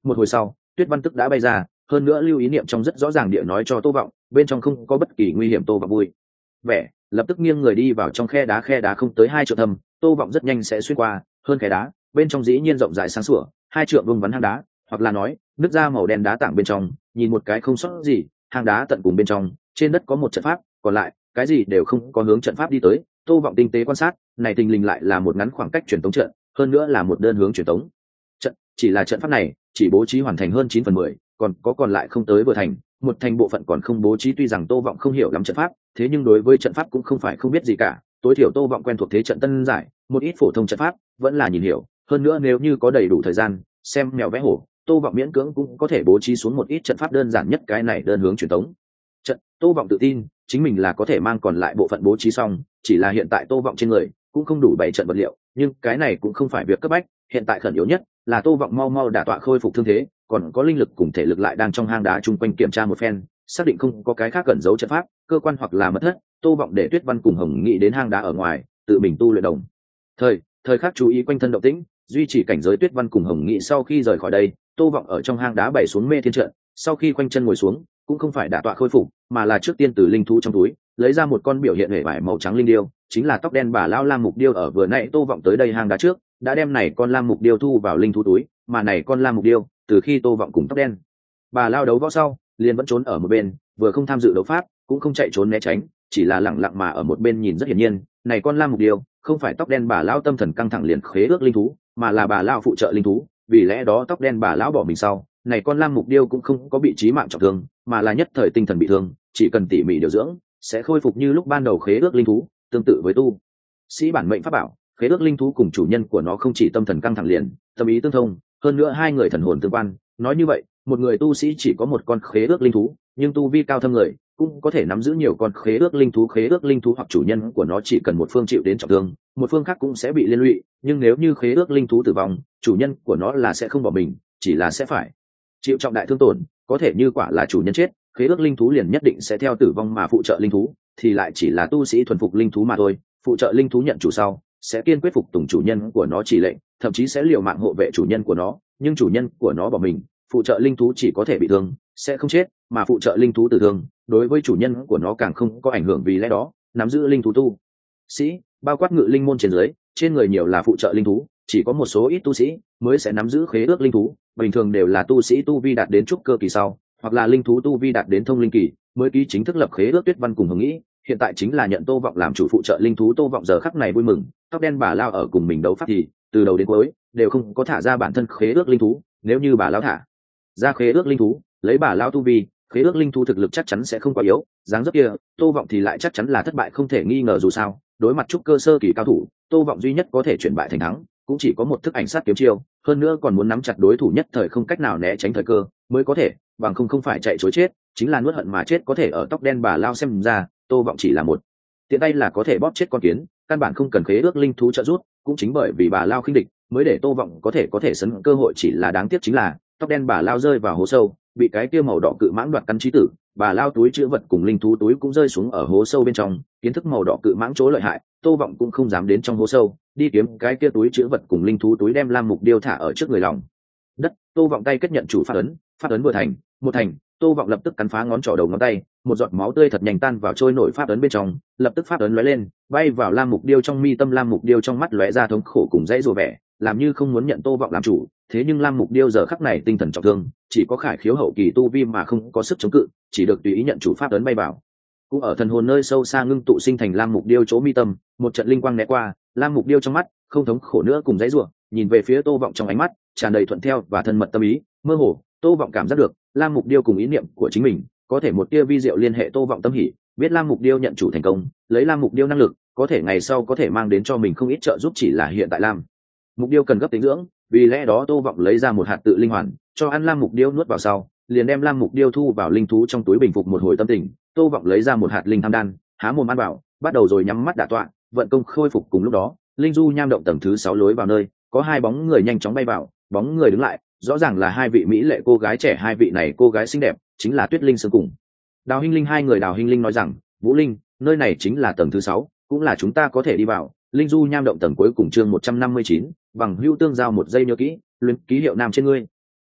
một hồi sau Tuyết Văn tức đã bay ra, hơn nữa lưu ý niệm trong rất rõ ràng địa nói cho Tô Vọng bên trong không có bất kỳ nguy hiểm. Tô Vọng vui vẻ lập tức nghiêng người đi vào trong khe đá. Khe đá không tới hai trượng thâm, Tô Vọng rất nhanh sẽ xuyên qua. Hơn khe đá bên trong dĩ nhiên rộng rãi sáng sủa, hai trượng vuông vắn hang đá, hoặc là nói nứt ra màu đen đá tảng bên trong, nhìn một cái không sót gì. Hang đá tận cùng bên trong, trên đất có một trận pháp, còn lại cái gì đều không có, hướng trận pháp đi tới. Tô Vọng tinh tế quan sát, này tình lình lại là một ngắn khoảng cách truyền tống trận, hơn nữa là một đơn hướng truyền tống trận. Chỉ là trận pháp này chỉ bố trí hoàn thành hơn chín phần mười, còn có còn lại không tới vừa thành, một thành bộ phận còn không bố trí. Tuy rằng Tô Vọng không hiểu lắm trận pháp, thế nhưng đối với trận pháp cũng không phải không biết gì cả, tối thiểu Tô Vọng quen thuộc thế trận tân giải, một ít phổ thông trận pháp vẫn là nhìn hiểu. Hơn nữa nếu như có đầy đủ thời gian xem mèo vẽ hổ, Tô Vọng miễn cưỡng cũng có thể bố trí xuống một ít trận pháp đơn giản nhất. Cái này đơn hướng truyền tống trận, Tô Vọng tự tin chính mình là có thể mang còn lại bộ phận bố trí xong, chỉ là hiện tại Tô Vọng trên người cũng không đủ bảy trận vật liệu, nhưng cái này cũng không phải việc cấp bách. Hiện tại khẩn yếu nhất là Tô Vọng mau mau đả tọa khôi phục thương thế, còn có linh lực cùng thể lực lại đang trong hang đá chung quanh kiểm tra một phen, xác định không có cái khác cẩn giấu trận pháp, cơ quan hoặc là mật thất. Tô Vọng để Tuyết Văn cùng Hồng Nghị đến hang đá ở ngoài tự mình tu luyện đồng thời thời khắc chú ý quanh thân động tĩnh, duy trì cảnh giới. Tuyết Văn cùng Hồng Nghị sau khi rời khỏi đây, Tô Vọng ở trong hang đá bày xuống mê thiên trận, sau khi quanh chân ngồi xuống, cũng không phải đả tọa khôi phục, mà là trước tiên từ linh thú trong túi lấy ra một con biểu hiện hề vải màu trắng linh điêu, chính là tóc đen bà lao lam mục điêu. Ở vừa nãy Tô Vọng tới đây hang đá trước đã đem này con lam mục điêu thu vào linh thú túi, mà này con lam mục điêu từ khi Tô Vọng cùng tóc đen bà lao đấu võ sau liền vẫn trốn ở một bên, vừa không tham dự đấu pháp, cũng không chạy trốn né tránh, chỉ là lặng lặng mà ở một bên nhìn. Rất hiển nhiên này con lam mục điêu không phải tóc đen bà lao tâm thần căng thẳng liền khế ước linh thú, mà là bà lao phụ trợ linh thú. Vì lẽ đó tóc đen bà lão bỏ mình sau, này con lam mục điêu cũng không có bị chí mạng trọng thương, mà là nhất thời tinh thần bị thương, chỉ cần tỉ mỉ điều dưỡng sẽ khôi phục như lúc ban đầu khế ước linh thú. Tương tự với tu sĩ bản mệnh pháp bảo, khế ước linh thú cùng chủ nhân của nó không chỉ tâm thần căng thẳng liền, tâm ý tương thông, hơn nữa hai người thần hồn tương quan. Nói như vậy, một người tu sĩ chỉ có một con khế ước linh thú, nhưng tu vi cao thâm người cũng có thể nắm giữ nhiều con khế ước linh thú. Khế ước linh thú hoặc chủ nhân của nó chỉ cần một phương chịu đến trọng thương, một phương khác cũng sẽ bị liên lụy, nhưng nếu như khế ước linh thú tử vong, chủ nhân của nó là sẽ không bỏ mình, chỉ là sẽ phải chịu trọng đại thương tổn. Có thể như quả là chủ nhân chết, khế ước linh thú liền nhất định sẽ theo tử vong, mà phụ trợ linh thú thì lại chỉ là tu sĩ thuần phục linh thú mà thôi. Phụ trợ linh thú nhận chủ sau sẽ kiên quyết phục tùng chủ nhân của nó chỉ lệnh, thậm chí sẽ liều mạng hộ vệ chủ nhân của nó, nhưng chủ nhân của nó bỏ mình, phụ trợ linh thú chỉ có thể bị thương, sẽ không chết, mà phụ trợ linh thú tử thương đối với chủ nhân của nó càng không có ảnh hưởng. Vì lẽ đó nắm giữ linh thú tu sĩ, bao quát ngự linh môn trên dưới, trên người nhiều là phụ trợ linh thú, chỉ có một số ít tu sĩ mới sẽ nắm giữ khế ước linh thú. Bình thường đều là tu sĩ tu vi đạt đến trúc cơ kỳ sau, hoặc là linh thú tu vi đạt đến thông linh kỳ mới ký chính thức lập khế ước. Tuyết Văn cùng Hồng Nghĩ hiện tại chính là nhận Tô Vọng làm chủ phụ trợ linh thú. Tô Vọng giờ khắc này vui mừng, tóc đen bà lao ở cùng mình đấu pháp thì từ đầu đến cuối đều không có thả ra bản thân khế ước linh thú. Nếu như bà lao thả ra khế ước linh thú, lấy bà lao tu vi, khế ước linh thú thực lực chắc chắn sẽ không quá yếu, dáng dấp kia Tô Vọng thì lại chắc chắn là thất bại không thể nghi ngờ. Dù sao đối mặt trúc cơ sơ kỳ cao thủ, Tô Vọng duy nhất có thể chuyển bại thành thắng cũng chỉ có một thức ảnh sát kiếm chiêu, hơn nữa còn muốn nắm chặt đối thủ nhất thời không cách nào né tránh thời cơ mới có thể, bằng không không phải chạy trối chết chính là nuốt hận mà chết. Có thể ở tóc đen bà lao xem ra, Tô Vọng chỉ là một tiện tay là có thể bóp chết con kiến, căn bản không cần khế ước linh thú trợ giúp. Cũng chính bởi vì bà lao khinh địch mới để Tô Vọng có thể có thể sấn cơ hội, chỉ là đáng tiếc chính là tóc đen bà lao rơi vào hố sâu, bị cái kia màu đỏ cự mãng đoạt cắn chí tử. Bà lao túi chứa vật cùng linh thú túi cũng rơi xuống ở hố sâu bên trong, kiến thức màu đỏ cự mãng chỗ lợi hại, Tô Vọng cũng không dám đến trong hố sâu đi kiếm cái kia túi chứa vật cùng linh thú túi, đem lam mục điêu thả ở trước người lòng đất. Tô Vọng tay kết nhận chủ pháp ấn, pháp ấn vừa thành một thành, Tô Vọng lập tức cắn phá ngón trỏ đầu ngón tay, một giọt máu tươi thật nhanh tan vào trôi nổi pháp ấn bên trong, lập tức pháp ấn lóe lên, bay vào lam mục điêu trong mi tâm. Lam mục điêu trong mắt lóe ra thống khổ cùng dãy rủa vẻ, làm như không muốn nhận Tô Vọng làm chủ. Thế nhưng lam mục điêu giờ khắc này tinh thần trọng thương, chỉ có khải khiếu hậu kỳ tu vi mà không có sức chống cự, chỉ được tùy ý nhận chủ pháp ấn bay vào. Cũng ở thần hồn nơi sâu xa ngưng tụ sinh thành lam mục điêu chỗ mi tâm, một trận linh quang né qua, lam mục điêu trong mắt không thống khổ nữa cùng dãy rủa, nhìn về phía Tô Vọng trong ánh mắt tràn đầy thuận theo và thân mật tâm ý. Mơ hồ Tô Vọng cảm giác được lam mục điêu cùng ý niệm của chính mình có thể một tia vi diệu liên hệ. Tô Vọng tâm hỉ, biết lam mục điêu nhận chủ thành công, lấy lam mục điêu năng lực có thể ngày sau có thể mang đến cho mình không ít trợ giúp, chỉ là hiện tại lam mục điêu cần gấp tính dưỡng. Vì lẽ đó Tô Vọng lấy ra một hạt tự linh hoàn cho ăn lam mục điêu, nuốt vào sau liền đem lam mục điêu thu vào linh thú trong túi, bình phục một hồi tâm tình. Tô Vọng lấy ra một hạt linh tham đan, há mồm ăn vào, bắt đầu rồi nhắm mắt đả tọa vận công khôi phục. Cùng lúc đó linh du nham động tầng thứ sáu lối vào nơi có hai bóng người nhanh chóng bay vào, bóng người đứng lại rõ ràng là hai vị mỹ lệ cô gái trẻ. Hai vị này cô gái xinh đẹp chính là Tuyết Linh Sương cùng Đào Hinh Linh. Hai người Đào Hinh Linh nói rằng, Vũ Linh, nơi này chính là tầng thứ sáu, cũng là chúng ta có thể đi vào linh du nham động tầng cuối cùng. Chương một trăm năm mươi chín, bằng hữu tương giao. Một giây nhớ kỹ, luyện ký hiệu nam trên ngươi.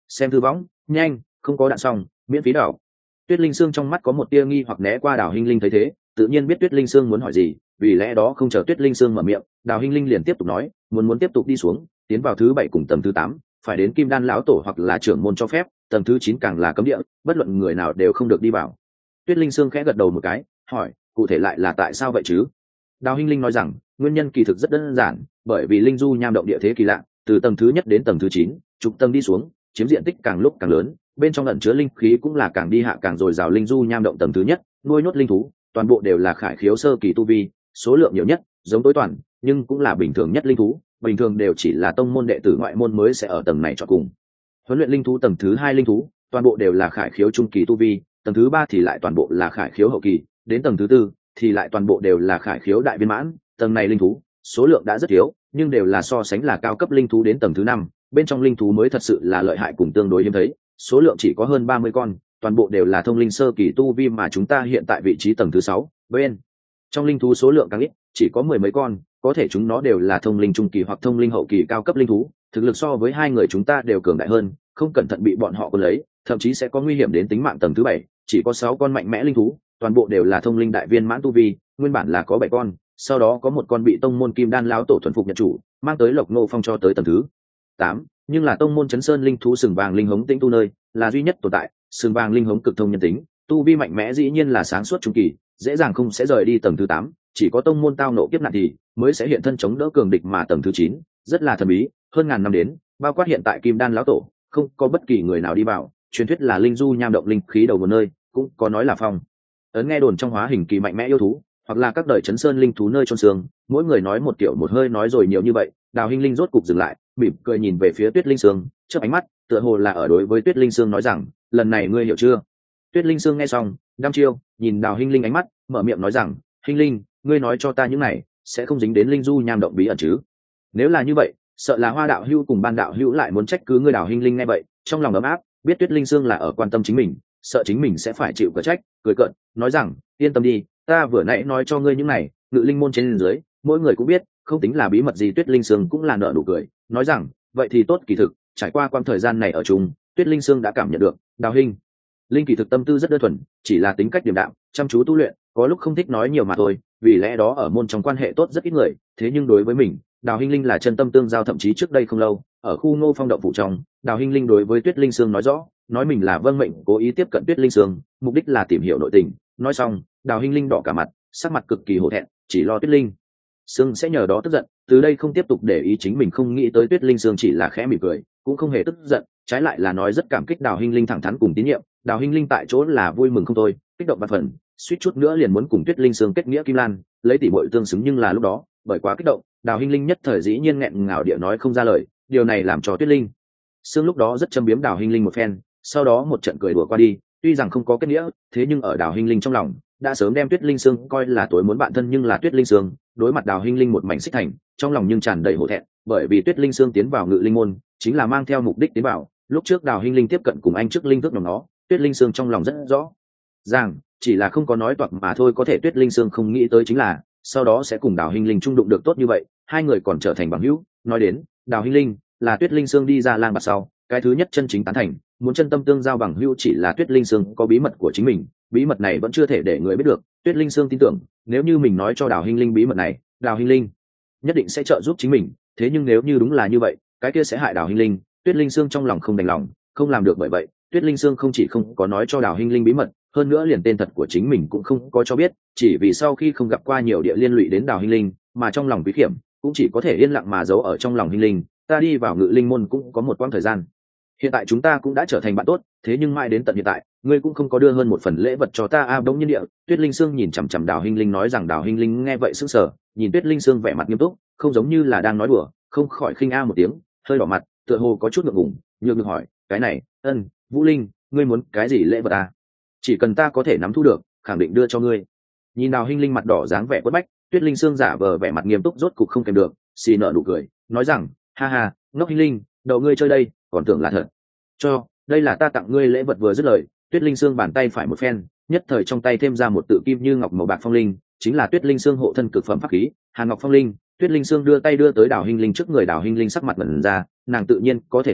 xem thư võng nhanh, không có đạn xong miễn phí đảo. Tuyết Linh Sương trong mắt có một tia nghi hoặc né qua Đào Hinh Linh thấy thế, tự nhiên biết Tuyết Linh Sương muốn hỏi gì, vì lẽ đó không chờ Tuyết Linh Sương mở miệng, Đào Hinh Linh liền tiếp tục nói, muốn muốn tiếp tục đi xuống, tiến vào thứ bảy cùng tầng thứ tám, phải đến Kim Đan lão tổ hoặc là trưởng môn cho phép, tầng thứ chín càng là cấm địa, bất luận người nào đều không được đi vào. Tuyết Linh Sương khẽ gật đầu một cái, hỏi, cụ thể lại là tại sao vậy chứ? Đào Hinh Linh nói rằng, nguyên nhân kỳ thực rất đơn giản, bởi vì linh du nham động địa thế kỳ lạ, từ tầng thứ nhất đến tầng thứ chín, chục tầng đi xuống, chiếm diện tích càng lúc càng lớn, bên trong ẩn chứa linh khí cũng là càng đi hạ càng dồi dào. Linh du nham động tầng thứ nhất, nuôi nhốt linh thú, toàn bộ đều là khải khiếu sơ kỳ tu vi, số lượng nhiều nhất, giống tối toàn, nhưng cũng là bình thường nhất linh thú, bình thường đều chỉ là tông môn đệ tử ngoại môn mới sẽ ở tầng này chọn cùng. Huấn luyện linh thú tầng thứ hai linh thú, toàn bộ đều là khải khiếu trung kỳ tu vi, tầng thứ ba thì lại toàn bộ là khải khiếu hậu kỳ, đến tầng thứ tư thì lại toàn bộ đều là khải khiếu đại viên mãn. Tầng này linh thú, số lượng đã rất thiếu, nhưng đều là so sánh là cao cấp linh thú. Đến tầng thứ năm, bên trong linh thú mới thật sự là lợi hại cùng tương đối hiếm thấy, số lượng chỉ có hơn ba mươi con, toàn bộ đều là thông linh sơ kỳ tu vi, mà chúng ta hiện tại vị trí tầng thứ sáu, bên trong linh thú số lượng càng ít, chỉ có mười mấy con, có thể chúng nó đều là thông linh trung kỳ hoặc thông linh hậu kỳ cao cấp linh thú, thực lực so với hai người chúng ta đều cường đại hơn, không cẩn thận bị bọn họ cuốn lấy, thậm chí sẽ có nguy hiểm đến tính mạng. Tầng thứ bảy chỉ có sáu con mạnh mẽ linh thú, toàn bộ đều là thông linh đại viên mãn tu vi, nguyên bản là có bảy con, sau đó có một con bị tông môn Kim Đan lão tổ thuần phục nhận chủ, mang tới Lộc Ngô Phong cho tới tầng thứ tám, nhưng là tông môn Chấn Sơn linh thú sừng vàng linh hống tĩnh tu nơi là duy nhất tồn tại. Sừng vàng linh hống cực thông nhân tính, tu vi mạnh mẽ, dĩ nhiên là sáng suốt trung kỳ, dễ dàng không sẽ rời đi tầng thứ tám, chỉ có tông môn tao nộ kiếp nạn thì mới sẽ hiện thân chống đỡ cường địch. Mà tầng thứ chín rất là thần bí, hơn ngàn năm đến, bao quát hiện tại Kim Đan lão tổ, không có bất kỳ người nào đi vào, truyền thuyết là linh du nham động linh khí đầu một nơi, cũng có nói là phong ấn nghe đồn trong hóa hình kỳ mạnh mẽ yêu thú, hoặc là các đời Chấn Sơn linh thú nơi chôn xương, mỗi người nói một kiểu một hơi. Nói rồi nhiều như vậy, Đào Hinh Linh rốt cục dừng lại, mỉm cười nhìn về phía Tuyết Linh Sương, chớp ánh mắt, tựa hồ là ở đối với Tuyết Linh Sương nói rằng, lần này ngươi hiểu chưa? Tuyết Linh Sương nghe xong, đăm chiêu nhìn Đào Hinh Linh ánh mắt, mở miệng nói rằng, Hinh Linh, ngươi nói cho ta những này sẽ không dính đến linh du nham động bí ẩn chứ? Nếu là như vậy, sợ là Hoa đạo hữu cùng Ban đạo hữu lại muốn trách cứ ngươi. Đào Hinh Linh nghe vậy, trong lòng ấm áp, biết Tuyết Linh Sương là ở quan tâm chính mình, sợ chính mình sẽ phải chịu cở trách, cười cợt nói rằng, yên tâm đi, ta vừa nãy nói cho ngươi những này, ngự linh môn trên dưới mỗi người cũng biết, không tính là bí mật gì. Tuyết Linh Sương cũng là nở nụ cười, nói rằng, vậy thì tốt. Kỳ thực trải qua quãng thời gian này ở chung, Tuyết Linh Sương đã cảm nhận được Đào Hinh Linh kỳ thực tâm tư rất đơn thuần, chỉ là tính cách điềm đạm, chăm chú tu luyện, có lúc không thích nói nhiều mà thôi, vì lẽ đó ở môn trong quan hệ tốt rất ít người. Thế nhưng đối với mình, Đào Hinh Linh là chân tâm tương giao. Thậm chí trước đây không lâu, ở khu Ngô Phong động phủ trong, Đào Hinh Linh đối với Tuyết Linh Sương nói rõ, nói mình là vâng mệnh cố ý tiếp cận Tuyết Linh Sương, mục đích là tìm hiểu nội tình. Nói xong, Đào Hinh Linh đỏ cả mặt, sắc mặt cực kỳ hổ thẹn, chỉ lo Tuyết Linh Sương sẽ nhờ đó tức giận, từ đây không tiếp tục để ý chính mình. Không nghĩ tới Tuyết Linh Sương chỉ là khẽ mỉm cười, cũng không hề tức giận, trái lại là nói rất cảm kích Đào Hinh Linh thẳng thắn cùng tín nhiệm. Đào Hinh Linh tại chỗ là vui mừng không thôi, kích động bạt phần, suýt chút nữa liền muốn cùng Tuyết Linh Sương kết nghĩa kim lan, lấy tỷ muội tương xứng. Nhưng là lúc đó, bởi quá kích động, Đào Hinh Linh nhất thời dĩ nhiên nghẹn ngào địa nói không ra lời, điều này làm cho Tuyết Linh Sương lúc đó rất châm biếm Đào Hinh Linh một phen, sau đó một trận cười đùa qua đi. Tuy rằng không có kết nghĩa, thế nhưng ở Đào Hinh Linh trong lòng đã sớm đem Tuyết Linh Sương coi là tối muốn bạn thân. Nhưng là Tuyết Linh Sương đối mặt Đào Hinh Linh một mảnh xích thành, trong lòng nhưng tràn đầy hổ thẹn, bởi vì Tuyết Linh Sương tiến vào ngự linh môn chính là mang theo mục đích tiến vào. Lúc trước Đào Hinh Linh tiếp cận cùng anh trước linh thức nhóm nó, Tuyết Linh Sương trong lòng rất rõ ràng, chỉ là không có nói toạc mà thôi. Có thể Tuyết Linh Sương không nghĩ tới chính là sau đó sẽ cùng Đào Hinh Linh trung đụng được tốt như vậy, hai người còn trở thành bằng hữu. Nói đến Đào Hinh Linh, là Tuyết Linh Sương đi ra lang bạt sau cái thứ nhất chân chính tán thành, muốn chân tâm tương giao bằng hữu. Chỉ là Tuyết Linh Sương có bí mật của chính mình, bí mật này vẫn chưa thể để người biết được. Tuyết Linh Sương tin tưởng, nếu như mình nói cho Đào Hinh Linh bí mật này, Đào Hinh Linh nhất định sẽ trợ giúp chính mình. Thế nhưng nếu như đúng là như vậy, cái kia sẽ hại Đào Hinh Linh. Tuyết Linh Sương trong lòng không đành lòng, không làm được. Bởi vậy Tuyết Linh Sương không chỉ không có nói cho Đào Hinh Linh bí mật, hơn nữa liền tên thật của chính mình cũng không có cho biết, chỉ vì sau khi không gặp qua nhiều địa liên lụy đến Đào Hinh Linh, mà trong lòng bí hiểm cũng chỉ có thể yên lặng mà giấu ở trong lòng Hinh Linh. Ta đi vào ngự linh môn cũng có một quãng thời gian, hiện tại chúng ta cũng đã trở thành bạn tốt, thế nhưng mãi đến tận hiện tại ngươi cũng không có đưa hơn một phần lễ vật cho ta. A à, đống nhiên địa, Tuyết Linh Sương nhìn chằm chằm Đào Hinh Linh nói rằng. Đào Hinh Linh nghe vậy sững sờ, nhìn Tuyết Linh Sương vẻ mặt nghiêm túc, không giống như là đang nói đùa, không khỏi khinh a một tiếng, hơi đỏ mặt, tựa hồ có chút ngượng ngùng, nhược được hỏi, cái này, ân, Vũ Linh, ngươi muốn cái gì lễ vật à? Chỉ cần ta có thể nắm thu được, khẳng định đưa cho ngươi. Nhìn Đào Hinh Linh mặt đỏ dáng vẻ quất bách, Tuyết Linh Sương giả vờ vẻ mặt nghiêm túc, rốt cục không kèm được, xì nở nụ cười, nói rằng, ha ha, ngốc Hinh Linh, đầu ngươi chơi đây, còn tưởng là thật. Cho, đây là ta tặng ngươi lễ vật. Vừa dứt lời, Tuyết Linh Sương bàn tay phải một phen, nhất thời trong tay thêm ra một tự kim như ngọc màu bạc phong linh, chính là Tuyết Linh Sương hộ thân cực phẩm pháp khí, Hàn Ngọc Phong Linh. Tuyết Linh Sương đưa tay đưa tới Đào Hinh Linh trước người. Đào Hinh Linh sắc mặt ngẩn ra, nàng tự nhiên có thể thấy,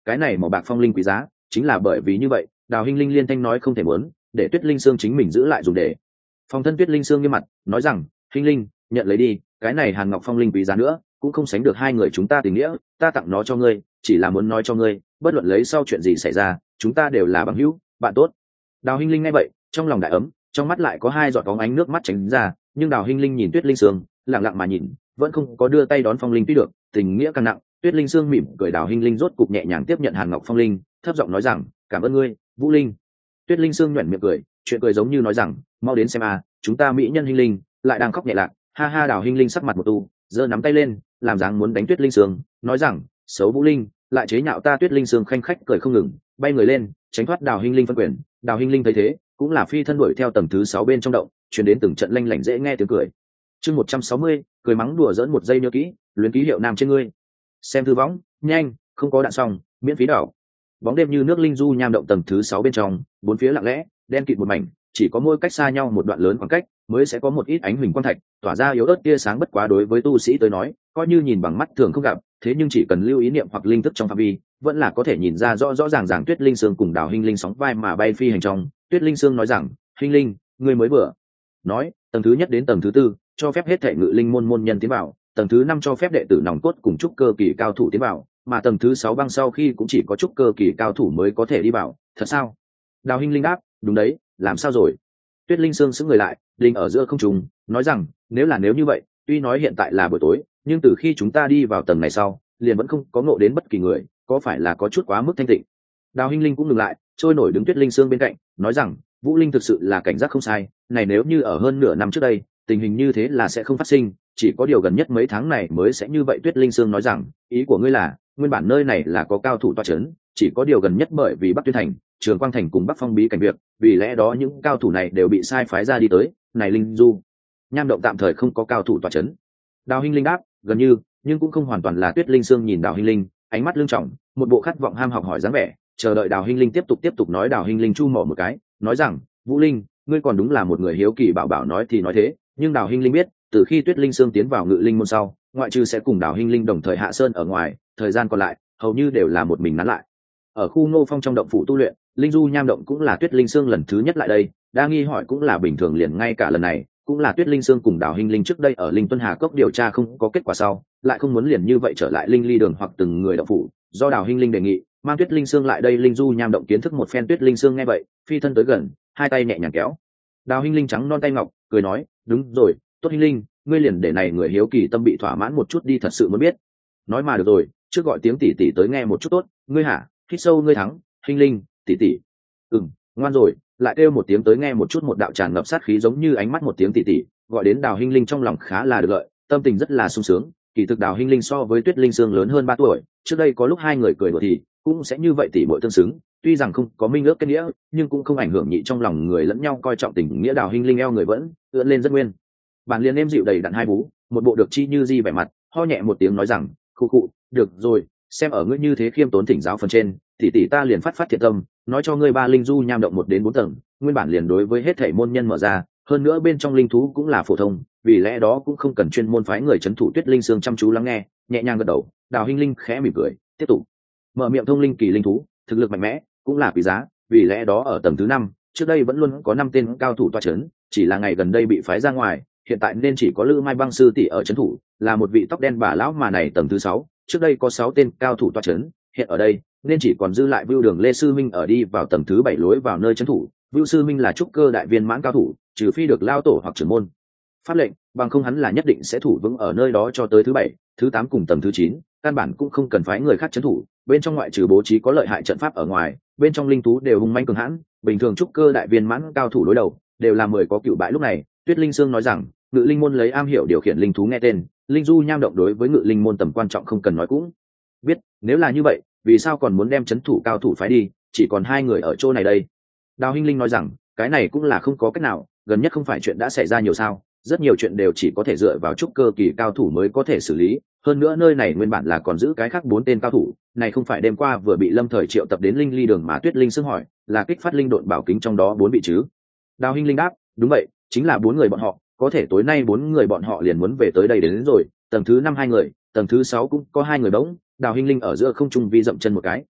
cái này màu bạc phong linh quý giá chính là bởi vì như vậy Đào Hinh Linh liên thanh nói không thể muốn, để Tuyết Linh Sương chính mình giữ lại dùng để. Phong thân Tuyết Linh Sương nghiêm mặt nói rằng, Hinh Linh, nhận lấy đi, cái này Hàn Ngọc phong linh quý giá nữa cũng không sánh được hai người chúng ta tình nghĩa, ta tặng nó cho ngươi chỉ là muốn nói cho ngươi, bất luận lấy sau chuyện gì xảy ra chúng ta đều là bằng hữu bạn tốt. Đào Hinh Linh nghe vậy trong lòng đại ấm, trong mắt lại có hai giọt bóng ánh nước mắt tránh ra, nhưng Đào Hinh Linh nhìn Tuyết Linh Sương lặng lặng mà nhìn, vẫn không có đưa tay đón phong linh tuy được tình nghĩa càng nặng. Tuyết Linh Sương mỉm cười, Đào Hinh Linh rốt cục nhẹ nhàng tiếp nhận Hàn Ngọc phong linh, thấp giọng nói rằng, cảm ơn ngươi Vũ Linh. Tuyết Linh Sương nhoẻn miệng cười, chuyện cười giống như nói rằng, mau đến xem a, chúng ta mỹ nhân Hinh Linh lại đang khóc nhẹ lạc. Ha ha. Đào Hinh Linh sắc mặt một tu, giơ nắm tay lên làm dáng muốn đánh Tuyết Linh Sương, nói rằng, xấu Vũ Linh lại chế nhạo ta. Tuyết Linh Sương khanh khách cười không ngừng, bay người lên tránh thoát Đào Hinh Linh phân quyền. Đào Hinh Linh thấy thế cũng là phi thân đuổi theo tầng thứ sáu bên trong động, truyền đến từng trận lanh lảnh dễ nghe tiếng cười. Chương một trăm sáu mươi, cười mắng đùa dỡn một giây nhớ kỹ, luyến ký hiệu nam trên ngươi. Xem thư võng nhanh, không có đạn xong miễn phí đảo. Bóng đêm như nước linh du nham động tầng thứ sáu bên trong, bốn phía lặng lẽ đen kịt một mảnh, chỉ có mỗi cách xa nhau một đoạn lớn khoảng cách mới sẽ có một ít ánh huỳnh quang thạch tỏa ra yếu ớt tia sáng, bất quá đối với tu sĩ tới nói coi như nhìn bằng mắt thường không gặp, thế nhưng chỉ cần lưu ý niệm hoặc linh thức trong phạm vi vẫn là có thể nhìn ra rõ rõ ràng ràng. Tuyết Linh Sương cùng Đào Hinh Linh sóng vai mà bay phi hành trong. Tuyết Linh Sương nói rằng, Hinh Linh, ngươi mới vừa nói tầng thứ nhất đến tầng thứ tư cho phép hết thể ngự linh môn môn nhân tiến vào, tầng thứ năm cho phép đệ tử nòng cốt cùng trúc cơ kỳ cao thủ tiến vào, mà tầng thứ sáu băng sau khi cũng chỉ có trúc cơ kỳ cao thủ mới có thể đi vào, thật sao? Đào Hinh Linh đáp, đúng đấy, làm sao rồi? Tuyết Linh Sương sững người lại, đình ở giữa không trung, nói rằng, nếu là nếu như vậy, tuy nói hiện tại là buổi tối, nhưng từ khi chúng ta đi vào tầng này sau, liền vẫn không có ngộ đến bất kỳ người, có phải là có chút quá mức thanh tịnh? Đào Hinh Linh cũng ngừng lại, trôi nổi đứng Tuyết Linh Sương bên cạnh, nói rằng, Vũ Linh thực sự là cảnh giác không sai, này nếu như ở hơn nửa năm trước đây, tình hình như thế là sẽ không phát sinh, chỉ có điều gần nhất mấy tháng này mới sẽ như vậy. Tuyết Linh Sương nói rằng, ý của ngươi là, nguyên bản nơi này là có cao thủ toa chấn, chỉ có điều gần nhất bởi vì Bắc Tuyên Thành, Trường Quang Thành cùng Bắc Phong Bí cảnh việc, vì lẽ đó những cao thủ này đều bị sai phái ra đi tới, này linh du nham động tạm thời không có cao thủ toa chấn. Đào Hinh Linh đáp, gần như, nhưng cũng không hoàn toàn là. Tuyết Linh Sương nhìn Đào Hinh Linh, ánh mắt lưng trọng, một bộ khát vọng ham học hỏi dáng vẻ, chờ đợi Đào Hinh Linh tiếp tục tiếp tục nói. Đào Hinh Linh chu mỏ một cái, nói rằng, Vũ Linh, ngươi còn đúng là một người hiếu kỳ. Bảo bảo nói thì nói thế, nhưng Đào Hinh Linh biết, từ khi Tuyết Linh Sương tiến vào ngự linh môn sau, ngoại trừ sẽ cùng Đào Hinh Linh đồng thời hạ sơn ở ngoài, thời gian còn lại hầu như đều là một mình nán lại ở khu Ngô Phong trong động phủ tu luyện. Linh du nham động cũng là Tuyết Linh Sương lần thứ nhất lại đây, đa nghi hỏi cũng là bình thường, liền ngay cả lần này cũng là Tuyết Linh Sương cùng Đào Hinh Linh trước đây ở Linh Tuân Hà Cốc điều tra không có kết quả sau, lại không muốn liền như vậy trở lại Linh Ly Đường hoặc từng người động phủ, do Đào Hinh Linh đề nghị mang Tuyết Linh Sương lại đây linh du nham động kiến thức một phen. Tuyết Linh Sương nghe vậy phi thân tới gần, hai tay nhẹ nhàng kéo Đào Hinh Linh trắng non tay ngọc, cười nói, đúng rồi, tốt Hinh Linh, ngươi liền để này người hiếu kỳ tâm bị thỏa mãn một chút đi, thật sự muốn biết. Nói mà được rồi, trước gọi tiếng tỷ tỷ tới nghe một chút tốt, ngươi hả? Hít sâu ngươi thắng, Hinh Linh, tỷ tỷ. Ừm, ngoan rồi, lại kêu một tiếng tới nghe một chút. Một đạo tràn ngập sát khí giống như ánh mắt một tiếng tỷ tỷ, gọi đến Đào Hinh Linh trong lòng khá là được lợi, tâm tình rất là sung sướng. Kỳ thực Đào Hinh Linh so với Tuyết Linh Sương lớn hơn ba tuổi, trước đây có lúc hai người cười đùa thì cũng sẽ như vậy tỷ muội tương xứng, tuy rằng không có minh ước kết nghĩa, nhưng cũng không ảnh hưởng nhị trong lòng người lẫn nhau coi trọng tình nghĩa. Đào Hinh Linh eo người vẫn ưỡn lên rất nguyên bản, liền êm dịu đầy đặn hai bú, một bộ được chi như di vẻ mặt, ho nhẹ một tiếng nói rằng, khu khụ, được rồi, xem ở ngươi như thế khiêm tốn thỉnh giáo phần trên, tỷ tỷ ta liền phát phát thiện tâm, nói cho ngươi ba linh du nham động một đến bốn tầng, nguyên bản liền đối với hết thảy môn nhân mở ra, hơn nữa bên trong linh thú cũng là phổ thông, vì lẽ đó cũng không cần chuyên môn phái người trấn thủ. Tuyết Linh Sương chăm chú lắng nghe, nhẹ nhàng gật đầu. Đào Hinh Linh khẽ mỉm cười, tiếp tục mở miệng, thông linh kỳ linh thú, thực lực mạnh mẽ, cũng là quý giá, vì lẽ đó ở tầng thứ năm, trước đây vẫn luôn có năm tên cao thủ toa chấn, chỉ là ngày gần đây bị phái ra ngoài, hiện tại nên chỉ có Lữ Mai Băng sư tỷ ở trấn thủ, là một vị tóc đen bà lão, mà này tầng thứ sáu, trước đây có sáu tên cao thủ toa chấn, hiện ở đây nên chỉ còn dư lại Vưu Đường Lê sư minh ở đi vào tầng thứ bảy lối vào nơi trấn thủ. Vưu sư minh là trúc cơ đại viên mãn cao thủ, trừ phi được lao tổ hoặc trưởng môn pháp lệnh, bằng không hắn là nhất định sẽ thủ vững ở nơi đó cho tới thứ bảy, thứ tám cùng tầng thứ chín, căn bản cũng không cần phái người khác trấn thủ. Bên trong ngoại trừ bố trí có lợi hại trận pháp ở ngoài, bên trong linh thú đều hung manh cường hãn, bình thường trúc cơ đại viên mãn cao thủ đối đầu đều là mười có cựu bại. Lúc này Tuyết Linh Sương nói rằng, ngự linh môn lấy am hiểu điều khiển linh thú nghe tên, linh du nham động đối với ngự linh môn tầm quan trọng không cần nói cũng biết, nếu là như vậy vì sao còn muốn đem trấn thủ cao thủ phái đi, chỉ còn hai người ở chỗ này đây. Đào Hinh Linh nói rằng, cái này cũng là không có cách nào, gần nhất không phải chuyện đã xảy ra nhiều sao, rất nhiều chuyện đều chỉ có thể dựa vào trúc cơ kỳ cao thủ mới có thể xử lý, hơn nữa nơi này nguyên bản là còn giữ cái khác bốn tên cao thủ, này không phải đêm qua vừa bị Lâm Thời triệu tập đến Linh Ly Đường mà Tuyết Linh Sương hỏi, là kích phát linh độn bảo kính trong đó bốn vị chứ? Đào Hinh Linh đáp, đúng vậy, chính là bốn người bọn họ, có thể tối nay bốn người bọn họ liền muốn về tới đây đến, đến rồi, tầng thứ năm hai người, tầng thứ sáu cũng có hai người bỗng. Đào Hinh Linh ở giữa không trung vi dậm chân một cái,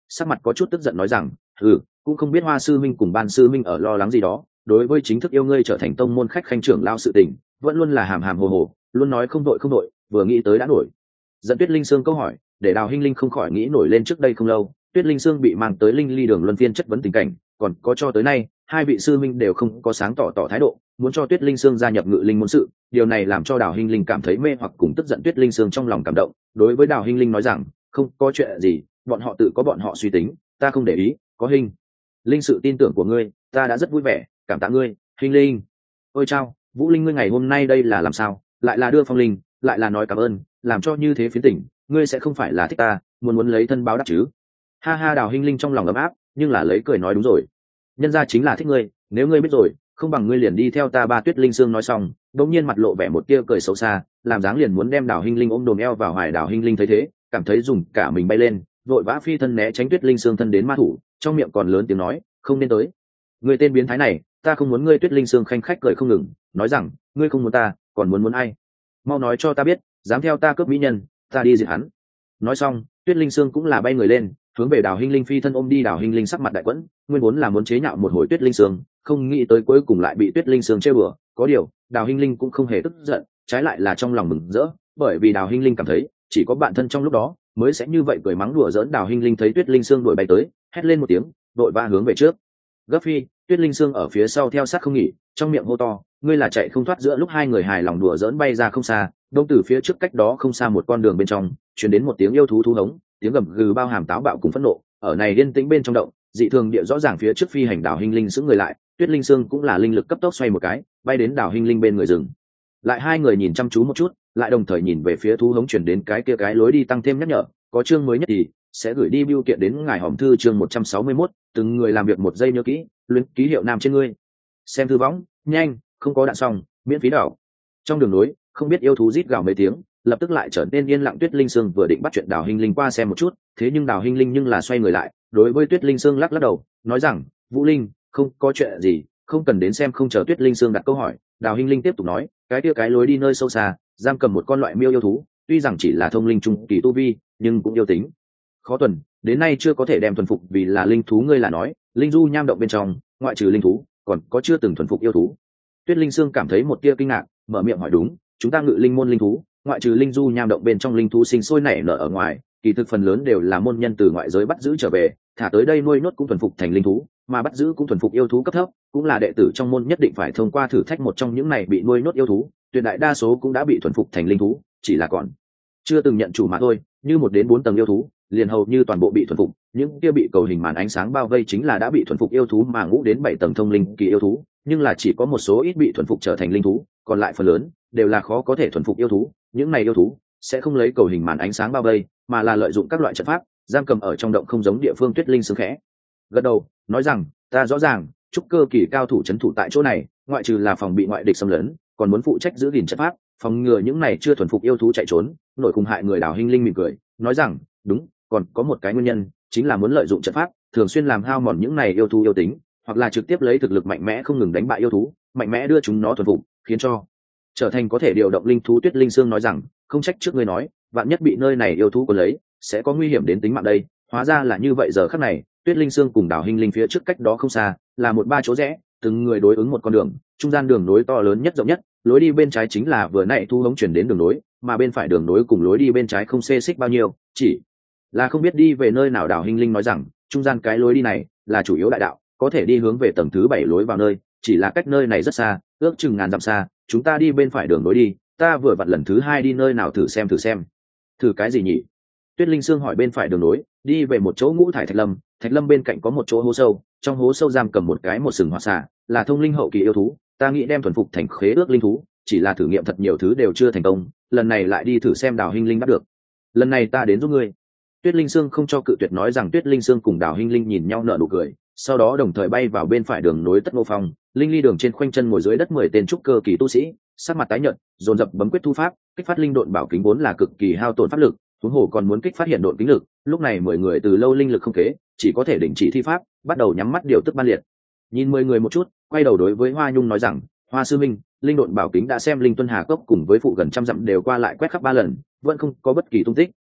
sắc mặt có chút tức giận nói rằng ừ cũng không biết Hoa sư minh cùng Ban sư minh ở lo lắng gì đó, đối với chính thức yêu ngươi trở thành tông môn khách khanh trưởng lao sự tình vẫn luôn là hàm hàm hồ hồ, luôn nói không đội không đội, vừa nghĩ tới đã nổi. Dẫn Tuyết Linh Sương câu hỏi để Đào Hinh Linh không khỏi nghĩ nổi lên trước đây không lâu Tuyết Linh Sương bị mang tới Linh Ly đường luân phiên chất vấn tình cảnh, còn có cho tới nay hai vị sư minh đều không có sáng tỏ tỏ thái độ muốn cho Tuyết Linh Sương gia nhập Ngự Linh môn sự. Điều này làm cho Đào Hinh Linh cảm thấy mê hoặc cùng tức giận. Tuyết Linh Sương trong lòng cảm động, đối với Đào Hinh Linh nói rằng không có chuyện gì, bọn họ tự có bọn họ suy tính, ta không để ý. Có Hinh Linh sự tin tưởng của ngươi, ta đã rất vui vẻ, cảm tạ ngươi. Hinh Linh, ôi chao, Vũ Linh ngươi ngày hôm nay đây là làm sao, lại là đưa phong linh, lại là nói cảm ơn, làm cho như thế phiến tỉnh, ngươi sẽ không phải là thích ta, muốn muốn lấy thân báo đáp chứ? Ha ha. Đào Hinh Linh trong lòng ấm áp, nhưng là lấy cười nói đúng rồi, nhân ra chính là thích ngươi, nếu ngươi biết rồi, không bằng ngươi liền đi theo ta ba. Tuyết Linh Sương nói xong đột nhiên mặt lộ vẻ một tia cười xấu xa, làm dáng liền muốn đem Đào Hinh Linh ôm đồm eo vào hoài. Đào Hinh Linh thấy thế cảm thấy dùng cả mình bay lên, vội vã phi thân né tránh Tuyết Linh Sương thân đến ma thủ, trong miệng còn lớn tiếng nói không nên tới, ngươi tên biến thái này, ta không muốn ngươi. Tuyết Linh Sương khanh khách cười không ngừng, nói rằng ngươi không muốn ta còn muốn muốn ai, mau nói cho ta biết, dám theo ta cướp mỹ nhân, ta đi diệt hắn. Nói xong Tuyết Linh Sương cũng là bay người lên hướng về Đào Hinh Linh phi thân ôm đi. Đào Hinh Linh sắc mặt đại quẫn, nguyên vốn là muốn chế nhạo một hồi Tuyết Linh Sương, không nghĩ tới cuối cùng lại bị Tuyết Linh Sương trêu bừa. Có điều Đào Hinh Linh cũng không hề tức giận, trái lại là trong lòng mừng rỡ, bởi vì Đào Hinh Linh cảm thấy chỉ có bạn thân trong lúc đó mới sẽ như vậy cười mắng đùa giỡn. Đào Hinh Linh thấy Tuyết Linh Sương đuổi bay tới, hét lên một tiếng, đội ba hướng về trước gấp phi. Tuyết Linh Sương ở phía sau theo sát không nghỉ, trong miệng hô to ngươi là chạy không thoát. Giữa lúc hai người hài lòng đùa giỡn bay ra không xa, đông từ phía trước cách đó không xa một con đường bên trong truyền đến một tiếng yêu thú thú hống, tiếng gầm gừ bao hàm táo bạo cùng phẫn nộ. Ở này yên tĩnh bên trong động dị thường địa rõ ràng, phía trước phi hành. Đào Hinh Linh sững người lại, Tuyết Linh Sương cũng là linh lực cấp tốc xoay một cái bay đến Đào Hinh Linh bên người rừng lại. Hai người nhìn chăm chú một chút, lại đồng thời nhìn về phía thú hống chuyển đến cái kia cái lối đi, tăng thêm nhắc nhở có chương mới nhất thì sẽ gửi đi bưu kiện đến ngài hòm thư. chương một trăm sáu mươi mốt, từng người làm việc một giây nhớ kỹ, luyến ký hiệu nam trên ngươi. Xem thư võng nhanh, không có đạn xong miễn phí đảo. Trong đường nối không biết yêu thú rít gào mấy tiếng, lập tức lại trở nên yên lặng. Tuyết Linh Sương vừa định bắt chuyện Đào Hinh Linh qua xem một chút, thế nhưng Đào Hinh Linh nhưng là xoay người lại, đối với Tuyết Linh Sương lắc lắc đầu, nói rằng Vũ Linh, không có chuyện gì, không cần đến xem. Không chờ Tuyết Linh Sương đặt câu hỏi, Đào Hinh Linh tiếp tục nói, cái kia cái lối đi nơi sâu xa giam cầm một con loại miêu yêu thú, tuy rằng chỉ là thông linh trung kỳ tu vi, nhưng cũng yêu tính khó tuần, đến nay chưa có thể đem thuần phục vì là linh thú. Ngươi là nói linh du nham động bên trong ngoại trừ linh thú còn có chưa từng thuần phục yêu thú? Tuyết Linh Sương cảm thấy một tia kinh ngạc, mở miệng hỏi đúng, chúng ta Ngự Linh môn linh thú ngoại trừ linh du nham động bên trong linh thú sinh sôi nảy nở ở ngoài, kỳ thực phần lớn đều là môn nhân từ ngoại giới bắt giữ trở về, thả tới đây nuôi nốt cũng thuần phục thành linh thú, mà bắt giữ cũng thuần phục yêu thú cấp thấp, cũng là đệ tử trong môn nhất định phải thông qua thử thách một trong những này bị nuôi nốt yêu thú, tuyệt đại đa số cũng đã bị thuần phục thành linh thú, chỉ là còn chưa từng nhận chủ mà thôi. Như một đến bốn tầng yêu thú liền hầu như toàn bộ bị thuần phục, những kia bị cầu hình màn ánh sáng bao vây chính là đã bị thuần phục yêu thú, mà ngũ đến bảy tầng thông linh kỳ yêu thú nhưng là chỉ có một số ít bị thuần phục trở thành linh thú, còn lại phần lớn đều là khó có thể thuần phục yêu thú. Những này yêu thú sẽ không lấy cầu hình màn ánh sáng bao vây, mà là lợi dụng các loại trận pháp giam cầm ở trong động, không giống địa phương. Tuyết Linh Sương khẽ gật đầu nói rằng ta rõ ràng, trúc cơ kỳ cao thủ trấn thủ tại chỗ này, ngoại trừ là phòng bị ngoại địch xâm lấn, còn muốn phụ trách giữ gìn trận pháp, phòng ngừa những này chưa thuần phục yêu thú chạy trốn nổi cùng hại người. Đào Hinh Linh mỉm cười nói rằng đúng, còn có một cái nguyên nhân chính là muốn lợi dụng trận pháp thường xuyên làm hao mòn những này yêu thú yêu tính, hoặc là trực tiếp lấy thực lực mạnh mẽ không ngừng đánh bại yêu thú, mạnh mẽ đưa chúng nó thuần phục, khiến cho trở thành có thể điều động linh thú. Tuyết Linh Sương nói rằng không trách trước ngươi nói vạn nhất bị nơi này yêu thú cuốn lấy sẽ có nguy hiểm đến tính mạng đây, hóa ra là như vậy. Giờ khắc này Tuyết Linh Sương cùng Đào Hinh Linh phía trước cách đó không xa là một ba chỗ rẽ, từng người đối ứng một con đường, trung gian đường nối to lớn nhất rộng nhất, lối đi bên trái chính là vừa nãy thu hống chuyển đến đường nối, mà bên phải đường nối cùng lối đi bên trái không xê xích bao nhiêu, chỉ là không biết đi về nơi nào. Đào Hinh Linh nói rằng trung gian cái lối đi này là chủ yếu đại đạo, có thể đi hướng về tầng thứ bảy lối vào nơi, chỉ là cách nơi này rất xa, ước chừng ngàn dặm xa, chúng ta đi bên phải đường nối đi. Ta vừa vặn lần thứ hai đi nơi nào thử xem thử xem. Thử cái gì nhỉ? Tuyết Linh Sương hỏi. Bên phải đường nối đi về một chỗ ngũ thải thạch lâm, thạch lâm bên cạnh có một chỗ hố sâu, trong hố sâu giam cầm một cái một sừng hỏa xà, là thông linh hậu kỳ yêu thú, ta nghĩ đem thuần phục thành khế ước linh thú, chỉ là thử nghiệm thật nhiều thứ đều chưa thành công, lần này lại đi thử xem. Đào Hinh Linh bắt được, lần này ta đến giúp ngươi. Tuyết Linh Sương không cho cự tuyệt nói rằng. Tuyết Linh Sương cùng Đào Hinh Linh nhìn nhau nở nụ cười, sau đó đồng thời bay vào bên phải đường nối Tất Ngô Phong. Linh ly đường trên khoanh chân ngồi dưới đất mười tên trúc cơ kỳ tu sĩ, sắc mặt tái nhợt, dồn dập bấm quyết thu pháp, kích phát linh độn bảo kính, vốn là cực kỳ hao tổn pháp lực, huống hồ còn muốn kích phát hiện độn kính lực. Lúc này mười người từ lâu linh lực không kế, chỉ có thể đình chỉ thi pháp, bắt đầu nhắm mắt điều tức ban liệt. Nhìn mười người một chút, quay đầu đối với Hoa Nhung nói rằng, Hoa sư minh, linh độn bảo kính đã xem linh tuân hà cốc cùng với phụ gần trăm dặm đều qua lại quét khắp ba lần, vẫn không có bất kỳ tung tích,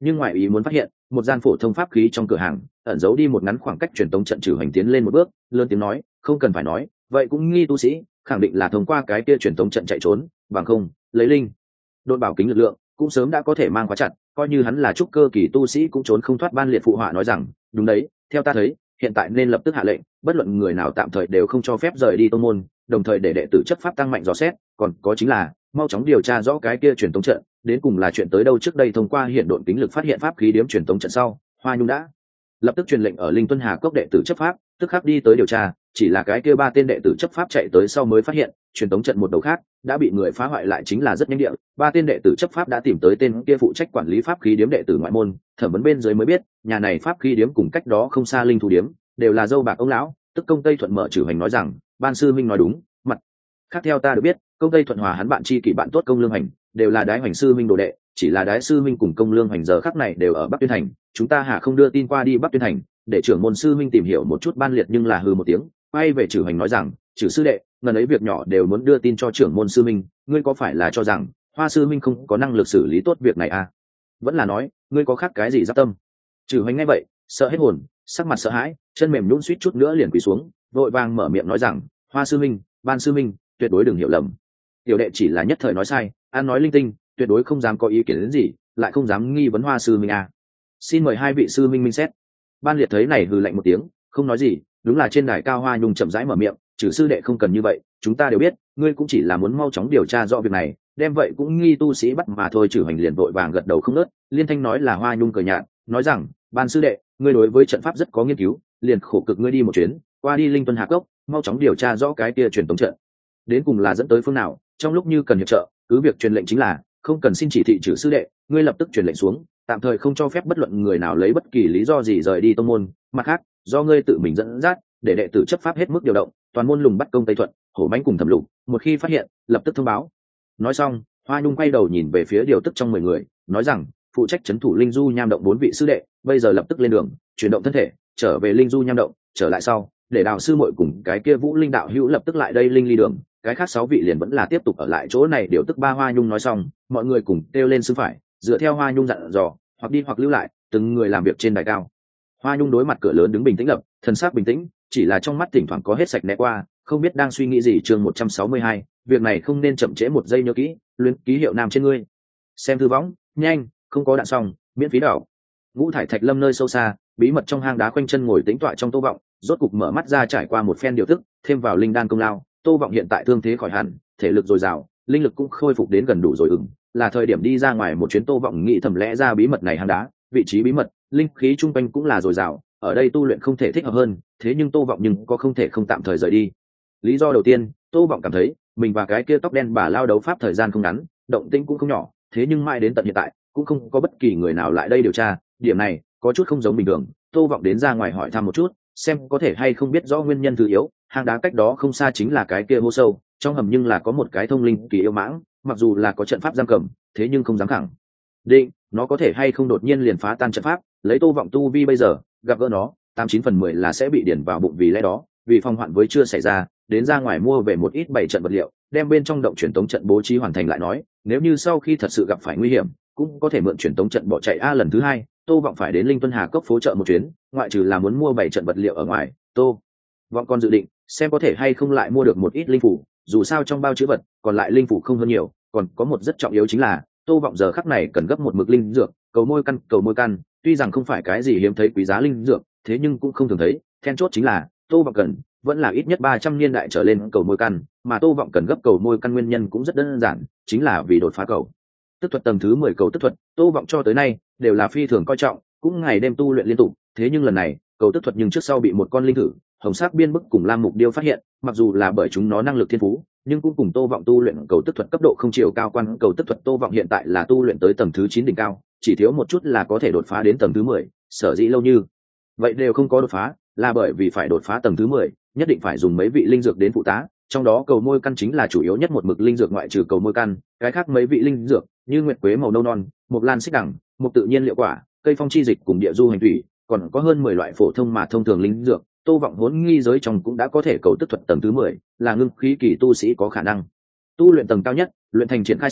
nhưng ngoại ý muốn phát hiện một gian phổ thông pháp khí trong cửa hàng ẩn giấu đi một ngắn khoảng cách truyền tống trận trừ hành tiến lên một bước, lớn tiếng nói, không cần phải nói, vậy cũng nghi tu sĩ, khẳng định là thông qua cái kia truyền tống trận chạy trốn, bằng không lấy linh đột bảo kính lực lượng cũng sớm đã có thể mang khóa chặt, coi như hắn là trúc cơ kỳ tu sĩ cũng trốn không thoát. Ban Liệt phụ họa nói rằng, đúng đấy, theo ta thấy hiện tại nên lập tức hạ lệnh, bất luận người nào tạm thời đều không cho phép rời đi tông môn, đồng thời để đệ tử chấp pháp tăng mạnh dò xét, còn có chính là mau chóng điều tra rõ cái kia truyền tống trận đến cùng là chuyện tới đâu. Trước đây thông qua hiện độn kính lực phát hiện pháp khí điếm truyền tống trận sau, Hoa Nhung đã lập tức truyền lệnh ở Linh Tuân Hà Cốc đệ tử chấp pháp tức khắc đi tới điều tra, chỉ là cái kia ba tên đệ tử chấp pháp chạy tới sau mới phát hiện truyền tống trận một đầu khác đã bị người phá hoại lại, chính là rất nhanh địa. Ba tên đệ tử chấp pháp đã tìm tới tên kia phụ trách quản lý pháp khí điếm đệ tử ngoại môn, thẩm vấn bên dưới mới biết nhà này pháp khí điếm cùng cách đó không xa linh thu điếm đều là dâu bạc ông lão, tức Công Tây Thuận. Mở Trử Hành nói rằng, Ban sư minh nói đúng, mặt khác theo ta được biết Công Tây Thuận hòa hắn bạn tri kỷ bạn tốt Công Lương Hành đều là Đái Hoành sư minh đồ đệ, chỉ là Đái sư minh cùng Công Lương Hành giờ khắc này đều ở Bắc Tuyên Thành, chúng ta hà không đưa tin qua đi Bắc Tuyên Thành để trưởng môn sư minh tìm hiểu một chút. Ban Liệt nhưng là hừ một tiếng, quay về Trử Hành nói rằng, Trử sư đệ, ngần ấy việc nhỏ đều muốn đưa tin cho trưởng môn sư minh, ngươi có phải là cho rằng Hoa sư minh không có năng lực xử lý tốt việc này à? Vẫn là nói ngươi có khác cái gì giáp tâm? Trử Hành nghe vậy sợ hết hồn, sắc mặt sợ hãi, chân mềm nhũn suýt chút nữa liền quỳ xuống, vội vàng mở miệng nói rằng, Hoa sư minh, Ban sư minh, tuyệt đối đừng hiểu lầm, tiểu đệ chỉ là nhất thời nói sai, an nói linh tinh, tuyệt đối không dám có ý kiến đến gì, lại không dám nghi vấn Hoa sư minh à. Xin mời hai vị sư minh minh xét. Ban Liệt thấy này hừ lạnh một tiếng, không nói gì. Đúng là trên đài cao Hoa Nhung chậm rãi mở miệng, Trử sư đệ không cần như vậy, chúng ta đều biết ngươi cũng chỉ là muốn mau chóng điều tra rõ việc này, đem vậy cũng nghi tu sĩ bắt mà thôi. Trử Hành liền vội vàng gật đầu không ngớt, liên thanh nói là Hoa Nhung cười nhạt, nói rằng, Ban sư đệ, ngươi đối với trận pháp rất có nghiên cứu, liền khổ cực ngươi đi một chuyến qua đi Linh Tuân Hà Cốc, mau chóng điều tra rõ cái kia truyền tống trận đến cùng là dẫn tới phương nào, trong lúc như cần hiệp trợ cứ việc truyền lệnh chính là, không cần xin chỉ thị. Trử sư đệ, ngươi lập tức truyền lệnh xuống, tạm thời không cho phép bất luận người nào lấy bất kỳ lý do gì rời đi tông môn, mặt khác do ngươi tự mình dẫn dắt để đệ tử chấp pháp hết mức điều động, toàn môn lùng bắt Công Tây Thuận, Hổ Mãnh cùng Thẩm Lục, một khi phát hiện lập tức thông báo. Nói xong Hoa Nhung quay đầu nhìn về phía điều tức trong mười người, nói rằng, phụ trách trấn thủ Linh Du Nham động bốn vị sư đệ bây giờ lập tức lên đường chuyển động thân thể trở về Linh Du Nham động, trở lại sau để Đào sư muội cùng cái kia Vũ Linh đạo hữu lập tức lại đây Linh Ly đường, cái khác sáu vị liền vẫn là tiếp tục ở lại chỗ này điều tức. Ba Hoa Nhung nói xong, mọi người cùng kêu lên xưng phải, dựa theo Hoa Nhung dặn dò, hoặc đi hoặc lưu lại, từng người làm việc trên đài cao. Hoa Nhung đối mặt cửa lớn đứng bình tĩnh lập, thần sắc bình tĩnh, chỉ là trong mắt thỉnh thoảng có hết sạch né qua, không biết đang suy nghĩ gì. Chương một trăm sáu mươi hai, việc này không nên chậm trễ một giây, nhớ kỹ, luyến ký hiệu nam trên ngươi. Xem thư võng, nhanh, không có đạn xong, miễn phí đảo. Ngũ Thải Thạch Lâm nơi sâu xa, bí mật trong hang đá khoanh chân ngồi tĩnh tọa trong Tô Vọng, rốt cục mở mắt ra, trải qua một phen điều tức, thêm vào linh đan công lao, Tô Vọng hiện tại thương thế khỏi hẳn, thể lực dồi dào, linh lực cũng khôi phục đến gần đủ rồi, ửng là thời điểm đi ra ngoài một chuyến. Tô Vọng nghĩ thầm, lẽ ra bí mật này hang đá, vị trí bí mật, linh khí trung quanh cũng là dồi dào, ở đây tu luyện không thể thích hợp hơn, thế nhưng Tô Vọng nhưng có không thể không tạm thời rời đi. Lý do đầu tiên, Tô Vọng cảm thấy mình và cái kia tóc đen bà lao đấu pháp thời gian không ngắn, động tĩnh cũng không nhỏ, thế nhưng mãi đến tận hiện tại cũng không có bất kỳ người nào lại đây điều tra, điểm này có chút không giống bình thường. Tô Vọng đến ra ngoài hỏi thăm một chút, xem có thể hay không biết rõ nguyên nhân thứ yếu. Hang đá cách đó không xa chính là cái kia hố sâu, trong hầm nhưng là có một cái thông linh kỳ yêu mãng, mặc dù là có trận pháp giam cầm, thế nhưng không dám khẳng định nó có thể hay không đột nhiên liền phá tan trận pháp. Lấy Tô Vọng tu vi bây giờ, gặp gỡ nó, tám chín phần mười là sẽ bị điển vào bụng. Vì lẽ đó, vì phòng hoạn với chưa xảy ra, đến ra ngoài mua về một ít bảy trận vật liệu, đem bên trong động truyền tống trận bố trí hoàn thành lại nói, nếu như sau khi thật sự gặp phải nguy hiểm, cũng có thể mượn truyền tống trận bỏ chạy. A lần thứ hai, Tô Vọng phải đến Linh Tuân Hà Cốc phố chợ một chuyến, ngoại trừ là muốn mua bảy trận vật liệu ở ngoài, Tô Vọng còn dự định xem có thể hay không lại mua được một ít linh phủ, dù sao trong bao chứa vật còn lại linh phủ không hơn nhiều. Còn có một rất trọng yếu chính là Tô Vọng giờ khắc này cần gấp một mực linh dược, cầu môi căn. Cầu môi căn tuy rằng không phải cái gì hiếm thấy quý giá linh dược, thế nhưng cũng không thường thấy, then chốt chính là Tô Vọng cần vẫn là ít nhất ba trăm niên đại trở lên cầu môi căn, mà Tô Vọng cần gấp cầu môi căn nguyên nhân cũng rất đơn giản, chính là vì đột phá cầu tức thuật tầng thứ mười. Cầu tức thuật Tô Vọng cho tới nay đều là phi thường coi trọng, cũng ngày đêm tu luyện liên tục, thế nhưng lần này cầu tức thuật nhưng trước sau bị một con linh thử hồng sắc biên bức cùng lam mục điêu phát hiện. Mặc dù là bởi chúng nó năng lực thiên phú, nhưng cũng cùng Tô Vọng tu luyện cầu tức thuật cấp độ không chiều cao quan. Cầu tức thuật Tô Vọng hiện tại là tu luyện tới tầng thứ chín đỉnh cao, chỉ thiếu một chút là có thể đột phá đến tầng thứ mười. Sở dĩ lâu như vậy đều không có đột phá, là bởi vì phải đột phá tầng thứ mười, nhất định phải dùng mấy vị linh dược đến phụ tá, trong đó cầu môi căn chính là chủ yếu nhất một mực linh dược. Ngoại trừ cầu môi căn, cái khác mấy vị linh dược như nguyệt quế màu nâu non, mộc lan xích đẳng, mộc tự nhiên liệu quả, cây phong chi dịch cùng địa du hành thủy, còn có hơn mười loại phổ thông mà thông thường linh dược. Tô Vọng Hỗn nghi giới trong cũng đã có thể cầu tức thuật tầng thứ mười, là ngưng khí kỳ tu sĩ có khả năng tu luyện tầng cao nhất. Luyện thành triển khai sau,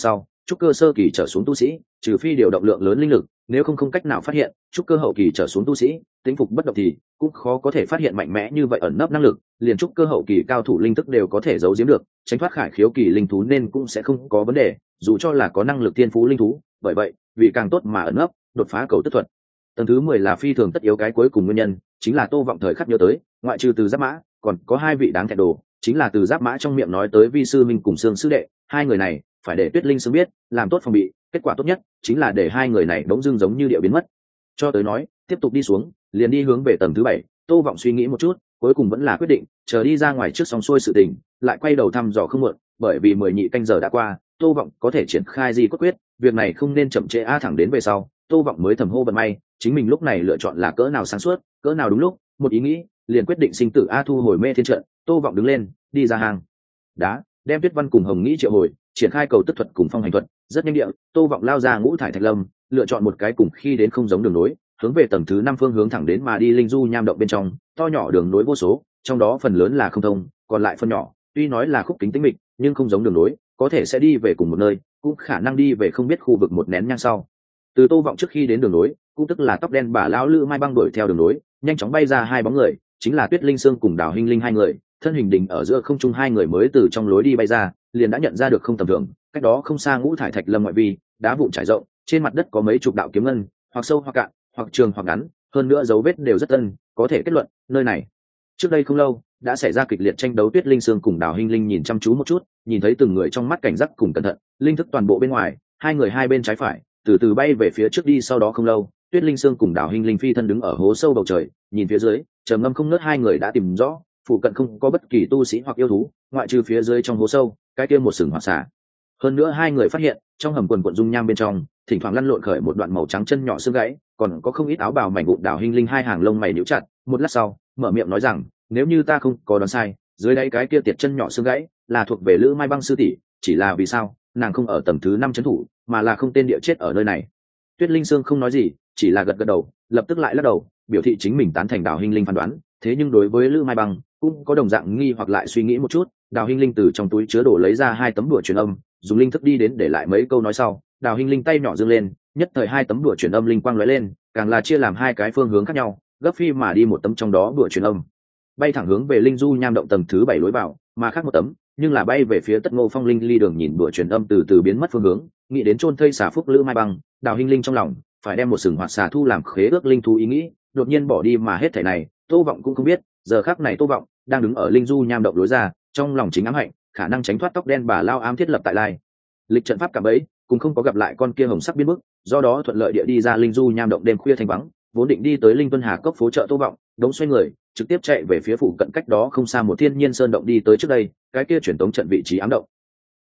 trúc cơ sơ kỳ trở xuống tu sĩ trừ phi điều động lượng lớn linh lực, nếu không không cách nào phát hiện. Trúc cơ hậu kỳ trở xuống tu sĩ tính phục bất động thì cũng khó có thể phát hiện mạnh mẽ như vậy ẩn nấp năng lực, liền trúc cơ hậu kỳ cao thủ linh thức đều có thể giấu giếm được, tránh thoát khải khiếu kỳ linh thú nên cũng sẽ không có vấn đề, dù cho là có năng lực tiên phú linh thú. Bởi vậy vì càng tốt mà ẩn nấp, đột phá cầu tức thuật tầng thứ mười là phi thường tất yếu. Cái cuối cùng nguyên nhân chính là Tô Vọng thời khắc nhớ tới, ngoại trừ Từ Giáp Mã, còn có hai vị đáng thẹn đồ, chính là Từ Giáp Mã trong miệng nói tới Vi sư minh cùng Sương sư đệ, hai người này phải để Tuyết Linh Sương biết, làm tốt phòng bị, kết quả tốt nhất chính là để hai người này đống dưng giống như địa biến mất. Cho tới nói tiếp tục đi xuống, liền đi hướng về tầng thứ bảy. Tô Vọng suy nghĩ một chút, cuối cùng vẫn là quyết định chờ đi ra ngoài trước xong xuôi sự tình, lại quay đầu thăm dò không muộn, bởi vì mười nhị canh giờ đã qua, Tô Vọng có thể triển khai di cốt quyết, việc này không nên chậm trễ. A thẳng đến về sau, Tô Vọng mới thầm hô vận may, chính mình lúc này lựa chọn là cỡ nào sáng suốt, cỡ nào đúng lúc, một ý nghĩ liền quyết định sinh tử. A thu hồi mê thiên trận, Tô Vọng đứng lên, đi ra hàng đá, đem Tuyết Văn cùng Hồng Nghĩ triệu hồi, triển khai cầu tức thuật cùng phong hành thuật. Rất nhanh địa, Tô Vọng lao ra ngũ thải thạch lâm, lựa chọn một cái cùng khi đến không giống đường nối, hướng về tầng thứ năm phương hướng thẳng đến mà đi. Linh du nham động bên trong, to nhỏ đường nối vô số, trong đó phần lớn là không thông, còn lại phần nhỏ tuy nói là khúc kính tĩnh mịch, nhưng không giống đường nối, có thể sẽ đi về cùng một nơi, cũng khả năng đi về không biết khu vực một nén nhang sau. Từ Tô Vọng trước khi đến đường nối, cũng tức là tóc đen bà lão Lữ Mai Băng đuổi theo đường nối, nhanh chóng bay ra hai bóng người, chính là Tuyết Linh Sương cùng Đào Hinh Linh hai người, thân hình đình ở giữa không trung. Hai người mới từ trong lối đi bay ra, liền đã nhận ra được không tầm thường, cách đó không xa ngũ thải thạch lâm ngoại vi, đá vụn trải rộng, trên mặt đất có mấy chục đạo kiếm ngân, hoặc sâu hoặc cạn, hoặc trường hoặc ngắn, hơn nữa dấu vết đều rất tân, có thể kết luận, nơi này trước đây không lâu đã xảy ra kịch liệt tranh đấu. Tuyết Linh Sương cùng Đào Hinh Linh nhìn chăm chú một chút, nhìn thấy từng người trong mắt cảnh giác cùng cẩn thận, linh thức toàn bộ bên ngoài, hai người hai bên trái phải, từ từ bay về phía trước đi. Sau đó không lâu, Tuyết Linh Sương cùng Đào Hinh Linh phi thân đứng ở hố sâu bầu trời, nhìn phía dưới, trầm ngâm không ngớt. Hai người đã tìm rõ, phụ cận không có bất kỳ tu sĩ hoặc yêu thú, ngoại trừ phía dưới trong hố sâu, cái kia một sừng hỏa xà. Hơn nữa hai người phát hiện, trong hầm quần quần dung nham bên trong, thỉnh thoảng lăn lộn khởi một đoạn màu trắng chân nhỏ xương gãy, còn có không ít áo bào mảnh vụn. Đào Hinh Linh hai hàng lông mày nhíu chặt, một lát sau, mở miệng nói rằng, nếu như ta không có đoán sai, dưới đáy cái kia tiệt chân nhỏ xương gãy là thuộc về Lữ Mai Băng sư tỷ, chỉ là vì sao nàng không ở tầng thứ năm trấn thủ, mà là không tên địa chết ở nơi này. Tuyết Linh Sương không nói gì, chỉ là gật gật đầu, lập tức lại lắc đầu, biểu thị chính mình tán thành Đào Hinh Linh phán đoán. Thế nhưng đối với Lữ Mai Băng cũng có đồng dạng nghi hoặc, lại suy nghĩ một chút. Đào Hinh Linh từ trong túi chứa đồ lấy ra hai tấm đùa truyền âm, dùng linh thức đi đến để lại mấy câu nói sau, Đào Hinh Linh tay nhỏ giương lên, nhất thời hai tấm đùa truyền âm linh quang lóe lên, càng là chia làm hai cái phương hướng khác nhau, gấp phi mà đi. Một tấm trong đó đùa truyền âm bay thẳng hướng về linh du nham động tầng thứ bảy lối vào, mà khác một tấm nhưng là bay về phía Tất Ngô Phong Linh ly đường. Nhìn đùa truyền âm từ từ biến mất phương hướng, nghĩ đến chôn thây xà phúc Lữ Mai Băng, Đào Hinh Linh trong lòng phải đem một sừng hoạt xà thu làm khế ước linh thú ý nghĩ đột nhiên bỏ đi. Mà hết thảy này Tô Vọng cũng không biết, giờ khắc này Tô Vọng đang đứng ở linh du nham động lối ra, trong lòng chính ám hạnh khả năng tránh thoát tóc đen bà lao ám thiết lập tại lai lịch trận pháp cả bấy, cũng không có gặp lại con kia hồng sắc biến bức, do đó thuận lợi địa đi ra linh du nham động. Đêm khuya thanh vắng, vốn định đi tới Linh Tuân Hà cốc phố chợ Tô Vọng đống xoay người, trực tiếp chạy về phía phụ cận cách đó không xa một thiên nhiên sơn động. Đi tới trước đây cái kia truyền tống trận vị trí ám động,